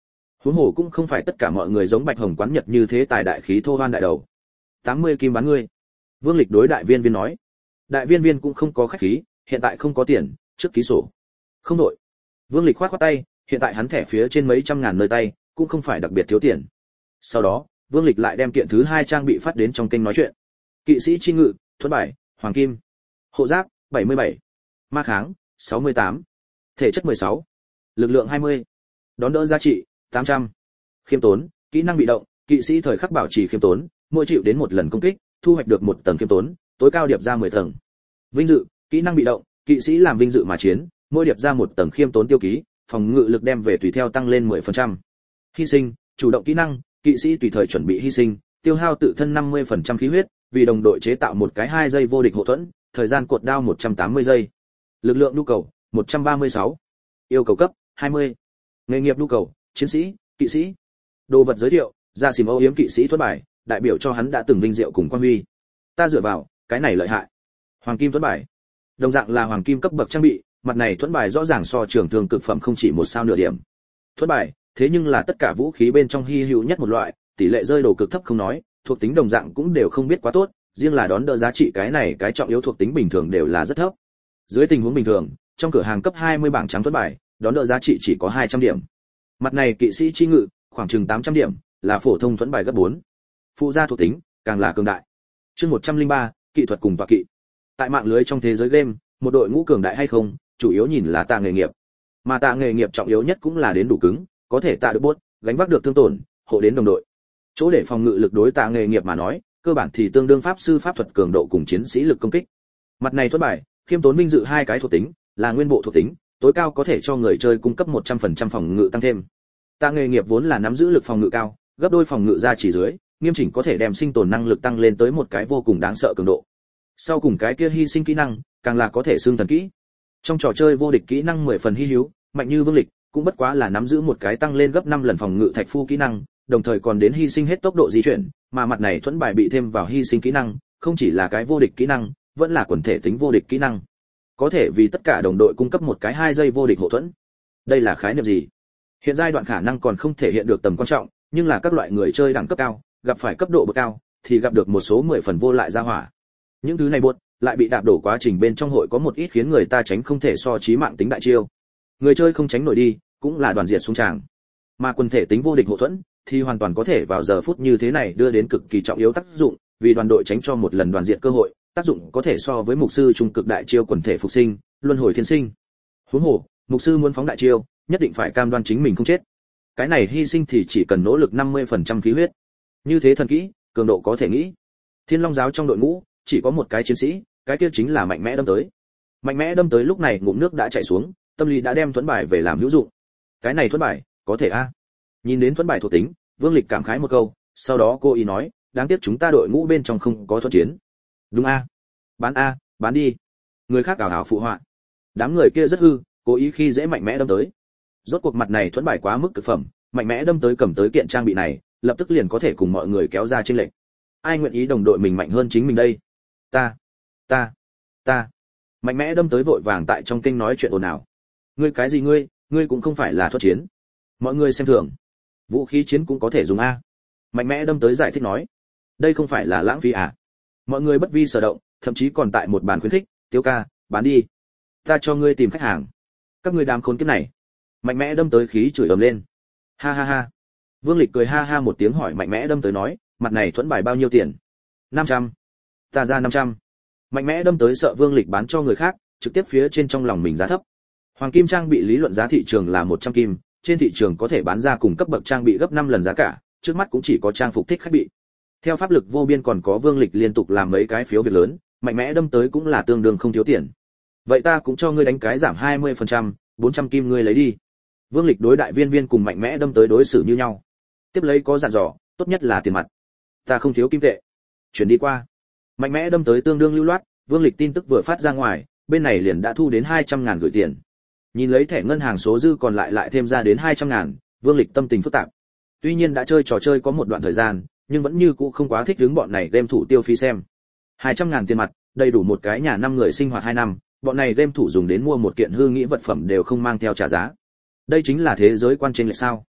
Huống hồ cũng không phải tất cả mọi người giống Bạch Hồng quán Nhật như thế tài đại khí thô hoan đại đầu. tám mươi kim bán ngươi. Vương Lịch đối đại viên viên nói. Đại viên viên cũng không có khách khí, hiện tại không có tiền, trước ký sổ. Không đổi. Vương Lịch khoát khoát tay, hiện tại hắn thẻ phía trên mấy trăm ngàn nơi tay, cũng không phải đặc biệt thiếu tiền. Sau đó, Vương Lịch lại đem kiện thứ hai trang bị phát đến trong kênh nói chuyện. Kỵ sĩ chi ngự, thuẫn bài, hoàng kim. Hộ giáp, bảy mươi bảy. Ma kháng, sáu mươi tám. Thể chất mười sáu. Lực lượng hai mươi. Đón đỡ giá trị, tám trăm. Khiêm tốn, kỹ năng bị động, kỵ sĩ thời khắc bảo trì khiêm tốn, mỗi chịu đến một lần công kích, thu hoạch được một tầng khiêm tốn, tối cao điệp ra mười tầng. Vinh dự, kỹ năng bị động, kỵ sĩ làm vinh dự mà chiến, mỗi điệp ra một tầng khiêm tốn tiêu ký, phòng ngự lực đem về tùy theo tăng lên mười phần trăm. Hy sinh, chủ động kỹ năng, kỵ sĩ tùy thời chuẩn bị hy sinh, tiêu hao tự thân năm mươi phần trăm khí huyết, vì đồng đội chế tạo một cái hai giây vô địch hộ thuẫn, thời gian cột đao một trăm tám mươi giây. Lực lượng nhu cầu, một trăm ba mươi sáu. Yêu cầu cấp, hai mươi. Nghề nghiệp nhu cầu, chiến sĩ, kỵ sĩ. Đồ vật giới thiệu, ra xìm âu yếm kỵ sĩ thuẫn bài, đại biểu cho hắn đã từng vinh diệu cùng quan huy. Ta dựa vào, cái này lợi hại. Hoàng kim thuẫn bài. Đồng dạng là hoàng kim cấp bậc trang bị, mặt này thuẫn bài rõ ràng so trường thương cực phẩm không chỉ một sao nửa điểm. Thuẫn bài, thế nhưng là tất cả vũ khí bên trong hy hữu nhất một loại, tỷ lệ rơi đồ cực thấp không nói, thuộc tính đồng dạng cũng đều không biết quá tốt, riêng là đón đỡ giá trị cái này cái trọng yếu thuộc tính bình thường đều là rất thấp. Dưới tình huống bình thường, trong cửa hàng cấp hai mươi bảng trắng thuẫn bài, đón đỡ giá trị chỉ có hai trăm điểm. Mặt này kỵ sĩ chi ngự, khoảng chừng tám trăm điểm, là phổ thông thuẫn bài gấp bốn. Phụ gia thuộc tính, càng là cường đại. Chương một trăm lẻ ba, kỹ thuật cùng tọa kỵ. Tại mạng lưới trong thế giới game, một đội ngũ cường đại hay không, chủ yếu nhìn là tạ nghề nghiệp. Mà tạ nghề nghiệp trọng yếu nhất cũng là đến đủ cứng, có thể tạ được bốt, gánh vác được thương tổn, hộ đến đồng đội. Chỗ để phòng ngự lực đối tạ nghề nghiệp mà nói, cơ bản thì tương đương pháp sư pháp thuật cường độ cùng chiến sĩ lực công kích. Mặt này thuẫn bài, khiêm tốn vinh dự hai cái thuộc tính, là nguyên bộ thuộc tính, tối cao có thể cho người chơi cung cấp một trăm phần trăm phòng ngự tăng thêm. Tạ nghề nghiệp vốn là nắm giữ lực phòng ngự cao, gấp đôi phòng ngự ra chỉ dưới, nghiêm chỉnh có thể đem sinh tồn năng lực tăng lên tới một cái vô cùng đáng sợ cường độ. Sau cùng cái kia hy sinh kỹ năng, càng là có thể xương thần kỹ. Trong trò chơi vô địch kỹ năng mười phần hy hữu, mạnh như Vương Lịch, cũng bất quá là nắm giữ một cái tăng lên gấp năm lần phòng ngự thạch phu kỹ năng, đồng thời còn đến hy sinh hết tốc độ di chuyển, mà mặt này thuẫn bài bị thêm vào hy sinh kỹ năng, không chỉ là cái vô địch kỹ năng, vẫn là quần thể tính vô địch kỹ năng. Có thể vì tất cả đồng đội cung cấp một cái hai giây vô địch hộ thuẫn. Đây là khái niệm gì? Hiện giai đoạn khả năng còn không thể hiện được tầm quan trọng, nhưng là các loại người chơi đẳng cấp cao, gặp phải cấp độ bậc cao, thì gặp được một số mười phần vô lại ra hỏa. Những thứ này buốt, lại bị đạp đổ quá trình bên trong hội có một ít khiến người ta tránh không thể so chí mạng tính đại chiêu. Người chơi không tránh nổi đi, cũng là đoàn diệt xuống tràng. Mà quần thể tính vô địch hộ thuẫn, thì hoàn toàn có thể vào giờ phút như thế này đưa đến cực kỳ trọng yếu tác dụng, vì đoàn đội tránh cho một lần đoàn diệt cơ hội, tác dụng có thể so với mục sư trung cực đại chiêu quần thể phục sinh, luân hồi thiên sinh. Huống hồ, mục sư muốn phóng đại chiêu, nhất định phải cam đoan chính mình không chết. Cái này hy sinh thì chỉ cần nỗ lực năm mươi phần trăm khí huyết. Như thế thần kỹ, cường độ có thể nghĩ. Thiên Long giáo trong đội ngũ, chỉ có một cái chiến sĩ, cái kia chính là mạnh mẽ đâm tới. Mạnh mẽ đâm tới lúc này ngụm nước đã chảy xuống, tâm lý đã đem thuẫn bài về làm hữu dụng. Cái này thuẫn bài, có thể a. Nhìn đến thuẫn bài thuộc tính, Vương Lịch cảm khái một câu, sau đó cô ý nói, đáng tiếc chúng ta đội ngũ bên trong không có thuẫn chiến. Đúng a. Bán a, bán đi. Người khác ảo ảo phụ họa. Đám người kia rất hư, cố ý khi dễ mạnh mẽ đâm tới. Rốt cuộc mặt này thuẫn bài quá mức cực phẩm, mạnh mẽ đâm tới cầm tới kiện trang bị này, lập tức liền có thể cùng mọi người kéo ra chênh lệch. Ai nguyện ý đồng đội mình mạnh hơn chính mình đây? Ta, ta, ta. Mạnh mẽ đâm tới vội vàng tại trong kênh nói chuyện ồn ào. Ngươi cái gì ngươi, ngươi cũng không phải là thuẫn chiến. Mọi người xem thường. Vũ khí chiến cũng có thể dùng a. Mạnh mẽ đâm tới giải thích nói. Đây không phải là lãng phí à? Mọi người bất vi sở động, thậm chí còn tại một bàn khuyến khích, Tiếu ca, bán đi. Ta cho ngươi tìm khách hàng. Các ngươi đám khốn kiếp này. Mạnh mẽ đâm tới khí chửi ầm lên. Ha ha ha. Vương Lịch cười ha ha một tiếng hỏi mạnh mẽ đâm tới nói, mặt này thuẫn bài bao nhiêu tiền? năm trăm. Ta ra năm trăm. Mạnh mẽ đâm tới sợ Vương Lịch bán cho người khác, trực tiếp phía trên trong lòng mình giá thấp. Hoàng kim trang bị lý luận giá thị trường là một trăm kim, trên thị trường có thể bán ra cùng cấp bậc trang bị gấp năm lần giá cả, trước mắt cũng chỉ có trang phục thích khách bị. Theo pháp lực vô biên còn có Vương Lịch liên tục làm mấy cái phiếu việc lớn, mạnh mẽ đâm tới cũng là tương đương không thiếu tiền. Vậy ta cũng cho ngươi đánh cái giảm hai mươi phần trăm, bốn trăm kim ngươi lấy đi. Vương Lịch đối đại viên viên cùng mạnh mẽ đâm tới đối xử như nhau. Tiếp lấy có dặn dò, tốt nhất là tiền mặt. Ta không thiếu kim tệ. Chuyển đi qua. Mạnh mẽ đâm tới tương đương lưu loát, Vương Lịch tin tức vừa phát ra ngoài, bên này liền đã thu đến hai trăm ngàn gửi tiền. Nhìn lấy thẻ ngân hàng số dư còn lại lại thêm ra đến hai trăm ngàn, Vương Lịch tâm tình phức tạp. Tuy nhiên đã chơi trò chơi có một đoạn thời gian, nhưng vẫn như cũ không quá thích hướng bọn này game thủ tiêu phí xem. hai trăm ngàn tiền mặt, đầy đủ một cái nhà năm người sinh hoạt hai năm, bọn này game thủ dùng đến mua một kiện hư nghĩ vật phẩm đều không mang theo trả giá. Đây chính là thế giới quan trên lệch sao?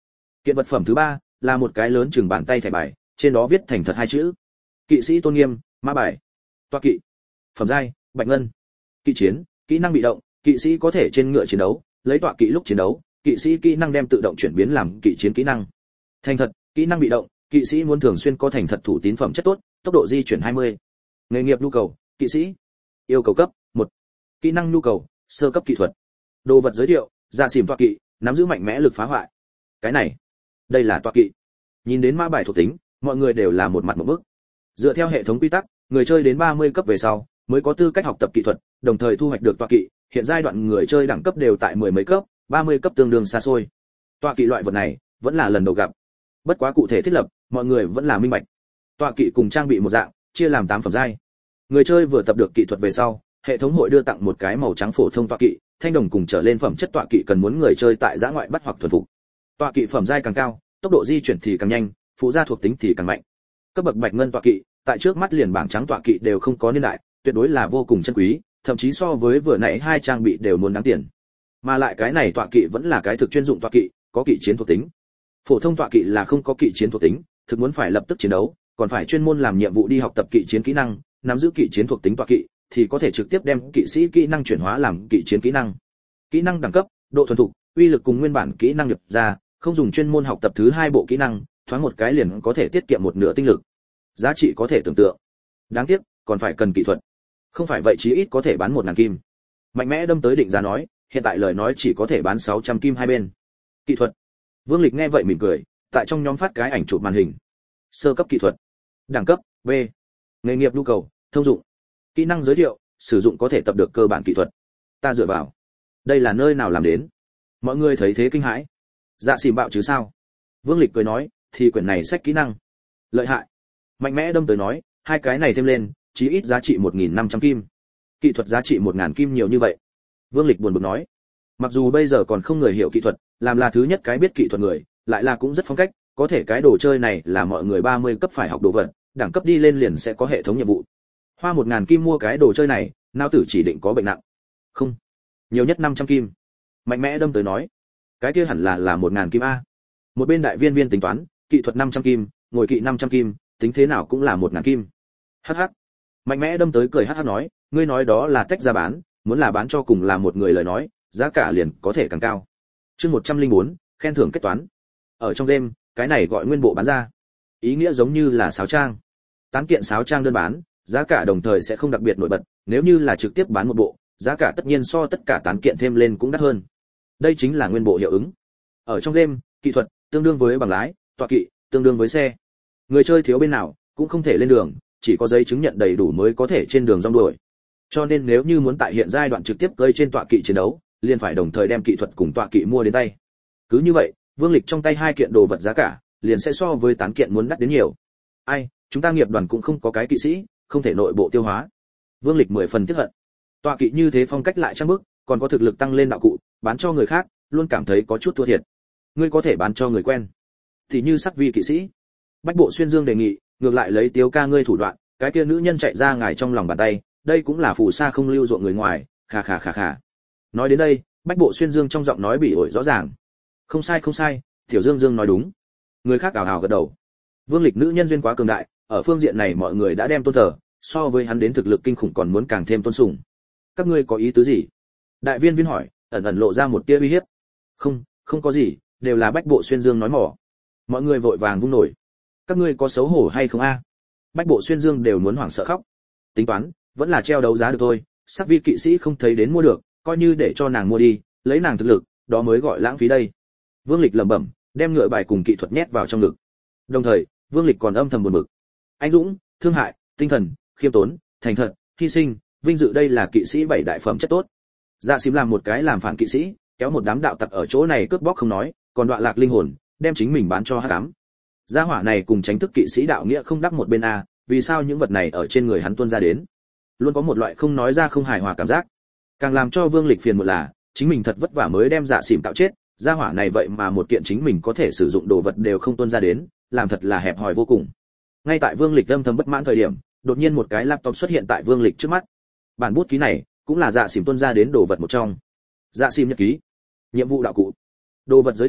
Kiện vật phẩm thứ ba là một cái lớn chừng bàn tay thẻ bài, trên đó viết thành thật hai chữ: Kỵ sĩ tôn nghiêm, mã bài. Toa kỵ. Phẩm giai: Bạch ngân. Kỵ chiến, kỹ năng bị động, kỵ sĩ có thể trên ngựa chiến đấu, lấy tọa kỵ lúc chiến đấu, kỵ sĩ kỹ năng đem tự động chuyển biến làm kỵ chiến kỹ năng. Thành thật, kỹ năng bị động, kỵ sĩ muốn thường xuyên có thành thật thủ tín phẩm chất tốt, tốc độ di chuyển hai mươi. Nghề nghiệp nhu cầu, kỵ sĩ. Yêu cầu cấp một. Kỹ năng nhu cầu, sơ cấp kỹ thuật. Đồ vật giới thiệu: Dạ xỉm tọa kỵ, nắm giữ mạnh mẽ lực phá hoại. Cái này, đây là tọa kỵ. Nhìn đến mã bài thuộc tính, mọi người đều là một mặt một bức. Dựa theo hệ thống quy tắc, người chơi đến ba mươi cấp về sau mới có tư cách học tập kỹ thuật, đồng thời thu hoạch được tọa kỵ. Hiện giai đoạn người chơi đẳng cấp đều tại mười mấy cấp, ba mươi cấp tương đương xa xôi. Tọa kỵ loại vật này vẫn là lần đầu gặp. Bất quá cụ thể thiết lập, mọi người vẫn là minh bạch. Tọa kỵ cùng trang bị một dạng, chia làm tám phẩm giai. Người chơi vừa tập được kỹ thuật về sau, hệ thống hội đưa tặng một cái màu trắng phổ thông tọa kỵ, thanh đồng cùng trở lên phẩm chất tọa kỵ cần muốn người chơi tại giã ngoại bắt hoặc thuần phục. Tọa kỵ phẩm giai càng cao, tốc độ di chuyển thì càng nhanh, phụ gia thuộc tính thì càng mạnh. Cấp bậc bạch ngân tọa kỵ, tại trước mắt liền bảng trắng tọa kỵ đều không có niên đại, tuyệt đối là vô cùng chân quý, thậm chí so với vừa nãy hai trang bị đều muốn đáng tiền. Mà lại cái này tọa kỵ vẫn là cái thực chuyên dụng tọa kỵ, có kỵ chiến thuộc tính. Phổ thông tọa kỵ là không có kỵ chiến thuộc tính, thực muốn phải lập tức chiến đấu, còn phải chuyên môn làm nhiệm vụ đi học tập kỵ chiến kỹ năng, nắm giữ kỵ chiến thuộc tính tọa kỵ thì có thể trực tiếp đem kỵ sĩ kỹ năng chuyển hóa làm kỵ chiến kỹ năng. Kỹ năng đẳng cấp, độ thuần thục, uy lực cùng nguyên bản kỹ năng nhập ra, không dùng chuyên môn học tập thứ hai bộ kỹ năng, thoáng một cái liền có thể tiết kiệm một nửa tinh lực. Giá trị có thể tưởng tượng. Đáng tiếc, còn phải cần kỹ thuật. Không phải vậy chí ít có thể bán một ngàn kim. Mạnh mẽ đâm tới định giá nói, hiện tại lời nói chỉ có thể bán sáu trăm kim hai bên. Kỹ thuật. Vương Lịch nghe vậy mỉm cười, tại trong nhóm phát cái ảnh chụp màn hình. Sơ cấp kỹ thuật. Đẳng cấp B. Nghề nghiệp nhu cầu, thông dụng. Kỹ năng giới thiệu: sử dụng có thể tập được cơ bản kỹ thuật. Ta dựa vào. Đây là nơi nào làm đến? Mọi người thấy thế kinh hãi. Dạ xỉm bạo chứ sao? Vương Lịch cười nói, thì quyển này sách kỹ năng. Lợi hại. Mạnh mẽ đâm tới nói, hai cái này thêm lên, chí ít giá trị một nghìn năm trăm kim. Kỹ thuật giá trị một nghìn kim nhiều như vậy. Vương Lịch buồn bực nói, mặc dù bây giờ còn không người hiểu kỹ thuật, làm là thứ nhất cái biết kỹ thuật người, lại là cũng rất phong cách, có thể cái đồ chơi này là mọi người ba mươi cấp phải học đồ vật, đẳng cấp đi lên liền sẽ có hệ thống nhiệm vụ. Hoa một nghìn kim mua cái đồ chơi này, não tử chỉ định có bệnh nặng. Không, nhiều nhất năm trăm kim. Mạnh mẽ đâm tới nói, cái kia hẳn là là một nghìn kim a. Một bên đại viên viên tính toán, kỹ thuật năm trăm kim, ngồi kỵ năm trăm kim, tính thế nào cũng là một nghìn kim. Hắc hắc. Mạnh mẽ đâm tới cười hắc hắc nói, ngươi nói đó là tách ra bán, muốn là bán cho cùng là một người lời nói, giá cả liền có thể càng cao. Chương một trăm lẻ bốn, khen thưởng kết toán. Ở trong đêm, cái này gọi nguyên bộ bán ra. Ý nghĩa giống như là sáo trang. Tán kiện sáo trang đơn bán, giá cả đồng thời sẽ không đặc biệt nổi bật, nếu như là trực tiếp bán một bộ, giá cả tất nhiên so tất cả tán kiện thêm lên cũng đắt hơn. Đây chính là nguyên bộ hiệu ứng. Ở trong đêm, kỹ thuật tương đương với bằng lái, tọa kỵ tương đương với xe. Người chơi thiếu bên nào cũng không thể lên đường, chỉ có giấy chứng nhận đầy đủ mới có thể trên đường rong đuổi. Cho nên nếu như muốn tại hiện giai đoạn trực tiếp cơi trên tọa kỵ chiến đấu, liền phải đồng thời đem kỹ thuật cùng tọa kỵ mua đến tay. Cứ như vậy, Vương Lịch trong tay hai kiện đồ vật giá cả, liền sẽ so với tán kiện muốn đắt đến nhiều. Ai, chúng ta nghiệp đoàn cũng không có cái kỵ sĩ, không thể nội bộ tiêu hóa. Vương Lịch mười phần tiếc hận. Tọa kỵ như thế phong cách lại trang bức, còn có thực lực tăng lên đạo cụ, bán cho người khác, luôn cảm thấy có chút thua thiệt. Ngươi có thể bán cho người quen, thì như sắc vi kỵ sĩ. Bách Bộ Xuyên Dương đề nghị, ngược lại lấy Tiếu ca ngươi thủ đoạn, cái kia nữ nhân chạy ra ngài trong lòng bàn tay, đây cũng là phù sa không lưu ruộng người ngoài, khà khà khà khà. Nói đến đây, Bách Bộ Xuyên Dương trong giọng nói bị ổi rõ ràng. Không sai không sai, Tiểu Dương Dương nói đúng. Người khác ảo ảo gật đầu. Vương Lịch nữ nhân duyên quá cường đại, ở phương diện này mọi người đã đem tôn thờ, so với hắn đến thực lực kinh khủng còn muốn càng thêm tôn sùng. Các ngươi có ý tứ gì? Đại viên viên hỏi, ẩn ẩn lộ ra một tia uy hiếp. Không, không có gì, đều là Bách Bộ Xuyên Dương nói mỏ. Mọi người vội vàng vung nổi. Các ngươi có xấu hổ hay không a? Bách Bộ Xuyên Dương đều muốn hoảng sợ khóc. Tính toán, vẫn là treo đấu giá được thôi, sắc vi kỵ sĩ không thấy đến mua được, coi như để cho nàng mua đi, lấy nàng thực lực, đó mới gọi lãng phí đây. Vương Lịch lẩm bẩm, đem ngựa bài cùng kỹ thuật nhét vào trong ngực. Đồng thời, Vương Lịch còn âm thầm buồn bực. Anh dũng, thương hại, tinh thần, khiêm tốn, thành thật, hy sinh, vinh dự đây là kỵ sĩ bảy đại phẩm chất tốt. Dạ Xím làm một cái làm phản kỵ sĩ, kéo một đám đạo tặc ở chỗ này cướp bóc không nói, còn đọa lạc linh hồn, đem chính mình bán cho hắc ám. Gia hỏa này cùng tránh thức kỵ sĩ đạo nghĩa không đắc một bên a, vì sao những vật này ở trên người hắn tuôn ra đến? Luôn có một loại không nói ra không hài hòa cảm giác. Càng làm cho Vương Lịch phiền một là, chính mình thật vất vả mới đem Dạ Xỉm tạo chết, gia hỏa này vậy mà một kiện chính mình có thể sử dụng đồ vật đều không tuôn ra đến, làm thật là hẹp hòi vô cùng. Ngay tại Vương Lịch âm thầm bất mãn thời điểm, đột nhiên một cái laptop xuất hiện tại Vương Lịch trước mắt. Bản bút ký này cũng là Dạ Xỉm tuôn ra đến đồ vật một trong. Dạ Xỉm nhật ký. Nhiệm vụ đạo cụ. Đồ vật giới thiệu: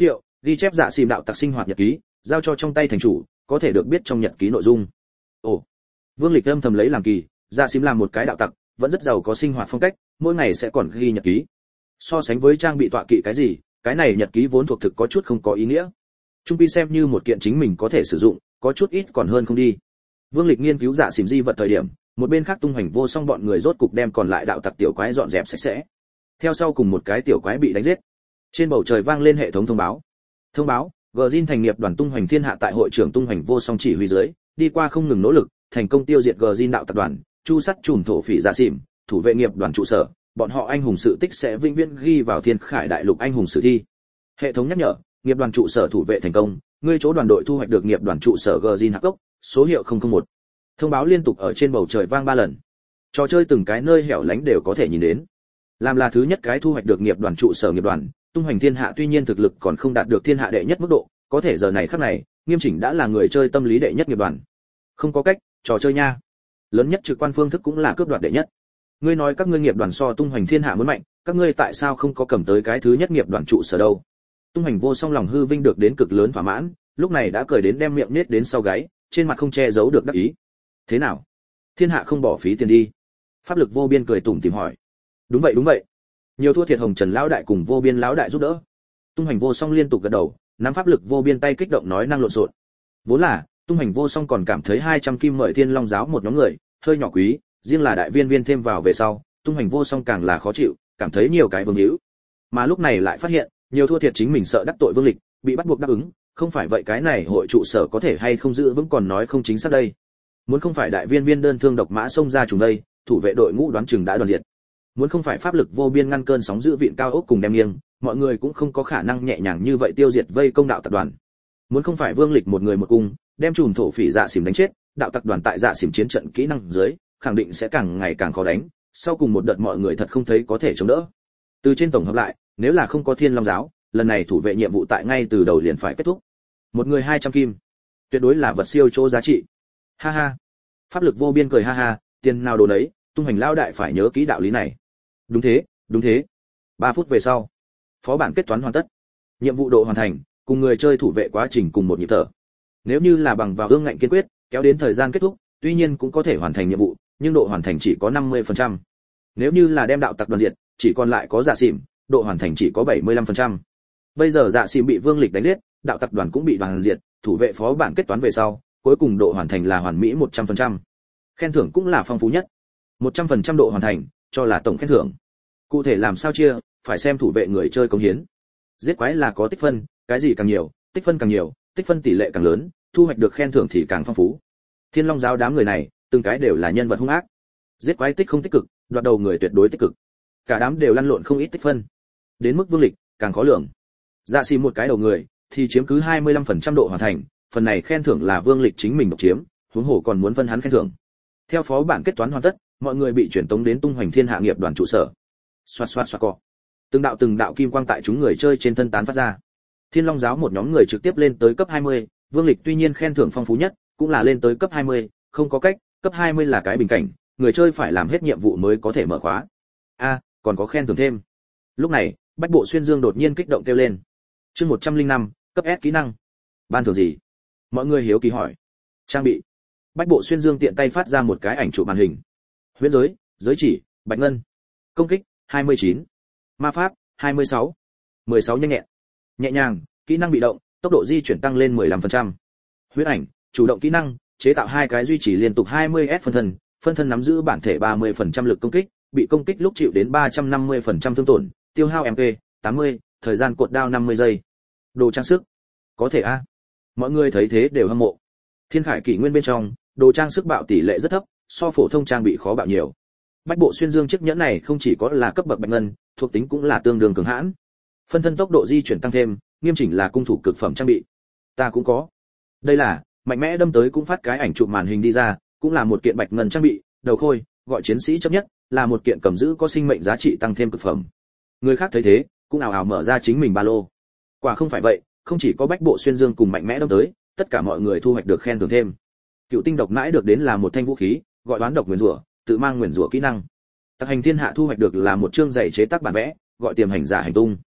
ghi chép dạ xìm đạo tặc sinh hoạt nhật ký, giao cho trong tay thành chủ, có thể được biết trong nhật ký nội dung. Ồ, Vương Lịch âm thầm lấy làm kỳ, dạ xìm làm một cái đạo tặc, vẫn rất giàu có sinh hoạt phong cách, mỗi ngày sẽ còn ghi nhật ký. So sánh với trang bị tọa kỵ cái gì, cái này nhật ký vốn thuộc thực có chút không có ý nghĩa. Trung pi xem như một kiện chính mình có thể sử dụng, có chút ít còn hơn không đi. Vương Lịch nghiên cứu dạ xìm di vật thời điểm, một bên khác tung hoành vô song bọn người rốt cục đem còn lại đạo tặc tiểu quái dọn dẹp sạch sẽ. Theo sau cùng một cái tiểu quái bị đánh giết. Trên bầu trời vang lên hệ thống thông báo. Thông báo, Gjin thành nghiệp đoàn tung hoành thiên hạ tại hội trưởng tung hoành vô song chỉ huy dưới, đi qua không ngừng nỗ lực, thành công tiêu diệt Gjin đạo tập đoàn, chu sắt trùm thổ phỉ dạ xỉm, thủ vệ nghiệp đoàn trụ sở, bọn họ anh hùng sự tích sẽ vĩnh viễn ghi vào thiên khải đại lục anh hùng sử thi. Hệ thống nhắc nhở, nghiệp đoàn trụ sở thủ vệ thành công, ngươi chỗ đoàn đội thu hoạch được nghiệp đoàn trụ sở Gjin hạc cốc, số hiệu không không một. Thông báo liên tục ở trên bầu trời vang ba lần. Trò chơi từng cái nơi hẻo lánh đều có thể nhìn đến. Làm là thứ nhất cái thu hoạch được nghiệp đoàn trụ sở nghiệp đoàn, tung hoành thiên hạ tuy nhiên thực lực còn không đạt được thiên hạ đệ nhất mức độ, có thể giờ này khắc này, nghiêm chỉnh đã là người chơi tâm lý đệ nhất nghiệp đoàn. Không có cách, trò chơi nha. Lớn nhất trực quan phương thức cũng là cướp đoạt đệ nhất. Ngươi nói các ngươi nghiệp đoàn so tung hoành thiên hạ muốn mạnh, các ngươi tại sao không có cầm tới cái thứ nhất nghiệp đoàn trụ sở đâu? Tung hoành vô song lòng hư vinh được đến cực lớn thỏa mãn, lúc này đã cười đến đem miệng nết đến sau gáy, trên mặt không che giấu được đắc ý. Thế nào? Thiên hạ không bỏ phí tiền đi. Pháp lực vô biên cười tủm tỉm hỏi. Đúng vậy đúng vậy. Nhiều thua thiệt Hồng Trần lão đại cùng vô biên lão đại giúp đỡ. Tung hoành vô song liên tục gật đầu, nắm pháp lực vô biên tay kích động nói năng lộn xộn. Vốn là, tung hoành vô song còn cảm thấy hai trăm kim mời Thiên Long giáo một nhóm người, hơi nhỏ quý, riêng là đại viên viên thêm vào về sau, tung hoành vô song càng là khó chịu, cảm thấy nhiều cái vương hữu. Mà lúc này lại phát hiện, nhiều thua thiệt chính mình sợ đắc tội Vương Lịch, bị bắt buộc đáp ứng, không phải vậy cái này hội trụ sở có thể hay không giữ vững còn nói không chính xác đây. Muốn không phải đại viên viên đơn thương độc mã xông ra trùng đây, thủ vệ đội ngũ đoán chừng đã đoàn diệt. Muốn không phải pháp lực vô biên ngăn cơn sóng giữ vịn cao ốc cùng đem nghiêng, mọi người cũng không có khả năng nhẹ nhàng như vậy tiêu diệt vây công đạo tập đoàn. Muốn không phải Vương Lịch một người một cung, đem chùm thổ phỉ dạ xỉm đánh chết, đạo tập đoàn tại dạ xỉm chiến trận kỹ năng dưới, khẳng định sẽ càng ngày càng khó đánh, sau cùng một đợt mọi người thật không thấy có thể chống đỡ. Từ trên tổng hợp lại, nếu là không có Thiên Long giáo, lần này thủ vệ nhiệm vụ tại ngay từ đầu liền phải kết thúc. Một người hai trăm kim, tuyệt đối là vật siêu chỗ giá trị. Ha ha. Pháp lực vô biên cười ha ha, tiền nào đồ đấy, tung hành lao đại phải nhớ kỹ đạo lý này. Đúng thế, đúng thế. ba phút về sau, phó bản kết toán hoàn tất. Nhiệm vụ độ hoàn thành, cùng người chơi thủ vệ quá trình cùng một nhịp thở. Nếu như là bằng vào ương ngạnh kiên quyết, kéo đến thời gian kết thúc, tuy nhiên cũng có thể hoàn thành nhiệm vụ, nhưng độ hoàn thành chỉ có năm mươi phần trăm. Nếu như là đem đạo tặc đoàn diệt, chỉ còn lại có dạ xỉm, độ hoàn thành chỉ có bảy mươi lăm phần trăm. Bây giờ dạ xỉm bị Vương Lịch đánh giết, đạo tặc đoàn cũng bị đoàn diệt, thủ vệ phó bản kết toán về sau, cuối cùng độ hoàn thành là hoàn mỹ một trăm phần trăm. Khen thưởng cũng là phong phú nhất. một trăm phần trăm độ hoàn thành, cho là tổng khen thưởng. Cụ thể làm sao chia, phải xem thủ vệ người chơi cống hiến. Giết quái là có tích phân, cái gì càng nhiều, tích phân càng nhiều, tích phân tỷ lệ càng lớn, thu hoạch được khen thưởng thì càng phong phú. Thiên Long giáo đám người này, từng cái đều là nhân vật hung ác. Giết quái tích không tích cực, đoạt đầu người tuyệt đối tích cực. Cả đám đều lăn lộn không ít tích phân. Đến mức Vương Lịch, càng khó lường. Dạ xì một cái đầu người thì chiếm cứ hai mươi lăm phần trăm độ hoàn thành, phần này khen thưởng là Vương Lịch chính mình độc chiếm, huống hồ còn muốn phân hắn khen thưởng. Theo phó bản kết toán hoàn tất, mọi người bị chuyển tống đến tung hoành thiên hạ nghiệp đoàn trụ sở. Xoạt xoạt xoạt cọ. Từng đạo từng đạo kim quang tại chúng người chơi trên thân tán phát ra. Thiên Long giáo một nhóm người trực tiếp lên tới cấp hai mươi, Vương Lịch tuy nhiên khen thưởng phong phú nhất, cũng là lên tới cấp hai mươi, không có cách, cấp hai mươi là cái bình cảnh, người chơi phải làm hết nhiệm vụ mới có thể mở khóa. A, à, còn có khen thưởng thêm. Lúc này, Bách Bộ Xuyên Dương đột nhiên kích động kêu lên. Chương một trăm lẻ năm, cấp S kỹ năng. Ban thưởng gì? Mọi người hiếu kỳ hỏi. Trang bị. Bách Bộ Xuyên Dương tiện tay phát ra một cái ảnh chụp màn hình. Huyễn giới, giới chỉ, bạch ngân. Công kích, hai mươi chín. Ma pháp, hai mươi sáu. mười sáu nhanh nhẹn. Nhẹ nhàng, kỹ năng bị động, tốc độ di chuyển tăng lên mười lăm phần trăm. Huyễn ảnh, chủ động kỹ năng, chế tạo hai cái duy trì liên tục hai mươi S phân thân, phân thân nắm giữ bản thể ba mươi phần trăm lực công kích, bị công kích lúc chịu đến ba trăm năm mươi phần trăm thương tổn, tiêu hao em pê tám mươi, thời gian cột đao năm mươi giây. Đồ trang sức. Có thể a. Mọi người thấy thế đều hâm mộ. Thiên Khải kỷ nguyên bên trong, đồ trang sức bạo tỷ lệ rất thấp, so phổ thông trang bị khó bạo nhiều. Bách Bộ Xuyên Dương chiếc nhẫn này không chỉ có là cấp bậc bạch ngân, thuộc tính cũng là tương đương cường hãn. Phân thân tốc độ di chuyển tăng thêm, nghiêm chỉnh là cung thủ cực phẩm trang bị. Ta cũng có. Đây là, mạnh mẽ đâm tới cũng phát cái ảnh chụp màn hình đi ra, cũng là một kiện bạch ngân trang bị, đầu khôi, gọi chiến sĩ chấp nhất, là một kiện cầm giữ có sinh mệnh giá trị tăng thêm cực phẩm. Người khác thấy thế, cũng ào ào mở ra chính mình ba lô. Quả không phải vậy, không chỉ có Bách Bộ Xuyên Dương cùng mạnh mẽ đâm tới, tất cả mọi người thu hoạch được khen thưởng thêm. Cựu tinh độc mãi được đến là một thanh vũ khí, gọi đoán độc nguyên rủa, tự mang nguyên rủa kỹ năng. Tặc hành thiên hạ thu hoạch được là một chương giày chế tác bản vẽ, gọi tiềm hành giả hành tung.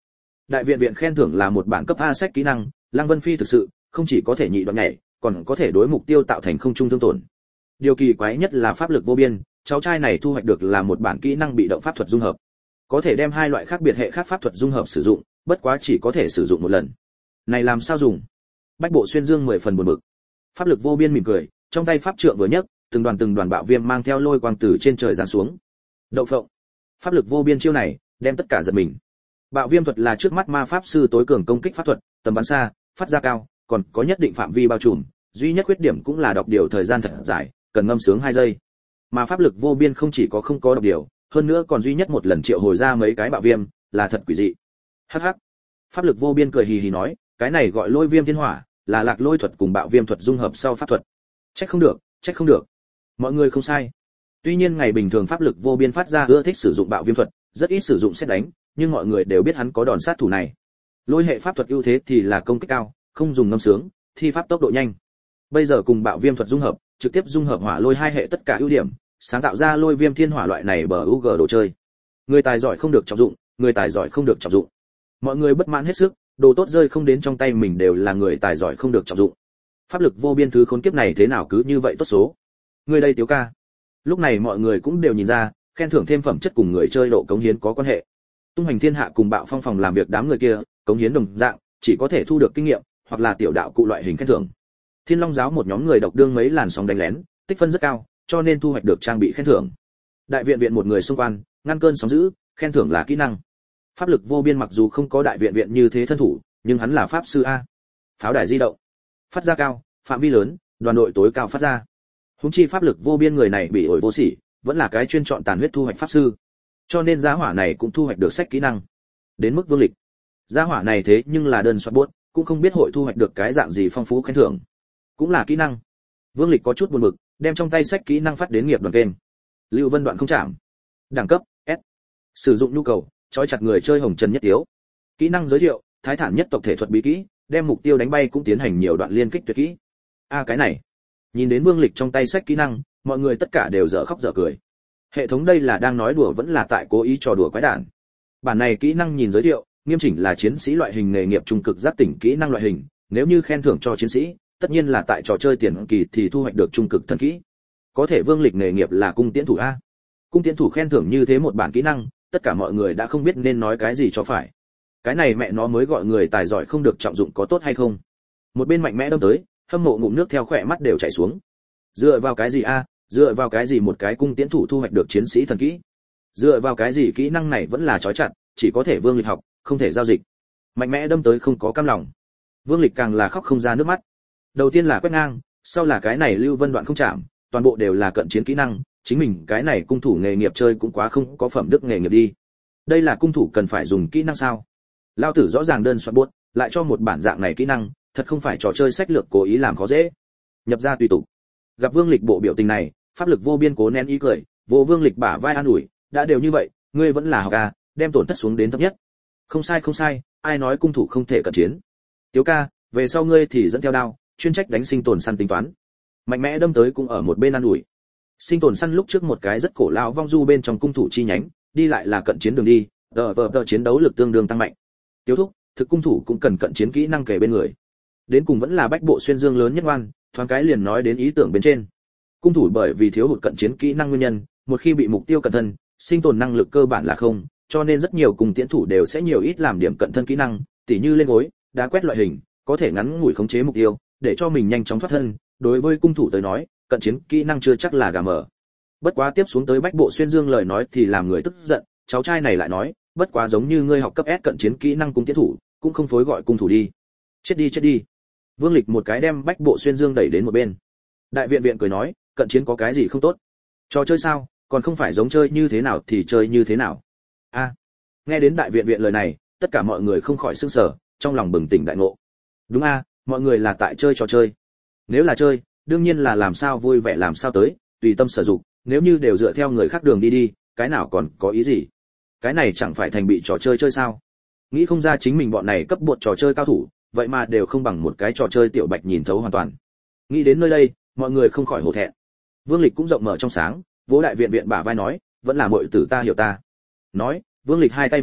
Đại viện viện khen thưởng là một bản cấp A sách kỹ năng, Lăng Vân Phi thực sự không chỉ có thể nhị đoạn nhảy, còn có thể đối mục tiêu tạo thành không trung thương tổn. Điều kỳ quái nhất là pháp lực vô biên, cháu trai này thu hoạch được là một bản kỹ năng bị động pháp thuật dung hợp, có thể đem hai loại khác biệt hệ khác pháp thuật dung hợp sử dụng, bất quá chỉ có thể sử dụng một lần. Này làm sao dùng? Bách Bộ Xuyên Dương mười phần buồn bực. Pháp lực vô biên mỉm cười, trong tay pháp trượng vừa nhấc, từng đoàn từng đoàn bạo viêm mang theo lôi quang từ trên trời giáng xuống. Đậu phộng. Pháp lực vô biên chiêu này, đem tất cả giật mình. Bạo viêm thuật là trước mắt ma pháp sư tối cường công kích pháp thuật, tầm bắn xa, phát ra cao, còn có nhất định phạm vi bao trùm, duy nhất khuyết điểm cũng là đọc điều thời gian thật dài, cần ngâm sướng hai giây. Mà pháp lực vô biên không chỉ có không có đọc điều, hơn nữa còn duy nhất một lần triệu hồi ra mấy cái bạo viêm, là thật quỷ dị. Hắc hắc. Pháp lực vô biên cười hì hì nói, cái này gọi lôi viêm thiên hỏa, là lạc lôi thuật cùng bạo viêm thuật dung hợp sau pháp thuật. Trách không được, trách không được. Mọi người không sai. Tuy nhiên ngày bình thường pháp lực vô biên phát ra ưa thích sử dụng bạo viêm thuật, rất ít sử dụng xét đánh, nhưng mọi người đều biết hắn có đòn sát thủ này. Lôi hệ pháp thuật ưu thế thì là công kích cao, không dùng ngâm sướng, thi pháp tốc độ nhanh. Bây giờ cùng bạo viêm thuật dung hợp, trực tiếp dung hợp hỏa lôi hai hệ tất cả ưu điểm, sáng tạo ra lôi viêm thiên hỏa loại này bờ u g đồ chơi. Người tài giỏi không được trọng dụng, người tài giỏi không được trọng dụng. Mọi người bất mãn hết sức, đồ tốt rơi không đến trong tay mình đều là người tài giỏi không được trọng dụng. Pháp lực vô biên thứ khốn kiếp này thế nào cứ như vậy tốt số. Người đây Tiếu ca. Lúc này mọi người cũng đều nhìn ra, khen thưởng thêm phẩm chất cùng người chơi độ cống hiến có quan hệ. Tung Hoành Thiên Hạ cùng Bạo Phong phòng làm việc đám người kia, cống hiến đồng dạng, chỉ có thể thu được kinh nghiệm, hoặc là tiểu đạo cụ loại hình khen thưởng. Thiên Long giáo một nhóm người độc đương mấy làn sóng đánh lén, tích phân rất cao, cho nên thu hoạch được trang bị khen thưởng. Đại viện viện một người xung quanh, ngăn cơn sóng dữ, khen thưởng là kỹ năng. Pháp lực vô biên mặc dù không có đại viện viện như thế thân thủ, nhưng hắn là pháp sư a. Pháo đài di động, phát ra cao, phạm vi lớn, đoàn đội tối cao phát ra. Húng chi pháp lực vô biên người này bị ổi vô sỉ, vẫn là cái chuyên chọn tàn huyết thu hoạch pháp sư. Cho nên giá hỏa này cũng thu hoạch được sách kỹ năng. Đến mức Vương Lịch, giá hỏa này thế nhưng là đơn soát buốt, cũng không biết hội thu hoạch được cái dạng gì phong phú khen thưởng. Cũng là kỹ năng. Vương Lịch có chút buồn bực, đem trong tay sách kỹ năng phát đến nghiệp đoàn kênh. Lưu Vân đoạn không chạm. Đẳng cấp S. Sử dụng nhu cầu, trói chặt người chơi Hồng Trần Nhất Tiếu. Kỹ năng giới thiệu, thái thản nhất tộc thể thuật bí kỹ, đem mục tiêu đánh bay cũng tiến hành nhiều đoạn liên kích tuyệt kỹ. A à, cái này. Nhìn đến Vương Lịch trong tay sách kỹ năng, mọi người tất cả đều dở khóc dở cười. Hệ thống đây là đang nói đùa vẫn là tại cố ý trò đùa quái đản. Bản này kỹ năng nhìn giới thiệu, nghiêm chỉnh là chiến sĩ loại hình nghề nghiệp trung cực giác tỉnh kỹ năng loại hình, nếu như khen thưởng cho chiến sĩ, tất nhiên là tại trò chơi tiền kỳ thì thu hoạch được trung cực thần kỹ. Có thể Vương Lịch nghề nghiệp là cung tiễn thủ a. Cung tiễn thủ khen thưởng như thế một bản kỹ năng, tất cả mọi người đã không biết nên nói cái gì cho phải. Cái này mẹ nó mới gọi người tài giỏi không được trọng dụng có tốt hay không? Một bên mạnh mẽ đâm tới, hâm mộ ngụm nước theo khỏe mắt đều chảy xuống. Dựa vào cái gì a? Dựa vào cái gì một cái cung tiễn thủ thu hoạch được chiến sĩ thần kỹ? Dựa vào cái gì kỹ năng này vẫn là trói chặt, chỉ có thể Vương Lịch học, không thể giao dịch. Mạnh mẽ đâm tới không có cam lòng. Vương Lịch càng là khóc không ra nước mắt. Đầu tiên là quét ngang, sau là cái này Lưu Vân đoạn không chạm, toàn bộ đều là cận chiến kỹ năng, chính mình cái này cung thủ nghề nghiệp chơi cũng quá không có phẩm đức nghề nghiệp đi. Đây là cung thủ cần phải dùng kỹ năng sao? Lao tử rõ ràng đơn soát buốt, lại cho một bản dạng này kỹ năng, thật không phải trò chơi sách lược cố ý làm khó dễ. Nhập ra tùy tục. Gặp Vương Lịch bộ biểu tình này, pháp lực vô biên cố nén ý cười, vô Vương Lịch bả vai an ủi, đã đều như vậy, ngươi vẫn là học ca, đem tổn thất xuống đến thấp nhất. Không sai không sai, ai nói cung thủ không thể cận chiến. Tiếu ca, về sau ngươi thì dẫn theo đao, chuyên trách đánh sinh tồn săn tính toán. Mạnh mẽ đâm tới cũng ở một bên an ủi. Sinh tồn săn lúc trước một cái rất cổ lão vong du bên trong cung thủ chi nhánh, đi lại là cận chiến đường đi, tờ tờ tờ chiến đấu lực tương đương tăng mạnh. Tiếu thúc, thực cung thủ cũng cần cận chiến kỹ năng kề bên người. Đến cùng vẫn là bách bộ xuyên dương lớn nhất oan, thoáng cái liền nói đến ý tưởng bên trên. Cung thủ bởi vì thiếu hụt cận chiến kỹ năng nguyên nhân, một khi bị mục tiêu cận thân, sinh tồn năng lực cơ bản là không, cho nên rất nhiều cung tiễn thủ đều sẽ nhiều ít làm điểm cận thân kỹ năng, tỉ như lên gối, đá quét loại hình, có thể ngắn ngủi khống chế mục tiêu, để cho mình nhanh chóng thoát thân. Đối với cung thủ tới nói, cận chiến kỹ năng chưa chắc là gà mở. Bất quá tiếp xuống tới bách bộ xuyên dương lời nói thì làm người tức giận, cháu trai này lại nói, bất quá giống như ngươi học cấp S cận chiến kỹ năng cung tiễn thủ, cũng không phối gọi cung thủ đi. Chết đi chết đi. Vương Lịch một cái đem bách bộ xuyên dương đẩy đến một bên. Đại viện viện cười nói, cận chiến có cái gì không tốt? Trò chơi sao, còn không phải giống chơi như thế nào thì chơi như thế nào. A. À, nghe đến đại viện viện lời này, tất cả mọi người không khỏi sửng sở, trong lòng bừng tỉnh đại ngộ. Đúng a, à, mọi người là tại chơi trò chơi. Nếu là chơi, đương nhiên là làm sao vui vẻ làm sao tới, tùy tâm sử dụng, nếu như đều dựa theo người khác đường đi đi, cái nào còn có ý gì? Cái này chẳng phải thành bị trò chơi chơi sao? Nghĩ không ra chính mình bọn này cấp bột trò chơi cao thủ, vậy mà đều không bằng một cái trò chơi tiểu bạch nhìn thấu hoàn toàn. Nghĩ đến nơi đây, mọi người không khỏi hổ thẹn. Vương Lịch cũng rộng mở trong sáng, vỗ đại viện viện bả vai nói, vẫn là muội tử ta hiểu ta. Nói, Vương Lịch hai tay vỗ,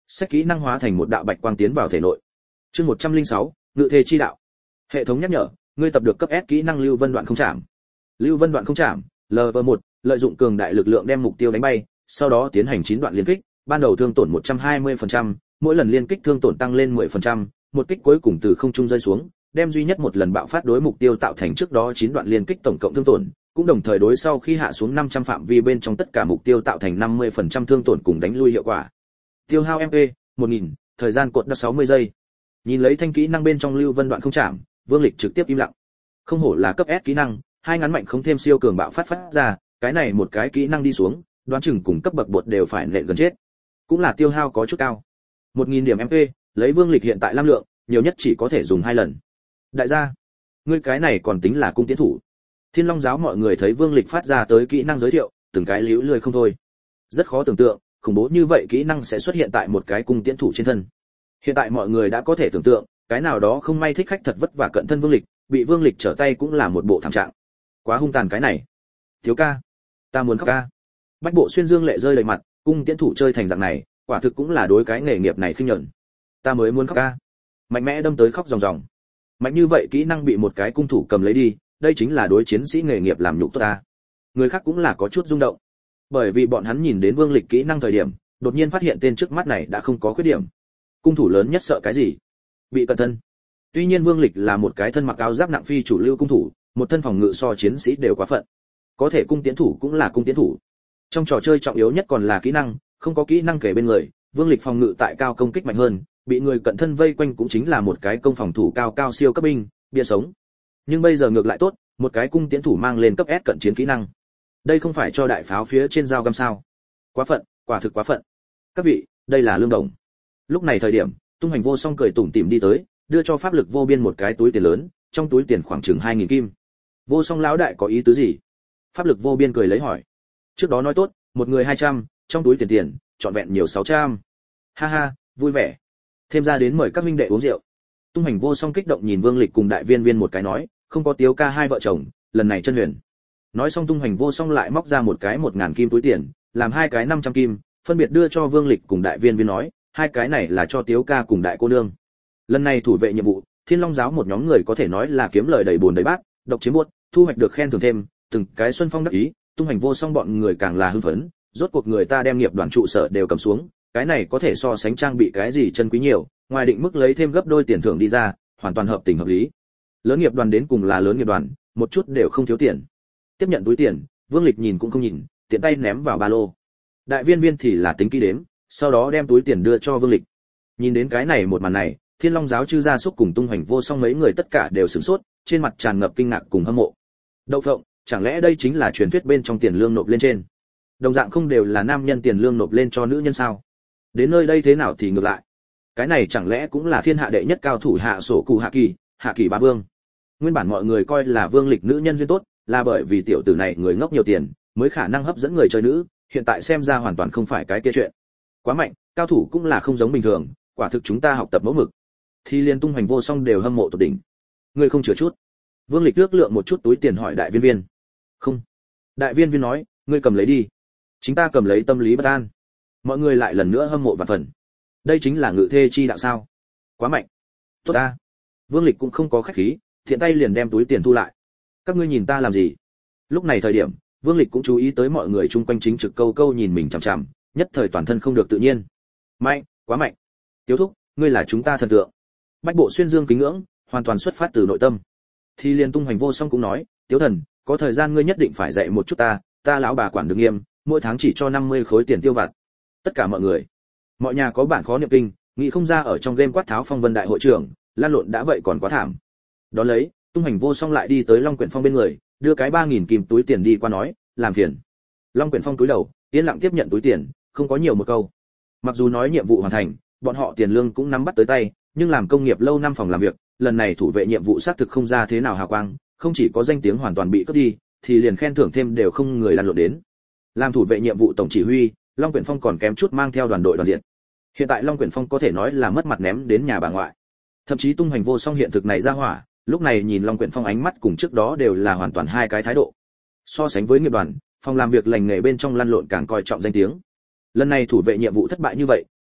Sách kỹ năng hóa thành một đạo bạch quang tiến vào thể nội. Chương một trăm lẻ sáu, ngự thề chi đạo. Hệ thống nhắc nhở, ngươi tập được cấp S kỹ năng Lưu Vân Đoạn Không Chạm. Lưu Vân Đoạn Không Chạm, Level một, lợi dụng cường đại lực lượng đem mục tiêu đánh bay, sau đó tiến hành chín đoạn liên kích, ban đầu thương tổn một trăm hai mươi phần trăm, mỗi lần liên kích thương tổn tăng lên mười phần trăm, một kích cuối cùng từ không trung rơi xuống, đem duy nhất một lần bạo phát đối mục tiêu tạo thành trước đó chín đoạn liên kích tổng cộng thương tổn, cũng đồng thời đối sau khi hạ xuống năm trăm phạm vi bên trong tất cả mục tiêu tạo thành năm mươi phần trăm thương tổn cùng đánh lui hiệu quả. Tiêu hao em pê một nghìn, thời gian cột đã sáu mươi giây. Nhìn lấy thanh kỹ năng bên trong Lưu Vân Đoạn Không Chạm, Vương Lịch trực tiếp im lặng. Không hổ là cấp S kỹ năng, hai ngắn mạnh không thêm siêu cường bạo phát phát ra, cái này một cái kỹ năng đi xuống, đoán chừng cùng cấp bậc bột đều phải nện gần chết. Cũng là tiêu hao có chút cao. một nghìn điểm em pê, lấy Vương Lịch hiện tại lam lượng, nhiều nhất chỉ có thể dùng hai lần. Đại gia, ngươi cái này còn tính là cung tiến thủ. Thiên Long giáo mọi người thấy Vương Lịch phát ra tới kỹ năng giới thiệu, từng cái liễu lười không thôi. Rất khó tưởng tượng, khủng bố như vậy kỹ năng sẽ xuất hiện tại một cái cung tiến thủ trên thân. Hiện tại mọi người đã có thể tưởng tượng, cái nào đó không may thích khách thật vất vả cận thân Vương Lịch, bị Vương Lịch trở tay cũng là một bộ thảm trạng. Quá hung tàn cái này. Thiếu ca, ta muốn khóc ca. Bách Bộ Xuyên dương lệ rơi đầy mặt, cung tiến thủ chơi thành dạng này, quả thực cũng là đối cái nghề nghiệp này khinh nhẫn. Ta mới muốn khóc ca. Mạnh mẽ đâm tới khóc ròng ròng. Mạnh như vậy kỹ năng bị một cái cung thủ cầm lấy đi, đây chính là đối chiến sĩ nghề nghiệp làm nhục tốt ta. Người khác cũng là có chút rung động, bởi vì bọn hắn nhìn đến Vương Lịch kỹ năng thời điểm, đột nhiên phát hiện tên trước mắt này đã không có khuyết điểm. Cung thủ lớn nhất sợ cái gì? Bị cận thân. Tuy nhiên Vương Lịch là một cái thân mặc áo giáp nặng phi chủ lưu cung thủ, một thân phòng ngự so chiến sĩ đều quá phận. Có thể cung tiến thủ cũng là cung tiến thủ. Trong trò chơi trọng yếu nhất còn là kỹ năng, không có kỹ năng kể bên người, Vương Lịch phòng ngự tại cao công kích mạnh hơn, bị người cận thân vây quanh cũng chính là một cái công phòng thủ cao cao siêu cấp binh, bia sống. Nhưng bây giờ ngược lại tốt, một cái cung tiến thủ mang lên cấp S cận chiến kỹ năng. Đây không phải cho đại pháo phía trên dao găm sao? Quá phận, quả thực quá phận. Các vị, đây là Lương Đồng. Lúc này thời điểm, Tung Hành Vô Song cười tủm tỉm đi tới, đưa cho Pháp Lực Vô Biên một cái túi tiền lớn, trong túi tiền khoảng chừng hai nghìn kim. Vô Song lão đại có ý tứ gì? Pháp Lực Vô Biên cười lấy hỏi. Trước đó nói tốt, một người hai trăm, trong túi tiền tiền, trọn vẹn nhiều sáu trăm. Ha ha, vui vẻ. Thêm ra đến mời các huynh đệ uống rượu. Tung Hành Vô Song kích động nhìn Vương Lịch cùng Đại Viên Viên một cái nói, không có Tiếu ca hai vợ chồng, lần này chân huyền. Nói xong Tung Hành Vô Song lại móc ra một cái một ngàn kim túi tiền, làm hai cái năm trăm kim, phân biệt đưa cho Vương Lịch cùng Đại Viên Viên nói, hai cái này là cho Tiếu ca cùng Đại cô nương. Lần này thủ vệ nhiệm vụ, Thiên Long giáo một nhóm người có thể nói là kiếm lời đầy buồn đầy bát, độc chiếm buốt, thu hoạch được khen thưởng thêm, từng cái xuân phong đắc ý, Tung Hành Vô Song bọn người càng là hưng phấn, rốt cuộc người ta đem nghiệp đoàn trụ sở đều cầm xuống, cái này có thể so sánh trang bị cái gì chân quý nhiều, ngoài định mức lấy thêm gấp đôi tiền thưởng đi ra, hoàn toàn hợp tình hợp lý. Lớn nghiệp đoàn đến cùng là lớn nghiệp đoàn, một chút đều không thiếu tiền. Tiếp nhận túi tiền, Vương Lịch nhìn cũng không nhìn, tiện tay ném vào ba lô. Đại Viên Viên thì là tính kỹ đếm, sau đó đem túi tiền đưa cho Vương Lịch. Nhìn đến cái này một màn này, Thiên Long giáo chư gia súc cùng Tung Hành Vô Song mấy người tất cả đều sửng sốt, trên mặt tràn ngập kinh ngạc cùng hâm mộ. Đậu phộng, chẳng lẽ đây chính là truyền thuyết bên trong tiền lương nộp lên trên? Đồng dạng không đều là nam nhân tiền lương nộp lên cho nữ nhân sao? Đến nơi đây thế nào thì ngược lại? Cái này chẳng lẽ cũng là thiên hạ đệ nhất cao thủ hạ sổ cụ hạ kỳ, hạ kỳ bá vương? Nguyên bản mọi người coi là Vương Lịch nữ nhân duyên tốt, là bởi vì tiểu tử này người ngốc nhiều tiền, mới khả năng hấp dẫn người chơi nữ, hiện tại xem ra hoàn toàn không phải cái kia chuyện. Quá mạnh, cao thủ cũng là không giống bình thường, quả thực chúng ta học tập mẫu mực. Thì liên Tung Hành Vô Song đều hâm mộ tột đỉnh. Ngươi không chừa chút? Vương Lịch ước lượng một chút túi tiền hỏi Đại Viên Viên. Không. Đại Viên Viên nói, ngươi cầm lấy đi. Chính ta cầm lấy tâm lý bất an. Mọi người lại lần nữa hâm mộ vạn phần. Đây chính là ngự thê chi đạo sao? Quá mạnh. Tốt ta. Vương Lịch cũng không có khách khí, thiện tay liền đem túi tiền thu lại. Các ngươi nhìn ta làm gì? Lúc này thời điểm, Vương Lịch cũng chú ý tới mọi người chung quanh chính trực câu câu nhìn mình chằm chằm, nhất thời toàn thân không được tự nhiên. Mạnh, quá mạnh. Tiếu thúc, ngươi là chúng ta thần tượng. Bách Bộ Xuyên dương kính ngưỡng, hoàn toàn xuất phát từ nội tâm. Thì liên Tung Hành Vô Song cũng nói, Tiếu thần, có thời gian ngươi nhất định phải dạy một chút ta, ta lão bà quản được nghiêm, mỗi tháng chỉ cho năm mươi khối tiền tiêu vặt. Tất cả mọi người, mọi nhà có bản khó niệm kinh, nghĩ không ra ở trong game quát tháo phong vân đại hội trưởng, lan lộn đã vậy còn quá thảm. Đó lấy, Tung Hành Vô Song lại đi tới Long Quyển Phong bên người, đưa cái ba nghìn kim túi tiền đi qua nói, làm phiền. Long Quyển Phong túi đầu, yên lặng tiếp nhận túi tiền, không có nhiều một câu. Mặc dù nói nhiệm vụ hoàn thành, bọn họ tiền lương cũng nắm bắt tới tay, nhưng làm công nghiệp lâu năm phòng làm việc, lần này thủ vệ nhiệm vụ xác thực không ra thế nào hào quang, không chỉ có danh tiếng hoàn toàn bị cướp đi, thì liền khen thưởng thêm đều không người lan lộn đến. Làm thủ vệ nhiệm vụ tổng chỉ huy, Long Quyển Phong còn kém chút mang theo đoàn đội đoàn diện. Hiện tại Long Quyển Phong có thể nói là mất mặt ném đến nhà bà ngoại. Thậm chí Tung Hành Vô Song hiện thực này ra hỏa, lúc này nhìn Long Quyển Phong ánh mắt cùng trước đó đều là hoàn toàn hai cái thái độ. So sánh với nghiệp đoàn, phòng làm việc lành nghề bên trong lăn lộn càng coi trọng danh tiếng. Lần này thủ vệ nhiệm vụ thất bại như vậy,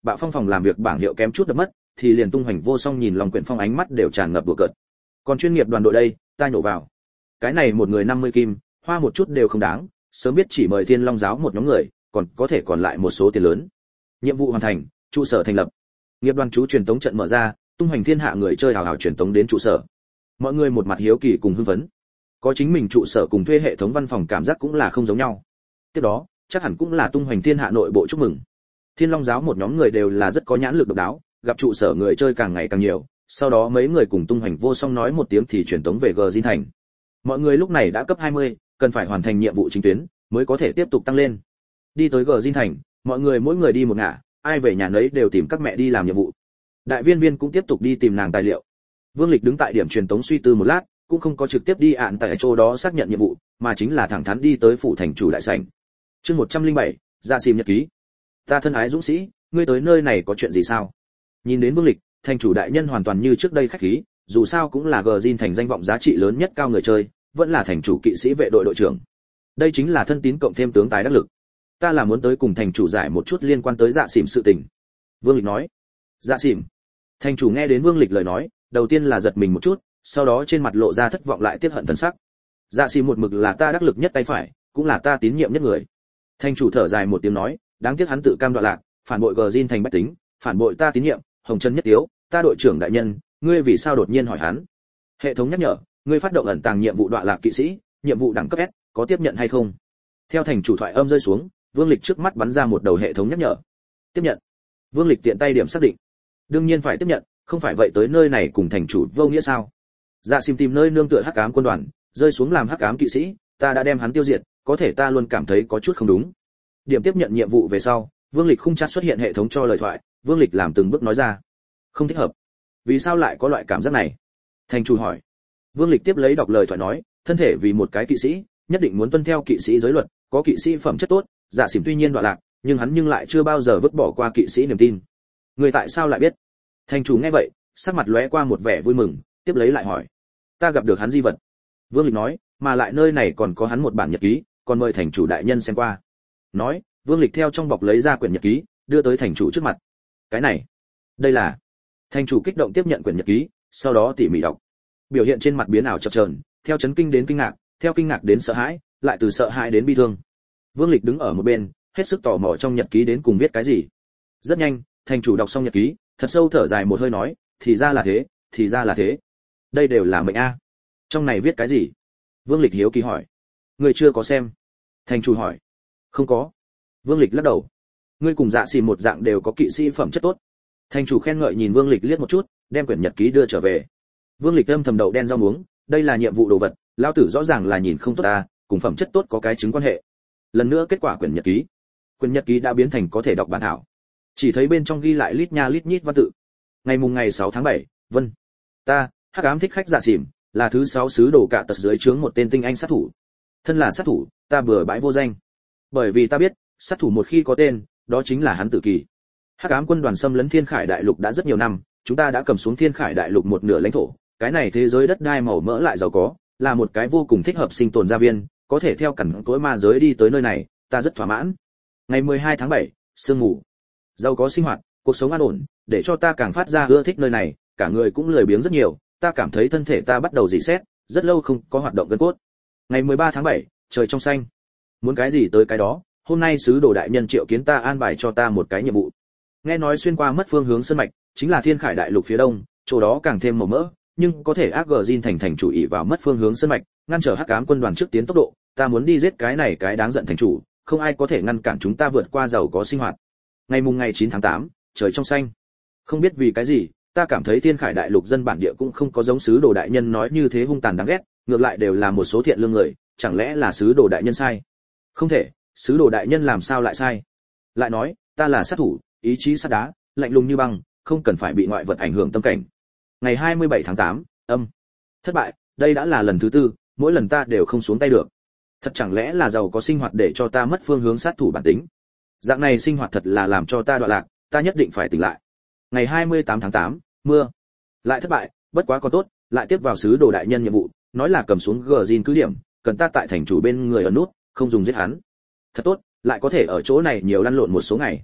bạo phong phòng làm việc bảng hiệu kém chút đập mất, thì liền tung hoành vô song nhìn Long Quyển Phong ánh mắt đều tràn ngập đùa cợt. Còn chuyên nghiệp đoàn đội đây, ta nhổ vào. Cái này một người năm mươi kim, hoa một chút đều không đáng, sớm biết chỉ mời Thiên Long giáo một nhóm người, còn có thể còn lại một số tiền lớn. Nhiệm vụ hoàn thành, trụ sở thành lập. Nghiệp đoàn chú truyền tống trận mở ra, tung hoành thiên hạ người chơi hào hào truyền tống đến trụ sở. Mọi người một mặt hiếu kỳ cùng hưng phấn. Có chính mình trụ sở cùng thuê hệ thống văn phòng cảm giác cũng là không giống nhau. Tiếp đó, chắc hẳn cũng là tung hoành thiên hạ nội bộ chúc mừng. Thiên Long giáo một nhóm người đều là rất có nhãn lực độc đáo, gặp trụ sở người chơi càng ngày càng nhiều, sau đó mấy người cùng tung hoành vô song nói một tiếng thì truyền tống về Gờ Diên thành. Mọi người lúc này đã cấp hai mươi, cần phải hoàn thành nhiệm vụ chính tuyến mới có thể tiếp tục tăng lên. Đi tới Gờ Diên thành, mọi người mỗi người đi một ngả, ai về nhà nấy đều tìm các mẹ đi làm nhiệm vụ. Đại viên viên cũng tiếp tục đi tìm nàng tài liệu. Vương Lịch đứng tại điểm truyền tống suy tư một lát, cũng không có trực tiếp đi ạn tại chỗ đó xác nhận nhiệm vụ, mà chính là thẳng thắn đi tới phủ thành chủ đại sảnh. Chương một trăm lẻ bảy, ra xìm nhật ký. Ta thân ái dũng sĩ, ngươi tới nơi này có chuyện gì sao? Nhìn đến Vương Lịch, thành chủ đại nhân hoàn toàn như trước đây khách khí, dù sao cũng là Gờ Diên thành danh vọng giá trị lớn nhất cao người chơi, vẫn là thành chủ kỵ sĩ vệ đội đội trưởng. Đây chính là thân tín cộng thêm tướng tài đắc lực. Ta là muốn tới cùng thành chủ giải một chút liên quan tới dạ xỉm sự tình. Vương Lịch nói. Dạ xỉm. Thành chủ nghe đến Vương Lịch lời nói, đầu tiên là giật mình một chút, sau đó trên mặt lộ ra thất vọng lại tiếc hận thần sắc. Dạ xỉm một mực là ta đắc lực nhất tay phải, cũng là ta tín nhiệm nhất người. Thành chủ thở dài một tiếng nói, đáng tiếc hắn tự cam đoạn lạc, phản bội Gờ Diên thành bách tính, phản bội ta tín nhiệm, Hồng Chân Nhất Tiếu, ta đội trưởng đại nhân, ngươi vì sao đột nhiên hỏi hắn? Hệ thống nhắc nhở, ngươi phát động ẩn tàng nhiệm vụ đoạn lạc kỵ sĩ, nhiệm vụ đẳng cấp S, có tiếp nhận hay không? Theo thành chủ thoại âm rơi xuống, Vương Lịch trước mắt bắn ra một đầu hệ thống nhắc nhở. Tiếp nhận. Vương Lịch tiện tay điểm xác định. Đương nhiên phải tiếp nhận, không phải vậy tới nơi này cùng thành chủ vô nghĩa sao? Dạ xìm tìm nơi nương tựa hắc ám quân đoàn, rơi xuống làm hắc ám kỵ sĩ, ta đã đem hắn tiêu diệt, có thể ta luôn cảm thấy có chút không đúng. Điểm tiếp nhận nhiệm vụ về sau, Vương Lịch khung chat xuất hiện hệ thống cho lời thoại, Vương Lịch làm từng bước nói ra. Không thích hợp. Vì sao lại có loại cảm giác này? Thành chủ hỏi. Vương Lịch tiếp lấy đọc lời thoại nói, thân thể vì một cái kỵ sĩ, nhất định muốn tuân theo kỵ sĩ giới luật, có kỵ sĩ phẩm chất tốt, dạ xỉm tuy nhiên đoạn lạc, nhưng hắn nhưng lại chưa bao giờ vứt bỏ qua kỵ sĩ niềm tin. Người tại sao lại biết? Thành chủ nghe vậy, sắc mặt lóe qua một vẻ vui mừng, tiếp lấy lại hỏi. Ta gặp được hắn di vật. Vương Lịch nói, mà lại nơi này còn có hắn một bản nhật ký, còn mời thành chủ đại nhân xem qua. Nói, Vương Lịch theo trong bọc lấy ra quyển nhật ký, đưa tới thành chủ trước mặt. Cái này, đây là. Thành chủ kích động tiếp nhận quyển nhật ký, sau đó tỉ mỉ đọc. Biểu hiện trên mặt biến ảo chập chờn, theo chấn kinh đến kinh ngạc, theo kinh ngạc đến sợ hãi, lại từ sợ hãi đến bi thương. Vương Lịch đứng ở một bên, hết sức tò mò trong nhật ký đến cùng viết cái gì. Rất nhanh, thành chủ đọc xong nhật ký, thật sâu thở dài một hơi nói, thì ra là thế, thì ra là thế. Đây đều là mệnh a. Trong này viết cái gì? Vương Lịch hiếu kỳ hỏi. Người chưa có xem. Thành chủ hỏi. Không có. Vương Lịch lắc đầu. Ngươi cùng dạ xì một dạng đều có kỵ sĩ phẩm chất tốt. Thành chủ khen ngợi nhìn Vương Lịch liếc một chút, đem quyển nhật ký đưa trở về. Vương Lịch âm thầm đậu đen rau muống, đây là nhiệm vụ đồ vật, lão tử rõ ràng là nhìn không tốt ta, cùng phẩm chất tốt có cái chứng quan hệ. Lần nữa kết quả quyển nhật ký. Quyển nhật ký đã biến thành có thể đọc bản thảo. Chỉ thấy bên trong ghi lại lít nha lít nhít văn tự. Ngày mùng ngày sáu tháng bảy, Vân. Ta, hắc ám thích khách dạ xỉm, là thứ sáu sứ đồ cả tật dưới trướng một tên tinh anh sát thủ. Thân là sát thủ, ta bừa bãi vô danh. Bởi vì ta biết, sát thủ một khi có tên, đó chính là hắn tự kỳ. Hắc ám quân đoàn xâm lấn Thiên Khải Đại Lục đã rất nhiều năm, chúng ta đã cầm xuống Thiên Khải Đại Lục một nửa lãnh thổ, cái này thế giới đất đai màu mỡ lại giàu có, là một cái vô cùng thích hợp sinh tồn gia viên, có thể theo cẩn cối ma giới đi tới nơi này, ta rất thỏa mãn. Ngày mười hai tháng bảy, sương mù. Giàu có sinh hoạt, cuộc sống an ổn, để cho ta càng phát ra ưa thích nơi này, cả người cũng lười biếng rất nhiều, ta cảm thấy thân thể ta bắt đầu rỉ sét, rất lâu không có hoạt động gân cốt. Ngày mười ba tháng bảy, trời trong xanh. Muốn cái gì tới cái đó, hôm nay sứ đồ đại nhân triệu kiến ta an bài cho ta một cái nhiệm vụ. Nghe nói xuyên qua mất phương hướng sơn mạch, chính là Thiên Khải Đại Lục phía đông, chỗ đó càng thêm màu mỡ, nhưng có thể ác gờ Jin thành thành chủ ý vào mất phương hướng sơn mạch, ngăn trở hắc ám quân đoàn trước tiến tốc độ, ta muốn đi giết cái này cái đáng giận thành chủ, không ai có thể ngăn cản chúng ta vượt qua giàu có sinh hoạt. Ngày mùng ngày chín tháng tám, trời trong xanh. Không biết vì cái gì, ta cảm thấy Thiên Khải Đại Lục dân bản địa cũng không có giống sứ đồ đại nhân nói như thế hung tàn đáng ghét, ngược lại đều là một số thiện lương người, chẳng lẽ là sứ đồ đại nhân sai? Không thể, sứ đồ đại nhân làm sao lại sai? Lại nói, ta là sát thủ, ý chí sắt đá, lạnh lùng như băng, không cần phải bị ngoại vật ảnh hưởng tâm cảnh. Ngày hai mươi bảy tháng tám, âm. Thất bại, đây đã là lần thứ tư, mỗi lần ta đều không xuống tay được. Thật chẳng lẽ là giàu có sinh hoạt để cho ta mất phương hướng sát thủ bản tính? Dạng này sinh hoạt thật là làm cho ta đoạn lạc, ta nhất định phải tỉnh lại. Ngày hai mươi tám tháng tám, mưa. Lại thất bại, bất quá còn tốt, lại tiếp vào sứ đồ đại nhân nhiệm vụ, nói là cầm xuống Gờ Jin cứ điểm, cần ta tại thành chủ bên người ở nút, không dùng giết hắn. Thật tốt, lại có thể ở chỗ này nhiều lăn lộn một số ngày.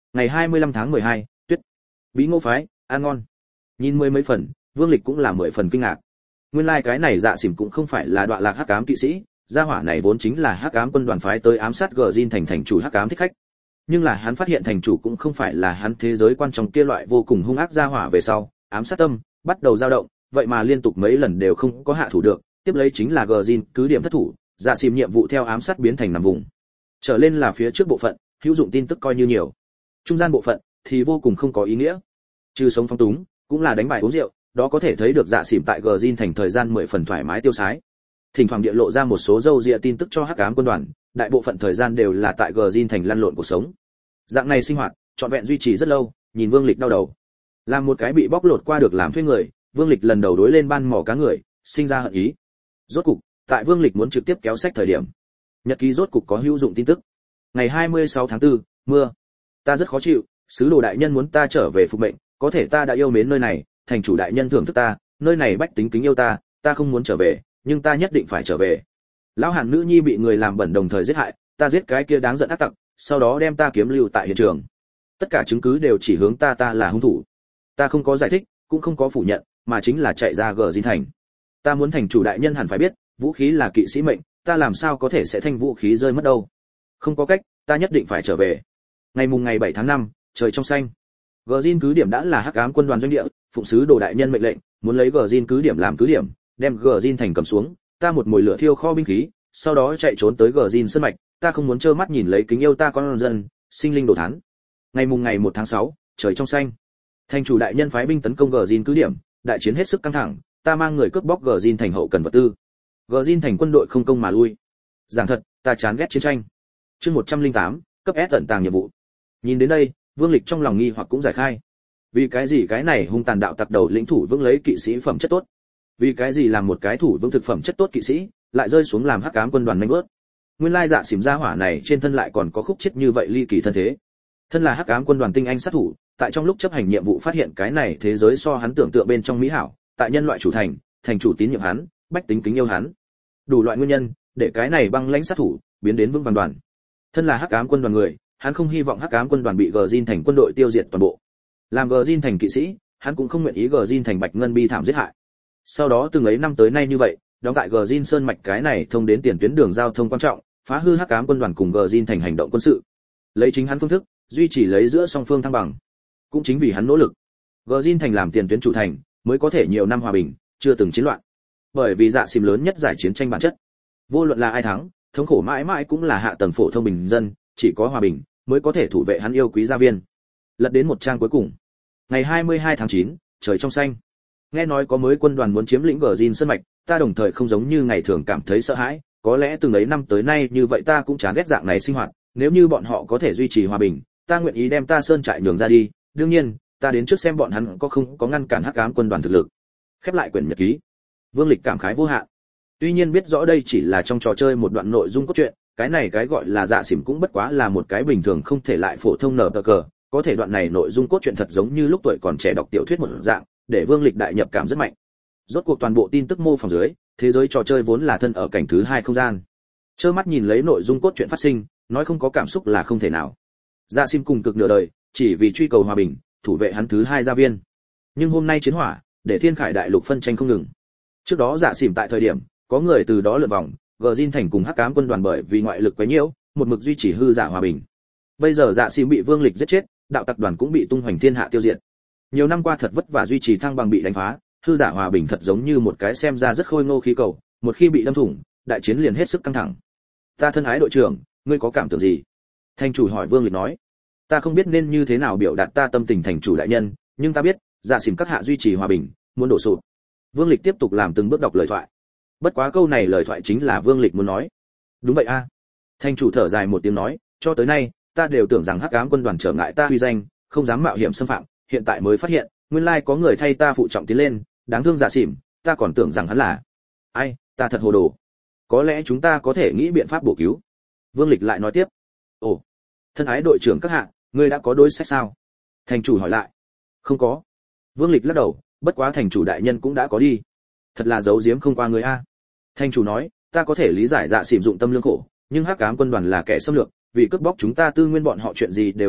Ngày hai mươi lăm tháng mười hai, Tuyết. Bí Ngô phái, ăn ngon. Nhìn mười mấy phần, Vương Lịch cũng là mười phần kinh ngạc. Nguyên lai like cái này Dạ Xỉm cũng không phải là đoạn lạc hắc ám kỵ sĩ, gia hỏa này vốn chính là hắc ám quân đoàn phái tới ám sát Gjin thành thành chủ hắc ám thích khách. Nhưng là hắn phát hiện thành chủ cũng không phải là hắn thế giới quan trọng kia loại vô cùng hung ác gia hỏa về sau, ám sát tâm bắt đầu dao động, vậy mà liên tục mấy lần đều không có hạ thủ được, tiếp lấy chính là Gjin cứ điểm thất thủ, Dạ Xỉm nhiệm vụ theo ám sát biến thành nằm vùng. Trở lên là phía trước bộ phận, hữu dụng tin tức coi như nhiều. Trung gian bộ phận thì vô cùng không có ý nghĩa. Trừ sống phong túng, cũng là đánh bài uống rượu, đó có thể thấy được Dạ Xỉm tại Gjin thành thời gian mười phần thoải mái tiêu sái. Thỉnh thoảng địa lộ ra một số dâu dịa tin tức cho hắc ám quân đoàn, đại bộ phận thời gian đều là tại Gjin thành lăn lộn cuộc sống. Dạng này sinh hoạt, trọn vẹn duy trì rất lâu, nhìn Vương Lịch đau đầu. Làm một cái bị bóc lột qua được làm thuê người, Vương Lịch lần đầu đối lên ban mỏ cá người, sinh ra hận ý. Rốt cục, tại Vương Lịch muốn trực tiếp kéo sách thời điểm, nhật ký rốt cục có hữu dụng tin tức. Ngày hai mươi sáu tháng tư, mưa. Ta rất khó chịu, sứ đồ đại nhân muốn ta trở về phục mệnh, có thể ta đã yêu mến nơi này, thành chủ đại nhân thưởng thức ta, nơi này bách tính kính yêu ta, ta không muốn trở về, nhưng ta nhất định phải trở về. Lão Hàn nữ nhi bị người làm bẩn đồng thời giết hại, ta giết cái kia đáng giận ác tặc, sau đó đem ta kiếm lưu tại hiện trường. Tất cả chứng cứ đều chỉ hướng ta ta là hung thủ. Ta không có giải thích, cũng không có phủ nhận, mà chính là chạy ra Gjin thành. Ta muốn thành chủ đại nhân hẳn phải biết, vũ khí là kỵ sĩ mệnh, ta làm sao có thể sẽ thanh vũ khí rơi mất đâu. Không có cách, ta nhất định phải trở về. Ngày mùng ngày bảy tháng năm, trời trong xanh. Gjin cứ điểm đã là hắc ám quân đoàn doanh địa, phụng sứ đồ đại nhân mệnh lệnh, muốn lấy Gjin cứ điểm làm cứ điểm, đem Gjin thành cầm xuống, ta một mồi lửa thiêu kho binh khí, sau đó chạy trốn tới Gjin sơn mạch, ta không muốn trơ mắt nhìn lấy kính yêu ta con dân, sinh linh đồ thán. Ngày mùng ngày một tháng sáu, trời trong xanh. Thành chủ đại nhân phái binh tấn công Gjin cứ điểm, đại chiến hết sức căng thẳng, ta mang người cướp bóc Gjin thành hậu cần vật tư. Gjin thành quân đội không công mà lui. Giảng thật, ta chán ghét chiến tranh. Chương một trăm lẻ tám, cấp S tận tàng nhiệm vụ. Nhìn đến đây, Vương Lịch trong lòng nghi hoặc cũng giải khai. Vì cái gì cái này hung tàn đạo tặc đầu lĩnh thủ vững lấy kỵ sĩ phẩm chất tốt? Vì cái gì làm một cái thủ vững thực phẩm chất tốt kỵ sĩ, lại rơi xuống làm hắc ám quân đoàn nhanh bước? Nguyên lai Dạ Xỉm gia hỏa này trên thân lại còn có khúc chết như vậy ly kỳ thân thế. Thân là hắc ám quân đoàn tinh anh sát thủ, tại trong lúc chấp hành nhiệm vụ phát hiện cái này thế giới so hắn tưởng tượng bên trong mỹ hảo, tại nhân loại chủ thành, thành chủ tín nhiệm hắn, bách tính kính yêu hắn. Đủ loại nguyên nhân, để cái này băng lãnh sát thủ biến đến vững vàng đoàn. Thân là hắc ám quân đoàn người, hắn không hy vọng hắc ám quân đoàn bị Gjin thành quân đội tiêu diệt toàn bộ. Làm Gjin thành kỵ sĩ, hắn cũng không nguyện ý Gjin thành bạch ngân bi thảm giết hại. Sau đó từng ấy năm tới nay như vậy, đóng tại Gjin sơn mạch cái này thông đến tiền tuyến đường giao thông quan trọng, phá hư hắc ám quân đoàn cùng Gjin thành hành động quân sự. Lấy chính hắn phương thức, duy trì lấy giữa song phương thăng bằng. Cũng chính vì hắn nỗ lực, Gjin thành làm tiền tuyến chủ thành, mới có thể nhiều năm hòa bình, chưa từng chiến loạn. Bởi vì Dạ Xỉm lớn nhất giải chiến tranh bản chất. Vô luận là ai thắng, thống khổ mãi mãi cũng là hạ tầng phổ thông bình dân, chỉ có hòa bình mới có thể thủ vệ hắn yêu quý gia viên. Lật đến một trang cuối cùng. Ngày hai mươi hai tháng chín, trời trong xanh. Nghe nói có mới quân đoàn muốn chiếm lĩnh Gjin sơn mạch, ta đồng thời không giống như ngày thường cảm thấy sợ hãi, có lẽ từng ấy năm tới nay như vậy ta cũng chán ghét dạng này sinh hoạt, nếu như bọn họ có thể duy trì hòa bình, ta nguyện ý đem ta sơn trại nhường ra đi, đương nhiên, ta đến trước xem bọn hắn có không có ngăn cản hắc ám quân đoàn thực lực. Khép lại quyển nhật ký. Vương Lịch cảm khái vô hạn. Tuy nhiên biết rõ đây chỉ là trong trò chơi một đoạn nội dung cốt truyện, cái này cái gọi là Dạ Xỉm cũng bất quá là một cái bình thường không thể lại phổ thông nở cờ, có thể đoạn này nội dung cốt truyện thật giống như lúc tuổi còn trẻ đọc tiểu thuyết một dạng, để Vương Lịch đại nhập cảm rất mạnh. Rốt cuộc toàn bộ tin tức mô phỏng dưới, thế giới trò chơi vốn là thân ở cảnh thứ hai không gian. Trơ mắt nhìn lấy nội dung cốt truyện phát sinh, nói không có cảm xúc là không thể nào. Dạ Xỉm cùng cực nửa đời, chỉ vì truy cầu hòa bình, thủ vệ hắn thứ hai gia viên. Nhưng hôm nay chiến hỏa, để Thiên Khải đại lục phân tranh không ngừng. Trước đó Dạ Xỉm tại thời điểm, có người từ đó lượn vòng, Gjin thành cùng hắc ám quân đoàn bởi vì ngoại lực quấy nhiễu, một mực duy trì hư giả hòa bình. Bây giờ Dạ Xỉm bị Vương Lịch giết chết, đạo tặc đoàn cũng bị tung hoành thiên hạ tiêu diệt. Nhiều năm qua thật vất vả duy trì thăng bằng bị đánh phá, hư giả hòa bình thật giống như một cái xem ra rất khôi ngô khí cầu, một khi bị đâm thủng, đại chiến liền hết sức căng thẳng. Ta thân ái đội trưởng, ngươi có cảm tưởng gì? Thành chủ hỏi Vương Lịch nói. Ta không biết nên như thế nào biểu đạt ta tâm tình thành chủ đại nhân, nhưng ta biết, Dạ Xỉm các hạ duy trì hòa bình, muốn đổ sụp. Vương Lịch tiếp tục làm từng bước đọc lời thoại. Bất quá câu này lời thoại chính là Vương Lịch muốn nói. Đúng vậy a. Thành chủ thở dài một tiếng nói, cho tới nay, ta đều tưởng rằng hắc ám quân đoàn trở ngại ta uy danh, không dám mạo hiểm xâm phạm, hiện tại mới phát hiện, nguyên lai có người thay ta phụ trọng tiến lên, đáng thương Dạ Xỉm, ta còn tưởng rằng hắn là. Ai, ta thật hồ đồ. Có lẽ chúng ta có thể nghĩ biện pháp bổ cứu. Vương Lịch lại nói tiếp. Ồ, thân ái đội trưởng các hạ, ngươi đã có đối sách sao? Thành chủ hỏi lại. Không có. Vương Lịch lắc đầu, bất quá thành chủ đại nhân cũng đã có đi. Thật là giấu giếm không qua người a. Thành chủ nói, ta có thể lý giải Dạ Xỉm dụng tâm lương khổ, nhưng hắc ám quân đoàn là kẻ xâm lược, vì cướp bóc chúng ta tư nguyên bọn họ chuyện gì đều làm được,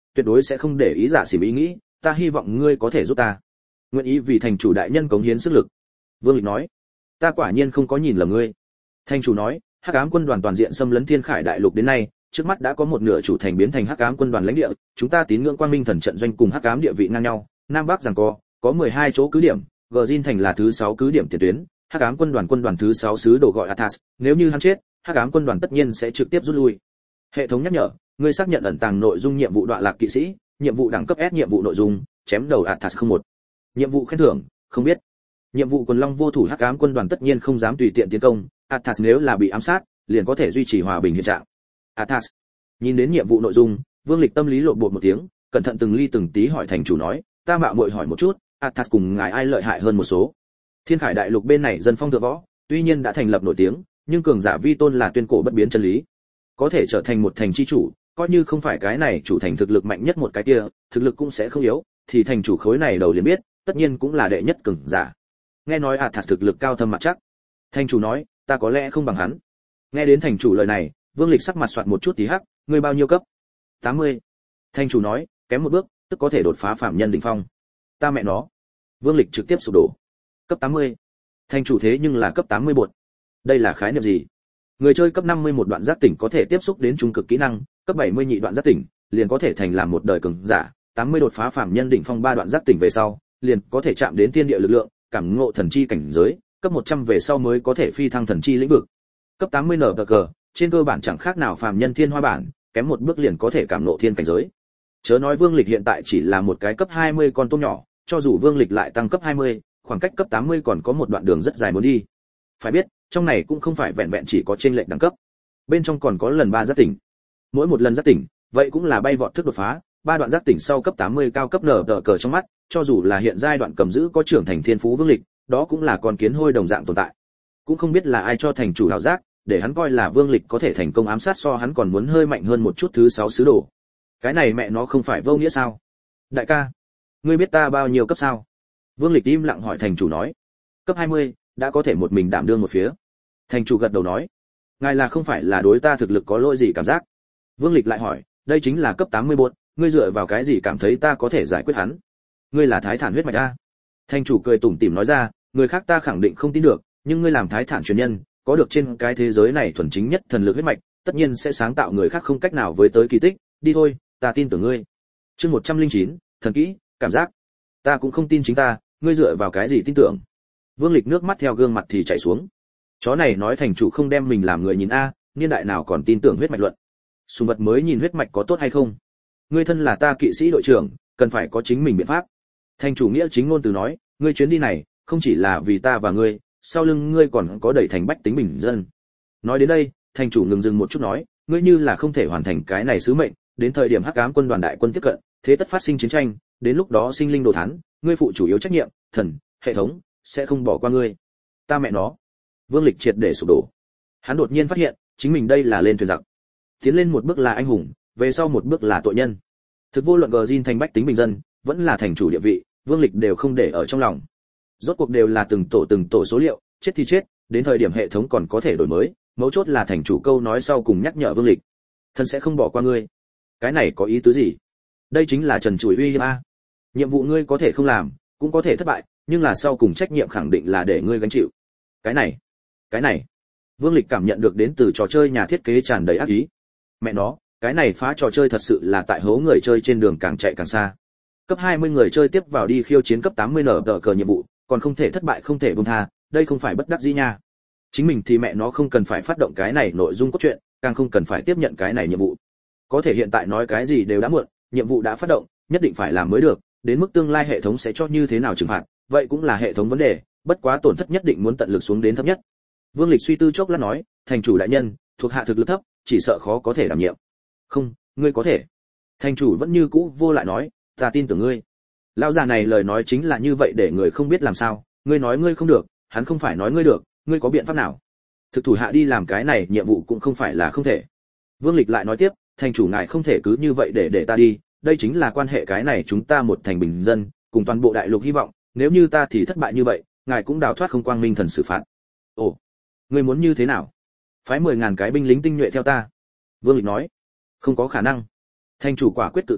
tuyệt đối sẽ không để ý giả xỉm ý nghĩ, ta hy vọng ngươi có thể giúp ta. Nguyện ý vì thành chủ đại nhân cống hiến sức lực. Vương Lịch nói, ta quả nhiên không có nhìn lầm ngươi. Thành chủ nói, Hắc Ám quân đoàn toàn diện xâm lấn Thiên Khải đại lục đến nay, trước mắt đã có một nửa chủ thành biến thành Hắc Ám quân đoàn lãnh địa, chúng ta tín ngưỡng Quang Minh thần trận doanh cùng Hắc Ám địa vị ngang nhau, nam bắc giằng co, có mười hai chỗ cứ điểm, Gjin thành là thứ sáu cứ điểm tiền tuyến, Hắc Ám quân đoàn quân đoàn thứ sáu sứ đồ gọi Athas, nếu như hắn chết, Hắc Ám quân đoàn tất nhiên sẽ trực tiếp rút lui. Hệ thống nhắc nhở, ngươi xác nhận ẩn tàng nội dung nhiệm vụ đoạn lạc kỵ sĩ, nhiệm vụ đẳng cấp S nhiệm vụ nội dung, chém đầu Athas không một. Nhiệm vụ khen thưởng, không biết. Nhiệm vụ quần long vô thủ Hắc Ám quân đoàn tất nhiên không dám tùy tiện tiến công, Athas nếu là bị ám sát, liền có thể duy trì hòa bình hiện trạng. Athas. Nhìn đến nhiệm vụ nội dung, Vương Lịch tâm lý lộn bột một tiếng, cẩn thận từng ly từng tí hỏi thành chủ nói, ta mạo muội hỏi một chút, Athas cùng ngài ai lợi hại hơn một số? Thiên Khải đại lục bên này dân phong thượng võ, tuy nhiên đã thành lập nổi tiếng, nhưng cường giả vi tôn là tuyên cổ bất biến chân lý. Có thể trở thành một thành chi chủ, coi như không phải cái này chủ thành thực lực mạnh nhất một cái kia, thực lực cũng sẽ không yếu, thì thành chủ khối này đầu liền biết, tất nhiên cũng là đệ nhất cường giả. Nghe nói Athas thực lực cao thâm mặt chắc. Thành chủ nói, ta có lẽ không bằng hắn. Nghe đến thành chủ lời này, Vương Lịch sắc mặt soạt một chút tí hắc, ngươi bao nhiêu cấp? tám mươi. Thành chủ nói, kém một bước, tức có thể đột phá phạm nhân đỉnh phong. Ta mẹ nó. Vương Lịch trực tiếp sụp đổ. Cấp tám mươi. Thành chủ thế nhưng là cấp tám mươi bột. Đây là khái niệm gì? Người chơi cấp năm mươi một đoạn giác tỉnh có thể tiếp xúc đến trung cực kỹ năng, cấp bảy mươi nhị đoạn giác tỉnh, liền có thể thành làm một đời cường giả, tám mươi đột phá phạm nhân đỉnh phong ba đoạn giác tỉnh về sau, liền có thể chạm đến thiên địa lực lượng, cảm ngộ thần chi cảnh giới, cấp một trăm về sau mới có thể phi thăng thần chi lĩnh vực. Cấp tám mươi nở cờ, trên cơ bản chẳng khác nào phàm nhân thiên hoa bản, kém một bước liền có thể cảm ngộ thiên cảnh giới. Chớ nói Vương Lịch hiện tại chỉ là một cái cấp hai mươi con tôm nhỏ, cho dù Vương Lịch lại tăng cấp hai mươi, khoảng cách cấp tám mươi còn có một đoạn đường rất dài muốn đi. Phải biết, trong này cũng không phải vẹn vẹn chỉ có chênh lệch đẳng cấp. Bên trong còn có lần ba giác tỉnh. Mỗi một lần giác tỉnh, vậy cũng là bay vọt thức đột phá, ba đoạn giác tỉnh sau cấp tám mươi cao cấp nở tờ cờ trong mắt, cho dù là hiện giai đoạn cầm giữ có trưởng thành thiên phú Vương Lịch, đó cũng là con kiến hôi đồng dạng tồn tại. Cũng không biết là ai cho thành chủ hảo giác, để hắn coi là Vương Lịch có thể thành công ám sát so hắn còn muốn hơi mạnh hơn một chút thứ sáu sứ đồ. Cái này mẹ nó không phải vô nghĩa sao? Đại ca, ngươi biết ta bao nhiêu cấp sao? Vương Lịch im lặng hỏi thành chủ nói. Cấp hai mươi, đã có thể một mình đảm đương một phía. Thành chủ gật đầu nói, ngài là không phải là đối ta thực lực có lỗi gì cảm giác? Vương Lịch lại hỏi, đây chính là cấp tám mươi bột, ngươi dựa vào cái gì cảm thấy ta có thể giải quyết hắn? Ngươi là thái thản huyết mạch a? Thành chủ cười tủm tỉm nói ra, người khác ta khẳng định không tin được, nhưng ngươi làm thái thản truyền nhân, có được trên cái thế giới này thuần chính nhất thần lực huyết mạch, tất nhiên sẽ sáng tạo người khác không cách nào với tới kỳ tích, đi thôi, ta tin tưởng ngươi. Chương một trăm lẻ chín, thần kỹ, cảm giác. Ta cũng không tin chính ta, ngươi dựa vào cái gì tin tưởng? Vương Lịch nước mắt theo gương mặt thì chảy xuống. Chó này nói thành chủ không đem mình làm người nhìn a, niên đại nào còn tin tưởng huyết mạch luận. Sùng vật mới nhìn huyết mạch có tốt hay không? Ngươi thân là ta kỵ sĩ đội trưởng, cần phải có chính mình biện pháp. Thành chủ nghĩa chính ngôn từ nói, ngươi chuyến đi này, không chỉ là vì ta và ngươi, sau lưng ngươi còn có đẩy thành bách tính bình dân. Nói đến đây, thành chủ ngừng dừng một chút nói, ngươi như là không thể hoàn thành cái này sứ mệnh, đến thời điểm Hắc Ám quân đoàn đại quân tiếp cận, thế tất phát sinh chiến tranh, đến lúc đó sinh linh đồ thán, ngươi phụ chủ yếu trách nhiệm, thần, hệ thống sẽ không bỏ qua ngươi. Ta mẹ nó. Vương Lịch triệt để sụp đổ. Hắn đột nhiên phát hiện, chính mình đây là lên thuyền giặc. Tiến lên một bước là anh hùng, về sau một bước là tội nhân. Thực vô luận Gjin thành bách tính bình dân, vẫn là thành chủ địa vị, Vương Lịch đều không để ở trong lòng. Rốt cuộc đều là từng tổ từng tổ số liệu, chết thì chết, đến thời điểm hệ thống còn có thể đổi mới, mấu chốt là thành chủ câu nói sau cùng nhắc nhở Vương Lịch. Thần sẽ không bỏ qua ngươi. Cái này có ý tứ gì? Đây chính là trần trụi uy hiếp a. Nhiệm vụ ngươi có thể không làm, cũng có thể thất bại, nhưng là sau cùng trách nhiệm khẳng định là để ngươi gánh chịu. Cái này, cái này. Vương Lịch cảm nhận được đến từ trò chơi nhà thiết kế tràn đầy ác ý. Mẹ nó, cái này phá trò chơi thật sự là tại hố người chơi trên đường càng chạy càng xa. Cấp hai mươi người chơi tiếp vào đi khiêu chiến cấp tám mươi nở tờ cờ nhiệm vụ, còn không thể thất bại không thể buông tha, đây không phải bất đắc dĩ nha. Chính mình thì mẹ nó không cần phải phát động cái này nội dung cốt truyện, càng không cần phải tiếp nhận cái này nhiệm vụ. Có thể hiện tại nói cái gì đều đã muộn, nhiệm vụ đã phát động, nhất định phải làm mới được, đến mức tương lai hệ thống sẽ cho như thế nào trừng phạt, vậy cũng là hệ thống vấn đề, bất quá tổn thất nhất định muốn tận lực xuống đến thấp nhất. Vương Lịch suy tư chốc lát nói, thành chủ đại nhân, thuộc hạ thực lực thấp, chỉ sợ khó có thể đảm nhiệm. Không, ngươi có thể. Thành chủ vẫn như cũ vô lại nói, ta tin tưởng ngươi. Lão già này lời nói chính là như vậy để người không biết làm sao, ngươi nói ngươi không được, hắn không phải nói ngươi được, ngươi có biện pháp nào? Thực thủ hạ đi làm cái này nhiệm vụ cũng không phải là không thể. Vương Lịch lại nói tiếp, thành chủ ngài không thể cứ như vậy để để ta đi, đây chính là quan hệ cái này chúng ta một thành bình dân, cùng toàn bộ đại lục hy vọng, nếu như ta thì thất bại như vậy, ngài cũng đào thoát không quang minh thần xử phạt. Ồ, ngươi muốn như thế nào? Phái mười ngàn cái binh lính tinh nhuệ theo ta. Vương Lịch nói, không có khả năng. Thành chủ quả quyết tự tuyệt,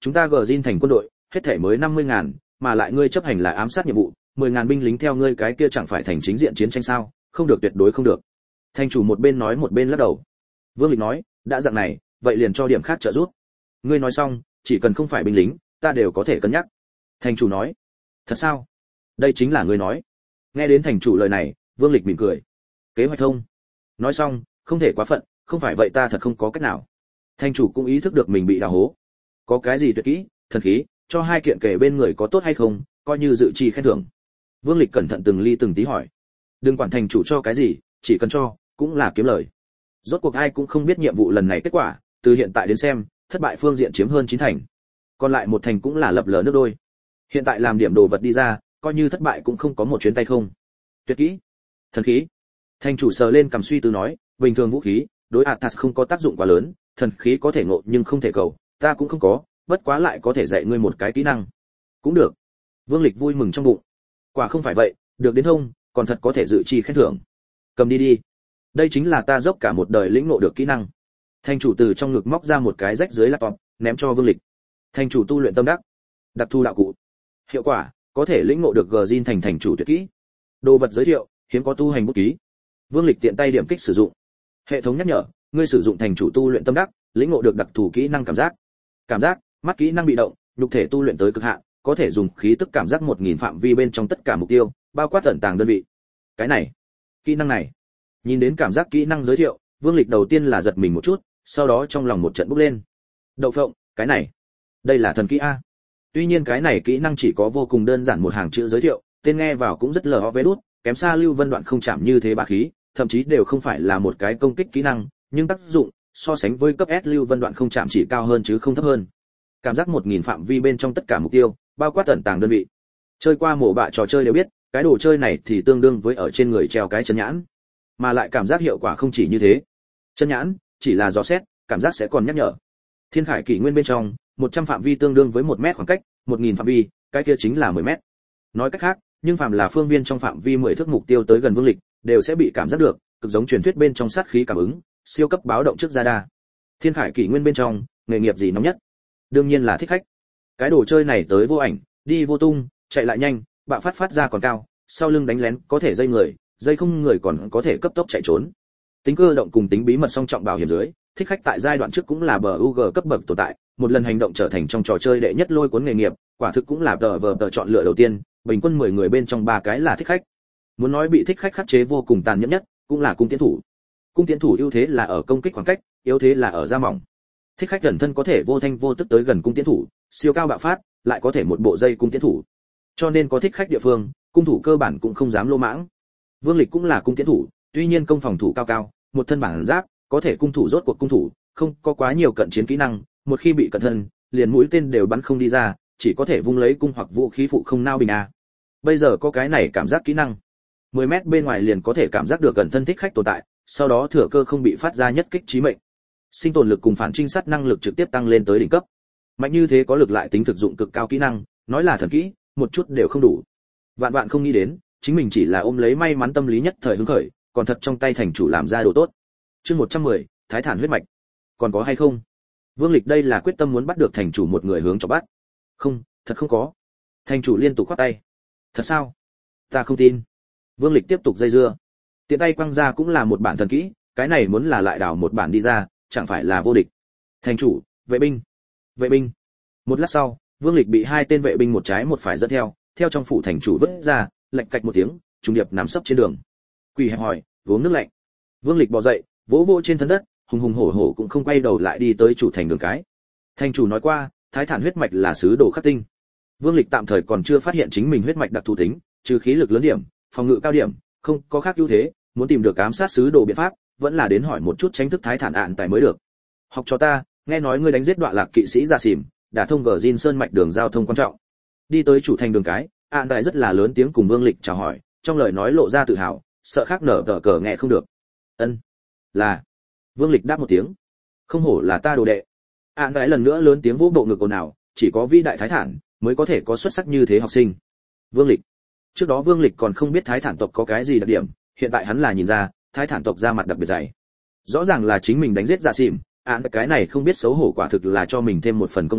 chúng ta gờ zin thành quân đội hết thể mới năm mươi ngàn, mà lại ngươi chấp hành là ám sát nhiệm vụ, mười ngàn binh lính theo ngươi cái kia chẳng phải thành chính diện chiến tranh sao? Không được, tuyệt đối không được. Thành chủ một bên nói một bên lắc đầu. Vương Lịch nói, đã dạng này, vậy liền cho điểm khác trợ giúp. Ngươi nói xong, chỉ cần không phải binh lính, ta đều có thể cân nhắc. Thành chủ nói, thật sao? Đây chính là ngươi nói. Nghe đến thành chủ lời này, Vương Lịch mỉm cười. Kế hoạch thông. Nói xong, không thể quá phận, không phải vậy ta thật không có cách nào. Thành chủ cũng ý thức được mình bị đào hố. Có cái gì tuyệt kỹ, thần khí, cho hai kiện kể bên người có tốt hay không, coi như dự chi khen thưởng. Vương Lịch cẩn thận từng ly từng tí hỏi. Đừng quản thành chủ cho cái gì, chỉ cần cho, cũng là kiếm lời. Rốt cuộc ai cũng không biết nhiệm vụ lần này kết quả, từ hiện tại đến xem, thất bại phương diện chiếm hơn chín thành. Còn lại một thành cũng là lập lờ nước đôi. Hiện tại làm điểm đồ vật đi ra, coi như thất bại cũng không có một chuyến tay không. Tuyệt kỹ, thần khí. Thành chủ sờ lên cầm suy tư nói, bình thường vũ khí, đối Athas không có tác dụng quá lớn, thần khí có thể ngộ nhưng không thể cầu, ta cũng không có, bất quá lại có thể dạy ngươi một cái kỹ năng. Cũng được. Vương Lịch vui mừng trong bụng. Quả không phải vậy, được đến thông, còn thật có thể dự chi khen thưởng. Cầm đi đi. Đây chính là ta dốc cả một đời lĩnh ngộ được kỹ năng. Thành chủ từ trong ngực móc ra một cái rách dưới laptop, ném cho Vương Lịch. Thành chủ tu luyện tâm đắc, đặc thu đạo cụ. Hiệu quả, có thể lĩnh ngộ được Gjin thành thành chủ tuyệt kỹ. Đồ vật giới thiệu, hiếm có tu hành bút ký. Vương Lịch tiện tay điểm kích sử dụng. Hệ thống nhắc nhở, ngươi sử dụng thành chủ tu luyện tâm đắc, lĩnh ngộ được đặc thù kỹ năng cảm giác. Cảm giác, mắt kỹ năng bị động, nhục thể tu luyện tới cực hạn, có thể dùng khí tức cảm giác một nghìn phạm vi bên trong tất cả mục tiêu, bao quát ẩn tàng đơn vị. Cái này, kỹ năng này. Nhìn đến cảm giác kỹ năng giới thiệu, Vương Lịch đầu tiên là giật mình một chút, sau đó trong lòng một trận bốc lên. Đậu phộng, cái này, đây là thần kỹ a. Tuy nhiên cái này kỹ năng chỉ có vô cùng đơn giản một hàng chữ giới thiệu, tên nghe vào cũng rất lờ ho vé đút, kém xa Lưu Vân Đoạn không chạm như thế bá khí, thậm chí đều không phải là một cái công kích kỹ năng, nhưng tác dụng so sánh với cấp S Lưu Vân Đoạn không chạm chỉ cao hơn chứ không thấp hơn. Cảm giác một nghìn phạm vi bên trong tất cả mục tiêu, bao quát ẩn tàng đơn vị. Chơi qua mổ bạ trò chơi đều biết, cái đồ chơi này thì tương đương với ở trên người treo cái chân nhãn, mà lại cảm giác hiệu quả không chỉ như thế. Chân nhãn chỉ là dò xét, cảm giác sẽ còn nhắc nhở. Thiên Khải kỷ nguyên bên trong, một trăm phạm vi tương đương với một mét khoảng cách, một nghìn phạm vi, cái kia chính là mười mét. Nói cách khác, nhưng phạm là phương viên trong phạm vi mười thước mục tiêu tới gần Vương Lịch, đều sẽ bị cảm giác được, cực giống truyền thuyết bên trong sát khí cảm ứng, siêu cấp báo động trước radar. Thiên Khải kỷ nguyên bên trong, nghề nghiệp gì nóng nhất? Đương nhiên là thích khách. Cái đồ chơi này tới vô ảnh, đi vô tung, chạy lại nhanh, bạo phát phát ra còn cao, sau lưng đánh lén có thể dây người, dây không người còn có thể cấp tốc chạy trốn. Tính cơ động cùng tính bí mật song trọng bảo hiểm dưới, thích khách tại giai đoạn trước cũng là bờ u giê cấp bậc tồn tại, một lần hành động trở thành trong trò chơi đệ nhất lôi cuốn nghề nghiệp, quả thực cũng là tờ vờ tờ chọn lựa đầu tiên, bình quân mười người bên trong ba cái là thích khách. Muốn nói bị thích khách khắc chế vô cùng tàn nhẫn nhất, cũng là cung tiến thủ. Cung tiến thủ ưu thế là ở công kích khoảng cách, yếu thế là ở da mỏng. Thích khách gần thân có thể vô thanh vô tức tới gần cung tiến thủ, siêu cao bạo phát, lại có thể một bộ dây cung tiến thủ. Cho nên có thích khách địa phương, cung thủ cơ bản cũng không dám lô mãng. Vương Lịch cũng là cung tiến thủ, tuy nhiên công phòng thủ cao cao, một thân bản giáp, có thể cung thủ rốt cuộc cung thủ, không có quá nhiều cận chiến kỹ năng, một khi bị cận thân, liền mũi tên đều bắn không đi ra, chỉ có thể vung lấy cung hoặc vũ khí phụ không nao bình a. Bây giờ có cái này cảm giác kỹ năng, mười mét bên ngoài liền có thể cảm giác được gần thân thích khách tồn tại, sau đó thừa cơ không bị phát ra nhất kích chí mệnh. Sinh tồn lực cùng phản trinh sát năng lực trực tiếp tăng lên tới đỉnh cấp. Mạnh như thế có lực lại tính thực dụng cực cao kỹ năng, nói là thần kỹ, một chút đều không đủ. Vạn vạn không nghĩ đến, chính mình chỉ là ôm lấy may mắn tâm lý nhất thời hứng khởi, còn thật trong tay thành chủ làm ra đồ tốt. Chương một trăm mười, Thái Thản huyết mạch. Còn có hay không? Vương Lịch đây là quyết tâm muốn bắt được thành chủ một người hướng cho bắt. Không, thật không có. Thành chủ liên tục khoát tay. Thật sao? Ta không tin. Vương Lịch tiếp tục dây dưa. Tiện tay quăng ra cũng là một bản thần kỹ, cái này muốn là lại đào một bản đi ra, chẳng phải là vô địch. Thành chủ, vệ binh. Vệ binh. Một lát sau, Vương Lịch bị hai tên vệ binh một trái một phải dẫn theo, theo trong phủ thành chủ vứt ra, lạch cạch một tiếng, trùng điệp nằm sấp trên đường. Quỳ hẹp hỏi, uống nước lạnh. Vương Lịch bò dậy, vỗ vỗ trên thân đất, hùng hùng hổ hổ cũng không quay đầu lại đi tới chủ thành đường cái. Thành chủ nói qua, Thái Thản huyết mạch là sứ đồ khắc tinh. Vương Lịch tạm thời còn chưa phát hiện chính mình huyết mạch đặc thù tính, trừ khí lực lớn điểm, phòng ngự cao điểm, không có khác ưu thế, muốn tìm được ám sát sứ đồ biện pháp, vẫn là đến hỏi một chút tránh thức Thái Thản ạn tại mới được. Học cho ta, nghe nói ngươi đánh giết Đoạ Lạc kỵ sĩ Dạ Xỉm, đã thông Gjin sơn mạch đường giao thông quan trọng. Đi tới chủ thành đường cái, ạn tại rất là lớn tiếng cùng Vương Lịch chào hỏi, trong lời nói lộ ra tự hào, sợ khác nở tở cờ nghe không được. Ân, là. Vương Lịch đáp một tiếng. Không hổ là ta đồ đệ. Ạn tại lần nữa lớn tiếng vỗ bộ ngực ồn ào, chỉ có vĩ đại Thái Thản mới có thể có xuất sắc như thế học sinh. Vương Lịch. Trước đó Vương Lịch còn không biết Thái Thản tộc có cái gì đặc điểm, hiện tại hắn là nhìn ra, Thái Thản tộc da mặt đặc biệt dày. Rõ ràng là chính mình đánh giết Dạ Xỉm, ạn cái này không biết xấu hổ quả thực là cho mình thêm một phần công lao,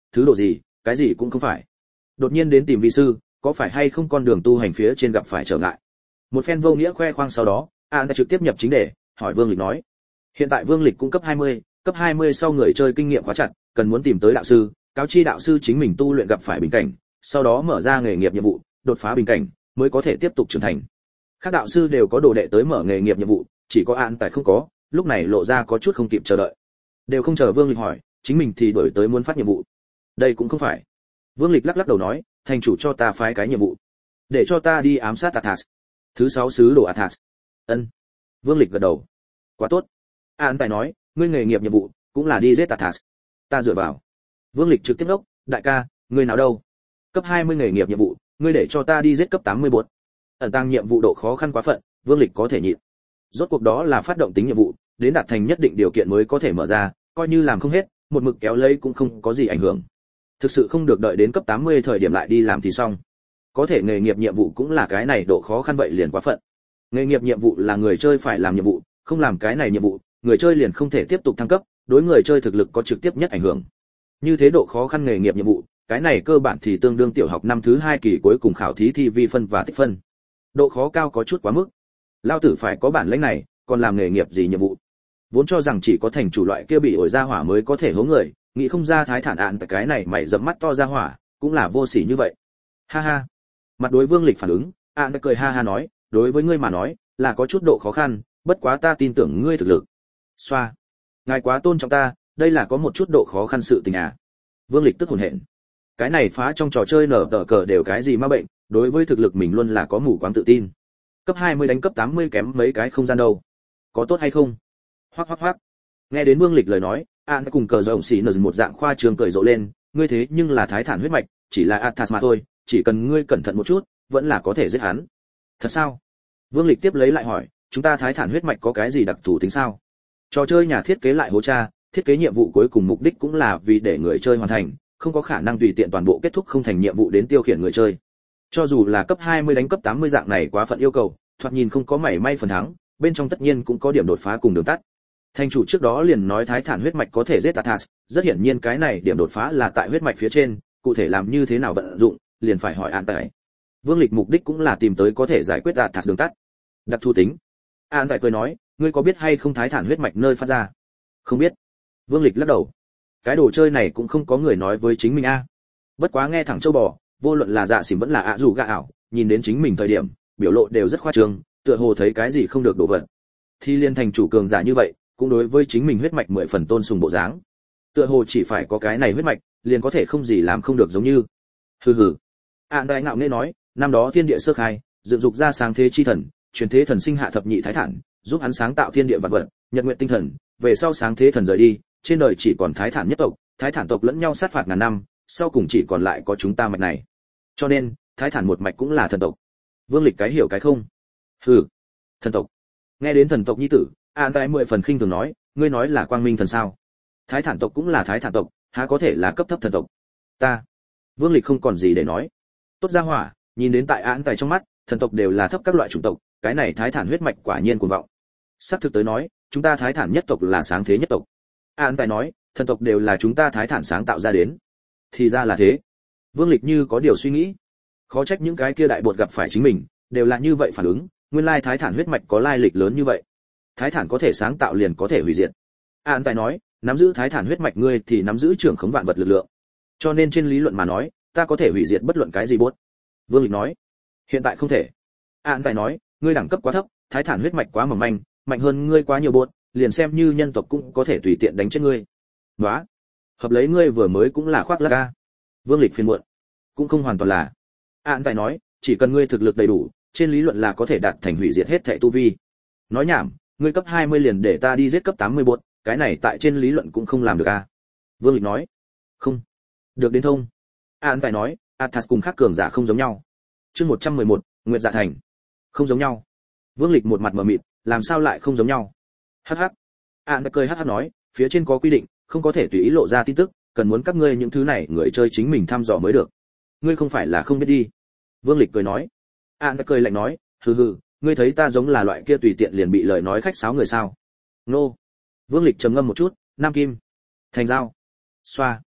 thứ độ gì, cái gì cũng không phải. Đột nhiên đến tìm vi sư, có phải hay không con đường tu hành phía trên gặp phải trở ngại. Một phen vô nghĩa khoe khoang sau đó, An đã trực tiếp nhập chính đề, hỏi Vương Lịch nói. Hiện tại Vương Lịch cũng cấp hai mươi, cấp hai mươi sau người chơi kinh nghiệm quá chặt, cần muốn tìm tới đạo sư, cáo chi đạo sư chính mình tu luyện gặp phải bình cảnh, sau đó mở ra nghề nghiệp nhiệm vụ, đột phá bình cảnh, mới có thể tiếp tục trưởng thành. Các đạo sư đều có đồ đệ tới mở nghề nghiệp nhiệm vụ, chỉ có An tại không có, lúc này lộ ra có chút không kịp chờ đợi. Đều không chờ Vương Lịch hỏi, chính mình thì đổi tới muốn phát nhiệm vụ. Đây cũng không phải. Vương Lịch lắc lắc đầu nói, thành chủ cho ta phái cái nhiệm vụ, để cho ta đi ám sát Athas. Thứ sáu sứ đồ Athas. Ân. Vương Lịch gật đầu. Quá tốt. An tài nói, ngươi nghề nghiệp nhiệm vụ cũng là đi giết Athas. Ta dựa vào. Vương Lịch trực tiếp đốc, đại ca, ngươi nào đâu? Cấp hai mươi nghề nghiệp nhiệm vụ, ngươi để cho ta đi giết cấp tám mươi bột. Ẩn tăng nhiệm vụ độ khó khăn quá phận, Vương Lịch có thể nhịn. Rốt cuộc đó là phát động tính nhiệm vụ, đến đạt thành nhất định điều kiện mới có thể mở ra, coi như làm không hết, một mực kéo lấy cũng không có gì ảnh hưởng. Thực sự không được đợi đến cấp tám mươi thời điểm lại đi làm thì xong. Có thể nghề nghiệp nhiệm vụ cũng là cái này độ khó khăn vậy liền quá phận. Nghề nghiệp nhiệm vụ là người chơi phải làm nhiệm vụ, không làm cái này nhiệm vụ, người chơi liền không thể tiếp tục thăng cấp, đối người chơi thực lực có trực tiếp nhất ảnh hưởng. Như thế độ khó khăn nghề nghiệp nhiệm vụ, cái này cơ bản thì tương đương tiểu học năm thứ hai kỳ cuối cùng khảo thí thi vi phân và tích phân. Độ khó cao có chút quá mức. Lao tử phải có bản lĩnh này, còn làm nghề nghiệp gì nhiệm vụ? Vốn cho rằng chỉ có thành chủ loại kia bị ổi ra hỏa mới có thể hố người, nghĩ không ra thái thản ạn tại cái này mày dẫm mắt to ra hỏa, cũng là vô sỉ như vậy. Ha ha. Mặt đối Vương Lịch phản ứng, ạn đã cười ha ha nói, đối với ngươi mà nói, là có chút độ khó khăn, bất quá ta tin tưởng ngươi thực lực. Xoa. Ngài quá tôn trọng ta, đây là có một chút độ khó khăn sự tình à? Vương Lịch tức hồn hển. Cái này phá trong trò chơi nở tờ cờ đều cái gì ma bệnh, đối với thực lực mình luôn là có mù quáng tự tin. Cấp hai mươi đánh cấp tám mươi kém mấy cái không gian đâu. Có tốt hay không? Hoắc hoắc hoắc. Nghe đến Vương Lịch lời nói, An cùng cờ rộng xì nở một dạng khoa trương cười rộ lên, ngươi thế nhưng là thái thản huyết mạch, chỉ là Athas mà thôi, chỉ cần ngươi cẩn thận một chút, vẫn là có thể giết hắn. Thật sao? Vương Lịch tiếp lấy lại hỏi, chúng ta thái thản huyết mạch có cái gì đặc thù tính sao? Trò chơi nhà thiết kế lại hố cha, thiết kế nhiệm vụ cuối cùng mục đích cũng là vì để người chơi hoàn thành, không có khả năng tùy tiện toàn bộ kết thúc không thành nhiệm vụ đến tiêu khiển người chơi. Cho dù là cấp hai mươi đánh cấp tám mươi dạng này quá phận yêu cầu, thoạt nhìn không có mảy may phần thắng, bên trong tất nhiên cũng có điểm đột phá cùng đường tắt. Thành chủ trước đó liền nói thái thản huyết mạch có thể giết Athas, rất hiển nhiên cái này điểm đột phá là tại huyết mạch phía trên, cụ thể làm như thế nào vận dụng, liền phải hỏi An Tài. Vương Lịch mục đích cũng là tìm tới có thể giải quyết Athas đường tắt. Đặc thù tính. An Tài cười nói, ngươi có biết hay không thái thản huyết mạch nơi phát ra? Không biết. Vương Lịch lắc đầu. Cái đồ chơi này cũng không có người nói với chính mình a. Bất quá nghe thẳng châu bò, vô luận là dạ xỉm vẫn là ạ rủ gạ ảo, nhìn đến chính mình thời điểm, biểu lộ đều rất khoa trương, tựa hồ thấy cái gì không được đổ vật. Thì liên thành chủ cường giả như vậy, cũng đối với chính mình huyết mạch mười phần tôn sùng bộ dáng. Tựa hồ chỉ phải có cái này huyết mạch, liền có thể không gì làm không được giống như. Hừ hừ. Ản đại ngạo nghễ nói, năm đó thiên địa sơ khai, dựng dục ra sáng thế chi thần, truyền thế thần sinh hạ thập nhị thái thản, giúp hắn sáng tạo thiên địa vạn vật, nhật nguyện tinh thần, về sau sáng thế thần rời đi, trên đời chỉ còn thái thản nhất tộc, thái thản tộc lẫn nhau sát phạt ngàn năm, sau cùng chỉ còn lại có chúng ta mạch này. Cho nên, thái thản một mạch cũng là thần tộc. Vương Lịch cái hiểu cái không. Hừ. Thần tộc. Nghe đến thần tộc nhi tử, An Tài mười phần khinh thường nói, ngươi nói là quang minh thần sao? Thái thản tộc cũng là thái thản tộc, há có thể là cấp thấp thần tộc? Ta. Vương Lịch không còn gì để nói. Tốt ra hỏa, nhìn đến tại An Tài trong mắt, thần tộc đều là thấp các loại chủng tộc, cái này thái thản huyết mạch quả nhiên cuồng vọng. Sắp thực tới nói, chúng ta thái thản nhất tộc là sáng thế nhất tộc. An Tài nói, thần tộc đều là chúng ta thái thản sáng tạo ra đến. Thì ra là thế. Vương Lịch như có điều suy nghĩ. Khó trách những cái kia đại bột gặp phải chính mình, đều là như vậy phản ứng, nguyên lai thái thản huyết mạch có lai lịch lớn như vậy. Thái thản có thể sáng tạo liền có thể hủy diệt. An Tài nói, nắm giữ thái thản huyết mạch ngươi thì nắm giữ trưởng khống vạn vật lực lượng. Cho nên trên lý luận mà nói, ta có thể hủy diệt bất luận cái gì bốt. Vương Lịch nói, hiện tại không thể. An Tài nói, ngươi đẳng cấp quá thấp, thái thản huyết mạch quá mỏng manh, mạnh hơn ngươi quá nhiều bốt, liền xem như nhân tộc cũng có thể tùy tiện đánh chết ngươi. Nóa, hợp lấy ngươi vừa mới cũng là khoác lác a. Vương Lịch phiền muộn, cũng không hoàn toàn là. An Tài nói, chỉ cần ngươi thực lực đầy đủ, trên lý luận là có thể đạt thành hủy diệt hết thảy tu vi. Nói nhảm, ngươi cấp hai mươi liền để ta đi giết cấp tám mươi bột, cái này tại trên lý luận cũng không làm được a. Vương Lịch nói, không, được đến thông. An Tài nói, Athas cùng khác cường giả không giống nhau. Chương một trăm mười một, Nguyệt Dạ Thành. Không giống nhau. Vương Lịch một mặt mờ mịt, làm sao lại không giống nhau? Hắc hắc. An đã cười hắc hắc nói, phía trên có quy định, không có thể tùy ý lộ ra tin tức, cần muốn các ngươi những thứ này người chơi chính mình thăm dò mới được. Ngươi không phải là không biết đi. Vương Lịch cười nói. An đã cười lạnh nói, hừ hừ, ngươi thấy ta giống là loại kia tùy tiện liền bị lời nói khách sáo người sao? Nô. Vương Lịch trầm ngâm một chút, Nam Kim. Thành Giao. Xoa.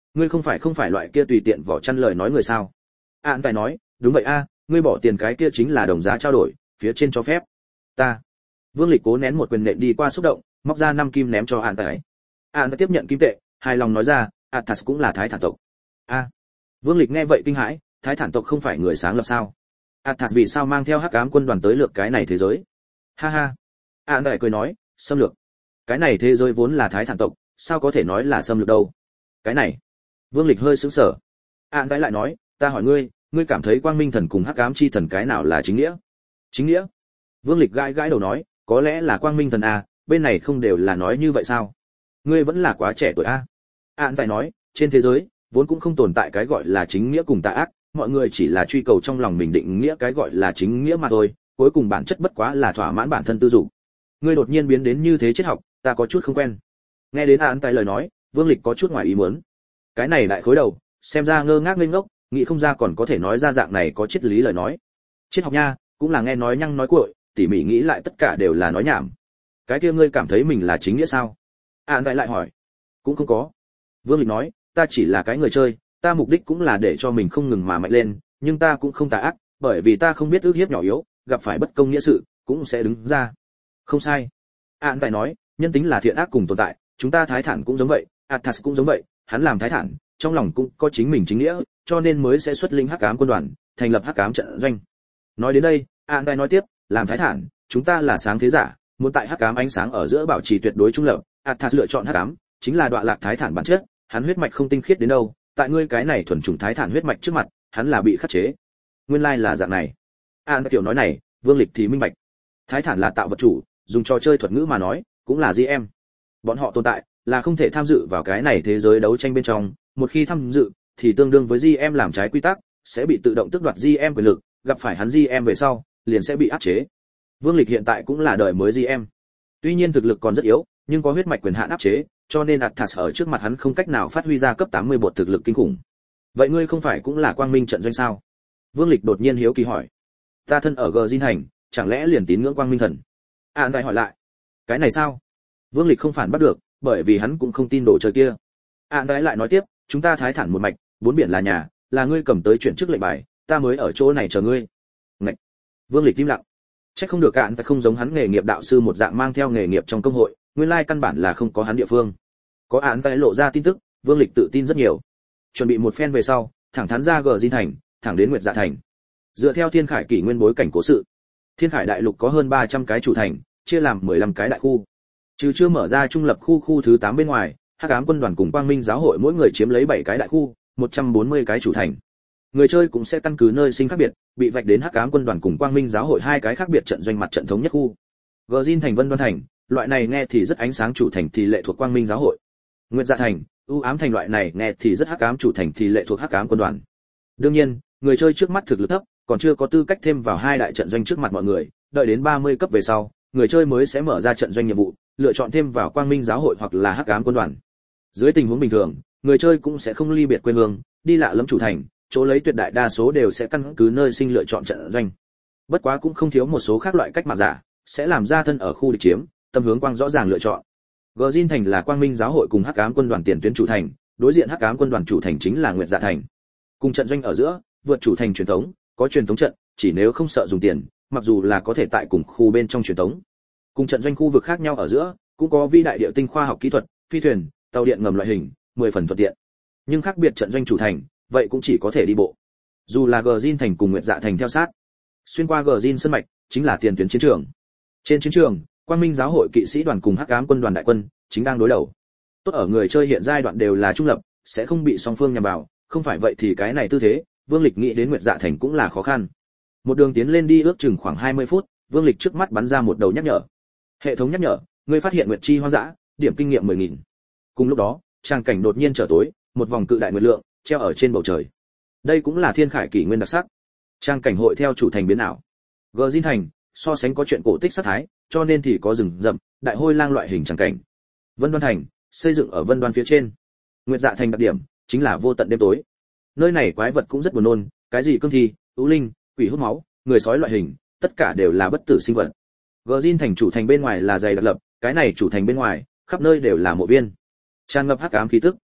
Ngươi không phải không phải loại kia tùy tiện vỏ chăn lời nói người sao? Án tài nói, đúng vậy a, ngươi bỏ tiền cái kia chính là đồng giá trao đổi, phía trên cho phép. Ta. Vương Lịch cố nén một quyền nện đi qua xúc động, móc ra năm kim ném cho Án tài. Án tiếp nhận kim tệ, hài lòng nói ra, Athas cũng là Thái Thản tộc. A. Vương Lịch nghe vậy kinh hãi, Thái Thản tộc không phải người sáng lập sao? Athas vì sao mang theo Hắc Ám quân đoàn tới lược cái này thế giới? Ha ha. Án tài cười nói, xâm lược. Cái này thế giới vốn là Thái Thản tộc, sao có thể nói là xâm lược đâu? Cái này. Vương Lịch hơi sững sờ. Án tài lại nói, ta hỏi ngươi, ngươi cảm thấy Quang Minh thần cùng Hắc Ám chi thần cái nào là chính nghĩa? Chính nghĩa? Vương Lịch gãi gãi đầu nói, có lẽ là Quang Minh thần a, bên này không đều là nói như vậy sao? Ngươi vẫn là quá trẻ tuổi a. Án tài nói, trên thế giới vốn cũng không tồn tại cái gọi là chính nghĩa cùng tà ác, mọi người chỉ là truy cầu trong lòng mình định nghĩa cái gọi là chính nghĩa mà thôi, cuối cùng bản chất bất quá là thỏa mãn bản thân tư dục. Ngươi đột nhiên biến đến như thế triết học, ta có chút không quen. Nghe đến Án tài lời nói, Vương Lịch có chút ngoài ý muốn. Cái này đại khối đầu, xem ra ngơ ngác ngây ngốc, nghĩ không ra còn có thể nói ra dạng này có triết lý lời nói. Triết học nha, cũng là nghe nói nhăng nói cuội, tỉ mỉ nghĩ lại tất cả đều là nói nhảm. Cái kia ngươi cảm thấy mình là chính nghĩa sao? Án tài lại hỏi. Cũng không có. Vương Lịch nói, ta chỉ là cái người chơi, ta mục đích cũng là để cho mình không ngừng mà mạnh lên, nhưng ta cũng không tà ác, bởi vì ta không biết ước hiếp nhỏ yếu, gặp phải bất công nghĩa sự, cũng sẽ đứng ra. Không sai. Án tài nói, nhân tính là thiện ác cùng tồn tại, chúng ta Thái Thản cũng giống vậy, Athas cũng giống vậy, hắn làm Thái Thản, trong lòng cũng có chính mình chính nghĩa, cho nên mới sẽ xuất linh Hắc Ám quân đoàn, thành lập Hắc Ám trận doanh. Nói đến đây, Án tài nói tiếp, làm Thái Thản, chúng ta là sáng thế giả, muốn tại Hắc Ám ánh sáng ở giữa bảo trì tuyệt đối trung lập, Athas lựa chọn Hắc Ám, chính là đọa lạc Thái Thản bản chất, hắn huyết mạch không tinh khiết đến đâu, tại ngươi cái này thuần chủng Thái Thản huyết mạch trước mặt, hắn là bị khắc chế. Nguyên lai là dạng này. An kiểu nói này, Vương Lịch thì minh bạch. Thái Thản là tạo vật chủ, dùng trò chơi thuật ngữ mà nói, cũng là giê em. Bọn họ tồn tại, là không thể tham dự vào cái này thế giới đấu tranh bên trong, một khi tham dự, thì tương đương với giê em làm trái quy tắc, sẽ bị tự động tước đoạt giê em quyền lực, gặp phải hắn giê em về sau, liền sẽ bị áp chế. Vương Lịch hiện tại cũng là đời mới giê em. Tuy nhiên thực lực còn rất yếu, nhưng có huyết mạch quyền hạn áp chế, cho nên Athas ở trước mặt hắn không cách nào phát huy ra cấp tám mươi bột thực lực kinh khủng. Vậy ngươi không phải cũng là Quang Minh trận doanh sao? Vương Lịch đột nhiên hiếu kỳ hỏi. Ta thân ở Gờ thành, chẳng lẽ liền tín ngưỡng Quang Minh thần? Án đại hỏi lại. Cái này sao? Vương Lịch không phản bắt được, bởi vì hắn cũng không tin đồ chơi kia. Án đại lại nói tiếp, chúng ta Thái Thản một mạch, bốn biển là nhà, là ngươi cầm tới chuyển chức lệnh bài, ta mới ở chỗ này chờ ngươi. Ngậy. Vương Lịch im lặng. Chắc không được Án ta không giống hắn nghề nghiệp đạo sư một dạng mang theo nghề nghiệp trong công hội, nguyên lai căn bản là không có hắn địa phương. Có Án ta lộ ra tin tức, Vương Lịch tự tin rất nhiều. Chuẩn bị một phen về sau, thẳng thắn ra Gờ thành, thẳng đến Nguyệt Dạ thành. Dựa theo Thiên Khải kỷ nguyên bối cảnh cố sự, Thiên Khải đại lục có hơn ba trăm cái chủ thành, chia làm mười lăm cái đại khu. Trừ chưa mở ra trung lập khu khu thứ tám bên ngoài, Hắc Ám quân đoàn cùng Quang Minh giáo hội mỗi người chiếm lấy bảy cái đại khu, một trăm bốn mươi cái chủ thành. Người chơi cũng sẽ căn cứ nơi sinh khác biệt, bị vạch đến Hắc Ám quân đoàn cùng Quang Minh giáo hội hai cái khác biệt trận doanh mặt trận thống nhất khu. Gờ thành Vân Đoan thành, loại này nghe thì rất ánh sáng chủ thành thì lệ thuộc Quang Minh giáo hội. Nguyệt Dạ thành, u ám thành loại này nghe thì rất hắc ám chủ thành thì lệ thuộc Hắc Ám quân đoàn. Đương nhiên, người chơi trước mắt thực lực thấp, còn chưa có tư cách thêm vào hai đại trận doanh trước mặt mọi người, đợi đến ba mươi cấp về sau, người chơi mới sẽ mở ra trận doanh nhiệm vụ, lựa chọn thêm vào Quang Minh giáo hội hoặc là Hắc Ám quân đoàn. Dưới tình huống bình thường, người chơi cũng sẽ không ly biệt quê hương, đi lạ lẫm chủ thành, chỗ lấy tuyệt đại đa số đều sẽ căn cứ nơi sinh lựa chọn trận doanh. Bất quá cũng không thiếu một số khác loại cách mà giả, sẽ làm ra thân ở khu địch chiếm, tâm hướng quang rõ ràng lựa chọn. Gờ thành là Quang Minh giáo hội cùng Hắc Ám quân đoàn tiền tuyến chủ thành, đối diện Hắc Ám quân đoàn chủ thành chính là Nguyệt Dạ thành. Cùng trận doanh ở giữa, vượt chủ thành truyền thống, có truyền thống trận, chỉ nếu không sợ dùng tiền, mặc dù là có thể tại cùng khu bên trong truyền thống. Cùng trận doanh khu vực khác nhau ở giữa, cũng có vi đại địa tinh khoa học kỹ thuật, phi thuyền, tàu điện ngầm loại hình, mười phần thuận tiện. Nhưng khác biệt trận doanh chủ thành, vậy cũng chỉ có thể đi bộ. Dù là Gờ thành cùng Nguyệt Dạ thành theo sát, xuyên qua Gờ sân mạch, chính là tiền tuyến chiến trường. Trên chiến trường, Quang Minh giáo hội kỵ sĩ đoàn cùng Hắc Ám quân đoàn đại quân chính đang đối đầu. Tốt ở người chơi hiện giai đoạn đều là trung lập, sẽ không bị song phương nhằm vào, không phải vậy thì cái này tư thế, Vương Lịch nghĩ đến Nguyệt Dạ thành cũng là khó khăn. Một đường tiến lên đi ước chừng khoảng hai mươi phút, Vương Lịch trước mắt bắn ra một đầu nhắc nhở. Hệ thống nhắc nhở, ngươi phát hiện nguyệt chi hoang dã, điểm kinh nghiệm mười nghìn. Cùng lúc đó, trang cảnh đột nhiên trở tối, một vòng cự đại nguyệt lượng treo ở trên bầu trời. Đây cũng là Thiên Khải kỷ nguyên đặc sắc. Trang cảnh hội theo chủ thành biến ảo. Gờ thành, so sánh có chuyện cổ tích sát thái, cho nên thì có rừng rậm, đại hôi lang loại hình trang cảnh. Vân Đoan thành, xây dựng ở Vân Đoan phía trên. Nguyệt Dạ thành đặc điểm chính là vô tận đêm tối. Nơi này quái vật cũng rất buồn nôn, cái gì cương thi, ưu linh, quỷ hút máu, người sói loại hình, tất cả đều là bất tử sinh vật. Gờ thành chủ thành bên ngoài là dày đặc lập, cái này chủ thành bên ngoài, khắp nơi đều là mộ viên. Tràn ngập hắc ám khí tức.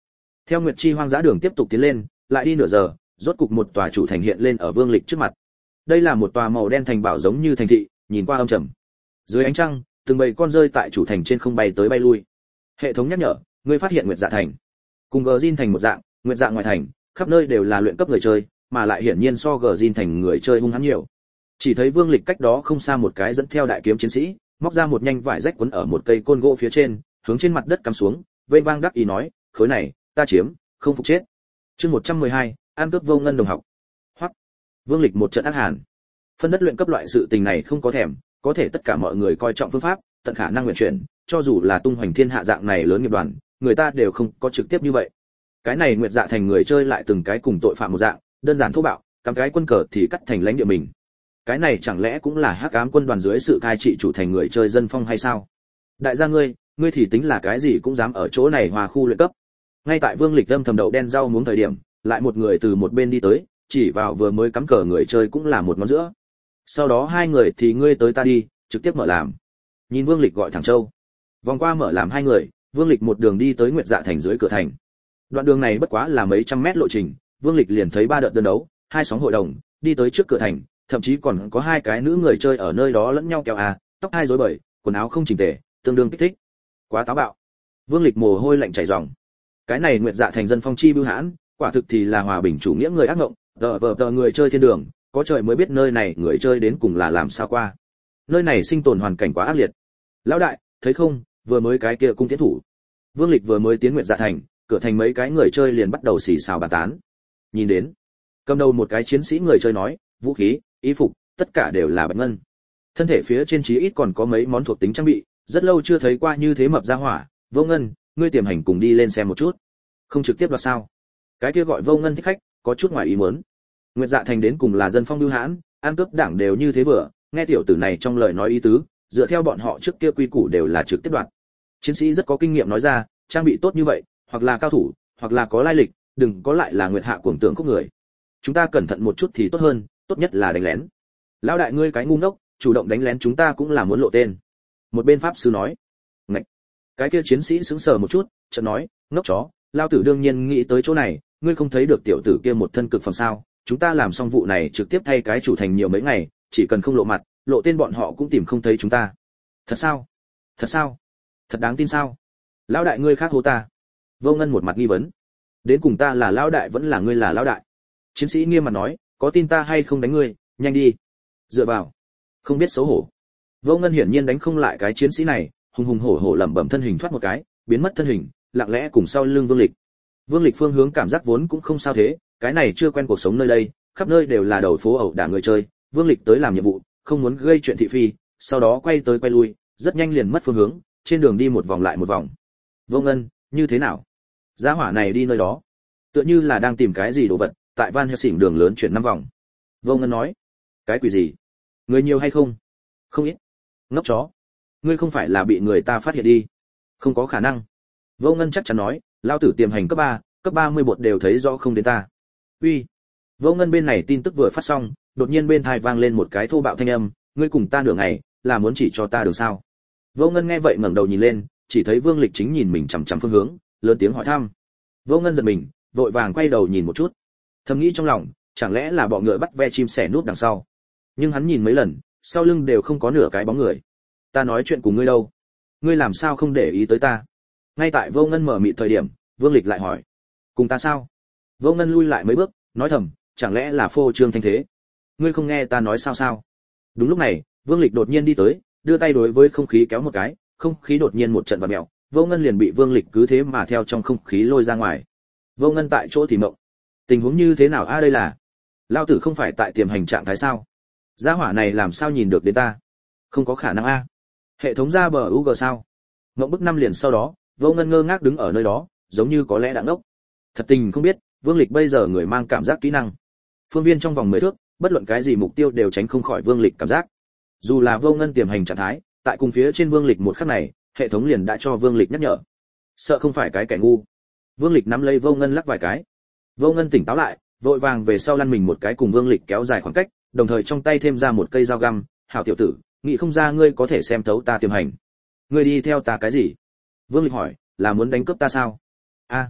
Theo Nguyệt Chi hoang dã đường tiếp tục tiến lên, lại đi nửa giờ, rốt cục một tòa chủ thành hiện lên ở Vương Lịch trước mặt. Đây là một tòa màu đen thành bảo giống như thành thị, nhìn qua âm trầm. Dưới ánh trăng, từng bầy con rơi tại chủ thành trên không bay tới bay lui. Hệ thống nhắc nhở, ngươi phát hiện Nguyệt Dạ thành. Cùng Gjin thành một dạng, Nguyệt Dạ ngoài thành, khắp nơi đều là luyện cấp người chơi, mà lại hiển nhiên so Gjin thành người chơi hung hãn nhiều. Chỉ thấy Vương Lịch cách đó không xa một cái dẫn theo đại kiếm chiến sĩ, móc ra một nhanh vải rách quấn ở một cây côn gỗ phía trên, hướng trên mặt đất cắm xuống, vây vang đắc ý nói, khối này, ta chiếm, không phục chết. Chương một trăm mười hai, an cướp vô ngân đồng học. Hoắc. Vương Lịch một trận ác hàn. Phân đất luyện cấp loại sự tình này không có thèm, có thể tất cả mọi người coi trọng phương pháp, tận khả năng nguyện chuyển, cho dù là tung hoành thiên hạ dạng này lớn nghiệp đoàn, người ta đều không có trực tiếp như vậy. Cái này Nguyệt Dạ thành người chơi lại từng cái cùng tội phạm một dạng, đơn giản thô bạo, cắm cái quân cờ thì cắt thành lãnh địa mình. Cái này chẳng lẽ cũng là Hắc Ám quân đoàn dưới sự cai trị chủ thành người chơi dân phong hay sao? Đại gia ngươi, ngươi thì tính là cái gì cũng dám ở chỗ này hòa khu luyện cấp. Ngay tại Vương Lịch âm thầm đậu đen rau muống thời điểm, lại một người từ một bên đi tới, chỉ vào vừa mới cắm cờ người chơi cũng là một ngón giữa. Sau đó hai người thì ngươi tới ta đi, trực tiếp mở làm. Nhìn Vương Lịch gọi thẳng Châu. Vòng qua mở làm hai người, Vương Lịch một đường đi tới Nguyệt Dạ thành dưới cửa thành. Đoạn đường này bất quá là mấy trăm mét lộ trình, Vương Lịch liền thấy ba đợt đơn đấu, hai sóng hội đồng, đi tới trước cửa thành, thậm chí còn có hai cái nữ người chơi ở nơi đó lẫn nhau kéo à, tóc hai rối bời, quần áo không chỉnh tề, tương đương kích thích. Quá táo bạo. Vương Lịch mồ hôi lạnh chảy ròng. Cái này Nguyệt Dạ thành dân phong chi bưu hãn, quả thực thì là hòa bình chủ nghĩa người ác ngộng, tờ vờ tờ người chơi thiên đường, có trời mới biết nơi này người chơi đến cùng là làm sao qua. Nơi này sinh tồn hoàn cảnh quá ác liệt. Lão đại, thấy không, vừa mới cái kia cung tiến thủ. Vương Lịch vừa mới tiến Nguyệt Dạ thành, cửa thành mấy cái người chơi liền bắt đầu xì xào bàn tán. Nhìn đến, cầm đầu một cái chiến sĩ người chơi nói, vũ khí, y phục, tất cả đều là bạch ngân. Thân thể phía trên chí ít còn có mấy món thuộc tính trang bị, rất lâu chưa thấy qua như thế mập ra hỏa. Vô Ngân, ngươi tiềm hành cùng đi lên xem một chút. Không trực tiếp đoạt sao? Cái kia gọi Vô Ngân thích khách, có chút ngoài ý muốn. Nguyệt Dạ thành đến cùng là dân phong bưu hãn, ăn cướp đảng đều như thế vừa, nghe tiểu tử này trong lời nói ý tứ, dựa theo bọn họ trước kia quy củ đều là trực tiếp đoạt. Chiến sĩ rất có kinh nghiệm nói ra, trang bị tốt như vậy, hoặc là cao thủ, hoặc là có lai lịch, đừng có lại là Nguyệt Hạ cuồng tưởng khúc người. Chúng ta cẩn thận một chút thì tốt hơn, tốt nhất là đánh lén. Lão đại ngươi cái ngu ngốc, chủ động đánh lén chúng ta cũng là muốn lộ tên. Một bên pháp sư nói. Ngậy. Cái kia chiến sĩ sững sờ một chút, chợt nói, ngốc chó, lao tử đương nhiên nghĩ tới chỗ này, ngươi không thấy được tiểu tử kia một thân cực phẩm sao? Chúng ta làm xong vụ này trực tiếp thay cái chủ thành nhiều mấy ngày, chỉ cần không lộ mặt, lộ tên bọn họ cũng tìm không thấy chúng ta. Thật sao? Thật sao? Thật đáng tin sao? Lão đại ngươi khác hô ta. Vô Ngân một mặt nghi vấn. Đến cùng ta là lão đại vẫn là ngươi là lão đại? Chiến sĩ nghiêm mặt nói, có tin ta hay không đánh ngươi, nhanh đi. Dựa vào. Không biết xấu hổ. Vô Ngân hiển nhiên đánh không lại cái chiến sĩ này, hùng hùng hổ hổ lẩm bẩm thân hình thoát một cái, biến mất thân hình, lặng lẽ cùng sau lưng Vương Lịch. Vương Lịch phương hướng cảm giác vốn cũng không sao thế, cái này chưa quen cuộc sống nơi đây, khắp nơi đều là đầu phố ẩu đả người chơi, Vương Lịch tới làm nhiệm vụ, không muốn gây chuyện thị phi, sau đó quay tới quay lui, rất nhanh liền mất phương hướng, trên đường đi một vòng lại một vòng. Vô Ngân, như thế nào? Giá hỏa này đi nơi đó, tựa như là đang tìm cái gì đồ vật, tại Van Helsing đường lớn chuyển năm vòng. Vô Ngân nói, cái quỷ gì? Người nhiều hay không? Không ít. Ngốc chó, ngươi không phải là bị người ta phát hiện đi? Không có khả năng. Vô Ngân chắc chắn nói, lao tử tiềm hành cấp ba, cấp ba mươi bột đều thấy rõ không đến ta. Uy. Vô Ngân bên này tin tức vừa phát xong, đột nhiên bên tai vang lên một cái thô bạo thanh âm, ngươi cùng ta nửa ngày, là muốn chỉ cho ta đường sao? Vô Ngân nghe vậy ngẩng đầu nhìn lên, chỉ thấy Vương Lịch chính nhìn mình chằm chằm phương hướng, lớn tiếng hỏi thăm. Vô Ngân giật mình, vội vàng quay đầu nhìn một chút. Thầm nghĩ trong lòng, chẳng lẽ là bọ ngựa bắt ve chim sẻ núp đằng sau. Nhưng hắn nhìn mấy lần, sau lưng đều không có nửa cái bóng người. Ta nói chuyện cùng ngươi đâu? Ngươi làm sao không để ý tới ta? Ngay tại Vô Ngân mở mịt thời điểm, Vương Lịch lại hỏi. Cùng ta sao? Vô Ngân lui lại mấy bước, nói thầm, chẳng lẽ là phô trương thanh thế? Ngươi không nghe ta nói sao sao? Đúng lúc này, Vương Lịch đột nhiên đi tới, đưa tay đối với không khí kéo một cái, không khí đột nhiên một trận vặn mèo, Vô Ngân liền bị Vương Lịch cứ thế mà theo trong không khí lôi ra ngoài. Vô Ngân tại chỗ thì mộng. Tình huống như thế nào a à đây là? Lao tử không phải tại tiềm hành trạng thái sao? Gia hỏa này làm sao nhìn được đến ta? Không có khả năng a. À. Hệ thống ra bờ u giê sao? Ngộng bức năm liền sau đó, Vô Ngân ngơ ngác đứng ở nơi đó, giống như có lẽ đã ngốc. Thật tình không biết, Vương Lịch bây giờ người mang cảm giác kỹ năng. Phương viên trong vòng mười thước, bất luận cái gì mục tiêu đều tránh không khỏi Vương Lịch cảm giác. Dù là Vô Ngân tiềm hành trạng thái, tại cùng phía trên Vương Lịch một khắc này, hệ thống liền đã cho Vương Lịch nhắc nhở. Sợ không phải cái kẻ ngu. Vương Lịch nắm lấy Vô Ngân lắc vài cái. Vô Ngân tỉnh táo lại, vội vàng về sau lăn mình một cái cùng Vương Lịch kéo dài khoảng cách, đồng thời trong tay thêm ra một cây dao găm, "Hảo tiểu tử, nghĩ không ra ngươi có thể xem thấu ta tiềm hành. Ngươi đi theo ta cái gì?" Vương Lịch hỏi, "Là muốn đánh cướp ta sao?" "A."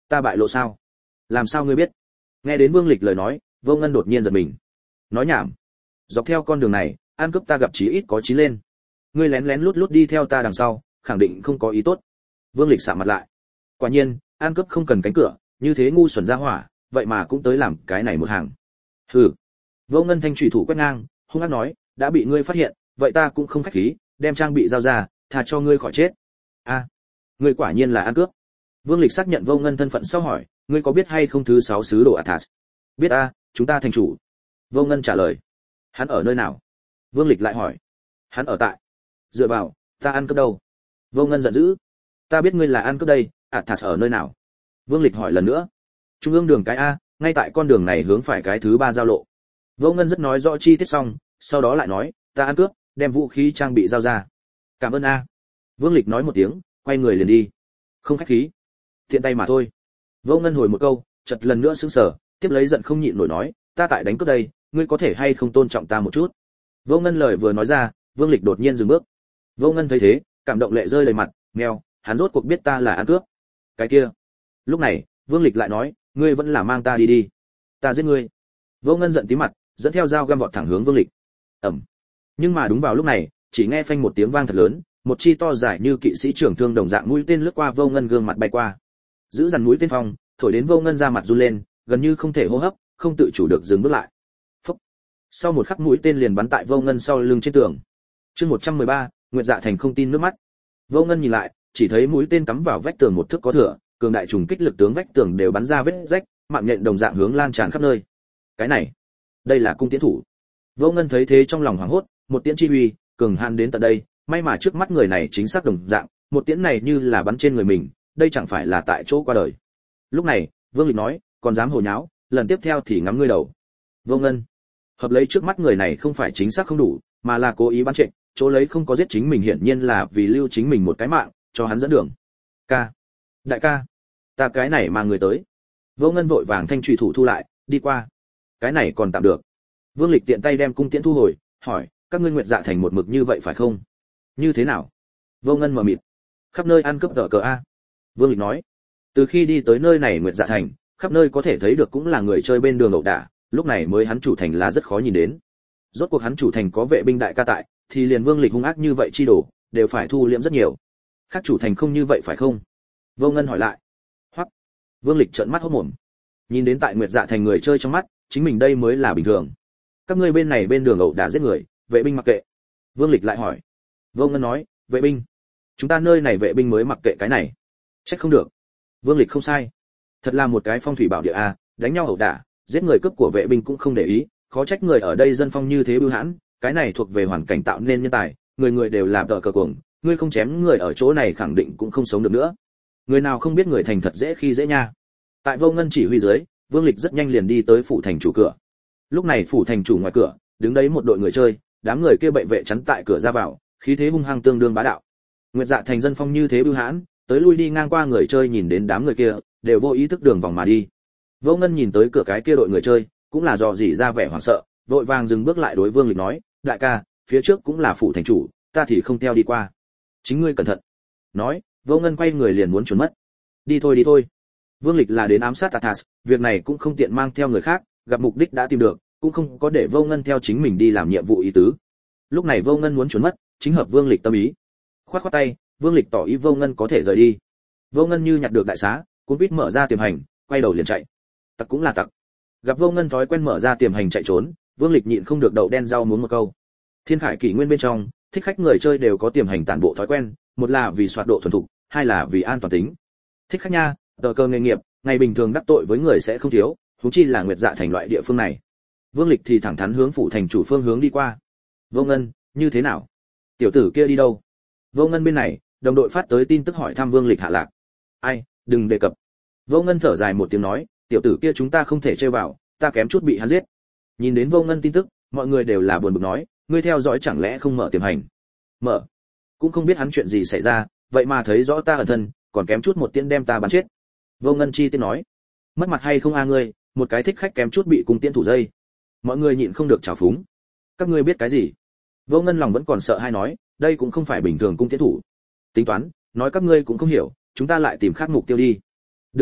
ta bại lộ sao? Làm sao ngươi biết? Nghe đến Vương Lịch lời nói, Vô Ngân đột nhiên giật mình. Nói nhảm. Dọc theo con đường này, ăn cướp ta gặp chí ít có chín lên. Ngươi lén lén lút lút đi theo ta đằng sau, khẳng định không có ý tốt. Vương Lịch sạm mặt lại. Quả nhiên, ăn cướp không cần cánh cửa, như thế ngu xuẩn ra hỏa, vậy mà cũng tới làm cái này một hàng. Hừ. Vô Ngân thanh chủy thủ quét ngang, hung ác nói, đã bị ngươi phát hiện, vậy ta cũng không khách khí, đem trang bị giao ra, tha cho ngươi khỏi chết. A, à, ngươi quả nhiên là ăn cướp. Vương Lịch xác nhận Vô Ngân thân phận sau hỏi, ngươi có biết hay không thứ sáu sứ đồ Athas? Biết a, chúng ta thành chủ. Vô Ngân trả lời. Hắn ở nơi nào? Vương Lịch lại hỏi. Hắn ở tại. Dựa vào, ta ăn cướp đâu? Vô Ngân giận dữ. Ta biết ngươi là ăn cướp đây, Athas ở nơi nào? Vương Lịch hỏi lần nữa. Trung ương đường cái a, ngay tại con đường này hướng phải cái thứ ba giao lộ. Vô Ngân rất nói rõ chi tiết xong, sau đó lại nói, ta ăn cướp, đem vũ khí trang bị giao ra. Cảm ơn a. Vương Lịch nói một tiếng, quay người liền đi. Không khách khí, tiện tay mà thôi. Vô Ngân hồi một câu, chợt lần nữa sững sờ, tiếp lấy giận không nhịn nổi nói, ta tại đánh cướp đây, ngươi có thể hay không tôn trọng ta một chút? Vô Ngân lời vừa nói ra, Vương Lịch đột nhiên dừng bước. Vô Ngân thấy thế, cảm động lệ rơi đầy mặt, nghèo, hắn rốt cuộc biết ta là ăn cướp. Cái kia. Lúc này, Vương Lịch lại nói, ngươi vẫn là mang ta đi đi, ta giết ngươi. Vô Ngân giận tí mặt, dẫn theo dao găm vọt thẳng hướng Vương Lịch. Ầm. Nhưng mà đúng vào lúc này, chỉ nghe phanh một tiếng vang thật lớn, một chi to dài như kỵ sĩ trưởng thương đồng dạng mũi tên lướt qua Vô Ngân gương mặt bay qua. Giữ dằn mũi tên phong, thổi đến Vô Ngân ra mặt run lên, gần như không thể hô hấp, không tự chủ được dừng bước lại. Phốc. Sau một khắc mũi tên liền bắn tại Vô Ngân sau lưng trên tường. Chương một trăm mười ba, Nguyệt Dạ Thành không tin nước mắt. Vô Ngân nhìn lại, chỉ thấy mũi tên cắm vào vách tường một thước có thừa, cường đại trùng kích lực tướng vách tường đều bắn ra vết rách, mạng nhện đồng dạng hướng lan tràn khắp nơi. Cái này, đây là cung tiễn thủ. Vô Ngân thấy thế trong lòng hoảng hốt, một tiễn chi uy, cường hàn đến tận đây, may mà trước mắt người này chính xác đồng dạng, một tiễn này như là bắn trên người mình, đây chẳng phải là tại chỗ qua đời. Lúc này, Vương Lịch nói, còn dám hồ nháo, lần tiếp theo thì ngắm ngươi đầu. Vô Ngân, hợp lấy trước mắt người này không phải chính xác không đủ, mà là cố ý bắn trệ, chỗ lấy không có giết chính mình hiển nhiên là vì lưu chính mình một cái mạng, cho hắn dẫn đường. Ca, đại ca, ta cái này mà người tới. Vô Ngân vội vàng thanh trùy thủ thu lại, đi qua. Cái này còn tạm được. Vương Lịch tiện tay đem cung tiễn thu hồi, hỏi, các ngươi Nguyệt Dạ Thành một mực như vậy phải không? Như thế nào? Vô Ngân mờ mịt. Khắp nơi ăn cướp cờ cờ a. Vương Lịch nói, từ khi đi tới nơi này Nguyệt Dạ Thành, khắp nơi có thể thấy được cũng là người chơi bên đường ẩu đả, lúc này mới hắn chủ thành là rất khó nhìn đến. Rốt cuộc hắn chủ thành có vệ binh đại ca tại, thì liền Vương Lịch hung ác như vậy chi đổ, đều phải thu liễm rất nhiều. Khác chủ thành không như vậy phải không? Vô Ngân hỏi lại. Hoắc. Vương Lịch trợn mắt hốt mồm. Nhìn đến tại Nguyệt Dạ Thành người chơi trong mắt, chính mình đây mới là bình thường. Các ngươi bên này bên đường ẩu đả giết người, vệ binh mặc kệ. Vương Lịch lại hỏi. Vô Ngân nói, vệ binh. Chúng ta nơi này vệ binh mới mặc kệ cái này. Trách không được. Vương Lịch không sai. Thật là một cái phong thủy bảo địa a, đánh nhau ẩu đả, giết người cướp của vệ binh cũng không để ý, khó trách người ở đây dân phong như thế bưu hãn, cái này thuộc về hoàn cảnh tạo nên nhân tài, người người đều làm tợ cờ cuồng, ngươi không chém người ở chỗ này khẳng định cũng không sống được nữa. Người nào không biết người thành thật dễ khi dễ nha. Tại Vô Ngân chỉ huy dưới, Vương Lịch rất nhanh liền đi tới phủ thành chủ cửa. Lúc này phủ thành chủ ngoài cửa, đứng đấy một đội người chơi, đám người kia bệ vệ chắn tại cửa ra vào, khí thế hung hăng tương đương bá đạo. Nguyệt Dạ Thành dân phong như thế bưu hãn, tới lui đi ngang qua người chơi nhìn đến đám người kia, đều vô ý thức đường vòng mà đi. Vô Ngân nhìn tới cửa cái kia đội người chơi, cũng là dò dỉ ra vẻ hoảng sợ, vội vàng dừng bước lại đối Vương Lịch nói, đại ca, phía trước cũng là phủ thành chủ, ta thì không theo đi qua. Chính ngươi cẩn thận. Nói, Vô Ngân quay người liền muốn trốn mất. Đi thôi đi thôi. Vương Lịch là đến ám sát Athas, việc này cũng không tiện mang theo người khác, gặp mục đích đã tìm được, cũng không có để Vô Ngân theo chính mình đi làm nhiệm vụ ý tứ. Lúc này Vô Ngân muốn trốn mất, chính hợp Vương Lịch tâm ý. Khoát khoát tay, Vương Lịch tỏ ý Vô Ngân có thể rời đi. Vô Ngân như nhặt được đại xá, cũng biết mở ra tiềm hành, quay đầu liền chạy. Tặc cũng là tặc. Gặp Vô Ngân thói quen mở ra tiềm hành chạy trốn, Vương Lịch nhịn không được đậu đen rau muốn một câu. Thiên Khải kỷ nguyên bên trong, thích khách người chơi đều có tiềm hành tản bộ thói quen, một là vì soạt độ thuần thục, hai là vì an toàn tính. Thích khách nha, tờ cơ nghề nghiệp, ngày bình thường đắc tội với người sẽ không thiếu, huống chi là Nguyệt Dạ Thành loại địa phương này. Vương Lịch thì thẳng thắn hướng phủ thành chủ phương hướng đi qua. Vô Ngân, như thế nào? Tiểu tử kia đi đâu? Vô Ngân bên này, đồng đội phát tới tin tức hỏi thăm Vương Lịch hạ lạc. Ai, đừng đề cập. Vô Ngân thở dài một tiếng nói, tiểu tử kia chúng ta không thể chơi vào, ta kém chút bị hắn giết. Nhìn đến Vô Ngân tin tức, mọi người đều là buồn bực nói, ngươi theo dõi chẳng lẽ không mở tiềm hành? Mở. Cũng không biết hắn chuyện gì xảy ra, vậy mà thấy rõ ta ẩn thân, còn kém chút một tiễn đem ta bắn chết. Vô Ngân chi tiết nói, mất mặt hay không a ngươi, một cái thích khách kém chút bị cung tiễn thủ dây. Mọi người nhịn không được trào phúng. Các ngươi biết cái gì? Vô Ngân lòng vẫn còn sợ hay nói, đây cũng không phải bình thường cung tiễn thủ. Tính toán, nói các ngươi cũng không hiểu, chúng ta lại tìm khác mục tiêu đi. Đừng à,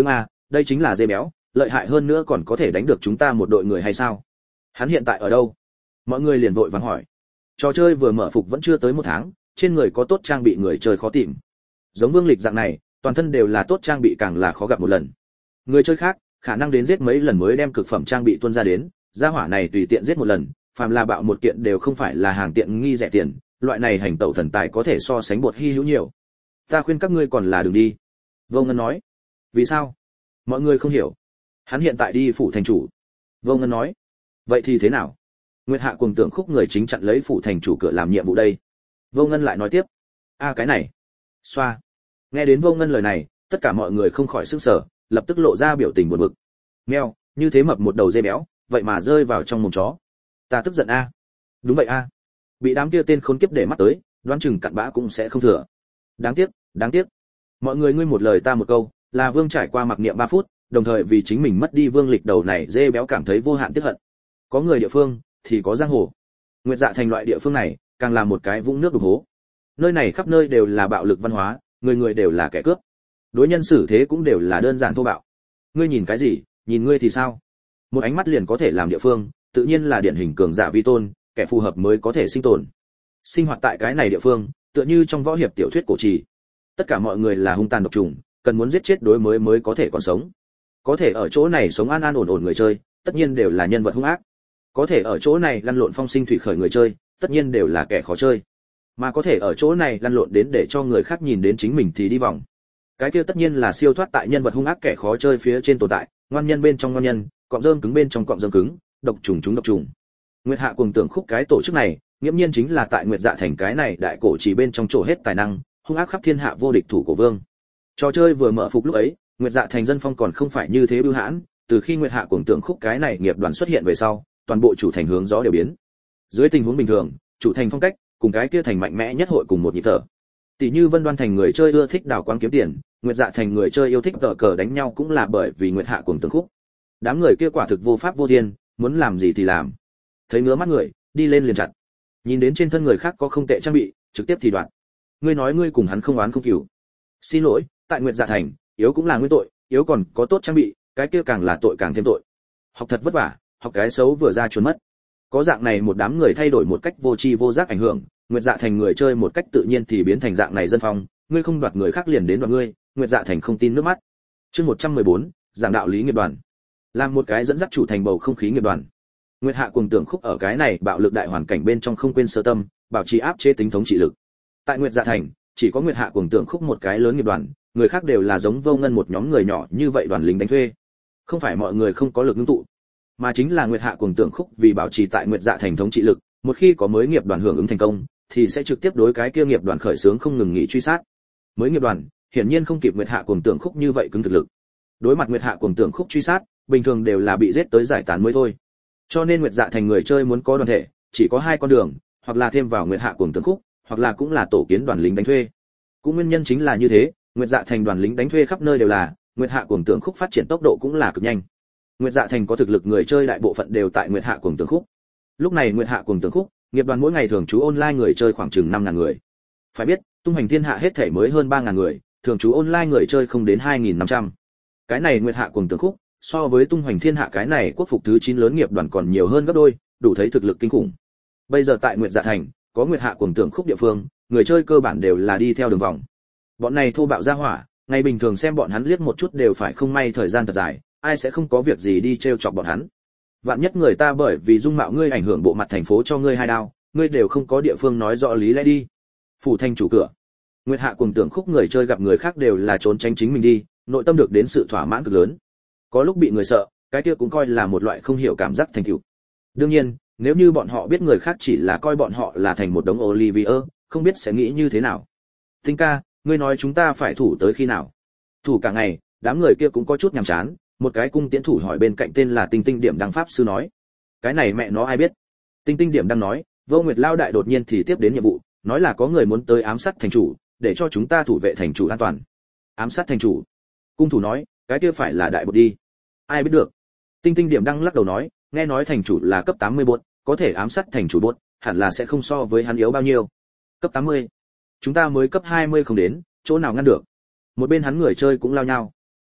đây chính là dê béo, lợi hại hơn nữa còn có thể đánh được chúng ta một đội người hay sao? Hắn hiện tại ở đâu? Mọi người liền vội vàng hỏi. Trò chơi vừa mở phục vẫn chưa tới một tháng, trên người có tốt trang bị người chơi khó tìm. Giống Vương Lịch dạng này, toàn thân đều là tốt trang bị càng là khó gặp một lần. Người chơi khác, khả năng đến giết mấy lần mới đem cực phẩm trang bị tuôn ra đến, gia hỏa này tùy tiện giết một lần, phàm là bạo một kiện đều không phải là hàng tiện nghi rẻ tiền, loại này hành tẩu thần tài có thể so sánh bột hy hữu nhiều. Ta khuyên các ngươi còn là đừng đi. Vô Ngân nói. Vì sao? Mọi người không hiểu. Hắn hiện tại đi phủ thành chủ. Vô Ngân nói. Vậy thì thế nào? Nguyệt Hạ Cuồng Tưởng Khúc người chính chặn lấy phủ thành chủ cửa làm nhiệm vụ đây. Vô Ngân lại nói tiếp. A cái này. Xoa. Nghe đến Vô Ngân lời này, tất cả mọi người không khỏi sửng sở, lập tức lộ ra biểu tình buồn bực. Meo, như thế mập một đầu dê béo, vậy mà rơi vào trong mồm chó. Ta tức giận a. Đúng vậy a. Bị đám kia tên khốn kiếp để mắt tới, đoán chừng cặn bã cũng sẽ không thừa. Đáng tiếc, đáng tiếc. Mọi người ngươi một lời ta một câu, là Vương trải qua mặc niệm ba phút, đồng thời vì chính mình mất đi Vương Lịch đầu này dê béo cảm thấy vô hạn tiếc hận. Có người địa phương thì có giang hồ. Nguyệt Dạ thành loại địa phương này, càng là một cái vũng nước đục hố. Nơi này khắp nơi đều là bạo lực văn hóa, người người đều là kẻ cướp. Đối nhân xử thế cũng đều là đơn giản thô bạo. Ngươi nhìn cái gì, nhìn ngươi thì sao? Một ánh mắt liền có thể làm địa phương, tự nhiên là điển hình cường giả vi tôn, kẻ phù hợp mới có thể sinh tồn. Sinh hoạt tại cái này địa phương, tựa như trong võ hiệp tiểu thuyết cổ trì. Tất cả mọi người là hung tàn độc trùng, cần muốn giết chết đối mới mới có thể còn sống. Có thể ở chỗ này sống an an ổn ổn người chơi, tất nhiên đều là nhân vật hung ác. Có thể ở chỗ này lăn lộn phong sinh thủy khởi người chơi, tất nhiên đều là kẻ khó chơi. Mà có thể ở chỗ này lăn lộn đến để cho người khác nhìn đến chính mình thì đi vòng. Cái kia tất nhiên là siêu thoát tại nhân vật hung ác kẻ khó chơi phía trên tồn tại, ngoan nhân bên trong ngoan nhân, cọm rơm cứng bên trong cọm rơm cứng, độc trùng chúng độc trùng. Nguyệt Hạ Cuồng Tưởng Khúc cái tổ chức này, nghiễm nhiên chính là tại Nguyệt Dạ thành cái này đại cổ chỉ bên trong chỗ hết tài năng, hung ác khắp thiên hạ vô địch thủ cổ vương. Trò chơi vừa mở phục lúc ấy, Nguyệt Dạ thành dân phong còn không phải như thế bưu hãn, từ khi Nguyệt Hạ Cuồng Tưởng Khúc cái này nghiệp đoàn xuất hiện về sau, toàn bộ chủ thành hướng gió đều biến. Dưới tình huống bình thường, chủ thành phong cách cùng cái kia thành mạnh mẽ nhất hội cùng một nhịp thở. Tỷ như Vân Đoan thành người chơi ưa thích đào quáng kiếm tiền, Nguyệt Dạ thành người chơi yêu thích cờ cờ đánh nhau cũng là bởi vì Nguyệt Hạ Cuồng Tưởng Khúc. Đám người kia quả thực vô pháp vô thiên, muốn làm gì thì làm. Thấy ngứa mắt người, đi lên liền chặt. Nhìn đến trên thân người khác có không tệ trang bị, trực tiếp thì đoạn. Ngươi nói ngươi cùng hắn không oán không cừu. Xin lỗi, tại Nguyệt Dạ thành, yếu cũng là nguyên tội, yếu còn có tốt trang bị, cái kia càng là tội càng thêm tội. Học thật vất vả, học cái xấu vừa ra chuồn mất. Có dạng này một đám người thay đổi một cách vô tri vô giác ảnh hưởng, Nguyệt Dạ thành người chơi một cách tự nhiên thì biến thành dạng này dân phong, ngươi không đoạt người khác liền đến đoạt ngươi, Nguyệt Dạ thành không tin nước mắt. Chương một trăm mười bốn, giảng đạo lý nghiệp đoàn. Làm một cái dẫn dắt chủ thành bầu không khí nghiệp đoàn. Nguyệt Hạ Cuồng Tưởng Khúc ở cái này bạo lực đại hoàn cảnh bên trong không quên sơ tâm, bảo trì áp chế tính thống trị lực. Tại Nguyệt Dạ thành, chỉ có Nguyệt Hạ Cuồng Tưởng Khúc một cái lớn nghiệp đoàn, người khác đều là giống Vô Ngân một nhóm người nhỏ như vậy đoàn lính đánh thuê. Không phải mọi người không có lực ngưng tụ, mà chính là Nguyệt Hạ Cuồng Tưởng Khúc vì bảo trì tại Nguyệt Dạ thành thống trị lực, một khi có mới nghiệp đoàn hưởng ứng thành công, thì sẽ trực tiếp đối cái kia nghiệp đoàn khởi xướng không ngừng nghỉ truy sát. Mới nghiệp đoàn, hiển nhiên không kịp Nguyệt Hạ Cuồng Tưởng Khúc như vậy cứng thực lực. Đối mặt Nguyệt Hạ Cuồng Tưởng Khúc truy sát, bình thường đều là bị giết tới giải tán mới thôi. Cho nên Nguyệt Dạ thành người chơi muốn có đoàn thể, chỉ có hai con đường, hoặc là thêm vào Nguyệt Hạ Cuồng Tưởng Khúc, hoặc là cũng là tổ kiến đoàn lính đánh thuê. Cũng nguyên nhân chính là như thế, Nguyệt Dạ thành đoàn lính đánh thuê khắp nơi đều là, Nguyệt Hạ Cuồng Tưởng Khúc phát triển tốc độ cũng là cực nhanh. Nguyệt Dạ thành có thực lực người chơi đại bộ phận đều tại Nguyệt Hạ Cuồng Tưởng Khúc. Lúc này Nguyệt Hạ Cuồng Tưởng Khúc, nghiệp đoàn mỗi ngày thường trú online người chơi khoảng chừng năm ngàn người. Phải biết, tung hành thiên hạ hết thảy mới hơn ba ngàn người, thường trú online người chơi không đến hai nghìn năm trăm. Cái này Nguyệt Hạ Cuồng Tưởng Khúc, so với tung hoành thiên hạ cái này quốc phục thứ chín lớn nghiệp đoàn còn nhiều hơn gấp đôi, đủ thấy thực lực kinh khủng. Bây giờ tại Nguyệt Dạ thành, có Nguyệt Hạ Cuồng Tưởng Khúc địa phương, người chơi cơ bản đều là đi theo đường vòng. Bọn này thô bạo ra hỏa, ngày bình thường xem bọn hắn liếc một chút đều phải không may thời gian thật dài, ai sẽ không có việc gì đi trêu chọc bọn hắn. Vạn nhất người ta bởi vì dung mạo ngươi ảnh hưởng bộ mặt thành phố cho ngươi hai đao, ngươi đều không có địa phương nói rõ lý lẽ đi. Phủ thành chủ cửa. Nguyệt Hạ Cuồng Tưởng Khúc người chơi gặp người khác đều là trốn tránh chính mình đi, nội tâm được đến sự thỏa mãn cực lớn. Có lúc bị người sợ, cái kia cũng coi là một loại không hiểu cảm giác thành tựu. Đương nhiên, nếu như bọn họ biết người khác chỉ là coi bọn họ là thành một đống Olivier, không biết sẽ nghĩ như thế nào. Tinh ca, ngươi nói chúng ta phải thủ tới khi nào? Thủ cả ngày, đám người kia cũng có chút nhàm chán, một cái cung tiễn thủ hỏi bên cạnh tên là Tinh Tinh Điểm Đăng pháp sư nói. Cái này mẹ nó ai biết? Tinh Tinh Điểm Đăng nói, Vô Nguyệt Lao đại đột nhiên thì tiếp đến nhiệm vụ, nói là có người muốn tới ám sát thành chủ, để cho chúng ta thủ vệ thành chủ an toàn. Ám sát thành chủ? Cung thủ nói, cái kia phải là đại bột đi. Ai biết được? Tinh Tinh Điểm Đăng lắc đầu nói, nghe nói thành chủ là cấp tám mươi bột, có thể ám sát thành chủ bột, hẳn là sẽ không so với hắn yếu bao nhiêu. Cấp tám mươi? Chúng ta mới cấp hai mươi không đến, chỗ nào ngăn được? Một bên hắn người chơi cũng lao nhau.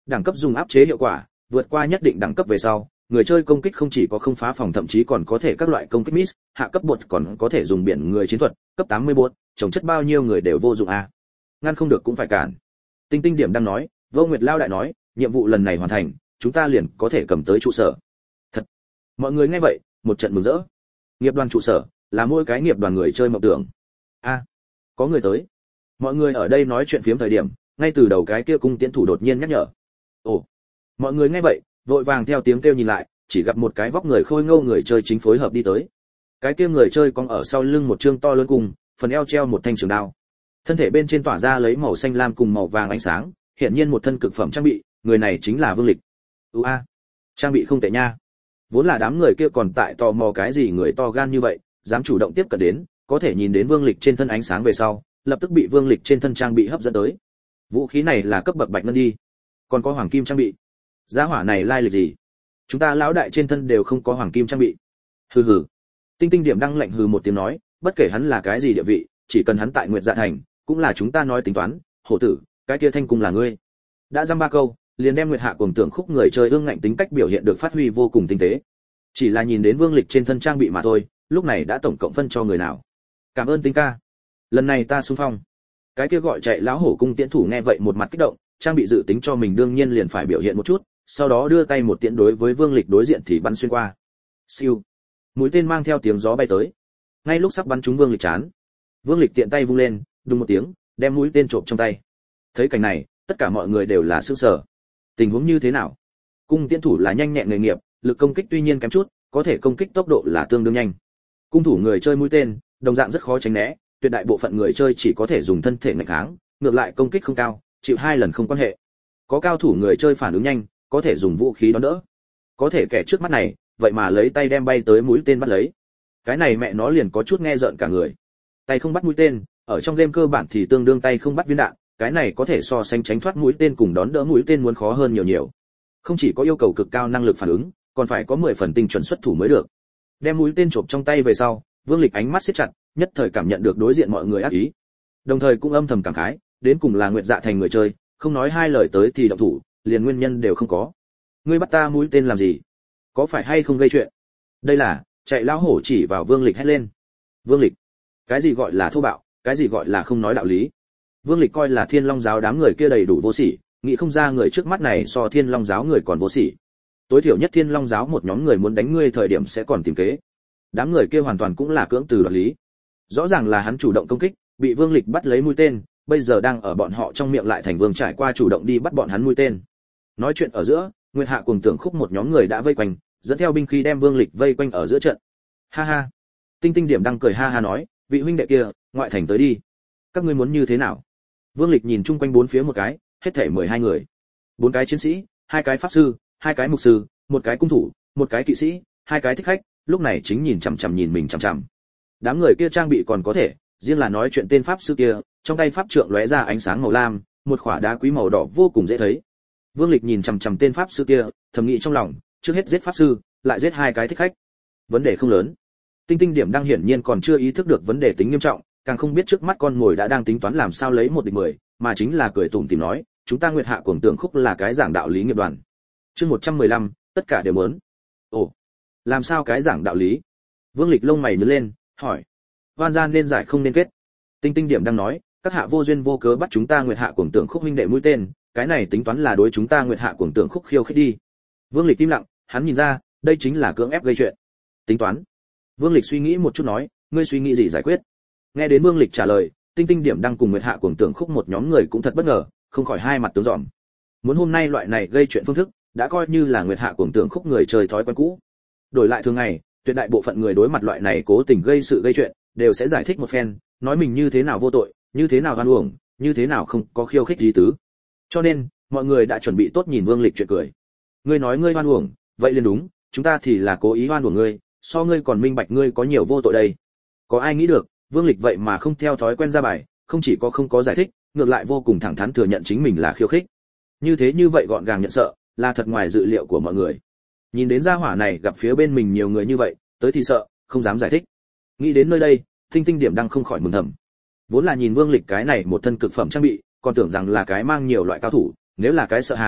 Đẳng cấp dùng áp chế hiệu quả, vượt qua nhất định đẳng cấp về sau, người chơi công kích không chỉ có không phá phòng thậm chí còn có thể các loại công kích miss, hạ cấp bột còn có thể dùng biển người chiến thuật, cấp tám mươi bột, trồng chất bao nhiêu người đều vô dụng a. Ngăn không được cũng phải cản. Tinh Tinh Điểm đang nói, Vô Nguyệt Lao đại nói, nhiệm vụ lần này hoàn thành, chúng ta liền có thể cầm tới trụ sở. Thật. Mọi người nghe vậy, một trận mừng rỡ. Nghiệp đoàn trụ sở là mỗi cái nghiệp đoàn người chơi mộng tưởng. A, có người tới. Mọi người ở đây nói chuyện phiếm thời điểm, ngay từ đầu cái kia cung tiễn thủ đột nhiên nhắc nhở. Ồ. Mọi người nghe vậy, vội vàng theo tiếng kêu nhìn lại, chỉ gặp một cái vóc người khôi ngô người chơi chính phối hợp đi tới. Cái kia người chơi cong ở sau lưng một trương to lớn cung, phần eo treo một thanh trường đao. Thân thể bên trên tỏa ra lấy màu xanh lam cùng màu vàng ánh sáng, hiện nhiên một thân cực phẩm trang bị, người này chính là Vương Lịch. Ua, a, trang bị không tệ nha. Vốn là đám người kia còn tại tò mò cái gì người to gan như vậy, dám chủ động tiếp cận đến, có thể nhìn đến Vương Lịch trên thân ánh sáng về sau, lập tức bị Vương Lịch trên thân trang bị hấp dẫn tới. Vũ khí này là cấp bậc bạch ngân đi, còn có hoàng kim trang bị. Giá hỏa này lai lịch gì? Chúng ta lão đại trên thân đều không có hoàng kim trang bị. Hừ hừ. Tinh Tinh Điểm đang lạnh hừ một tiếng nói, bất kể hắn là cái gì địa vị, chỉ cần hắn tại Nguyệt Dạ Thành, cũng là chúng ta nói tính toán. Hổ tử, cái kia thanh cung là ngươi. Đã dăm ba câu, liền đem Nguyệt Hạ cuồng tưởng khúc người chơi ương ngạnh tính cách biểu hiện được phát huy vô cùng tinh tế. Chỉ là nhìn đến Vương Lịch trên thân trang bị mà thôi, lúc này đã tổng cộng phân cho người nào. Cảm ơn Tinh ca. Lần này ta xung phong. Cái kia gọi chạy lão hổ cung tiễn thủ nghe vậy một mặt kích động, trang bị dự tính cho mình đương nhiên liền phải biểu hiện một chút, sau đó đưa tay một tiễn đối với Vương Lịch đối diện thì bắn xuyên qua. Siêu. Mũi tên mang theo tiếng gió bay tới. Ngay lúc sắp bắn trúng Vương Lịch chán, Vương Lịch tiện tay vung lên, đùng một tiếng, đem mũi tên trộm trong tay. Thấy cảnh này, tất cả mọi người đều là sửng sở. Tình huống như thế nào? Cung tiễn thủ là nhanh nhẹn nghề nghiệp, lực công kích tuy nhiên kém chút, có thể công kích tốc độ là tương đương nhanh. Cung thủ người chơi mũi tên, đồng dạng rất khó tránh né, tuyệt đại bộ phận người chơi chỉ có thể dùng thân thể nghịch kháng, ngược lại công kích không cao, chịu hai lần không quan hệ. Có cao thủ người chơi phản ứng nhanh, có thể dùng vũ khí đón đỡ. Có thể kẻ trước mắt này, vậy mà lấy tay đem bay tới mũi tên bắt lấy. Cái này mẹ nó liền có chút nghe rợn cả người. Tay không bắt mũi tên, ở trong game cơ bản thì tương đương tay không bắt viên đạn, cái này có thể so sánh tránh thoát mũi tên cùng đón đỡ mũi tên muốn khó hơn nhiều nhiều. Không chỉ có yêu cầu cực cao năng lực phản ứng, còn phải có mười phần tinh chuẩn xuất thủ mới được. Đem mũi tên chộp trong tay về sau, Vương Lịch ánh mắt siết chặt, nhất thời cảm nhận được đối diện mọi người ác ý. Đồng thời cũng âm thầm cảm khái, đến cùng là Nguyệt Dạ Thành người chơi, không nói hai lời tới thì động thủ, liền nguyên nhân đều không có. Ngươi bắt ta mũi tên làm gì? Có phải hay không gây chuyện? Đây là, chạy lão hổ chỉ vào Vương Lịch hét lên. Vương Lịch, cái gì gọi là thô bạo, cái gì gọi là không nói đạo lý? Vương Lịch coi là Thiên Long giáo đám người kia đầy đủ vô sỉ, nghĩ không ra người trước mắt này so Thiên Long giáo người còn vô sỉ. Tối thiểu nhất Thiên Long giáo một nhóm người muốn đánh ngươi thời điểm sẽ còn tìm kế. Đám người kia hoàn toàn cũng là cưỡng từ đoạt lý. Rõ ràng là hắn chủ động công kích, bị Vương Lịch bắt lấy mũi tên, bây giờ đang ở bọn họ trong miệng lại thành Vương trải qua chủ động đi bắt bọn hắn mũi tên. Nói chuyện ở giữa, Nguyệt Hạ cuồng tưởng khúc một nhóm người đã vây quanh, dẫn theo binh khí đem Vương Lịch vây quanh ở giữa trận. Ha ha. Tinh Tinh Điểm đang cười ha ha nói, vị huynh đệ kia, ngoại thành tới đi. Các ngươi muốn như thế nào? Vương Lịch nhìn chung quanh bốn phía một cái, hết thảy mười hai người. Bốn cái chiến sĩ, hai cái pháp sư, hai cái mục sư, một cái cung thủ, một cái kỵ sĩ, hai cái thích khách, lúc này chính nhìn chằm chằm nhìn mình chằm chằm. Đám người kia trang bị còn có thể, riêng là nói chuyện tên pháp sư kia, trong tay pháp trượng lóe ra ánh sáng màu lam, một khỏa đá quý màu đỏ vô cùng dễ thấy. Vương Lịch nhìn chằm chằm tên pháp sư kia, thầm nghĩ trong lòng, trước hết giết pháp sư, lại giết hai cái thích khách. Vấn đề không lớn. Tinh Tinh Điểm đang hiển nhiên còn chưa ý thức được vấn đề tính nghiêm trọng, càng không biết trước mắt con ngồi đã đang tính toán làm sao lấy một địch mười, mà chính là cười tủm tỉm nói, chúng ta Nguyệt Hạ cuồng tưởng khúc là cái giảng đạo lý nghiệp đoàn. Chương một trăm mười lăm, tất cả đều muốn. Ồ, làm sao cái giảng đạo lý? Vương Lịch lông mày nhướng lên, hỏi. Oan gian nên giải không nên kết. Tinh Tinh Điểm đang nói, các hạ vô duyên vô cớ bắt chúng ta Nguyệt Hạ cuồng tưởng khúc huynh đệ mũi tên, cái này tính toán là đối chúng ta Nguyệt Hạ cuồng tưởng khúc khiêu khích đi. Vương Lịch im lặng, hắn nhìn ra, đây chính là cưỡng ép gây chuyện. Tính toán. Vương Lịch suy nghĩ một chút nói, ngươi suy nghĩ gì giải quyết? Nghe đến Vương Lịch trả lời, Tinh Tinh Điểm đang cùng Nguyệt Hạ cuồng tưởng khúc một nhóm người cũng thật bất ngờ, không khỏi hai mặt tướng giòm. Muốn hôm nay loại này gây chuyện phương thức, đã coi như là Nguyệt Hạ cuồng tưởng khúc người chơi thói quen cũ. Đổi lại thường ngày, tuyệt đại bộ phận người đối mặt loại này cố tình gây sự gây chuyện, đều sẽ giải thích một phen, nói mình như thế nào vô tội, như thế nào oan uổng, như thế nào không có khiêu khích gì tứ. Cho nên, mọi người đã chuẩn bị tốt nhìn Vương Lịch chuyện cười. Ngươi nói ngươi oan uổng, vậy liền đúng, chúng ta thì là cố ý oan uổng ngươi, so ngươi còn minh bạch ngươi có nhiều vô tội đây. Có ai nghĩ được, Vương Lịch vậy mà không theo thói quen ra bài, không chỉ có không có giải thích, ngược lại vô cùng thẳng thắn thừa nhận chính mình là khiêu khích. Như thế như vậy gọn gàng nhận sợ, là thật ngoài dự liệu của mọi người. Nhìn đến gia hỏa này gặp phía bên mình nhiều người như vậy, tới thì sợ, không dám giải thích. Nghĩ đến nơi đây, Tinh Tinh Điểm đang không khỏi mừng thầm. Vốn là nhìn Vương Lịch cái này một thân cực phẩm trang bị, còn tưởng rằng là cái mang nhiều loại cao thủ, nếu là cái sợ hàng,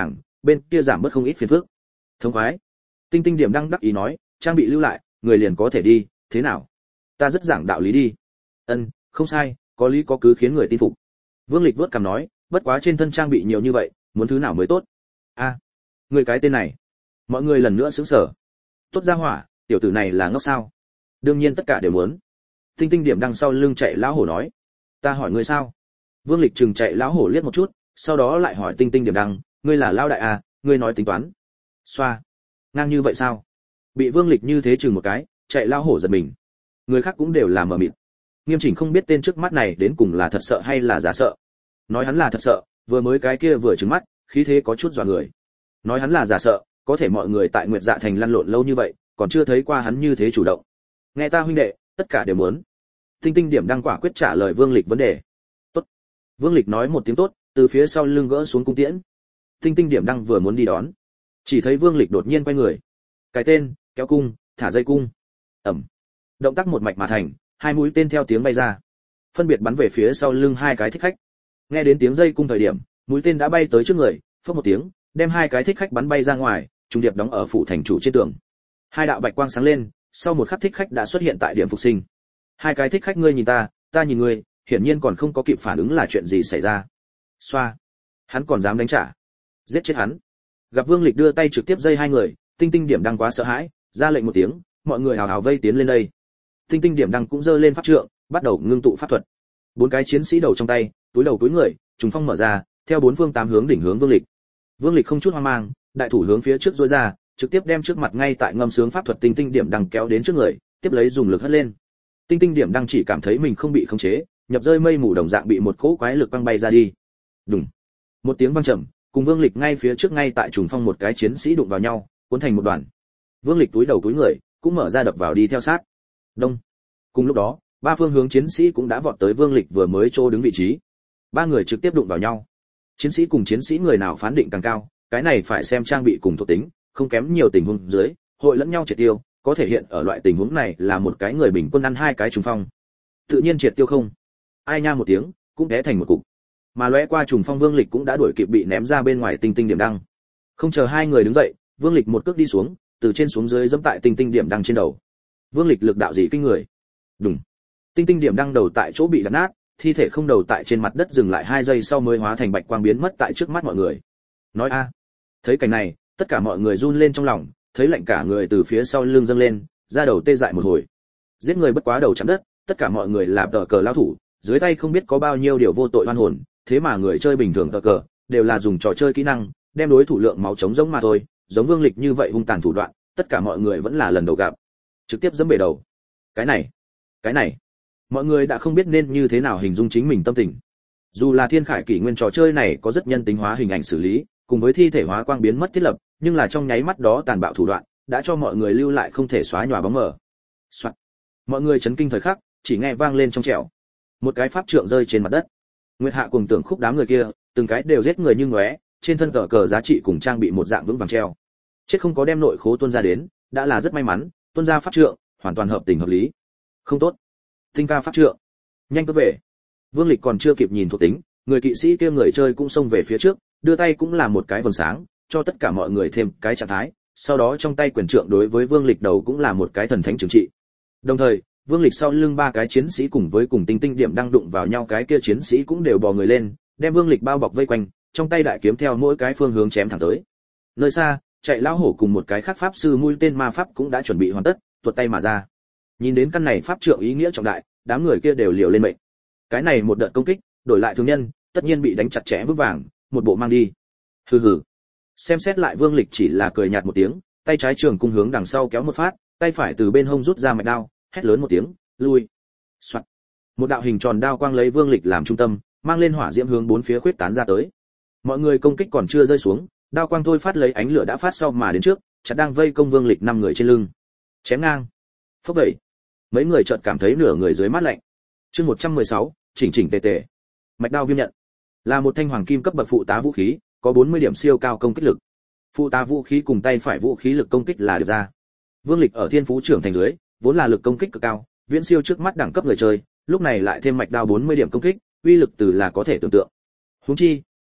bên kia giảm bớt không ít phiền phức. Thống khoái. Tinh Tinh Điểm đang đắc ý nói, trang bị lưu lại, người liền có thể đi, thế nào? Ta rất giảng đạo lý đi. Ân, không sai, có lý có cứ khiến người tin phục. Vương Lịch vuốt cằm nói, bất quá trên thân trang bị nhiều như vậy, muốn thứ nào mới tốt? A, à, người cái tên này. Mọi người lần nữa sững sờ. Tốt ra hỏa, tiểu tử này là ngốc sao? Đương nhiên tất cả đều muốn. Tinh Tinh Điểm đằng sau lưng chạy lão hổ nói, ta hỏi ngươi sao? Vương Lịch chừng chạy lão hổ liếc một chút, sau đó lại hỏi Tinh Tinh Điểm đằng, ngươi là lão đại à, ngươi nói tính toán. Xoa, ngang như vậy sao? Bị Vương Lịch như thế chừng một cái, chạy lão hổ giật mình. Người khác cũng đều là mờ mịt. Nghiêm Chỉnh không biết tên trước mắt này đến cùng là thật sợ hay là giả sợ. Nói hắn là thật sợ, vừa mới cái kia vừa trừng mắt, khí thế có chút dọa người. Nói hắn là giả sợ, có thể mọi người tại Nguyệt Dạ Thành lăn lộn lâu như vậy, còn chưa thấy qua hắn như thế chủ động. Nghe ta huynh đệ, tất cả đều muốn. Tinh Tinh Điểm đang quả quyết trả lời Vương Lịch vấn đề. Tốt. Vương Lịch nói một tiếng tốt, từ phía sau lưng gỡ xuống cung tiễn. Tinh Tinh Điểm đang vừa muốn đi đón, chỉ thấy Vương Lịch đột nhiên quay người, cái tên, kéo cung, thả dây cung. Ầm. Động tác một mạch mà thành, hai mũi tên theo tiếng bay ra, phân biệt bắn về phía sau lưng hai cái thích khách. Nghe đến tiếng dây cung thời điểm, mũi tên đã bay tới trước người, phốc một tiếng, đem hai cái thích khách bắn bay ra ngoài, trùng điệp đóng ở phủ thành chủ trên tường. Hai đạo bạch quang sáng lên, sau một khắc thích khách đã xuất hiện tại điểm phục sinh. Hai cái thích khách ngươi nhìn ta, ta nhìn ngươi, hiển nhiên còn không có kịp phản ứng là chuyện gì xảy ra. Xoa, hắn còn dám đánh trả, giết chết hắn. Gặp Vương Lịch đưa tay trực tiếp dây hai người, Tinh Tinh Điểm đang quá sợ hãi, ra lệnh một tiếng, mọi người hào hào vây tiến lên đây. Tinh Tinh Điểm đăng cũng giơ lên pháp trượng, bắt đầu ngưng tụ pháp thuật. Bốn cái chiến sĩ đầu trong tay, túi đầu túi người, trùng phong mở ra, theo bốn phương tám hướng đỉnh hướng Vương Lịch. Vương Lịch không chút hoang mang, đại thủ hướng phía trước duỗi ra, trực tiếp đem trước mặt ngay tại ngâm sướng pháp thuật Tinh Tinh Điểm đăng kéo đến trước người, tiếp lấy dùng lực hất lên. Tinh Tinh Điểm đăng chỉ cảm thấy mình không bị khống chế, nhập rơi mây mù đồng dạng bị một cỗ quái lực băng bay ra đi. Đùng. Một tiếng vang trầm, cùng Vương Lịch ngay phía trước ngay tại trùng phong một cái chiến sĩ đụng vào nhau, cuốn thành một đoàn. Vương Lịch túi đầu túi người, cũng mở ra đập vào đi theo sát. Đông. Cùng lúc đó, ba phương hướng chiến sĩ cũng đã vọt tới Vương Lịch vừa mới chỗ đứng vị trí. Ba người trực tiếp đụng vào nhau. Chiến sĩ cùng chiến sĩ người nào phán định càng cao, cái này phải xem trang bị cùng thuộc tính, không kém nhiều tình huống dưới, hội lẫn nhau triệt tiêu, có thể hiện ở loại tình huống này là một cái người bình quân ăn hai cái trùng phong. Tự nhiên triệt tiêu không. Ai nha một tiếng, cũng té thành một cục. Mà lóe qua trùng phong Vương Lịch cũng đã đuổi kịp bị ném ra bên ngoài Tinh Tinh Điểm đăng. Không chờ hai người đứng dậy, Vương Lịch một cước đi xuống, từ trên xuống dưới giẫm tại Tinh Tinh Điểm đăng trên đầu. Vương Lịch lực đạo gì kinh người. Đùng. Tinh Tinh Điểm đăng đầu tại chỗ bị đập nát, thi thể không đầu tại trên mặt đất dừng lại hai giây sau mới hóa thành bạch quang biến mất tại trước mắt mọi người. Nói a. Thấy cảnh này, tất cả mọi người run lên trong lòng, thấy lạnh cả người từ phía sau lưng dâng lên, da đầu tê dại một hồi. Giết người bất quá đầu chạm đất, tất cả mọi người là tờ cờ lao thủ, dưới tay không biết có bao nhiêu điều vô tội oan hồn, thế mà người chơi bình thường tờ cờ đều là dùng trò chơi kỹ năng, đem đối thủ lượng máu chống giống mà thôi, giống Vương Lịch như vậy hung tàn thủ đoạn, tất cả mọi người vẫn là lần đầu gặp. Trực tiếp giẫm bể đầu. Cái này, cái này, mọi người đã không biết nên như thế nào hình dung chính mình tâm tình. Dù là Thiên Khải kỷ nguyên trò chơi này có rất nhân tính hóa hình ảnh xử lý, cùng với thi thể hóa quang biến mất thiết lập, nhưng là trong nháy mắt đó tàn bạo thủ đoạn, đã cho mọi người lưu lại không thể xóa nhòa bóng mờ. Soạn. Mọi người chấn kinh thời khắc, chỉ nghe vang lên trong trẻo. Một cái pháp trượng rơi trên mặt đất. Nguyệt Hạ cùng tưởng khúc đám người kia, từng cái đều giết người như ngóe, trên thân cờ cờ giá trị cùng trang bị một dạng vững vàng treo. Chết không có đem nội khố tuôn ra đến, đã là rất may mắn, tuôn ra pháp trượng, hoàn toàn hợp tình hợp lý. Không tốt. Tinh ca pháp trượng. Nhanh cứ về. Vương Lịch còn chưa kịp nhìn thuộc tính, người kỵ sĩ kia người chơi cũng xông về phía trước, đưa tay cũng là một cái vầng sáng, cho tất cả mọi người thêm cái trạng thái, sau đó trong tay quyền trượng đối với Vương Lịch đầu cũng là một cái thần thánh trừng trị. Đồng thời, Vương Lịch sau lưng ba cái chiến sĩ cùng với cùng Tinh Tinh Điểm đang đụng vào nhau cái kia chiến sĩ cũng đều bò người lên, đem Vương Lịch bao bọc vây quanh, trong tay đại kiếm theo mỗi cái phương hướng chém thẳng tới. Nơi xa, chạy lão hổ cùng một cái khác pháp sư mũi tên ma pháp cũng đã chuẩn bị hoàn tất, tuột tay mà ra. Nhìn đến căn này pháp trượng ý nghĩa trọng đại, đám người kia đều liều lên mệnh. Cái này một đợt công kích, đổi lại thường nhân, tất nhiên bị đánh chặt chẽ vững vàng, một bộ mang đi. Hừ hừ. Xem xét lại Vương Lịch chỉ là cười nhạt một tiếng, tay trái trường cung hướng đằng sau kéo một phát, tay phải từ bên hông rút ra mạch đao, hét lớn một tiếng, lui. Soạt. Một đạo hình tròn đao quang lấy Vương Lịch làm trung tâm, mang lên hỏa diễm hướng bốn phía khuyết tán ra tới. Mọi người công kích còn chưa rơi xuống, đao quang thôi phát lấy ánh lửa đã phát sau mà đến trước, chặt đang vây công Vương Lịch năm người trên lưng. Chém ngang. Phốc vậy. Mấy người chợt cảm thấy nửa người dưới mát lạnh. Chương một trăm mười sáu, chỉnh chỉnh tề tề. Mạch đao viêm nhận là một thanh hoàng kim cấp bậc phụ tá vũ khí, có bốn mươi điểm siêu cao công kích lực. Phụ tá vũ khí cùng tay phải vũ khí lực công kích là được ra. Vương Lịch ở Thiên Phú trưởng thành dưới, vốn là lực công kích cực cao, viễn siêu trước mắt đẳng cấp người chơi, lúc này lại thêm mạch đao bốn mươi điểm công kích, uy lực từ là có thể tưởng tượng. Huống chi,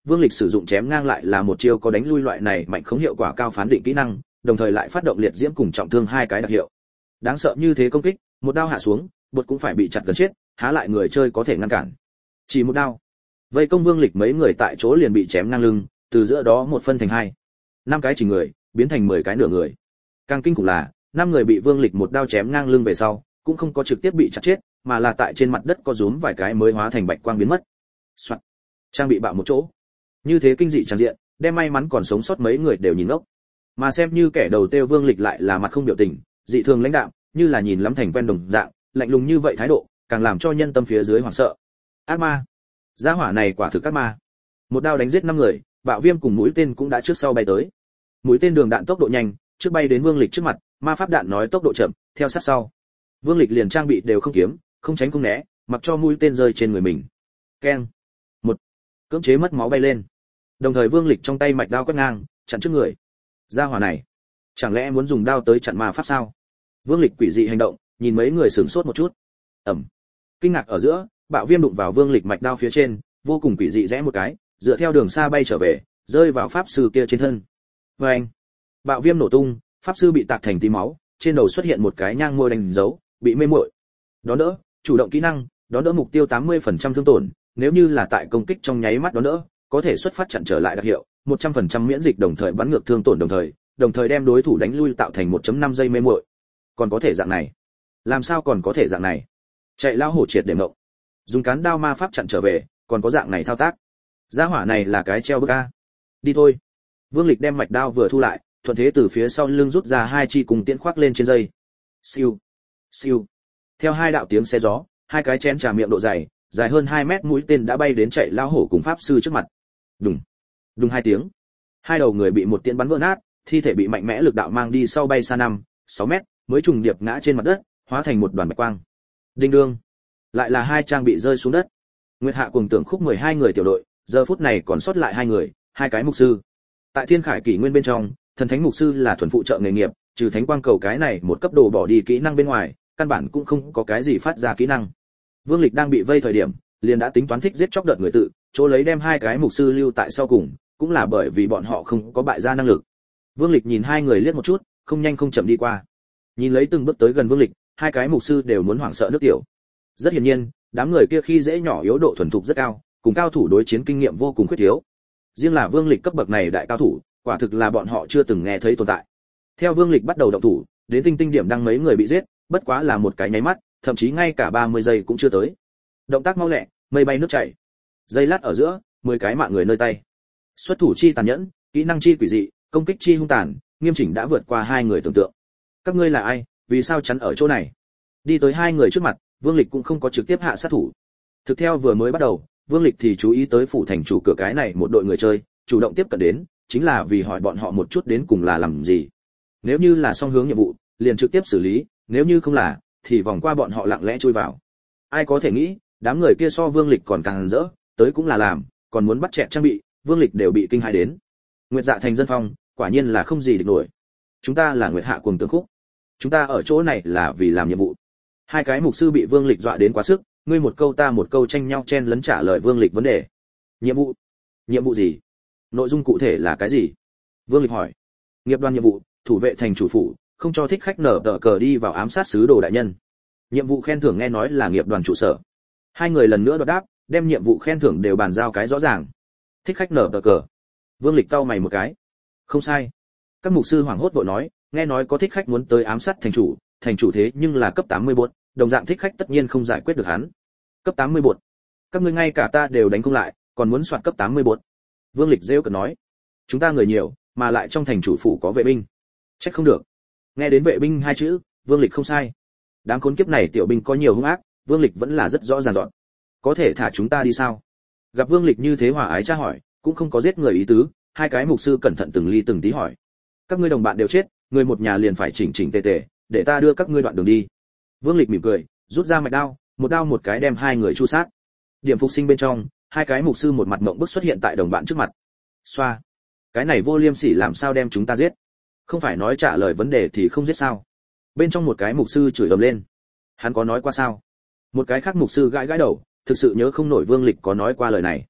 Vương Lịch sử dụng chém ngang lại là một chiêu có đánh lui loại này mạnh khống hiệu quả cao phán định kỹ năng, đồng thời lại phát động liệt diễm cùng trọng thương hai cái đặc hiệu. Đáng sợ như thế công kích, một đao hạ xuống, bột cũng phải bị chặt gần chết, há lại người chơi có thể ngăn cản. Chỉ một đao, vây công Vương Lịch mấy người tại chỗ liền bị chém ngang lưng, từ giữa đó một phân thành hai. Năm cái chỉ người, biến thành mười cái nửa người. Càng kinh khủng là, năm người bị Vương Lịch một đao chém ngang lưng về sau, cũng không có trực tiếp bị chặt chết, mà là tại trên mặt đất có rúm vài cái mới hóa thành bạch quang biến mất. Soạn. Trang bị bạo một chỗ. Như thế kinh dị tràn diện, đem may mắn còn sống sót mấy người đều nhìn ngốc. Mà xem như kẻ đầu tiêu Vương Lịch lại là mặt không biểu tình, dị thường lãnh đạm, như là nhìn lắm thành quen đồng dạng, lạnh lùng như vậy thái độ, càng làm cho nhân tâm phía dưới hoảng sợ. Ác ma. Gia hỏa này quả thực ác ma. Một đao đánh giết năm người, bạo viêm cùng mũi tên cũng đã trước sau bay tới. Mũi tên đường đạn tốc độ nhanh, trước bay đến Vương Lịch trước mặt, ma pháp đạn nói tốc độ chậm, theo sát sau. Vương Lịch liền trang bị đều không kiếm, không tránh không né, mặc cho mũi tên rơi trên người mình. Keng. Một. Cưỡng chế mất máu bay lên. Đồng thời Vương Lịch trong tay mạch đao quét ngang, chặn trước người. Gia hỏa này, chẳng lẽ muốn dùng đao tới chặn ma pháp sao? Vương Lịch quỷ dị hành động, nhìn mấy người sửng sốt một chút. Ầm. Kinh ngạc ở giữa, bạo viêm đụng vào Vương Lịch mạch đao phía trên, vô cùng quỷ dị rẽ một cái, dựa theo đường xa bay trở về, rơi vào pháp sư kia trên thân. Oeng. Bạo viêm nổ tung, pháp sư bị tạc thành tí máu, trên đầu xuất hiện một cái nhang môi đánh dấu, bị mê muội. Đón đỡ, chủ động kỹ năng, đón đỡ mục tiêu tám mươi phần trăm thương tổn, nếu như là tại công kích trong nháy mắt đón đỡ, có thể xuất phát chặn trở lại đặc hiệu, một trăm phần trăm miễn dịch đồng thời bắn ngược thương tổn đồng thời, đồng thời đem đối thủ đánh lui tạo thành một phẩy năm giây mê muội. Còn có thể dạng này? Làm sao còn có thể dạng này? Chạy lao hổ triệt để mộng. Dùng cán đao ma pháp chặn trở về, còn có dạng này thao tác. Gia hỏa này là cái treo bức a. Đi thôi. Vương Lịch đem mạch đao vừa thu lại, thuận thế từ phía sau lưng rút ra hai chi cùng tiễn khoác lên trên dây. Siêu, siêu. Theo hai đạo tiếng xe gió, hai cái chén trà miệng độ dày, dài hơn hai mét mũi tên đã bay đến chạy lao hổ cùng pháp sư trước mặt. Đùng, đùng hai tiếng. Hai đầu người bị một tiễn bắn vỡ nát, thi thể bị mạnh mẽ lực đạo mang đi sau bay xa năm, sáu mét, mới trùng điệp ngã trên mặt đất, hóa thành một đoàn bạch quang. Đinh đương, lại là hai trang bị rơi xuống đất. Nguyệt Hạ cùng Tưởng Khúc mười hai người tiểu đội, giờ phút này còn sót lại hai người, hai cái mục sư. Tại Thiên Khải kỷ nguyên bên trong, thần thánh mục sư là thuần phụ trợ nghề nghiệp, trừ thánh quang cầu cái này một cấp độ bỏ đi kỹ năng bên ngoài, căn bản cũng không có cái gì phát ra kỹ năng. Vương Lịch đang bị vây thời điểm, liền đã tính toán thích giết chóc đợt người tự, chỗ lấy đem hai cái mục sư lưu tại sau cùng, cũng là bởi vì bọn họ không có bại gia năng lực. Vương Lịch nhìn hai người liếc một chút, không nhanh không chậm đi qua. Nhìn lấy từng bước tới gần Vương Lịch, hai cái mục sư đều muốn hoảng sợ nước tiểu. Rất hiển nhiên, đám người kia khi dễ nhỏ yếu độ thuần thục rất cao, cùng cao thủ đối chiến kinh nghiệm vô cùng khuyết thiếu. Riêng là Vương Lịch cấp bậc này đại cao thủ, quả thực là bọn họ chưa từng nghe thấy tồn tại. Theo Vương Lịch bắt đầu động thủ, đến tinh tinh điểm đăng mấy người bị giết, bất quá là một cái nháy mắt, thậm chí ngay cả ba mươi giây cũng chưa tới. Động tác mau lẹ, mây bay nước chảy. Giây lát ở giữa, mười cái mạng người nơi tay. Xuất thủ chi tàn nhẫn, kỹ năng chi quỷ dị, công kích chi hung tàn, nghiêm chỉnh đã vượt qua hai người tưởng tượng. Các ngươi là ai, vì sao chắn ở chỗ này? Đi tới hai người trước mặt, Vương Lịch cũng không có trực tiếp hạ sát thủ. Thực theo vừa mới bắt đầu, Vương Lịch thì chú ý tới phủ thành chủ cửa cái này một đội người chơi, chủ động tiếp cận đến, chính là vì hỏi bọn họ một chút đến cùng là làm gì. Nếu như là song hướng nhiệm vụ, liền trực tiếp xử lý, nếu như không là, thì vòng qua bọn họ lặng lẽ chui vào. Ai có thể nghĩ, đám người kia so Vương Lịch còn càng rỡ, tới cũng là làm, còn muốn bắt chẹt trang bị, Vương Lịch đều bị kinh hãi đến. Nguyệt Dạ thành dân phong, quả nhiên là không gì địch nổi. Chúng ta là Nguyệt Hạ cùng Tướng Khúc. Chúng ta ở chỗ này là vì làm nhiệm vụ. Hai cái mục sư bị Vương Lịch dọa đến quá sức, ngươi một câu ta một câu tranh nhau chen lấn trả lời Vương Lịch vấn đề. Nhiệm vụ? Nhiệm vụ gì? Nội dung cụ thể là cái gì? Vương Lịch hỏi. Nghiệp đoàn nhiệm vụ, thủ vệ thành chủ phủ, không cho thích khách nở tờ cờ đi vào ám sát sứ đồ đại nhân. Nhiệm vụ khen thưởng nghe nói là nghiệp đoàn trụ sở. Hai người lần nữa đoạt đáp, đem nhiệm vụ khen thưởng đều bàn giao cái rõ ràng. Thích khách nở tờ cờ. Vương Lịch cau mày một cái. Không sai. Các mục sư hoảng hốt vội nói, nghe nói có thích khách muốn tới ám sát thành chủ, thành chủ thế nhưng là cấp tám mươi bột, đồng dạng thích khách tất nhiên không giải quyết được hắn. Cấp tám mươi bột. Các ngươi ngay cả ta đều đánh không lại, còn muốn soạt cấp tám mươi bột. Vương Lịch rêu cợt nói, chúng ta người nhiều, mà lại trong thành chủ phủ có vệ binh. Trách không được. Nghe đến vệ binh hai chữ, Vương Lịch không sai. Đám khốn kiếp này tiểu binh có nhiều hung ác, Vương Lịch vẫn là rất rõ ràng dọn. Có thể thả chúng ta đi sao? Gặp Vương Lịch như thế hòa ái tra hỏi, cũng không có giết người ý tứ, hai cái mục sư cẩn thận từng ly từng tí hỏi. Các ngươi đồng bạn đều chết, người một nhà liền phải chỉnh chỉnh tề tề, để ta đưa các ngươi đoạn đường đi. Vương Lịch mỉm cười, rút ra mạch đao, một đao một cái đem hai người chu sát. Điểm phục sinh bên trong, hai cái mục sư một mặt mộng bức xuất hiện tại đồng bạn trước mặt. Xoa, cái này vô liêm sỉ làm sao đem chúng ta giết? Không phải nói trả lời vấn đề thì không giết sao? Bên trong một cái mục sư chửi ầm lên. Hắn có nói qua sao? Một cái khác mục sư gãi gãi đầu, thực sự nhớ không nổi Vương Lịch có nói qua lời này.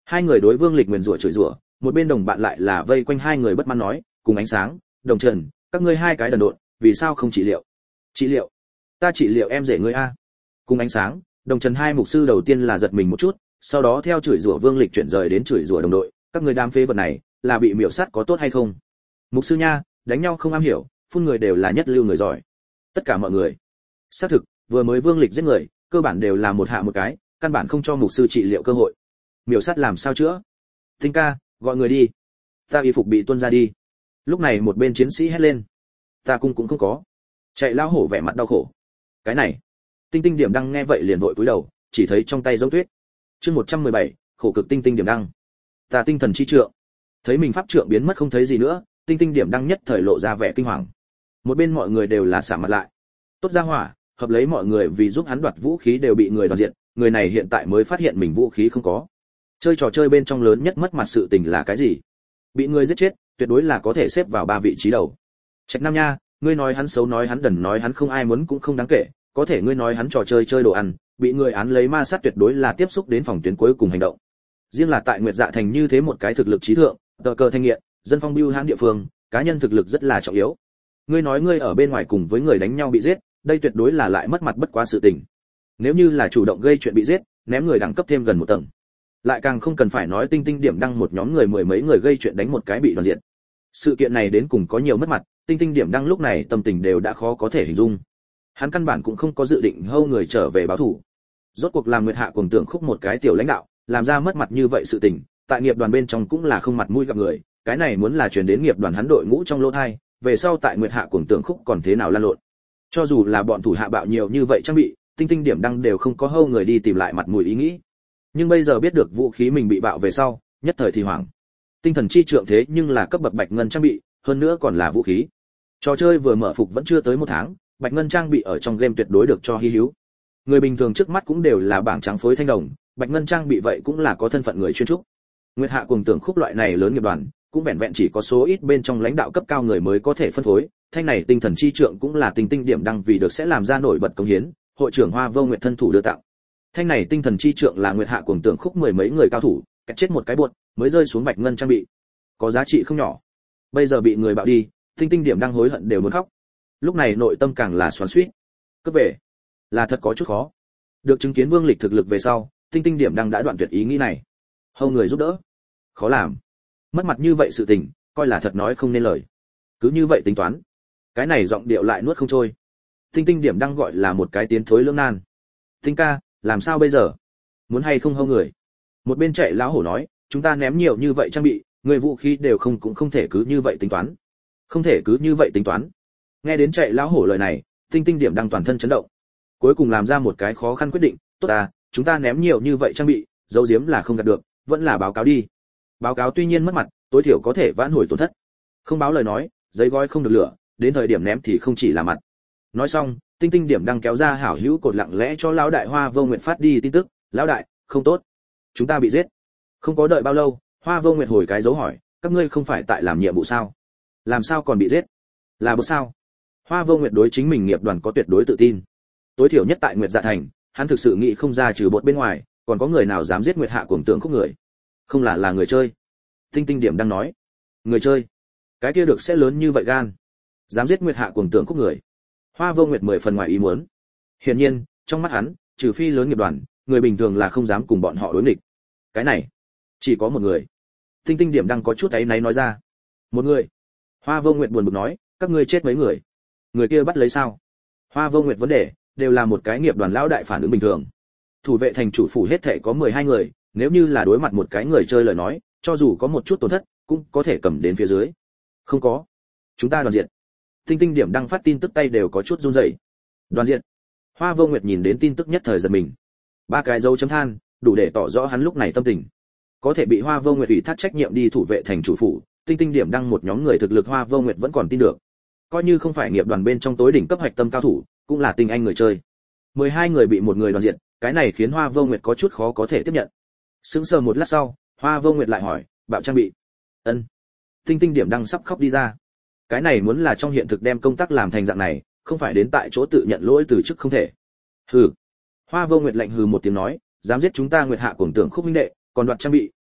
Hai người đối Vương Lịch nguyền rủa chửi rủa, một bên đồng bạn lại là vây quanh hai người bất mãn nói, cùng Ánh Sáng, Đồng Trần, các ngươi hai cái đần độn, vì sao không trị liệu? Trị liệu? Ta trị liệu em rể ngươi a. Cùng Ánh Sáng, Đồng Trần hai mục sư đầu tiên là giật mình một chút, sau đó theo chửi rủa Vương Lịch chuyển rời đến chửi rủa đồng đội, các ngươi đam phê vật này, là bị miểu sát có tốt hay không? Mục sư nha, đánh nhau không am hiểu, phun người đều là nhất lưu người giỏi. Tất cả mọi người. Xác thực, vừa mới Vương Lịch giết người, cơ bản đều là một hạ một cái, căn bản không cho mục sư trị liệu cơ hội. Miểu sát làm sao chữa? Tinh ca, gọi người đi. Ta y phục bị tuôn ra đi. Lúc này một bên chiến sĩ hét lên. Ta cung cũng không có. Chạy lão hổ vẻ mặt đau khổ. Cái này. Tinh Tinh Điểm Đăng nghe vậy liền vội cúi đầu, chỉ thấy trong tay giống tuyết. Chương một trăm mười bảy, khổ cực Tinh Tinh Điểm Đăng. Ta tinh thần chi trượng. Thấy mình pháp trượng biến mất không thấy gì nữa, Tinh Tinh Điểm Đăng nhất thời lộ ra vẻ kinh hoàng. Một bên mọi người đều là sạm mặt lại. Tốt ra hỏa, hợp lấy mọi người vì giúp hắn đoạt vũ khí đều bị người đoạt diện, người này hiện tại mới phát hiện mình vũ khí không có. Chơi trò chơi bên trong lớn nhất mất mặt sự tình là cái gì? Bị người giết chết, tuyệt đối là có thể xếp vào ba vị trí đầu. Trạch Nam nha, ngươi nói hắn xấu, nói hắn đần, nói hắn không ai muốn cũng không đáng kể, có thể ngươi nói hắn trò chơi chơi đồ ăn, bị người án lấy ma sát tuyệt đối là tiếp xúc đến phòng tuyến cuối cùng hành động. Riêng là tại Nguyệt Dạ Thành như thế một cái thực lực trí thượng, tờ cờ thanh nghiện, dân phong bưu hãn địa phương, cá nhân thực lực rất là trọng yếu. Ngươi nói ngươi ở bên ngoài cùng với người đánh nhau bị giết, đây tuyệt đối là lại mất mặt bất quá sự tình. Nếu như là chủ động gây chuyện bị giết, ném người đẳng cấp thêm gần một tầng. Lại càng không cần phải nói Tinh Tinh Điểm Đăng một nhóm người mười mấy người gây chuyện đánh một cái bị đoàn diện. Sự kiện này đến cùng có nhiều mất mặt, Tinh Tinh Điểm Đăng lúc này tâm tình đều đã khó có thể hình dung. Hắn căn bản cũng không có dự định hâu người trở về báo thù. Rốt cuộc làm Nguyệt Hạ Cuồng Tưởng Khúc một cái tiểu lãnh đạo, làm ra mất mặt như vậy sự tình, tại nghiệp đoàn bên trong cũng là không mặt mũi gặp người, cái này muốn là truyền đến nghiệp đoàn hắn đội ngũ trong lỗ thai, về sau tại Nguyệt Hạ Cuồng Tưởng Khúc còn thế nào lan lộn. Cho dù là bọn thủ hạ bạo nhiều như vậy trang bị, Tinh Tinh Điểm Đăng đều không có hâu người đi tìm lại mặt mũi ý nghĩ. Nhưng bây giờ biết được vũ khí mình bị bạo về sau, nhất thời thì hoảng. Tinh thần chi trượng thế nhưng là cấp bậc bạch ngân trang bị, hơn nữa còn là vũ khí. Trò chơi vừa mở phục vẫn chưa tới một tháng, bạch ngân trang bị ở trong game tuyệt đối được cho hi hữu. Người bình thường trước mắt cũng đều là bảng trắng phối thanh đồng, bạch ngân trang bị vậy cũng là có thân phận người chuyên trúc. Nguyệt Hạ Cuồng Tưởng Khúc loại này lớn nghiệp đoàn, cũng vẹn vẹn chỉ có số ít bên trong lãnh đạo cấp cao người mới có thể phân phối. Thanh này tinh thần chi trượng cũng là Tinh Tinh Điểm Đăng vì được sẽ làm ra nổi bật công hiến, hội trưởng Hoa Vô Nguyệt thân thủ đưa tặng. Thanh này tinh thần chi trượng là Nguyệt Hạ Cuồng Tưởng Khúc mười mấy người cao thủ, cắt chết một cái buột, mới rơi xuống bạch ngân trang bị. Có giá trị không nhỏ. Bây giờ bị người bạo đi, Tinh Tinh Điểm Đăng hối hận đều muốn khóc. Lúc này nội tâm càng là xoắn xuýt. Cướp về, là thật có chút khó. Được chứng kiến Vương Lịch thực lực về sau, Tinh Tinh Điểm Đăng đã đoạn tuyệt ý nghĩ này. Hâu người giúp đỡ, khó làm. Mất mặt như vậy sự tình, coi là thật nói không nên lời. Cứ như vậy tính toán. Cái này giọng điệu lại nuốt không trôi. Tinh Tinh Điểm Đăng gọi là một cái tiến thối lưỡng nan. Tinh ca, làm sao bây giờ? Muốn hay không hâu người? Một bên chạy lão hổ nói, chúng ta ném nhiều như vậy trang bị, người vũ khí đều không cũng không thể cứ như vậy tính toán. Không thể cứ như vậy tính toán. Nghe đến chạy lão hổ lời này, Tinh Tinh Điểm Đăng toàn thân chấn động. Cuối cùng làm ra một cái khó khăn quyết định, tốt à, chúng ta ném nhiều như vậy trang bị, giấu giếm là không gạt được, vẫn là báo cáo đi. Báo cáo tuy nhiên mất mặt, tối thiểu có thể vãn hồi tổn thất. Không báo lời nói, giấy gói không được lửa, đến thời điểm ném thì không chỉ là mặt. Nói xong, Tinh Tinh Điểm Đăng kéo ra hảo hữu cột lặng lẽ cho lão đại Hoa Vô Nguyệt phát đi tin tức, lão đại, không tốt, chúng ta bị giết. Không có đợi bao lâu, Hoa Vô Nguyệt hồi cái dấu hỏi, các ngươi không phải tại làm nhiệm vụ sao? Làm sao còn bị giết? Là bữa sao? Hoa Vô Nguyệt đối chính mình nghiệp đoàn có tuyệt đối tự tin. Tối thiểu nhất tại Nguyệt Dạ Thành, hắn thực sự nghĩ không ra trừ bột bên ngoài, còn có người nào dám giết Nguyệt Hạ Cuồng Tưởng Khúc người. Không là là người chơi. Tinh Tinh Điểm Đăng nói, người chơi, cái kia được sẽ lớn như vậy gan, dám giết Nguyệt Hạ Cuồng Tưởng Khúc người. Hoa Vô Nguyệt mười phần ngoài ý muốn. Hiển nhiên, trong mắt hắn, trừ phi lớn nghiệp đoàn, người bình thường là không dám cùng bọn họ đối nghịch. Cái này, chỉ có một người. Tinh Tinh Điểm Đăng có chút áy náy nói ra. Một người. Hoa Vô Nguyệt buồn bực nói, các ngươi chết mấy người? Người kia bắt lấy sao? Hoa Vô Nguyệt vấn đề, đều là một cái nghiệp đoàn lão đại phản ứng bình thường. Thủ vệ thành chủ phủ hết thảy có mười hai người, nếu như là đối mặt một cái người chơi lời nói, cho dù có một chút tổn thất, cũng có thể cầm đến phía dưới. Không có. Chúng ta đoàn diện. Tinh Tinh Điểm Đăng phát tin tức tay đều có chút run rẩy. Đoàn diện. Hoa Vô Nguyệt nhìn đến tin tức nhất thời giật mình. Ba cái dấu chấm than, đủ để tỏ rõ hắn lúc này tâm tình. Có thể bị Hoa Vô Nguyệt ủy thác trách nhiệm đi thủ vệ thành chủ phủ, Tinh Tinh Điểm Đăng một nhóm người thực lực Hoa Vô Nguyệt vẫn còn tin được. Coi như không phải nghiệp đoàn bên trong tối đỉnh cấp hạch tâm cao thủ, cũng là tinh anh người chơi. mười hai người bị một người đoàn diện, cái này khiến Hoa Vô Nguyệt có chút khó có thể tiếp nhận. Sững sờ một lát sau, Hoa Vô Nguyệt lại hỏi, "Bạo trang bị?" "Ân." Tinh Tinh Điểm Đăng sắp khóc đi ra. Cái này muốn là trong hiện thực đem công tác làm thành dạng này, không phải đến tại chỗ tự nhận lỗi từ chức không thể. Hừ. Hoa Vô Nguyệt lạnh hừ một tiếng nói, dám giết chúng ta Nguyệt Hạ Cuồng Tưởng Khúc minh đệ, còn đoạt trang bị,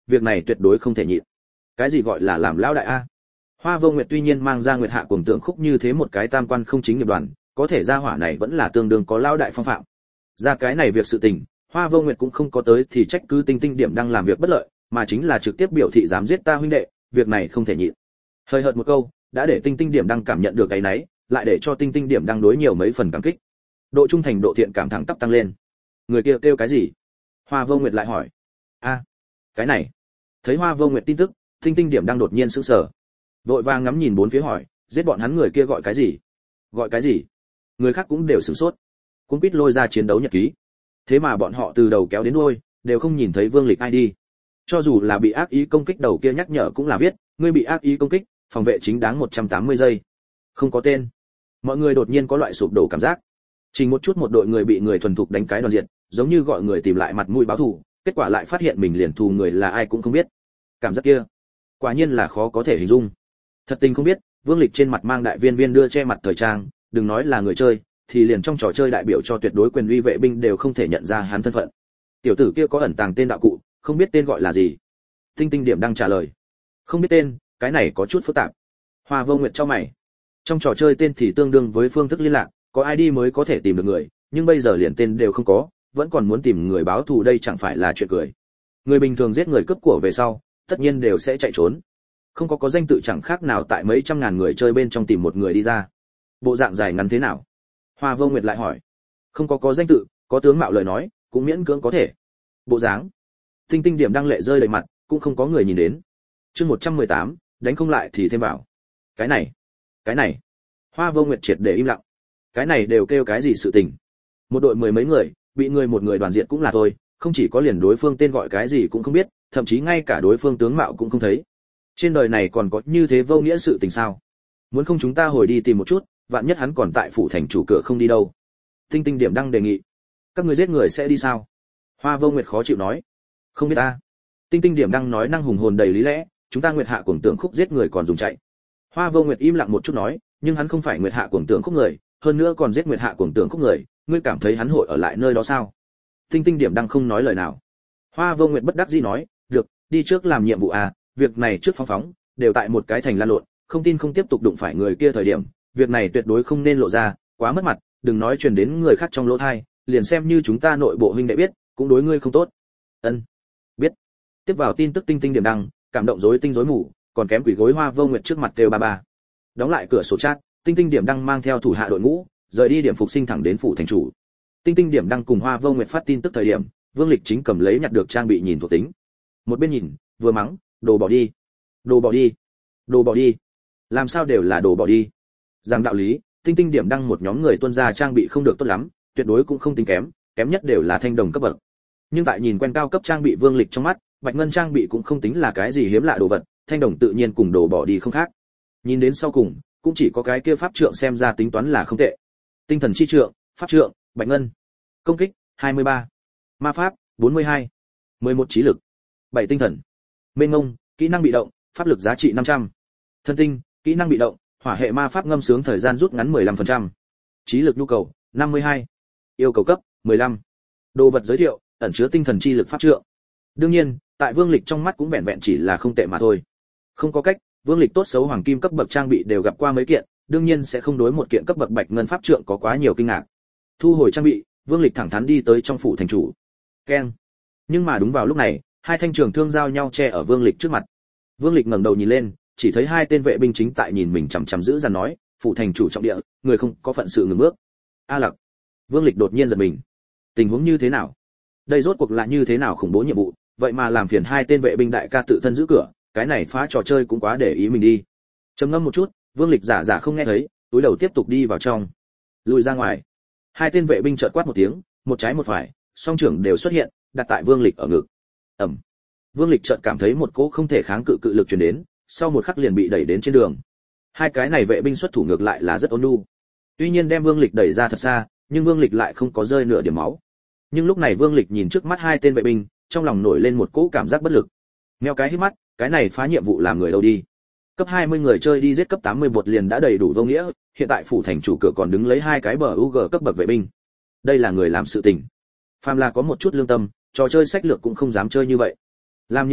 việc này tuyệt đối không thể nhịn. Cái gì gọi là làm lão đại a? Hoa Vô Nguyệt tuy nhiên mang ra Nguyệt Hạ Cuồng Tượng Khúc như thế một cái tam quan không chính nghiệp đoàn, có thể ra hỏa này vẫn là tương đương có lão đại phong phạm. Ra cái này việc sự tình, Hoa Vô Nguyệt cũng không có tới thì trách cứ Tinh Tinh Điểm đang làm việc bất lợi, mà chính là trực tiếp biểu thị dám giết ta huynh đệ, việc này không thể nhịn. Hơi hợt một câu, đã để Tinh Tinh Điểm đang cảm nhận được cái nấy, lại để cho Tinh Tinh Điểm đang đối nhiều mấy phần cảm kích. Độ trung thành độ thiện cảm thẳng tắp tăng lên. Người kia kêu cái gì? Hoa Vô Nguyệt lại hỏi. A, cái này. Thấy Hoa Vô Nguyệt tin tức, Tinh Tinh Điểm đang đột nhiên sững sờ. Vội vàng ngắm nhìn bốn phía hỏi, giết bọn hắn người kia gọi cái gì? Gọi cái gì? Người khác cũng đều sửng sốt. Cũng biết lôi ra chiến đấu nhật ký. Thế mà bọn họ từ đầu kéo đến đuôi, đều không nhìn thấy Vương Lịch ai đi. Cho dù là bị ác ý công kích đầu kia nhắc nhở cũng là viết, ngươi bị ác ý công kích, phòng vệ chính đáng một trăm tám mươi giây. Không có tên. Mọi người đột nhiên có loại sụp đổ cảm giác. Chỉ một chút một đội người bị người thuần thục đánh cái đoàn diệt, giống như gọi người tìm lại mặt mũi báo thù, kết quả lại phát hiện mình liền thù người là ai cũng không biết. Cảm giác kia, quả nhiên là khó có thể hình dung. Thật tình không biết, Vương Lịch trên mặt mang đại viên viên đưa che mặt thời trang, đừng nói là người chơi, thì liền trong trò chơi đại biểu cho tuyệt đối quyền uy vệ binh đều không thể nhận ra hắn thân phận. Tiểu tử kia có ẩn tàng tên đạo cụ, không biết tên gọi là gì. Tinh Tinh Điểm đang trả lời, không biết tên, cái này có chút phức tạp. Hoa Vô Nguyệt cho mày. Trong trò chơi tên thì tương đương với phương thức liên lạc, có i đê mới có thể tìm được người, nhưng bây giờ liền tên đều không có, vẫn còn muốn tìm người báo thù, đây chẳng phải là chuyện cười. Người bình thường giết người cướp của về sau, tất nhiên đều sẽ chạy trốn. Không có có danh tự chẳng khác nào tại mấy trăm ngàn người chơi bên trong tìm một người đi ra. Bộ dạng dài ngắn thế nào? Hoa Vô Nguyệt lại hỏi. Không có có danh tự, có tướng mạo lời nói, cũng miễn cưỡng có thể. Bộ dáng. Tinh Tinh Điểm đang lệ rơi đầy mặt, cũng không có người nhìn đến. Chương một trăm mười tám, đánh không lại thì thêm vào. Cái này, cái này. Hoa Vô Nguyệt triệt để im lặng. Cái này đều kêu cái gì sự tình? Một đội mười mấy người, bị người một người đoàn diện cũng là thôi, không chỉ có liền đối phương tên gọi cái gì cũng không biết, thậm chí ngay cả đối phương tướng mạo cũng không thấy. Trên đời này còn có như thế vô nghĩa sự tình sao? Muốn không chúng ta hồi đi tìm một chút, vạn nhất hắn còn tại phủ thành chủ cửa không đi đâu. Tinh Tinh Điểm đang đề nghị. Các người giết người sẽ đi sao? Hoa Vô Nguyệt khó chịu nói. Không biết ta. Tinh Tinh Điểm đang nói năng hùng hồn đầy lý lẽ, chúng ta Nguyệt Hạ Cuồng Tượng Khúc giết người còn dùng chạy. Hoa Vô Nguyệt im lặng một chút nói, nhưng hắn không phải Nguyệt Hạ Cuồng Tượng Khúc người, hơn nữa còn giết Nguyệt Hạ Cuồng Tượng Khúc người, ngươi cảm thấy hắn hội ở lại nơi đó sao? Tinh Tinh Điểm đang không nói lời nào. Hoa Vô Nguyệt bất đắc dĩ nói, được, đi trước làm nhiệm vụ à, việc này trước phóng phóng, đều tại một cái thành lan lộn, không tin không tiếp tục đụng phải người kia thời điểm, việc này tuyệt đối không nên lộ ra, quá mất mặt, đừng nói truyền đến người khác trong lỗ tai, liền xem như chúng ta nội bộ huynh đệ biết, cũng đối ngươi không tốt. Ân, biết. Tiếp vào tin tức Tinh Tinh Điểm đăng, cảm động rối tinh rối mù, còn kém quỷ gối Hoa Vô Nguyệt trước mặt kêu ba ba. Đóng lại cửa sổ chat, Tinh Tinh Điểm đăng mang theo thủ hạ đội ngũ, rời đi điểm phục sinh thẳng đến phủ thành chủ. Tinh Tinh Điểm đăng cùng Hoa Vô Nguyệt phát tin tức thời điểm, Vương Lịch chính cầm lấy nhặt được trang bị nhìn thuộc tính. Một bên nhìn, vừa mắng, đồ bỏ đi, đồ bỏ đi, đồ bỏ đi. Làm sao đều là đồ bỏ đi? Rằng đạo lý, Tinh Tinh Điểm đăng một nhóm người tuân ra trang bị không được tốt lắm, tuyệt đối cũng không tính kém, kém nhất đều là thanh đồng cấp bậc. Nhưng tại nhìn quen cao cấp trang bị Vương Lịch trong mắt, bạch ngân trang bị cũng không tính là cái gì hiếm lạ đồ vật, thanh đồng tự nhiên cùng đồ bỏ đi không khác. Nhìn đến sau cùng, cũng chỉ có cái kia pháp trượng xem ra tính toán là không tệ. Tinh thần chi trượng, pháp trượng, bạch ngân. Công kích hai mươi ba, ma pháp bốn mươi hai, mười một trí lực, bảy tinh thần. Mênh ngông, kỹ năng bị động, pháp lực giá trị năm trăm. Thân tinh, kỹ năng bị động, hỏa hệ ma pháp ngâm sướng thời gian rút ngắn mười lăm phần trăm. Trí lực nhu cầu năm mươi hai. Yêu cầu cấp mười lăm. Đồ vật giới thiệu, ẩn chứa tinh thần chi lực pháp trượng. Đương nhiên, tại Vương Lịch trong mắt cũng vẹn vẹn chỉ là không tệ mà thôi. Không có cách, Vương Lịch tốt xấu hoàng kim cấp bậc trang bị đều gặp qua mấy kiện, đương nhiên sẽ không đối một kiện cấp bậc bạch ngân pháp trượng có quá nhiều kinh ngạc. Thu hồi trang bị, Vương Lịch thẳng thắn đi tới trong phủ thành chủ. Keng. Nhưng mà đúng vào lúc này, hai thanh trường thương giao nhau che ở Vương Lịch trước mặt. Vương Lịch ngẩng đầu nhìn lên, chỉ thấy hai tên vệ binh chính tại nhìn mình chằm chằm giữ dằn nói, phủ thành chủ trọng địa, người không có phận sự ngừng bước. A Lặc. Vương Lịch đột nhiên giật mình. Tình huống như thế nào? Đây rốt cuộc là như thế nào khủng bố nhiệm vụ, vậy mà làm phiền hai tên vệ binh đại ca tự thân giữ cửa, cái này phá trò chơi cũng quá để ý mình đi. Trầm ngâm một chút, Vương Lịch giả giả không nghe thấy, túi đầu tiếp tục đi vào trong. Lùi ra ngoài. Hai tên vệ binh chợt quát một tiếng, một trái một phải, song trưởng đều xuất hiện, đặt tại Vương Lịch ở ngực. Ầm. Vương Lịch chợt cảm thấy một cỗ không thể kháng cự cự lực truyền đến, sau một khắc liền bị đẩy đến trên đường. Hai cái này vệ binh xuất thủ ngược lại là rất ôn nhu. Tuy nhiên đem Vương Lịch đẩy ra thật xa, nhưng Vương Lịch lại không có rơi nửa điểm máu. Nhưng lúc này Vương Lịch nhìn trước mắt hai tên vệ binh, trong lòng nổi lên một cỗ cảm giác bất lực. Meo cái hít mắt, cái này phá nhiệm vụ làm người đâu đi. Cấp hai mươi người chơi đi giết cấp tám mươi bột liền đã đầy đủ vô nghĩa, hiện tại phủ thành chủ cửa còn đứng lấy hai cái bờ u giê cấp bậc vệ binh. Đây là người làm sự tình. Phàm là có một chút lương tâm, trò chơi sách lược cũng không dám chơi như vậy. Làm nhiệm vụ,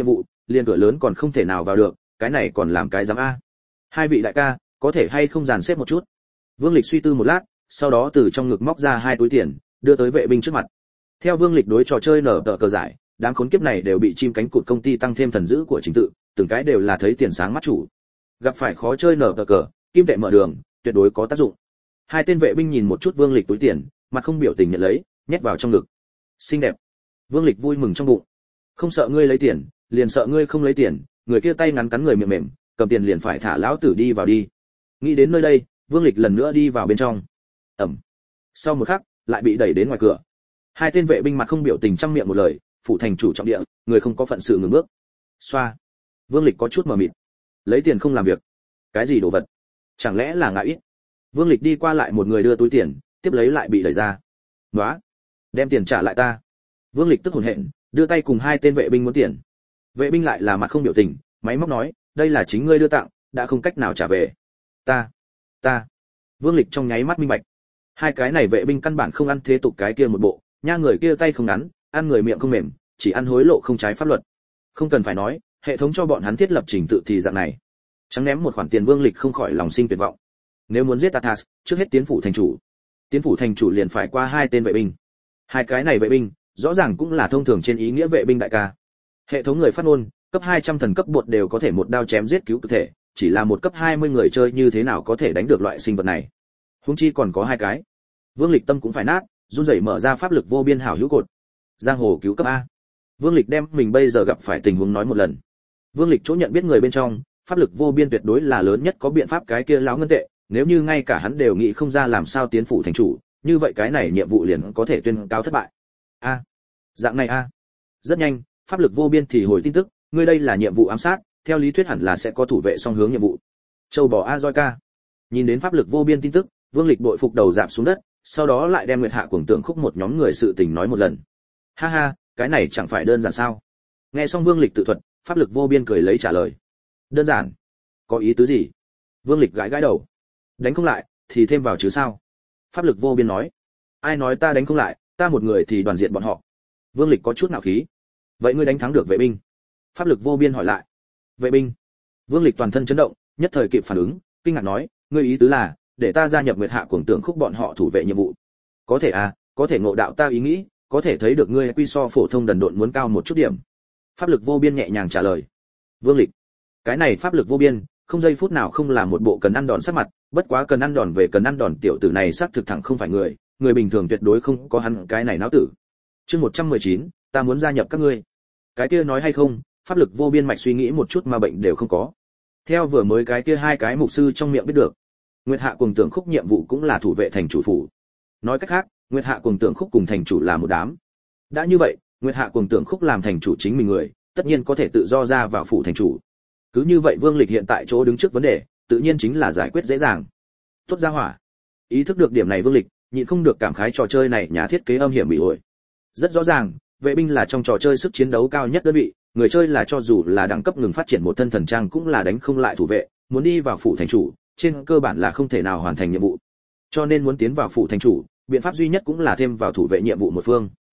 liền cửa lớn còn không thể nào vào được, cái này còn làm cái dám a. Hai vị đại ca, có thể hay không dàn xếp một chút? Vương Lịch suy tư một lát, sau đó từ trong ngực móc ra hai túi tiền, đưa tới vệ binh trước mặt. Theo Vương Lịch đối trò chơi nở tờ cờ giải, đám khốn kiếp này đều bị chim cánh cụt công ty tăng thêm thần dữ của chính tự, từng cái đều là thấy tiền sáng mắt chủ. Gặp phải khó chơi nở tờ cờ, kim tệ mở đường, tuyệt đối có tác dụng. Hai tên vệ binh nhìn một chút Vương Lịch túi tiền, mặt không biểu tình nhận lấy, nhét vào trong ngực. Xinh đẹp. Vương Lịch vui mừng trong bụng. Không sợ ngươi lấy tiền, liền sợ ngươi không lấy tiền, người kia tay ngắn cắn người mềm mềm, cầm tiền liền phải thả lão tử đi vào đi. Nghĩ đến nơi đây, Vương Lịch lần nữa đi vào bên trong. Ẩm. Sau một khắc, lại bị đẩy đến ngoài cửa. Hai tên vệ binh mặt không biểu tình trăm miệng một lời, phủ thành chủ trọng địa, người không có phận sự ngừng bước. Xoa. Vương Lịch có chút mờ mịt. Lấy tiền không làm việc. Cái gì đồ vật? Chẳng lẽ là ngại ít? Vương Lịch đi qua lại một người đưa túi tiền, tiếp lấy lại bị đẩy ra. "Nóa, đem tiền trả lại ta." Vương Lịch tức hổn hển, đưa tay cùng hai tên vệ binh muốn tiền. Vệ binh lại là mặt không biểu tình, máy móc nói, "Đây là chính ngươi đưa tặng, đã không cách nào trả về." "Ta, ta." Vương Lịch trong nháy mắt minh bạch. Hai cái này vệ binh căn bản không ăn thế tục cái kia một bộ, nha người kia tay không ngắn, ăn người miệng không mềm, chỉ ăn hối lộ không trái pháp luật. Không cần phải nói, hệ thống cho bọn hắn thiết lập trình tự thì dạng này. Trắng ném một khoản tiền, Vương Lịch không khỏi lòng sinh tuyệt vọng. Nếu muốn giết Tatas, trước hết tiến phủ thành chủ. Tiến phủ thành chủ liền phải qua hai tên vệ binh. Hai cái này vệ binh, rõ ràng cũng là thông thường trên ý nghĩa vệ binh đại ca. Hệ thống người phát ngôn, cấp hai trăm thần cấp bột đều có thể một đao chém giết cứu cực thể, chỉ là một cấp hai mươi người chơi như thế nào có thể đánh được loại sinh vật này. Huống chi còn có hai cái. Vương Lịch tâm cũng phải nát, run rẩy mở ra pháp lực vô biên hảo hữu cột. Giang hồ cứu cấp a. Vương Lịch đem mình bây giờ gặp phải tình huống nói một lần. Vương Lịch chỗ nhận biết người bên trong, pháp lực vô biên tuyệt đối là lớn nhất có biện pháp cái kia lão ngân tệ, nếu như ngay cả hắn đều nghĩ không ra làm sao tiến phủ thành chủ, như vậy cái này nhiệm vụ liền có thể tuyên cáo thất bại. A, dạng này a. Rất nhanh, pháp lực vô biên thì hồi tin tức, ngươi đây là nhiệm vụ ám sát, theo lý thuyết hẳn là sẽ có thủ vệ song hướng nhiệm vụ. Châu bò a roi ca. Nhìn đến pháp lực vô biên tin tức, Vương Lịch bội phục đầu rạp xuống đất, sau đó lại đem Nguyệt Hạ Cuồng Tượng Khúc một nhóm người sự tình nói một lần. Ha ha, cái này chẳng phải đơn giản sao? Nghe xong Vương Lịch tự thuật, pháp lực vô biên cười lấy trả lời. Đơn giản? Có ý tứ gì? Vương Lịch gãi gãi đầu. Đánh không lại thì thêm vào chứ sao? Pháp lực vô biên nói. Ai nói ta đánh không lại, ta một người thì đoàn diện bọn họ. Vương Lịch có chút nạo khí. Vậy ngươi đánh thắng được vệ binh? Pháp lực vô biên hỏi lại. Vệ binh? Vương Lịch toàn thân chấn động, nhất thời kịp phản ứng, kinh ngạc nói, ngươi ý tứ là để ta gia nhập Nguyệt Hạ Cuồng Tượng Khúc bọn họ thủ vệ nhiệm vụ? Có thể à, có thể ngộ đạo ta ý nghĩ, có thể thấy được ngươi quy so phổ thông đần độn muốn cao một chút điểm. Pháp lực vô biên nhẹ nhàng trả lời. Vương Lịch, cái này pháp lực vô biên, không giây phút nào không là một bộ cần ăn đòn sát mặt, bất quá cần ăn đòn về cần ăn đòn tiểu tử này xác thực thẳng không phải người, người bình thường tuyệt đối không có hắn cái này não tử. Chương một trăm mười chín, ta muốn gia nhập các ngươi. Cái kia nói hay không, pháp lực vô biên mạch suy nghĩ một chút mà bệnh đều không có. Theo vừa mới cái kia hai cái mục sư trong miệng biết được, Nguyệt Hạ Cuồng Tượng Khúc nhiệm vụ cũng là thủ vệ thành chủ phủ. Nói cách khác, Nguyệt Hạ Cuồng Tượng Khúc cùng thành chủ là một đám. Đã như vậy, Nguyệt Hạ Cuồng Tượng Khúc làm thành chủ chính mình người, tất nhiên có thể tự do ra vào phủ thành chủ. Cứ như vậy Vương Lịch hiện tại chỗ đứng trước vấn đề, tự nhiên chính là giải quyết dễ dàng. Tốt ra hỏa. Ý thức được điểm này Vương Lịch, nhịn không được cảm khái trò chơi này nhà thiết kế âm hiểm bị ổi. Rất rõ ràng, vệ binh là trong trò chơi sức chiến đấu cao nhất đơn vị, người chơi là cho dù là đẳng cấp ngừng phát triển một thân thần trang cũng là đánh không lại thủ vệ, muốn đi vào phủ thành chủ, trên cơ bản là không thể nào hoàn thành nhiệm vụ. Cho nên muốn tiến vào phủ thành chủ, biện pháp duy nhất cũng là thêm vào thủ vệ nhiệm vụ một phương.